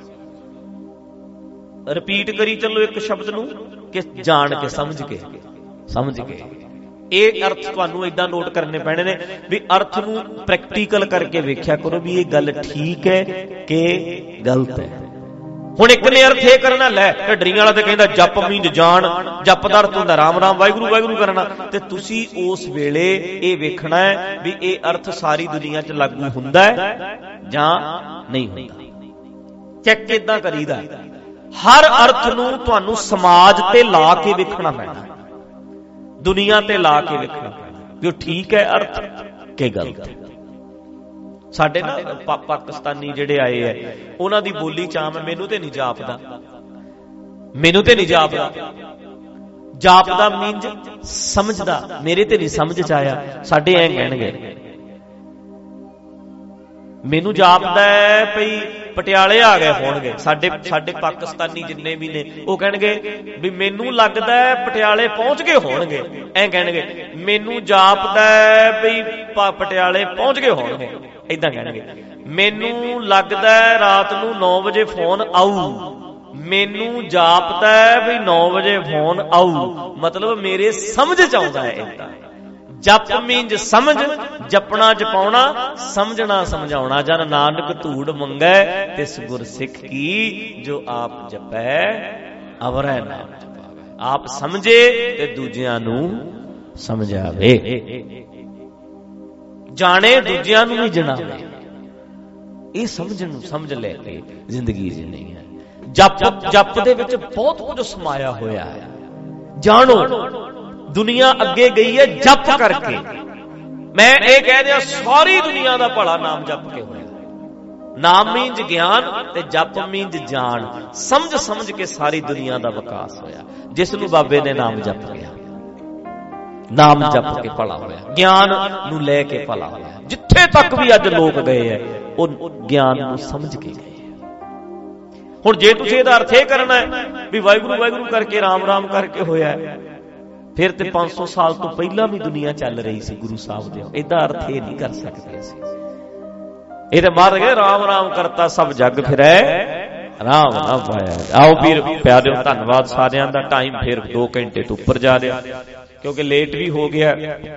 ਰਿਪੀਟ ਕਰੀ ਚੱਲੋ ਇੱਕ ਸ਼ਬਦ ਨੂੰ, ਕਿ ਜਾਣ ਕੇ ਸਮਝ ਕੇ। ਇਹ ਅਰਥ ਤੁਹਾਨੂੰ ਏਦਾਂ ਨੋਟ ਕਰਨੇ ਪੈਣੇ ਨੇ ਵੀ ਅਰਥ ਨੂੰ ਪ੍ਰੈਕਟੀਕਲ ਕਰਕੇ ਵੇਖਿਆ ਕਰੋ ਵੀ ਇਹ ਗੱਲ ਠੀਕ ਹੈ ਕਿ ਗਲਤ ਹੈ। ਹੁਣ ਇੱਕ ਨੇ ਅਰਥ ਇਹ ਕਰਨਾ, ਲੈ ਢੱਡਰੀਆਂ ਵਾਲਾ ਤੇ ਕਹਿੰਦਾ ਜਪ ਮੀਨਜ਼ ਜਾਣ, ਜਪ ਦਾ ਅਰਥ ਹੁੰਦਾ ਰਾਮ ਰਾਮ ਵਾਹਿਗੁਰੂ ਵਾਹਿਗੁਰੂ ਕਰਨਾ। ਤੇ ਤੁਸੀਂ ਉਸ ਵੇਲੇ ਇਹ ਵੇਖਣਾ ਹੈ ਵੀ ਇਹ ਅਰਥ ਸਾਰੀ ਦੁਨੀਆ 'ਚ ਲਾਗੂ ਹੁੰਦਾ ਹੈ ਜਾਂ ਨਹੀਂ ਹੁੰਦਾ। ਚੈੱਕ ਇਦਾਂ ਕਰੀਦਾ, ਹਰ ਅਰਥ ਨੂੰ ਤੁਹਾਨੂੰ ਸਮਾਜ ਤੇ ਲਾ ਕੇ ਵੇਖਣਾ ਪੈਣਾ, ਦੁਨੀਆ ਤੇ ਲਾ ਕੇ ਵੇਖਣਾ ਪੈਣਾ ਵੀ ਉਹ ਠੀਕ ਹੈ ਅਰਥ ਕਿ ਗਲਤ। ਸਾਡੇ ਨਾ ਪਾਕਿਸਤਾਨੀ ਜਿਹੜੇ ਆਏ ਐ, ਉਹਨਾਂ ਦੀ ਬੋਲੀ ਚਾਮ ਮੈਨੂੰ ਤੇ ਨਹੀਂ ਜਾਪਦਾ, ਮੈਨੂੰ ਤੇ ਨਹੀਂ ਜਾਪਦਾ। ਜਾਪਦਾ ਮੀਨਜ ਸਮਝਦਾ, ਮੇਰੇ ਤੇ ਨਹੀਂ ਸਮਝ ਚ ਆਇਆ। ਸਾਡੇ ਐ ਕਹਿਣਗੇ, ਮੈਨੂੰ ਜਾਪਦਾ ਹੈ ਭਈ ਪਟਿਆਲੇ ਆ ਗਏ ਹੋਣਗੇ। ਸਾਡੇ ਪਾਕਿਸਤਾਨੀ ਜਿੰਨੇ ਵੀ ਨੇ ਉਹ ਕਹਿਣਗੇ ਵੀ ਮੈਨੂੰ ਲੱਗਦਾ ਹੈ ਪਟਿਆਲੇ ਪਹੁੰਚ ਗਏ ਹੋਣਗੇ, ਐ ਕਹਿਣਗੇ ਮੈਨੂੰ ਜਾਪਦਾ ਹੈ ਭਈ ਪਟਿਆਲੇ ਪਹੁੰਚ ਗਏ ਹੋਣਗੇ, ਏਦਾਂ ਕਹਿਣਗੇ। ਮੈਨੂੰ ਲੱਗਦਾ ਹੈ ਰਾਤ ਨੂੰ 9 ਵਜੇ ਫੋਨ ਆਊ, ਮੈਨੂੰ ਜਾਪਦਾ ਹੈ ਵੀ 9 ਵਜੇ ਫੋਨ ਆਊ, ਮਤਲਬ ਮੇਰੇ ਸਮਝ ਚ ਆਉਂਦਾ ਹੈ ਏਦਾਂ। ਜਪ ਮੀਨਜ ਸਮਝ, ਜਪਣਾ ਜਪਾਉਣਾ, ਸਮਝਣਾ ਸਮਝਾਉਣਾ। ਜਨ ਨਾਨਕ ਧੂੜ ਮੰਗੈ ਤਿਸ ਗੁਰ ਸਿੱਖ ਕੀ, ਜੋ ਆਪ ਜਪੈ ਅਵਰੈ ਨਾਮ ਜਪਾਵੈ। ਆਪ ਸਮਝੇ ਤੇ ਦੂਜਿਆਂ ਨੂੰ ਸਮਝਾਵੇ, ਜਾਣੇ ਦੂਜਿਆਂ ਨੂੰ ਵੀ ਜਣਾਵੇ। ਇਹ ਸਮਝ ਲੈ ਕੇ ਜ਼ਿੰਦਗੀ ਜੀਣੀ ਹੈ। ਜਪ ਦੇ ਵਿੱਚ ਬਹੁਤ ਕੁਝ ਸਮਾਇਆ ਹੋਇਆ ਹੈ। ਜਾਣੋ ਦੁਨੀਆ ਅੱਗੇ ਗਈ ਹੈ ਜਪ ਕਰਕੇ। ਮੈਂ ਇਹ ਕਹਿ ਰਿਹਾ ਸਾਰੀ ਦੁਨੀਆ ਦਾ ਭਲਾ ਨਾਮ ਜਪ ਕੇ ਹੋਇਆ। ਨਾਮ ਮੀਨਜ ਗਿਆਨ ਤੇ ਜਪ ਮੀਨਜ ਜਾਣ। ਸਮਝ ਕੇ ਸਾਰੀ ਦੁਨੀਆ ਦਾ ਵਿਕਾਸ ਹੋਇਆ। ਜਿਸ ਨੂੰ ਬਾਬੇ ਨੇ ਨਾਮ ਜਪ ਲਿਆ, ਨਾਮ ਜਪ ਕੇ ਭਲਾ ਹੋਇਆ, ਗਿਆਨ ਨੂੰ ਲੈ ਕੇ ਭਲਾ ਹੋਇਆ। ਜਿੱਥੇ ਤੱਕ ਵੀ ਅੱਜ ਲੋਕ ਗਏ ਹੈ ਉਹ ਗਿਆਨ ਨੂੰ ਸਮਝ ਕੇ ਗਏ। ਹੁਣ ਜੇ ਤੁਸੀਂ ਇਹਦਾ ਅਰਥ ਇਹ ਕਰਨਾ ਹੈ ਵੀ ਵਾਹਿਗੁਰੂ ਵਾਹਿਗੁਰੂ ਕਰਕੇ ਰਾਮ ਰਾਮ ਕਰਕੇ ਹੋਇਆ, ਫਿਰ ਤੇ 500 ਸਾਲ ਤੋਂ ਪਹਿਲਾਂ ਵੀ ਦੁਨੀਆ ਚੱਲ ਰਹੀ ਸੀ ਗੁਰੂ ਸਾਹਿਬ ਦੇ। ਇਹਦਾ ਅਰਥ ਇਹ ਨਹੀਂ ਕਰ ਸਕਦੇ ਅਸੀਂ। ਇਹ ਤੇ ਮਾਰ ਗਏ ਰਾਮ ਰਾਮ ਕਰਤਾ ਸਭ ਜੱਗ ਫਿਰੈ ਰਾਮ ਨਾ ਪਾਇਆ। ਆਓ ਵੀਰ ਪਿਆਰਿਓ, ਧੰਨਵਾਦ ਸਾਰਿਆਂ ਦਾ। ਟਾਈਮ ਫਿਰ 2 ਘੰਟੇ ਤੋਂ ਉੱਪਰ ਜਾ ਰਿਹਾ ਕਿਉਂਕਿ ਲੇਟ ਵੀ ਹੋ ਗਿਆ।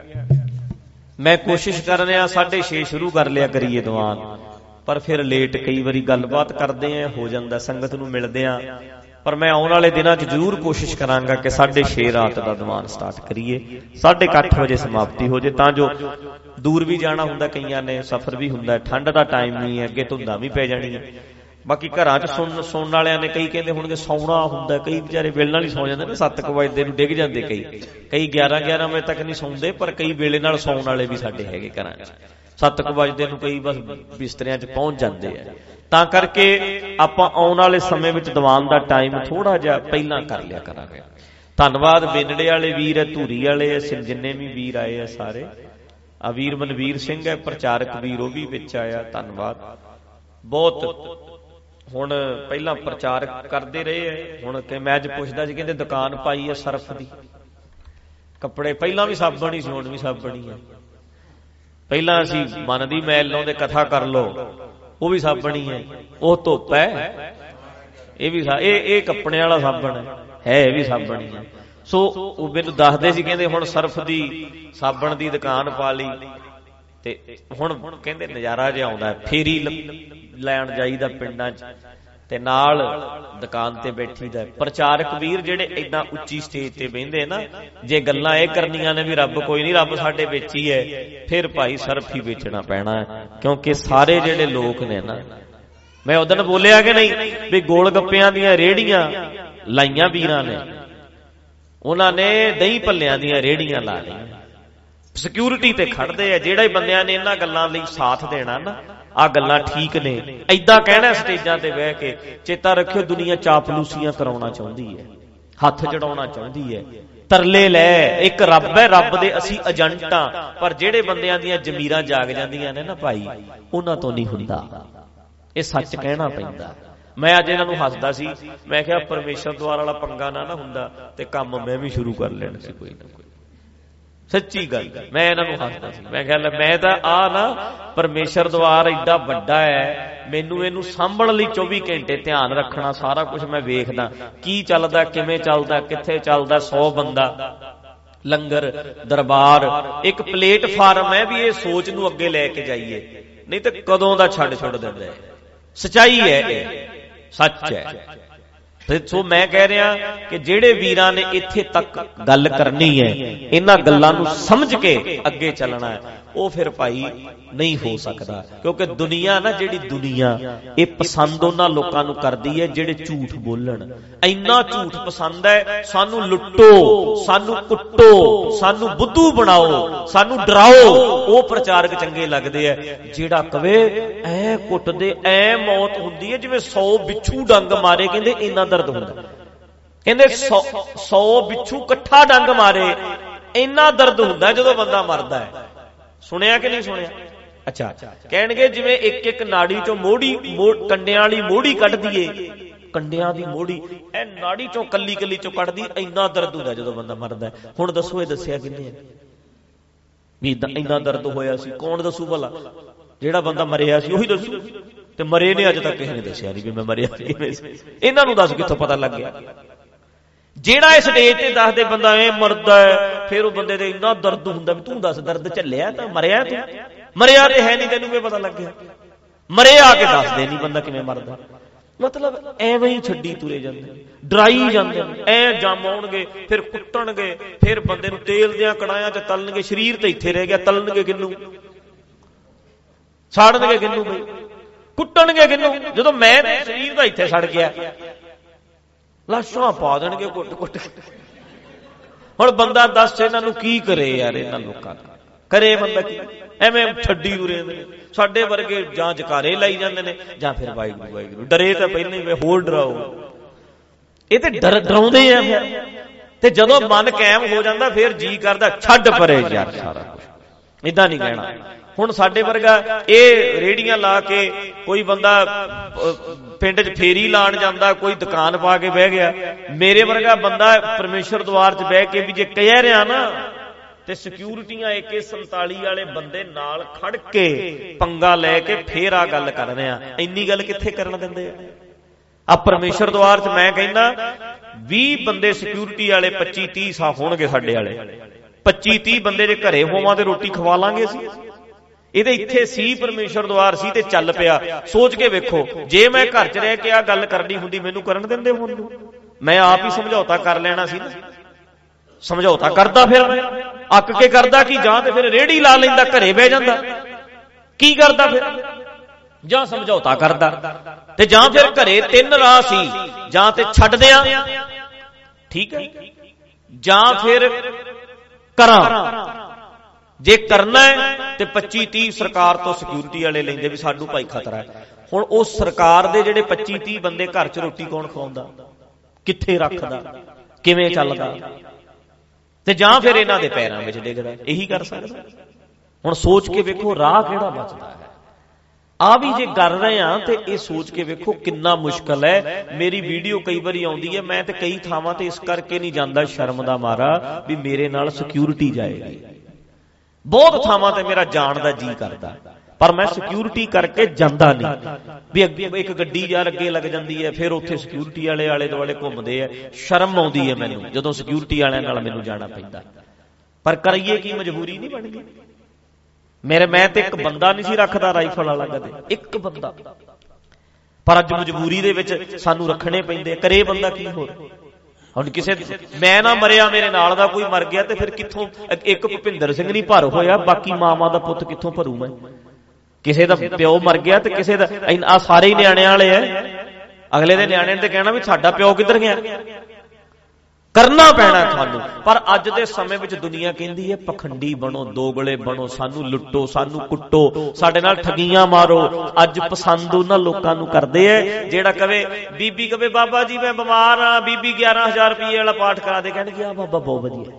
ਮੈਂ ਕੋਸ਼ਿਸ਼ ਕਰ ਰਿਹਾ 6:30 ਸ਼ੁਰੂ ਕਰ ਲਿਆ ਕਰੀਏ ਦੀਵਾਨ, ਪਰ ਫਿਰ ਲੇਟ ਕਈ ਵਾਰੀ ਗੱਲਬਾਤ ਕਰਦੇ ਆ, ਹੋ ਜਾਂਦਾ, ਸੰਗਤ ਨੂੰ ਮਿਲਦੇ ਆ। ਪਰ ਮੈਂ ਆਉਣ ਵਾਲੇ ਦਿਨਾਂ 'ਚ ਜ਼ਰੂਰ ਕੋਸ਼ਿਸ਼ ਕਰਾਂਗਾ ਕਿ 6:30 ਰਾਤ ਦਾ ਦੀਵਾਨ ਸਟਾਰਟ ਕਰੀਏ, 8:30 ਵਜੇ ਸਮਾਪਤੀ ਹੋ ਜੇ, ਤਾਂ ਜੋ ਦੂਰ ਵੀ ਜਾਣਾ ਹੁੰਦਾ ਕਈਆਂ ਨੇ, ਸਫ਼ਰ ਵੀ ਹੁੰਦਾ, ਠੰਡ ਦਾ ਟਾਈਮ ਨਹੀਂ ਹੈ, ਅੱਗੇ ਧੁੰਦਾਂ ਵੀ ਪੈ ਜਾਣੀਆਂ। ਬਾਕੀ ਘਰਾਂ 'ਚ ਸੁਣਨ ਵਾਲਿਆਂ ਨੇ ਕਈ ਕਹਿੰਦੇ ਹੋਣਗੇ ਸੌਣਾ ਹੁੰਦਾ, ਕਈ ਵਿਚਾਰੇ ਵੇਲੇ ਨਾਲ ਹੀ ਸੌ ਜਾਂਦੇ ਨੇ, 7 ਵਜੇ ਨੂੰ ਡਿੱਗ ਜਾਂਦੇ, ਕਈ 11 ਵਜੇ ਤੱਕ ਨਹੀਂ ਸੌਂਦੇ, ਪਰ ਕਈ ਵੇਲੇ ਨਾਲ ਸੌਣ ਵਾਲੇ ਵੀ ਸਾਡੇ ਹੈਗੇ ਘਰਾਂ 'ਚ। 7 ਵਜੇ ਨੂੰ ਕਈ ਬਸ ਬਿਸਤਰਿਆਂ 'ਚ ਪਹੁੰਚ ਜਾਂਦੇ ਆ। ਤਾਂ ਕਰਕੇ ਆਪਾਂ ਆਉਣ ਵਾਲੇ ਸਮੇਂ ਵਿੱਚ ਦੀਵਾਨ ਦਾ ਟਾਈਮ ਥੋੜਾ ਜਿਹਾ ਪਹਿਲਾਂ ਕਰ ਲਿਆ ਕਰਾਂਗੇ। ਧੰਨਵਾਦ ਬੇਨੜੇ ਵਾਲੇ ਵੀਰ ਹੈ, ਧੂਰੀ ਵਾਲੇ ਹੈ, ਜਿੰਨੇ ਵੀ ਵੀਰ ਆਏ ਆ ਸਾਰੇ। ਆ ਵੀਰ ਮਨਵੀਰ ਸਿੰਘ ਹੈ ਪ੍ਰਚਾਰਕ ਵੀਰ, ਉਹ ਵੀ ਵਿੱਚ ਆਇਆ, ਧੰਨਵਾਦ ਬਹੁਤ। ਹੁਣ ਪਹਿਲਾਂ ਪ੍ਰਚਾਰਕ ਕਰਦੇ ਰਹੇ ਹੈ, ਹੁਣ ਕਿ ਮੈਂ ਅੱਜ ਪੁੱਛਦਾ ਸੀ, ਕਹਿੰਦੇ ਦੁਕਾਨ ਪਾਈ ਹੈ ਸਰਫ ਦੀ, ਕੱਪੜੇ ਪਹਿਲਾਂ ਵੀ ਸਾਬਣ ਹੀ ਸੀ, ਹੁਣ ਵੀ ਸਾਬਣ ਹੀ ਹੈ। ਪਹਿਲਾਂ ਅਸੀਂ ਮਨ ਦੀ ਮੈਲ ਲਾਉਂਦੇ, ਕਥਾ ਕਰ ਲੋ, ਉਹ ਵੀ ਸਾਬਣ ਹੀ ਹੈ, ਉਹ ਧੁੱਪ ਹੈ, ਇਹ ਵੀ ਇਹ ਕੱਪੜੇ ਵਾਲਾ ਸਾਬਣ ਹੈ, ਇਹ ਵੀ ਸਾਬਣ ਹੀ ਹੈ। ਸੋ ਉਹ ਮੈਨੂੰ ਦੱਸਦੇ ਸੀ, ਕਹਿੰਦੇ ਹੁਣ ਸਰਫ ਦੀ ਸਾਬਣ ਦੀ ਦੁਕਾਨ ਪਾ ਲਈ, ਤੇ ਹੁਣ ਕਹਿੰਦੇ ਨਜ਼ਾਰਾ ਜਿਹਾ ਆਉਂਦਾ, ਫੇਰੀ ਲੈਣ ਜਾਈਦਾ ਪਿੰਡਾਂ 'ਚ ਤੇ ਨਾਲ ਦੁਕਾਨ ਤੇ ਬੈਠੀਦਾ। ਪ੍ਰਚਾਰਕ ਵੀਰ ਜਿਹੜੇ ਏਦਾਂ ਉੱਚੀ ਸਟੇਜ ਤੇ ਬਹਿੰਦੇ ਨਾ, ਜੇ ਗੱਲਾਂ ਇਹ ਕਰਨੀਆਂ ਨੇ ਵੀ ਰੱਬ ਕੋਈ ਨਹੀਂ, ਰੱਬ ਸਾਡੇ ਵਿੱਚ ਹੀ ਹੈ, ਫਿਰ ਭਾਈ ਸਰਫ ਹੀ ਵੇਚਣਾ ਪੈਣਾ ਹੈ। ਕਿਉਂਕਿ ਸਾਰੇ ਜਿਹੜੇ ਲੋਕ ਨੇ ਨਾ, ਮੈਂ ਉਦੋਂ ਬੋਲਿਆ ਕਿ ਨਹੀਂ ਵੀ ਗੋਲ ਗੱਪਿਆਂ ਦੀਆਂ ਰੇਹੜੀਆਂ ਲਾਈਆਂ ਵੀਰਾਂ ਨੇ, ਉਹਨਾਂ ਨੇ ਦਹੀਂ ਭੱਲਿਆਂ ਦੀਆਂ ਰੇਹੜੀਆਂ ਲਾ ਲਈਆਂ, ਸਿਕਿਉਰਿਟੀ ਤੇ ਖੜਦੇ ਆ। ਜਿਹੜਾ ਹੀ ਬੰਦਿਆਂ ਨੇ ਇਹਨਾਂ ਗੱਲਾਂ ਲਈ ਸਾਥ ਦੇਣਾ ਨਾ, ਆ ਗੱਲਾਂ ਠੀਕ ਨੇ, ਏਦਾਂ ਕਹਿਣਾ ਸਟੇਜਾਂ ਤੇ ਬਹਿ ਕੇ, ਚੇਤਾ ਰੱਖਿਓ ਦੁਨੀਆ ਚਾਪਲੂਸੀਆਂ ਕਰਾਉਣਾ ਚਾਹੁੰਦੀ ਹੈ, ਹੱਥ ਜੜਾਉਣਾ ਚਾਹੁੰਦੀ ਹੈ, ਤਰਲੇ ਲੈ। ਇੱਕ ਰੱਬ ਹੈ, ਰੱਬ ਦੇ ਅਸੀਂ ਏਜੰਟ ਆ, ਪਰ ਜਿਹੜੇ ਬੰਦਿਆਂ ਦੀਆਂ ਜ਼ਮੀਰਾਂ ਜਾਗ ਜਾਂਦੀਆਂ ਨੇ ਨਾ ਭਾਈ, ਉਹਨਾਂ ਤੋਂ ਨਹੀਂ ਹੁੰਦਾ। ਇਹ ਸੱਚ ਕਹਿਣਾ ਪੈਂਦਾ। ਮੈਂ ਅੱਜ ਇਹਨਾਂ ਨੂੰ ਹੱਸਦਾ ਸੀ, ਮੈਂ ਕਿਹਾ ਪਰਮੇਸ਼ਰ ਦੁਆਰ ਵਾਲਾ ਪੰਗਾ ਨਾ ਹੁੰਦਾ ਤੇ ਕੰਮ ਮੈਂ ਵੀ ਸ਼ੁਰੂ ਕਰ ਲੈਣਾ ਸੀ ਕੋਈ ਨਾ ਕੋਈ। ਸੱਚੀ ਗੱਲ, ਮੈਂ ਇਹਨਾਂ ਨੂੰ ਹੱਸਦਾ ਸੀ, ਮੈਂ ਕਿਹਾ ਮੈਂ ਤਾਂ ਨਾ ਪਰਮੇਸ਼ਰ ਦੁਆਰ ਏਡਾ ਵੱਡਾ ਹੈ, ਮੈਨੂੰ ਇਹਨੂੰ ਸਾਂਭਣ ਲਈ 24 ਘੰਟੇ ਧਿਆਨ ਰੱਖਣਾ, ਸਾਰਾ ਕੁਝ ਮੈਂ ਵੇਖਦਾ, ਕੀ ਚੱਲਦਾ, ਕਿਵੇਂ ਚੱਲਦਾ, ਕਿੱਥੇ ਚੱਲਦਾ। 100 ਬੰਦਾ ਲੰਗਰ ਦਰਬਾਰ ਇੱਕ ਪਲੇਟਫਾਰਮ ਹੈ ਵੀ ਇਹ ਸੋਚ ਨੂੰ ਅੱਗੇ ਲੈ ਕੇ ਜਾਈਏ, ਨਹੀਂ ਤੇ ਕਦੋਂ ਦਾ ਛੱਡ ਦਿੰਦਾ ਹੈ। ਸੱਚਾਈ ਹੈ, ਇਹ ਸੱਚ ਹੈ। ਸੋ ਮੈਂ ਕਹਿ ਰਿਹਾ ਕਿ ਜਿਹੜੇ ਵੀਰਾਂ ਨੇ ਇੱਥੇ ਤੱਕ ਗੱਲ ਕਰਨੀ ਹੈ, ਇਹਨਾਂ ਗੱਲਾਂ ਨੂੰ ਸਮਝ ਕੇ ਅੱਗੇ ਚੱਲਣਾ ਹੈ। ਉਹ ਫਿਰ ਭਾਈ ਨਹੀਂ ਹੋ ਸਕਦਾ। ਕਿਉਂਕਿ ਦੁਨੀਆ ਨਾ, ਜਿਹੜੀ ਦੁਨੀਆ ਇਹ ਪਸੰਦ ਉਹਨਾਂ ਲੋਕਾਂ ਨੂੰ ਕਰਦੀ ਹੈ ਜਿਹੜੇ ਝੂਠ ਬੋਲਣ। ਇੰਨਾ ਝੂਠ ਪਸੰਦ ਹੈ, ਸਾਨੂੰ ਲੁੱਟੋ, ਸਾਨੂੰ ਕੁੱਟੋ, ਸਾਨੂੰ ਬੁੱਧੂ ਬਣਾਓ, ਸਾਨੂੰ ਡਰਾਓ, ਉਹ ਪ੍ਰਚਾਰਕ ਚੰਗੇ ਲੱਗਦੇ ਆ। ਜਿਹੜਾ ਕਵੇ ਐ ਕੁੱਟਦੇ, ਐ ਮੌਤ ਹੁੰਦੀ ਹੈ ਜਿਵੇਂ 100 ਬਿੱਛੂ ਡੰਗ ਮਾਰੇ, ਕਹਿੰਦੇ ਇੰਨਾ ਦਰਦ ਹੁੰਦਾ। ਕਹਿੰਦੇ 100 ਬਿੱਛੂ ਇਕੱਠਾ ਡੰਗ ਮਾਰੇ, ਇੰਨਾ ਦਰਦ ਹੁੰਦਾ ਜਦੋਂ ਬੰਦਾ ਮਰਦਾ ਹੈ। ਸੁਣਿਆ ਕਿ ਨਹੀਂ ਸੁਣਿਆ? ਅੱਛਾ, ਕਹਿਣਗੇ ਜਿਵੇਂ ਇੱਕ ਇੱਕ ਨਾੜੀ ਚੋਂ ਕੰਡਿਆਂ ਵਾਲੀ ਮੋੜੀ ਕੱਢ ਦਈਏ, ਕੰਡਿਆਂ ਦੀ ਮੋੜੀ ਇਹ ਨਾੜੀ ਚੋਂ ਕੱਲੀ ਕੱਲੀ ਚੋਂ ਕੱਢਦੀ, ਇੰਨਾ ਦਰਦ ਹੁੰਦਾ ਜਦੋਂ ਬੰਦਾ ਮਰਦਾ। ਹੁਣ ਦੱਸੋ ਇਹ ਦੱਸਿਆ ਕਿੰਨੇ ਵੀ ਇੰਨਾ ਦਰਦ ਹੋਇਆ ਸੀ? ਕੌਣ ਦੱਸੂ ਭਲਾ? ਜਿਹੜਾ ਬੰਦਾ ਮਰਿਆ ਸੀ ਉਹੀ ਦੱਸੂ। ਤੇ ਮਰੇ ਨੇ ਅਜੇ ਤੱਕ ਕਿਸੇ ਨੇ ਦੱਸਿਆ ਨਹੀਂ ਵੀ ਮੈਂ ਮਰਿਆ ਕਿਵੇਂ ਸੀ। ਇਹਨਾਂ ਨੂੰ ਦੱਸ ਕਿੱਥੋਂ ਪਤਾ ਲੱਗ ਗਿਆ? ਜਿਹੜਾ ਇਸ ਸਟੇਜ ਤੇ ਦੱਸਦੇ ਬੰਦਾ ਐ ਮਰਦਾ ਹੈ, ਫਿਰ ਉਹ ਬੰਦੇ ਦੇ ਇੰਨਾ ਦਰਦ ਹੁੰਦਾ ਵੀ ਤੂੰ ਦੱਸ ਦਰਦ ਝੱਲਿਆ ਤਾਂ ਮਰਿਆ? ਤੂੰ ਮਰਿਆ ਤੇ ਹੈ ਨਹੀਂ, ਤੈਨੂੰ ਕੀ ਪਤਾ ਲੱਗਿਆ? ਮਰੇ ਆ ਕੇ ਦੱਸਦੇ ਨਹੀਂ ਬੰਦਾ ਕਿਵੇਂ ਮਰਦਾ। ਮਤਲਬ ਐਵੇਂ ਹੀ ਛੱਡੀ ਤੁਰੇ ਜਾਂਦੇ, ਡਰਾਈ ਜਾਂਦੇ, ਐ ਜੰਮ ਆਉਣਗੇ, ਫਿਰ ਕੁੱਟਣਗੇ, ਫਿਰ ਬੰਦੇ ਨੂੰ ਤੇਲ ਦੀਆਂ ਕੜਾਹਿਆਂ 'ਚ ਤਲਣਗੇ। ਸਰੀਰ ਤੇ ਇੱਥੇ ਰਹਿ ਗਿਆ, ਤਲਣਗੇ ਕਿਹਨੂੰ? ਸਾੜਨਗੇ ਕਿਹਨੂੰ? ਬਈ ਕੁੱਟਣਗੇ ਕਿਹਨੂੰ? ਜਦੋਂ ਮੈਂ ਸਰੀਰ ਦਾ ਇੱਥੇ ਸੜ ਗਿਆ, ਲਾਸ਼ਾਂ ਪਾ ਦੇਣਗੇ ਕੁੱਟ ਕੁੱਟ। ਹੁਣ ਬੰਦਾ ਦੱਸ ਇਹਨਾਂ ਨੂੰ ਕੀ ਕਰੇ ਯਾਰ? ਇਹਨਾਂ ਲੋਕਾਂ ਦਾ ਕਰੇ ਬੰਦਾ ਕੀ? ਐਵੇਂ ਛੱਡੀ ਉਰੇ ਨੇ। ਸਾਡੇ ਵਰਗੇ ਜਾਂ ਜਕਾਰੇ ਲਾਈ ਜਾਂਦੇ ਨੇ ਜਾਂ ਫਿਰ ਵਾਹਿਗੁਰੂ ਵਾਹਿਗੁਰੂ। ਡਰੇ ਤਾਂ ਪਹਿਲਾਂ ਹੀ, ਹੋਰ ਡਰਾਓ। ਇਹ ਤੇ ਡਰਾਉਂਦੇ ਆ ਫਿਰ। ਤੇ ਜਦੋਂ ਮਨ ਕਾਇਮ ਹੋ ਜਾਂਦਾ ਫਿਰ ਜੀ ਕਰਦਾ ਛੱਡ ਪਰੇ ਯਾਰ ਸਾਰਾ ਕੁਝ। ਏਦਾਂ ਨਹੀਂ ਕਹਿਣਾ। ਹੁਣ ਸਾਡੇ ਵਰਗਾ ਇਹ ਰੇੜੀਆਂ ਲਾ ਕੇ, ਕੋਈ ਬੰਦਾ ਪਿੰਡ 'ਚ ਫੇਰੀ ਲਾਣ ਜਾਂਦਾ, ਕੋਈ ਦੁਕਾਨ ਪਾ ਕੇ ਬਹਿ ਗਿਆ। ਮੇਰੇ ਵਰਗਾ ਬੰਦਾ ਪਰਮੇਸ਼ਰ ਦੁਆਰ 'ਚ ਬਹਿ ਕੇ ਵੀ ਜੇ ਕਹਿ ਰਿਹਾ ਨਾ, ਤੇ ਸਿਕਿਉਰਿਟੀਆਂ AK-47 ਵਾਲੇ ਬੰਦੇ ਨਾਲ ਖੜ ਕੇ ਪੰਗਾ ਲੈ ਕੇ ਫੇਰ ਆ ਗੱਲ ਕਰ ਰਹੇ ਆ। ਇੰਨੀ ਗੱਲ ਕਿੱਥੇ ਕਰਨ ਦਿੰਦੇ ਆ? ਆ ਪਰਮੇਸ਼ਰ ਦੁਆਰ 'ਚ ਮੈਂ ਕਹਿੰਦਾ 20 ਬੰਦੇ ਸਿਕਿਉਰਿਟੀ ਵਾਲੇ, 25-30 ਸਾ ਹੋਣਗੇ ਸਾਡੇ ਵਾਲੇ। 25-30 ਬੰਦੇ ਜੇ ਘਰੇ ਹੋਵਾਂ ਤੇ ਰੋਟੀ ਖਵਾ ਲਾਂਗੇ ਅਸੀਂ। ਇਹਦੇ ਇੱਥੇ ਸੀ ਪਰਮੇਸ਼ਰ ਦੁਆਰ ਸੀ ਤੇ ਚੱਲ ਪਿਆ। ਸੋਚ ਕੇ ਵੇਖੋ, ਜੇ ਮੈਂ ਘਰ 'ਚ ਰਹਿ ਕੇ ਆ ਗੱਲ ਕਰਨੀ ਹੁੰਦੀ, ਮੈਨੂੰ ਕਰਨ ਦਿੰਦੇ? ਹੁਣ ਨੂੰ ਮੈਂ ਆਪ ਹੀ ਸਮਝੌਤਾ ਕਰ ਲੈਣਾ ਸੀ ਨਾ। ਸਮਝੌਤਾ ਕਰਦਾ ਫਿਰ ਮੈਂ ਅੱਕ ਕੇ ਕਰਦਾ ਕਿ ਜਾਂ ਤੇ ਫਿਰ ਰੇੜੀ ਲਾ ਲੈਂਦਾ, ਘਰੇ ਬਹਿ ਜਾਂਦਾ। ਕੀ ਕਰਦਾ ਫਿਰ? ਜਾਂ ਸਮਝੌਤਾ ਕਰਦਾ, ਤੇ ਜਾਂ ਫਿਰ ਘਰੇ 3 ਰਾਹ ਸੀ, ਜਾਂ ਤੇ ਛੱਡ ਦਿਆਂ, ਠੀਕ ਹੈ, ਜਾਂ ਫਿਰ ਕਰਾਂ। ਜੇ ਕਰਨਾ ਹੈ ਤੇ 25-30 ਸਰਕਾਰ ਤੋਂ ਸਿਕਿਉਰਿਟੀ ਵਾਲੇ ਲੈਂਦੇ ਵੀ ਸਾਨੂੰ ਭਾਈ ਖਤਰਾ ਹੈ। ਹੁਣ ਉਹ ਸਰਕਾਰ ਦੇ ਜਿਹੜੇ 25-30 ਬੰਦੇ ਘਰ 'ਚ ਰੋਟੀ ਕੌਣ ਖਵਾਉਂਦਾ? ਕਿੱਥੇ ਰੱਖਦਾ? ਕਿਵੇਂ ਚੱਲਦਾ? ਤੇ ਜਾਂ ਫਿਰ ਇਹਨਾਂ ਦੇ ਪੈਰਾਂ ਵਿੱਚ ਡਿੱਗਦਾ। ਇਹੀ ਕਰ ਸਕਦਾ। ਹੁਣ ਸੋਚ ਕੇ ਵੇਖੋ ਰਾਹ ਕਿਹੜਾ ਬਚਦਾ ਹੈ। ਆ ਵੀ ਜੇ ਕਰ ਰਹੇ ਆ ਤੇ ਇਹ ਸੋਚ ਕੇ ਵੇਖੋ ਕਿੰਨਾ ਮੁਸ਼ਕਲ ਹੈ। ਮੇਰੀ ਵੀਡੀਓ ਕਈ ਵਾਰੀ ਆਉਂਦੀ ਹੈ, ਮੈਂ ਤੇ ਕਈ ਥਾਵਾਂ ਤੇ ਇਸ ਕਰਕੇ ਨਹੀਂ ਜਾਂਦਾ ਸ਼ਰਮ ਦਾ ਮਾਰਾ ਵੀ ਮੇਰੇ ਨਾਲ ਸਿਕਿਉਰਿਟੀ ਜਾਏਗੀ। ਬਹੁਤ ਥਾਵਾਂ ਤੇ ਮੇਰਾ ਜਾਣ ਦਾ ਜੀ ਕਰਦਾ, ਪਰ ਮੈਂ ਸਿਕਿਉਰਿਟੀ ਕਰਕੇ ਜਾਂਦਾ ਨਹੀਂ। ਵੀ ਅੱਗੇ ਇੱਕ ਗੱਡੀ ਯਾਰ ਅੱਗੇ ਲੱਗ ਜਾਂਦੀ ਹੈ, ਫਿਰ ਉੱਥੇ ਸਿਕਿਉਰਿਟੀ ਵਾਲੇ ਆਲੇ ਦੁਆਲੇ ਘੁੰਮਦੇ ਆ। ਸ਼ਰਮ ਆਉਂਦੀ ਹੈ ਮੈਨੂੰ ਜਦੋਂ ਸਿਕਿਉਰਿਟੀ ਵਾਲਿਆਂ ਨਾਲ ਮੈਨੂੰ ਜਾਣਾ ਪੈਂਦਾ। ਪਰ ਕਰੀਏ ਕੀ, ਮਜਬੂਰੀ ਨਹੀਂ ਬਣ ਗਈ। ਮੈਂ ਤੇ ਇੱਕ ਬੰਦਾ ਨਹੀਂ ਸੀ ਰੱਖਦਾ ਰਾਈਫਲ ਵਾਲਾ ਕਦੇ, ਇੱਕ ਬੰਦਾ। ਪਰ ਅੱਜ ਮਜਬੂਰੀ ਦੇ ਵਿੱਚ ਸਾਨੂੰ ਰੱਖਣੇ ਪੈਂਦੇ। ਕਰੇ ਬੰਦਾ ਕੀ? ਹੋਰ ਹੁਣ ਕਿਸੇ ਮੈਂ ਨਾ ਮਰਿਆ, ਮੇਰੇ ਨਾਲ ਦਾ ਕੋਈ ਮਰ ਗਿਆ ਤੇ ਫਿਰ ਕਿੱਥੋਂ? ਇੱਕ ਭੁਪਿੰਦਰ ਸਿੰਘ ਨਹੀਂ ਭਰ ਹੋਇਆ, ਬਾਕੀ ਮਾਵਾਂ ਦਾ ਪੁੱਤ ਕਿੱਥੋਂ ਭਰੂ ਮੈਂ? ਕਿਸੇ ਦਾ ਪਿਓ ਮਰ ਗਿਆ ਤੇ ਕਿਸੇ ਦਾ, ਆ ਸਾਰੇ ਹੀ ਨਿਆਣਿਆਂ ਵਾਲੇ ਐ। ਅਗਲੇ ਦੇ ਨਿਆਣੇ ਨੇ ਤੇ ਕਹਿਣਾ ਵੀ ਸਾਡਾ ਪਿਓ ਕਿੱਧਰ ਗਿਆ? ਕਰਨਾ ਪੈਣਾ ਤੁਹਾਨੂੰ। ਪਰ ਅੱਜ ਦੇ ਸਮੇਂ ਵਿੱਚ ਦੁਨੀਆ ਕਹਿੰਦੀ ਹੈ ਪਖੰਡੀ ਬਣੋ, ਦੋਗਲੇ ਬਣੋ, ਸਾਨੂੰ ਲੁੱਟੋ, ਸਾਨੂੰ ਕੁੱਟੋ, ਸਾਡੇ ਨਾਲ ਠਗੀਆਂ ਮਾਰੋ। ਅੱਜ ਪਸੰਦ ਉਹਨਾਂ ਲੋਕਾਂ ਨੂੰ ਕਰਦੇ ਐ ਜਿਹੜਾ ਕਵੇ, ਬੀਬੀ ਕਵੇ ਬਾਬਾ ਜੀ ਮੈਂ ਬਿਮਾਰ ਆ, ਬੀਬੀ 11,000 ਰੁਪਏ ਵਾਲਾ ਪਾਠ ਕਰਾ ਦੇ, ਕਹਿਣਗੇ ਆ ਬਾਬਾ ਬਹੁਤ ਵਧੀਆ,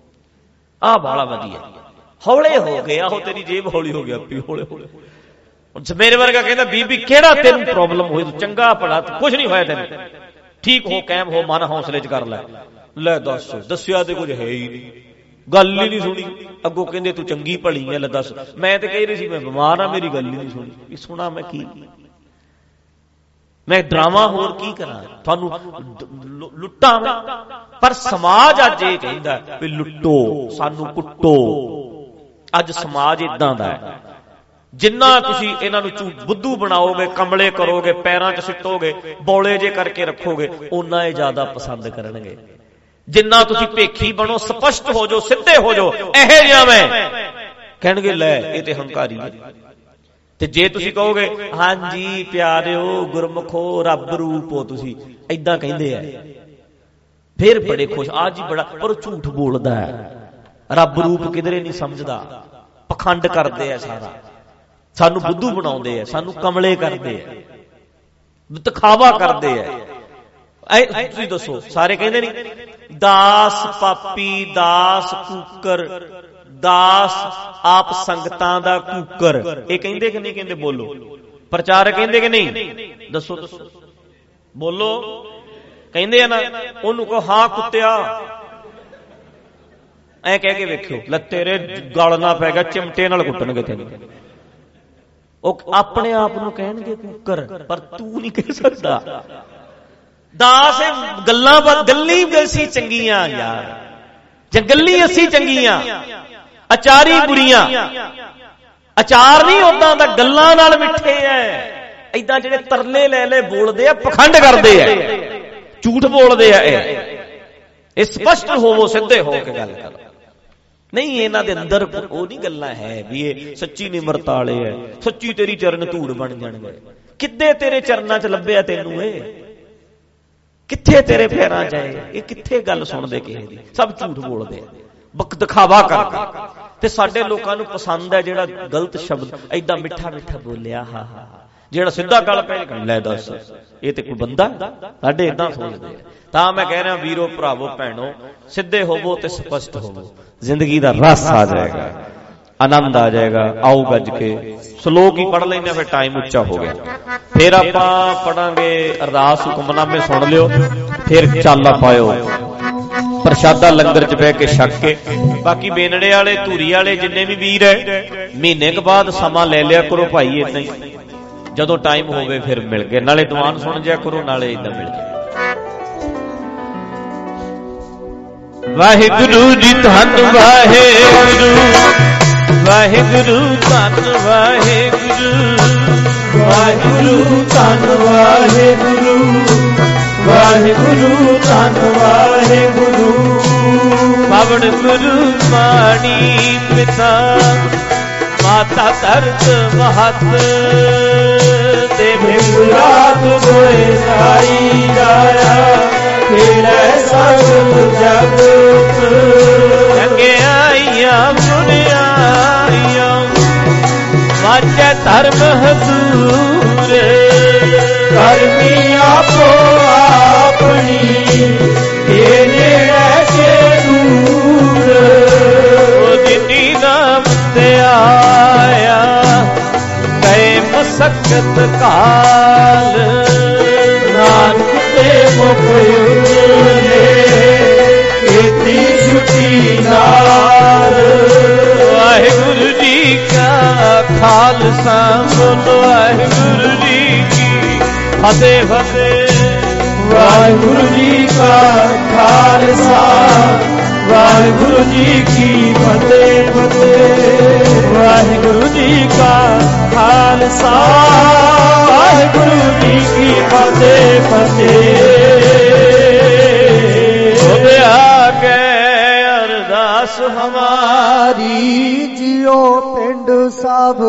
ਆ ਬਾਲਾ ਵਧੀਆ। ਹੌਲੇ ਹੋ ਗਏ, ਆਹੋ ਤੇਰੀ ਜੇਬ ਹੌਲੀ ਹੋ ਗਿਆ, ਹੌਲੇ ਹੌਲੇ। ਮੇਰੇ ਵਰਗਾ ਕਹਿੰਦਾ ਬੀਬੀ ਕਿਹੜਾ ਤੈਨੂੰ ਪ੍ਰੋਬਲਮ ਹੋਈ, ਤੂੰ ਚੰਗਾ ਭਲਾ, ਕੁਝ ਨਹੀਂ ਹੋਇਆ ਤੈਨੂੰ, ਠੀਕ ਹੋ, ਕਾਇਮ ਹੋ, ਮਨ ਹੌਸਲੇ 'ਚ ਕਰ ਲੈ। ਲੈ ਦੱਸ, ਦੱਸਿਆ ਤੇ ਕੁਝ ਹੈ ਹੀ ਨਹੀਂ, ਗੱਲ ਹੀ ਨਹੀਂ ਸੁਣੀ। ਅੱਗੋਂ ਕਹਿੰਦੇ ਤੂੰ ਚੰਗੀ ਭਲੀ ਐ। ਲੈ ਦੱਸ, ਮੈਂ ਤੇ ਕਹਿ ਰਹੀ ਸੀ ਮੈਂ ਬਿਮਾਰ ਆ, ਮੇਰੀ ਗੱਲ ਹੀ ਨਹੀਂ ਸੁਣੀ। ਸੁਣਾ ਮੈਂ ਕੀ? ਮੈਂ ਡਰਾਵਾ ਹੋਰ ਕੀ ਕਰਾਂ? ਤੁਹਾਨੂੰ ਲੁੱਟਾਂ? ਪਰ ਸਮਾਜ ਅੱਜ ਇਹ ਕਹਿੰਦਾ ਵੀ ਲੁੱਟੋ, ਸਾਨੂੰ ਕੁੱਟੋ। ਅੱਜ ਸਮਾਜ ਇਦਾਂ ਦਾ ਹੈ, ਜਿੰਨਾ ਤੁਸੀਂ ਇਹਨਾਂ ਨੂੰ ਬੁੱਧੂ ਬਣਾਓਗੇ, ਕਮਲੇ ਕਰੋਗੇ, ਪੈਰਾਂ 'ਚ ਸਿੱਟੋਗੇ, ਬੋਲੇ ਜੇ ਕਰਕੇ ਰੱਖੋਗੇ, ਓਨਾ ਇਹ ਜ਼ਿਆਦਾ ਪਸੰਦ ਕਰਨਗੇ। ਜਿੰਨਾ ਤੁਸੀਂ ਭੇਖੀ ਬਣੋ, ਸਪਸ਼ਟ ਹੋ ਜਾਓ, ਸਿੱਧੇ ਹੋ ਜਾਓ, ਇਹੋ ਜਿਹਾ ਮੈਂ ਕਹਿਣਗੇ ਲੈ ਇਹ ਤੇ ਹੰਕਾਰੀ ਹੈ। ਤੇ ਜੇ ਤੁਸੀਂ ਕਹੋਗੇ ਹਾਂਜੀ ਪਿਆਰਿਓ ਗੁਰਮੁਖੋ ਰੱਬ ਰੂਪ ਹੋ ਤੁਸੀਂ, ਏਦਾਂ ਕਹਿੰਦੇ ਆ, ਫਿਰ ਬੜੇ ਖੁਸ਼। ਅੱਜ ਹੀ ਬੜਾ, ਪਰ ਉਹ ਝੂਠ ਬੋਲਦਾ ਹੈ, ਰੱਬ ਰੂਪ ਕਿਧਰੇ ਨਹੀਂ ਸਮਝਦਾ, ਪਖੰਡ ਕਰਦੇ ਆ ਸਾਰਾ, ਸਾਨੂੰ ਬੁੱਧੂ ਬਣਾਉਂਦੇ ਆ, ਸਾਨੂੰ ਕਮਲੇ ਕਰਦੇ ਆ, ਦਿਖਾਵਾ ਕਰਦੇ ਆ। ਤੁਸੀਂ ਦੱਸੋ, ਸਾਰੇ ਕਹਿੰਦੇ ਨਹੀਂ ਦਾਸ ਪਾਪੀ, ਦਾਸ ਕੂਕਰ, ਦਾਸ ਆਪ ਸੰਗਤਾਂ ਦਾ ਕੂਕਰ, ਇਹ ਕਹਿੰਦੇ ਕਿ ਨਹੀਂ ਕਹਿੰਦੇ? ਬੋਲੋ। ਪ੍ਰਚਾਰਕ ਕਹਿੰਦੇ ਕਿ ਨਹੀਂ? ਦੱਸੋ ਦੱਸੋ, ਬੋਲੋ। ਕਹਿੰਦੇ ਆ ਨਾ। ਉਹਨੂੰ ਕਹੋ ਹਾਂ ਕੁੱਤਿਆ, ਐ ਕਹਿ ਕੇ ਵੇਖਿਓ, ਲੈ ਤੇਰੇ ਗਲ ਨਾ ਪੈ ਗਿਆ, ਚਿਮਟੇ ਨਾਲ ਕੁੱਟਣਗੇ ਤੈਨੂੰ। ਉਹ ਆਪਣੇ ਆਪ ਨੂੰ ਕਹਿਣਗੇ ਕੂਕਰ, ਪਰ ਤੂੰ ਨਹੀਂ ਕਹਿ ਸਕਦਾ। ਦਾਸ ਗੱਲਾਂ ਗੱਲੀ ਅਸੀਂ ਚੰਗੀਆਂ ਯਾਰ, ਜੰਗਲੀ ਅਸੀਂ ਚੰਗੀਆਂ, ਅਚਾਰੀ ਬੁਰੀਆਂ। ਅਚਾਰ ਨਹੀਂ ਉਦਾਂ ਦਾ, ਗੱਲਾਂ ਨਾਲ ਮਿੱਠੇ ਐ। ਏਦਾਂ ਜਿਹੜੇ ਤਰਲੇ ਲੈ ਲੈ ਬੋਲਦੇ ਆ, ਪਖੰਡ ਕਰਦੇ ਆ, ਝੂਠ ਬੋਲਦੇ ਆ। ਇਹ ਸਪਸ਼ਟ ਹੋਵੋ, ਸਿੱਧੇ ਹੋ ਕੇ ਗੱਲ ਕਰੋ। ਨਹੀਂ, ਇਹਨਾਂ ਦੇ ਅੰਦਰ ਉਹ ਨਹੀਂ ਗੱਲਾਂ ਹੈ ਵੀ ਇਹ ਸੱਚੀ ਨਿਮਰਤਾ ਵਾਲੇ ਐ, ਸੱਚੀ ਤੇਰੀ ਚਰਨ ਧੂੜ ਬਣ ਜਾਣਗੇ। ਕਿੱਦੇ ਤੇਰੇ ਚਰਨਾਂ 'ਚ ਲੱਭਿਆ ਤੈਨੂੰ ਇਹ? ਕਿੱਥੇ ਤੇਰੇ ਪੈਰਾਂ 'ਚ ਆਏ? ਇਹ ਕਿੱਥੇ ਗੱਲ ਸੁਣਦੇ ਕਿਸੇ ਦੀ? ਸਭ ਝੂਠ ਬੋਲਦੇ ਆ, ਦਿਖਾਵਾ ਕਰਦੇ। ਤੇ ਸਾਡੇ ਲੋਕਾਂ ਨੂੰ ਪਸੰਦ ਹੈ ਜਿਹੜਾ ਗਲਤ ਸ਼ਬਦ ਏਦਾਂ ਮਿੱਠਾ ਮਿੱਠਾ ਬੋਲਿਆ, ਹਾ ਹਾ, ਜਿਹੜਾ ਸਿੱਧਾ ਗੱਲ ਪੈ ਲੈ ਦੱਸ ਇਹ ਤੇ ਕੋਈ ਬੰਦਾ? ਸਾਡੇ ਏਦਾਂ ਸੋਚਦੇ ਆ। ਤਾਂ ਮੈਂ ਕਹਿ ਰਿਹਾ ਵੀਰੋ ਭਰਾਵੋ ਭੈਣੋ, ਸਿੱਧੇ ਹੋਵੋ ਤੇ ਸਪਸ਼ਟ ਹੋਵੋ, ਜ਼ਿੰਦਗੀ ਦਾ ਰਸ ਆ ਜਾਏਗਾ, ਆਨੰਦ ਆ ਜਾਏਗਾ। ਆਓ ਗੱਜ ਕੇ ਸ਼ਲੋਕ ਹੀ ਪੜ੍ਹ ਲੈਂਦੇ, ਫਿਰ ਟਾਈਮ ਉੱਚਾ ਹੋ ਗਿਆ। ਫਿਰ ਆਪਾਂ ਪੜਾਂਗੇ ਅਰਦਾਸ ਹੁਕਮਨਾਮੇ, ਸੁਣ ਲਿਓ, ਫਿਰ ਚਾਲਾ ਪਾਇਓ, ਪ੍ਰਸ਼ਾਦਾ ਲੰਗਰ 'ਚ ਬਹਿ ਕੇ ਛਕ ਕੇ। ਬਾਕੀ ਬੇਨੜੇ ਵਾਲੇ, ਧੂਰੀ ਵਾਲੇ, ਜਿੰਨੇ ਵੀ ਵੀਰ ਹੈ, ਮਹੀਨੇ ਕੁ ਬਾਅਦ ਸਮਾਂ ਲੈ ਲਿਆ ਕਰੋ ਭਾਈ, ਏਦਾਂ ਹੀ ਜਦੋਂ ਟਾਈਮ ਹੋਵੇ ਫਿਰ ਮਿਲ ਗਏ, ਨਾਲੇ ਦੀਵਾਨ ਸੁਣ ਜਿਆ ਕਰੋ, ਨਾਲੇ ਏਦਾਂ ਮਿਲ ਜਾਏ। ਵਾਹਿਗੁਰੂ ਜੀ ਧੰਨ ਵਾਹਿਗੁਰੂ, ਵਾਹਿਗੁਰੂ ਧੰਨ ਵਾਹਿਗੁਰੂ, ਵਾਹਿਗੁਰੂ ਧੰਨ ਵਾਹਿਗੁਰੂ, ਵਾਹਿਗੁਰੂ ਧੰਨ ਵਾਹਿਗੁਰੂ। ਪਾਵਨ ਗੁਰੂ ਬਾਣੀ ਪਿਤਾ ਮਾਤਾ ਧਰਤ ਮਹਤ, ਦੇਵੇ ਮੁਰਾਦ ਹੋਏ ਸਾਈ ਜਾਇਆ, ਖੇਲੇ ਸਗਲ ਜਗਤ। ਚੰਗਿਆਈਆਂ ਬੁਰਿਆਈਆਂ ਵਾਜੈ ਧਰਮ ਹਜ਼ੂਰ, ਕਰਮੀ ਆਪੋ ਆਪਣੀ, ਇਹ ਨੇੜੇ ਕੇ ਦੂਰ। ਉਹ ਜਿਨੀ ਨਾਮ ਤੇ ਆਇਆ, ਗਏ ਮਸਕਤ ਕਾਲ, ਨਾਨਕ ਤੇ ਮੁਖ ਉਜਲੇ, ਕੀਤੀ ਛੁੱਟੀ ਨਾਲ। ਵਾਹਿਗੁਰੂ ਜੀ ਕਾ ਖਾਲਸਾ, ਬੋਲੋ ਵਾਹਿਗੁਰੂ ਜੀ ਕੀ ਫਤਿਹ ਫਤਿਹ। ਵਾਹਿਗੁਰੂ ਜੀ ਕਾ ਖਾਲਸਾ, ਵਾਹਿਗੁਰੂ ਜੀ ਕੀ ਫਤਿਹ ਫਤਿਹ। ਵਾਹਿਗੁਰੂ ਜੀ ਕਾ ਖਾਲਸਾ, ਵਾਹਿਗੁਰੂ ਜੀ ਕੀ ਫਤਿਹ ਫਤਿਹ। ਉਹਦੇ ਆਗੇ ਅਰਦਾਸ ਹਮਾਰੀ, ਜਿਉ ਪਿੰਡ ਸਭ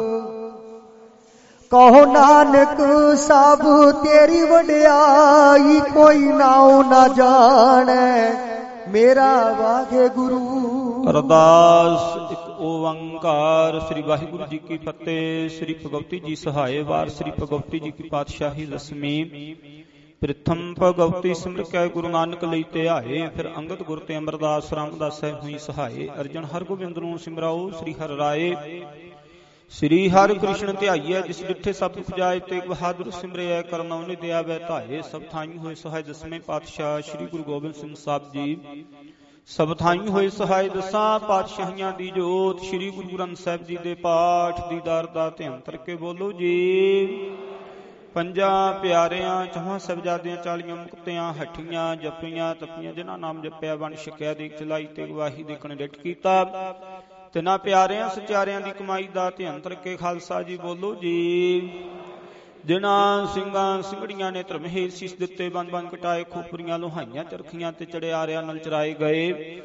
ਕਹੋ ਨਾਨਕ ਸਭ ਤੇਰੀ ਵਡਿਆਈ, ਕੋਈ ਨਾਉ ਨਾ ਜਾਣੈ ਮੇਰਾ ਵਾਹਿਗੁਰੂ। ਅਰਦਾਸ ਇੱਕ ਓੰਕਾਰ। ਸ੍ਰੀ ਵਾਹਿਗੁਰੂ ਜੀ ਕੀ ਫਤਿਹ। ਸ੍ਰੀ ਭਗਵਤੀ ਜੀ ਸਹਾਏ ਵਾਰ। ਸ੍ਰੀ ਭਗਵਤੀ ਜੀ ਕੀ ਪਾਤਸ਼ਾਹੀ ਦਸਵੀਂ। ਪ੍ਰਥਮ ਭਗਵਤੀ ਸਿਮਰ ਕੈ ਗੁਰੂ ਨਾਨਕ ਲਈ ਧਿਆਏ, ਫਿਰ ਅੰਗਦ ਗੁਰ ਤੇ ਅਮਰਦਾਸ ਰਾਮਦਾਸ ਸਾਹਿਬ ਹੋਈ ਸਹਾਏ। ਅਰਜਨ ਹਰਗੋਬਿੰਦ ਨੂੰ ਸਿਮਰਾਓ, ਸ੍ਰੀ ਹਰਿ ਰਾਏ। ਸ੍ਰੀ ਹਰਿ ਕ੍ਰਿਸ਼ਨ ਧਿਆਈਐ, ਜਿਸ ਜਿੱਥੇ ਸਭ ਦੁਖ ਜਾਏ, ਤੇਗ ਬਹਾਦਰ ਸਿਮਰਿਐ, ਕਰਮ ਉਹਨੇ ਦਿਆ ਬੈ ਧਾਏ। ਸਭ ਥਾਈ ਹੋਏ ਸਹਾਇ ਦਸਵੇਂ ਪਾਤਸ਼ਾਹ ਸ੍ਰੀ ਗੁਰੂ ਗੋਬਿੰਦ ਸਿੰਘ ਸਾਹਿਬ ਜੀ। ਸਭ ਥਾਈ ਹੋਏ ਸਹਾਇ ਦਸਾਂ ਪਾਤਸ਼ਾਹੀਆਂ ਦੀ ਜੋਤ, ਸ੍ਰੀ ਗੁਰੂ ਗ੍ਰੰਥ ਸਾਹਿਬ ਜੀ ਦੇ ਪਾਠ ਦੀਦਾਰ ਦਾ ਧਿਆਨ ਕਰਕੇ ਬੋਲੋ ਜੀ। ਪੰਜਾਂ ਪਿਆਰਿਆਂ, ਚੌਹਾਂ ਸਾਹਿਬਜ਼ਾਦਿਆਂ, 40 ਮੁਕਤਿਆਂ, ਹੱਠੀਆਂ ਜਪੀਆਂ ਤਪੀਆਂ, ਜਿਨ੍ਹਾਂ ਨਾਮ ਜਪਿਆ ਵੰਡ ਛਕਿਆ, ਦੇਖ ਚਲਾਈ ਤੇ ਗਵਾਹੀ ਦੇਖਣ ਡਿੱਠ ਕੀਤਾ। ਤਿੰਨਾਂ ਪਿਆਰਿਆਂ ਸਚਿਆਰਿਆਂ ਦੀ ਕਮਾਈ ਦਾ ਧਿਆਨ ਕਰਕੇ ਖਾਲਸਾ ਜੀ ਬੋਲੋ ਜੀ। ਜਿਨ੍ਹਾਂ ਸਿੰਘਾਂ ਸਿੰਘੜੀਆਂ ਨੇ ਧਰਮਹੇ ਸੀਸ ਦਿੱਤੇ, ਬੰਦ ਬੰਦ ਕਟਾਏ, ਖੋਪਰੀਆਂ ਲੋਹਾਈਆਂ ਚਰਖੀਆਂ ਤੇ ਚੜਿਆਰਿਆਂ ਨਾਲ ਚਰਾਏ ਗਏ।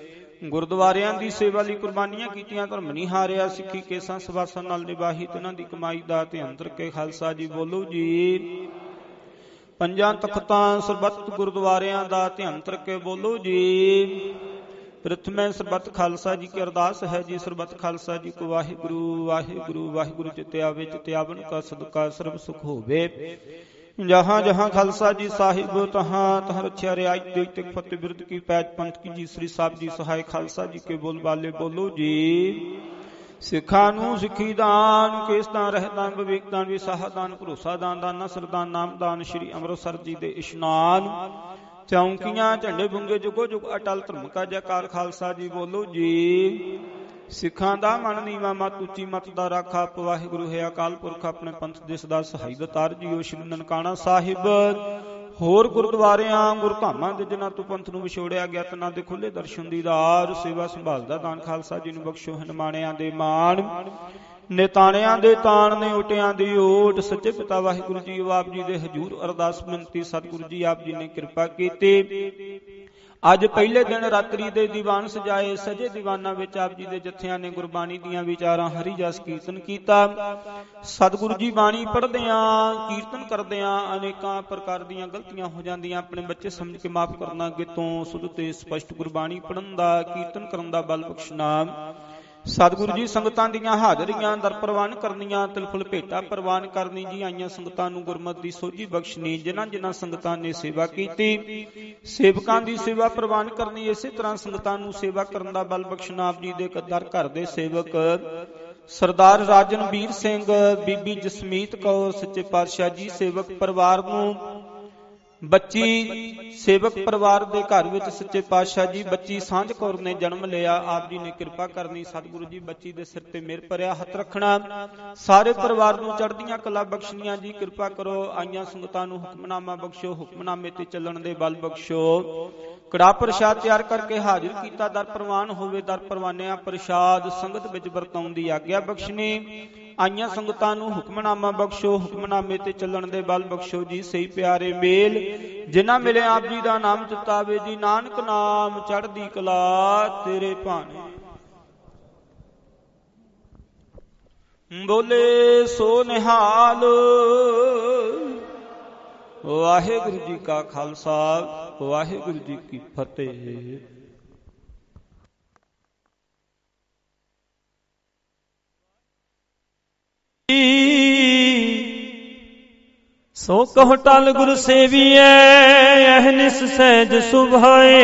ਗੁਰਦੁਆਰਿਆਂ ਦੀ ਸੇਵਾ ਲਈ ਕੁਰਬਾਨੀਆਂ ਕੀਤੀਆਂ, ਧਰਮ ਨਹੀਂ ਹਾਰਿਆ, ਸਿੱਖੀ ਕੇਸਾਂ ਸਵਾਸਾਂ ਨਾਲ ਨਿਭਾਹੀ, ਤਿਨਾਂ ਦੀ ਕਮਾਈ ਦਾ ਧਿਆਨ ਕੇ ਖਾਲਸਾ ਜੀ ਬੋਲੋ ਜੀ। ਪੰਜਾਂ ਤਖਤਾਂ ਸਰਬੱਤ ਗੁਰਦੁਆਰਿਆਂ ਦਾ ਧਿਆਨ ਕੇ ਬੋਲੋ ਜੀ। ਪ੍ਰਥਮੇ ਸਰਬੱਤ ਖਾਲਸਾ ਜੀ ਕੀ ਅਰਦਾਸ ਹੈ ਜੀ। ਸਰਬੱਤ ਖਾਲਸਾ ਜੀ ਕੋ ਵਾਹਿਗੁਰੂ ਵਾਹਿਗੁਰੂ ਵਾਹਿਗੁਰੂ ਚਿਤ ਆਵੇ, ਚਿਤ ਆਵਨ ਕਾ ਸਦਕਾ ਸਰਬ ਸੁਖ ਹੋਵੇ। जहाँ जहाँ खालसा जी साहिब तहाँ तहाँ रक्षा रियायत देख तक फतेह बिरद की पैज पंथ की जी श्री साहब जी सहाय खालसा जी के बोल वाले बोलो जी। सिखा नू सिखी दान, केस दान, रहदान, विवेक दान, विसाह दान, भरोसा दान, दाना सरदान, नाम दान, श्री अमृतसर जी दे इशनान, चौंकियां झंडे बुंगे जुगो जुग अटल धर्म का जयकार खालसा जी बोलो जी। ਸਿੱਖਾਂ ਦਾ ਮਨ ਨੀਵਾ, ਮਤ ਉੱਚੀ, ਮਤ ਦਾ ਰਾਖਾ, ਵਾਹਿਗੁਰੂ ਹੈ ਅਕਾਲ ਪੁਰਖ, ਆਪਣੇ ਪੰਥ ਦੇ ਸਦਾ ਸਹਾਈ ਦਾਤਾਰ ਜੀਓ ਸ਼੍ਰੀ ਨਨਕਾਣਾ ਸਾਹਿਬ। ਹੋਰ ਗੁਰਦੁਆਰਿਆਂ ਗੁਰਧਾਮਾਂ ਦੇ ਜਿਨ੍ਹਾਂ ਤੋਂ ਪੰਥ ਨੂੰ ਵਿਛੋੜਿਆ ਗਿਆ ਤਨਾਂ ਦੇ ਖੁੱਲੇ ਦਰਸ਼ਨ ਦੀਦਾਰ, ਸੇਵਾ ਸੰਭਾਲ ਦਾ ਦਾਨ ਖਾਲਸਾ ਜੀ ਨੂੰ ਬਖਸ਼ੋ। ਨਿਮਾਣਿਆਂ ਦੇ ਮਾਣ, ਨਿਤਾਣਿਆਂ ਦੇ ਤਾਣ ਨੇ, ਓਟਿਆਂ ਦੀ ਓਟ, ਸੱਚੇ ਪਿਤਾ ਵਾਹਿਗੁਰੂ ਜੀ ਆਪ ਜੀ ਦੇ ਹਜ਼ੂਰ ਅਰਦਾਸ ਬੇਨਤੀ, ਸਤਿਗੁਰੂ ਜੀ ਆਪ ਜੀ ਨੇ ਕਿਰਪਾ ਕੀਤੀ। ਅੱਜ ਪਹਿਲੇ ਦਿਨ ਰਾਤਰੀ ਦੇ ਦੀਵਾਨ ਸਜਾਏ, ਸਜੇ ਦੀਵਾਨਾਂ ਵਿੱਚ ਆਪ ਜੀ ਦੇ ਜਥਿਆਂ ਨੇ ਗੁਰਬਾਣੀ ਦੀਆਂ ਵਿਚਾਰਾਂ ਹਰੀ ਜਸ ਕੀਰਤਨ ਕੀਤਾ। ਸਤਿਗੁਰੂ ਜੀ ਬਾਣੀ ਪੜ੍ਹਦਿਆਂ ਕੀਰਤਨ ਕਰਦਿਆਂ ਅਨੇਕਾਂ ਪ੍ਰਕਾਰ ਦੀਆਂ ਗਲਤੀਆਂ ਹੋ ਜਾਂਦੀਆਂ, ਆਪਣੇ ਬੱਚੇ ਸਮਝ ਕੇ ਮਾਫ ਕਰਨਾ, ਅੱਗੇ ਤੋਂ ਸੁਧ ਤੇ ਸਪਸ਼ਟ ਗੁਰਬਾਣੀ ਪੜ੍ਹਨ ਦਾ, ਕੀਰਤਨ ਕਰਨ ਦਾ ਬਲ ਬਖਸ਼ਣਾ। ਸਤਿਗੁਰੂ ਜੀ ਸੰਗਤਾਂ ਦੀਆਂ ਹਾਜ਼ਰੀਆਂ ਦਰ ਪ੍ਰਵਾਨ ਕਰਨੀਆਂ, ਤਿਲਫੁਲ ਭੇਟਾ ਪ੍ਰਵਾਨ ਕਰਨੀ ਜੀ। ਆਈਆਂ ਸੰਗਤਾਂ ਨੂੰ ਗੁਰਮਤਿ ਦੀ ਸੋਝੀ ਬਖਸ਼ਣੀ, ਜਿਨ੍ਹਾਂ ਜਿਨ੍ਹਾਂ ਸੰਗਤਾਂ ਨੇ ਸੇਵਾ ਕੀਤੀ ਸੇਵਕਾਂ ਦੀ ਸੇਵਾ ਪ੍ਰਵਾਨ ਕਰਨੀ। ਇਸੇ ਤਰ੍ਹਾਂ ਸੰਗਤਾਂ ਨੂੰ ਸੇਵਾ ਕਰਨ ਦਾ ਬਲ ਬਖਸ਼ਣਾ। ਆਪ ਜੀ ਦੇ ਦਰ ਘਰ ਦੇ ਸੇਵਕ ਸਰਦਾਰ ਰਾਜਨਵੀਰ ਸਿੰਘ, ਬੀਬੀ ਜਸਮੀਤ ਕੌਰ, ਸੱਚੇ ਪਾਤਸ਼ਾਹ ਜੀ ਸੇਵਕ ਪਰਿਵਾਰ ਨੂੰ ਬੱਚੀ ਸੇਵਕ ਪਰਿਵਾਰ ਦੇ ਘਰ ਵਿੱਚ ਸੱਚੇ ਪਾਤਸ਼ਾਹ ਜੀ ਬੱਚੀ ਸਾਂਝ ਕੌਰ ਨੇ ਜਨਮ ਲਿਆ। ਆਪ ਜੀ ਨੇ ਕਿਰਪਾ ਕਰਨੀ। ਸਤਿਗੁਰੂ ਜੀ ਬੱਚੀ ਦੇ ਸਿਰ ਤੇ ਮਿਹਰ ਭਰਿਆ ਹੱਥ ਰੱਖਣਾ, ਸਾਰੇ ਪਰਿਵਾਰ ਨੂੰ ਚੜ੍ਹਦੀਆਂ ਕਲਾ ਬਖਸ਼ਣੀਆਂ ਜੀ। ਕਿਰਪਾ ਕਰੋ। ਆਈਆਂ ਸੰਗਤਾਂ ਨੂੰ ਹੁਕਮਨਾਮਾ ਬਖਸ਼ੋ, ਹੁਕਮਨਾਮੇ ਤੇ ਚੱਲਣ ਦੇ ਬਲ ਬਖਸ਼ੋ। ਕੜਾ ਪ੍ਰਸ਼ਾਦ ਤਿਆਰ ਕਰਕੇ ਹਾਜ਼ਰ ਕੀਤਾ, ਦਰ ਪ੍ਰਵਾਨ ਹੋਵੇ। ਦਰ ਪ੍ਰਵਾਨਿਆ ਪ੍ਰਸ਼ਾਦ ਸੰਗਤ ਵਿੱਚ ਵਰਤਾਉਣ ਦੀ ਆਗਿਆ ਬਖਸ਼ਣੀ। ਆਈਆਂ ਸੰਗਤਾਂ ਨੂੰ ਹੁਕਮਨਾਮਾ ਬਖਸ਼ੋ, ਹੁਕਮਨਾਮੇ ਤੇ ਚੱਲਣ ਦੇ ਬਲ ਬਖਸ਼ੋ ਜੀ। ਸਹੀ ਪਿਆਰੇ ਮੇਲ ਜਿਨ੍ਹਾਂ ਮਿਲੇ ਆਪ ਜੀ ਦਾ ਨਾਮ ਚਿਤਾਵੇ ਜੀ। ਨਾਨਕ ਨਾਮ ਚੜ੍ਹਦੀ ਕਲਾ ਤੇਰੇ ਭਾਣੇ, ਬੋਲੇ ਸੋ ਨਿਹਾਲ। ਵਾਹਿਗੁਰੂ ਜੀ ਕਾ ਖਾਲਸਾ, ਵਾਹਿਗੁਰੂ ਜੀ ਕੀ ਫਤਿਹ। ਸੋ ਕਹੁ ਟਲ ਗੁਰ ਸੇਵੀਐ, ਅਹਨਿਸ ਸਹਿਜ ਸੁਭਾਏ।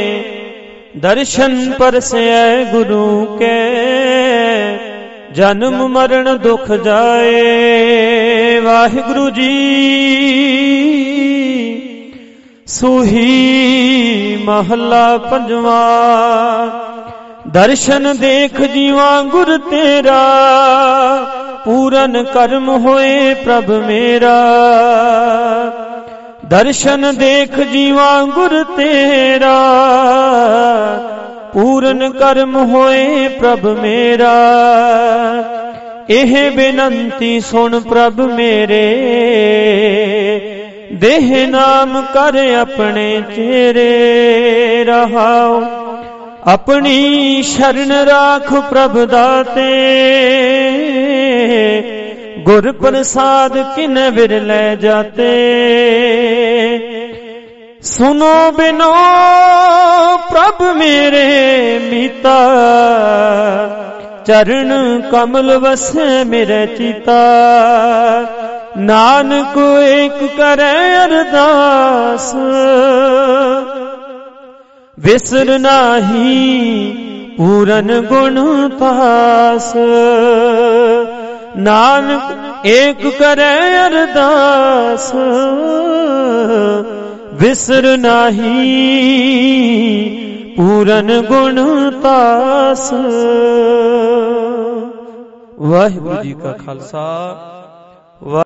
ਦਰਸ਼ਨ ਪਰਸੈ ਗੁਰੂ ਕੇ, ਜਨਮ ਮਰਨ ਦੁਖ ਜਾਏ। ਵਾਹਿਗੁਰੂ ਜੀ ਸੂਹੀ ਮਹੱਲਾ ਪੰਜਵਾਂ। ਦਰਸ਼ਨ ਦੇਖ ਜੀਵਾ ਗੁਰ ਤੇਰਾ, ਪੂਰਨ ਕਰਮ ਹੋਏ ਪ੍ਰਭ ਮੇਰਾ। ਦਰਸ਼ਨ ਦੇਖ ਜੀਵਾ ਗੁਰ ਤੇਰਾ, ਪੂਰਨ ਕਰਮ ਹੋਏ ਪ੍ਰਭ ਮੇਰਾ। ਇਹ ਬੇਨੰਤੀ ਸੁਣ ਪ੍ਰਭ ਮੇਰੇ, ਦੇਹ ਨਾਮ ਕਰ ਆਪਣੇ ਚੇਰੇ। ਰਹਾਉ ਆਪਣੀ ਸ਼ਰਨ ਰਾਖ ਪ੍ਰਭ ਦਾਤੇ, ਗੁਰ ਪ੍ਰਸਾਦ ਕਿਨ ਵਿਰਲੇ ਜਾਤੇ। ਸੁਨੋ ਬਿਨੋ ਪ੍ਰਭ ਮੇਰੇ ਮੀਤਾ, ਚਰਨ ਕਮਲ ਵਸੈ ਮੇਰੇ ਚੀਤਾ। ਨਾਨਕ ਏਕ ਕਰੈ ਅਰਦਾਸ, ਵਿਸਰ ਨਾਹੀ ਪੂਰਨ ਗੁਣ ਪਾਸ। ਨਾਨਕ ਏਕ ਕਰੈ ਅਰਦਾਸ, ਵਿਸਰ ਨਾਹੀ ਪੂਰਨ ਗੁਣ ਤਾਸ। ਵਾਹਿਗੁਰੂ ਜੀ ਕਾ ਖਾਲਸਾ।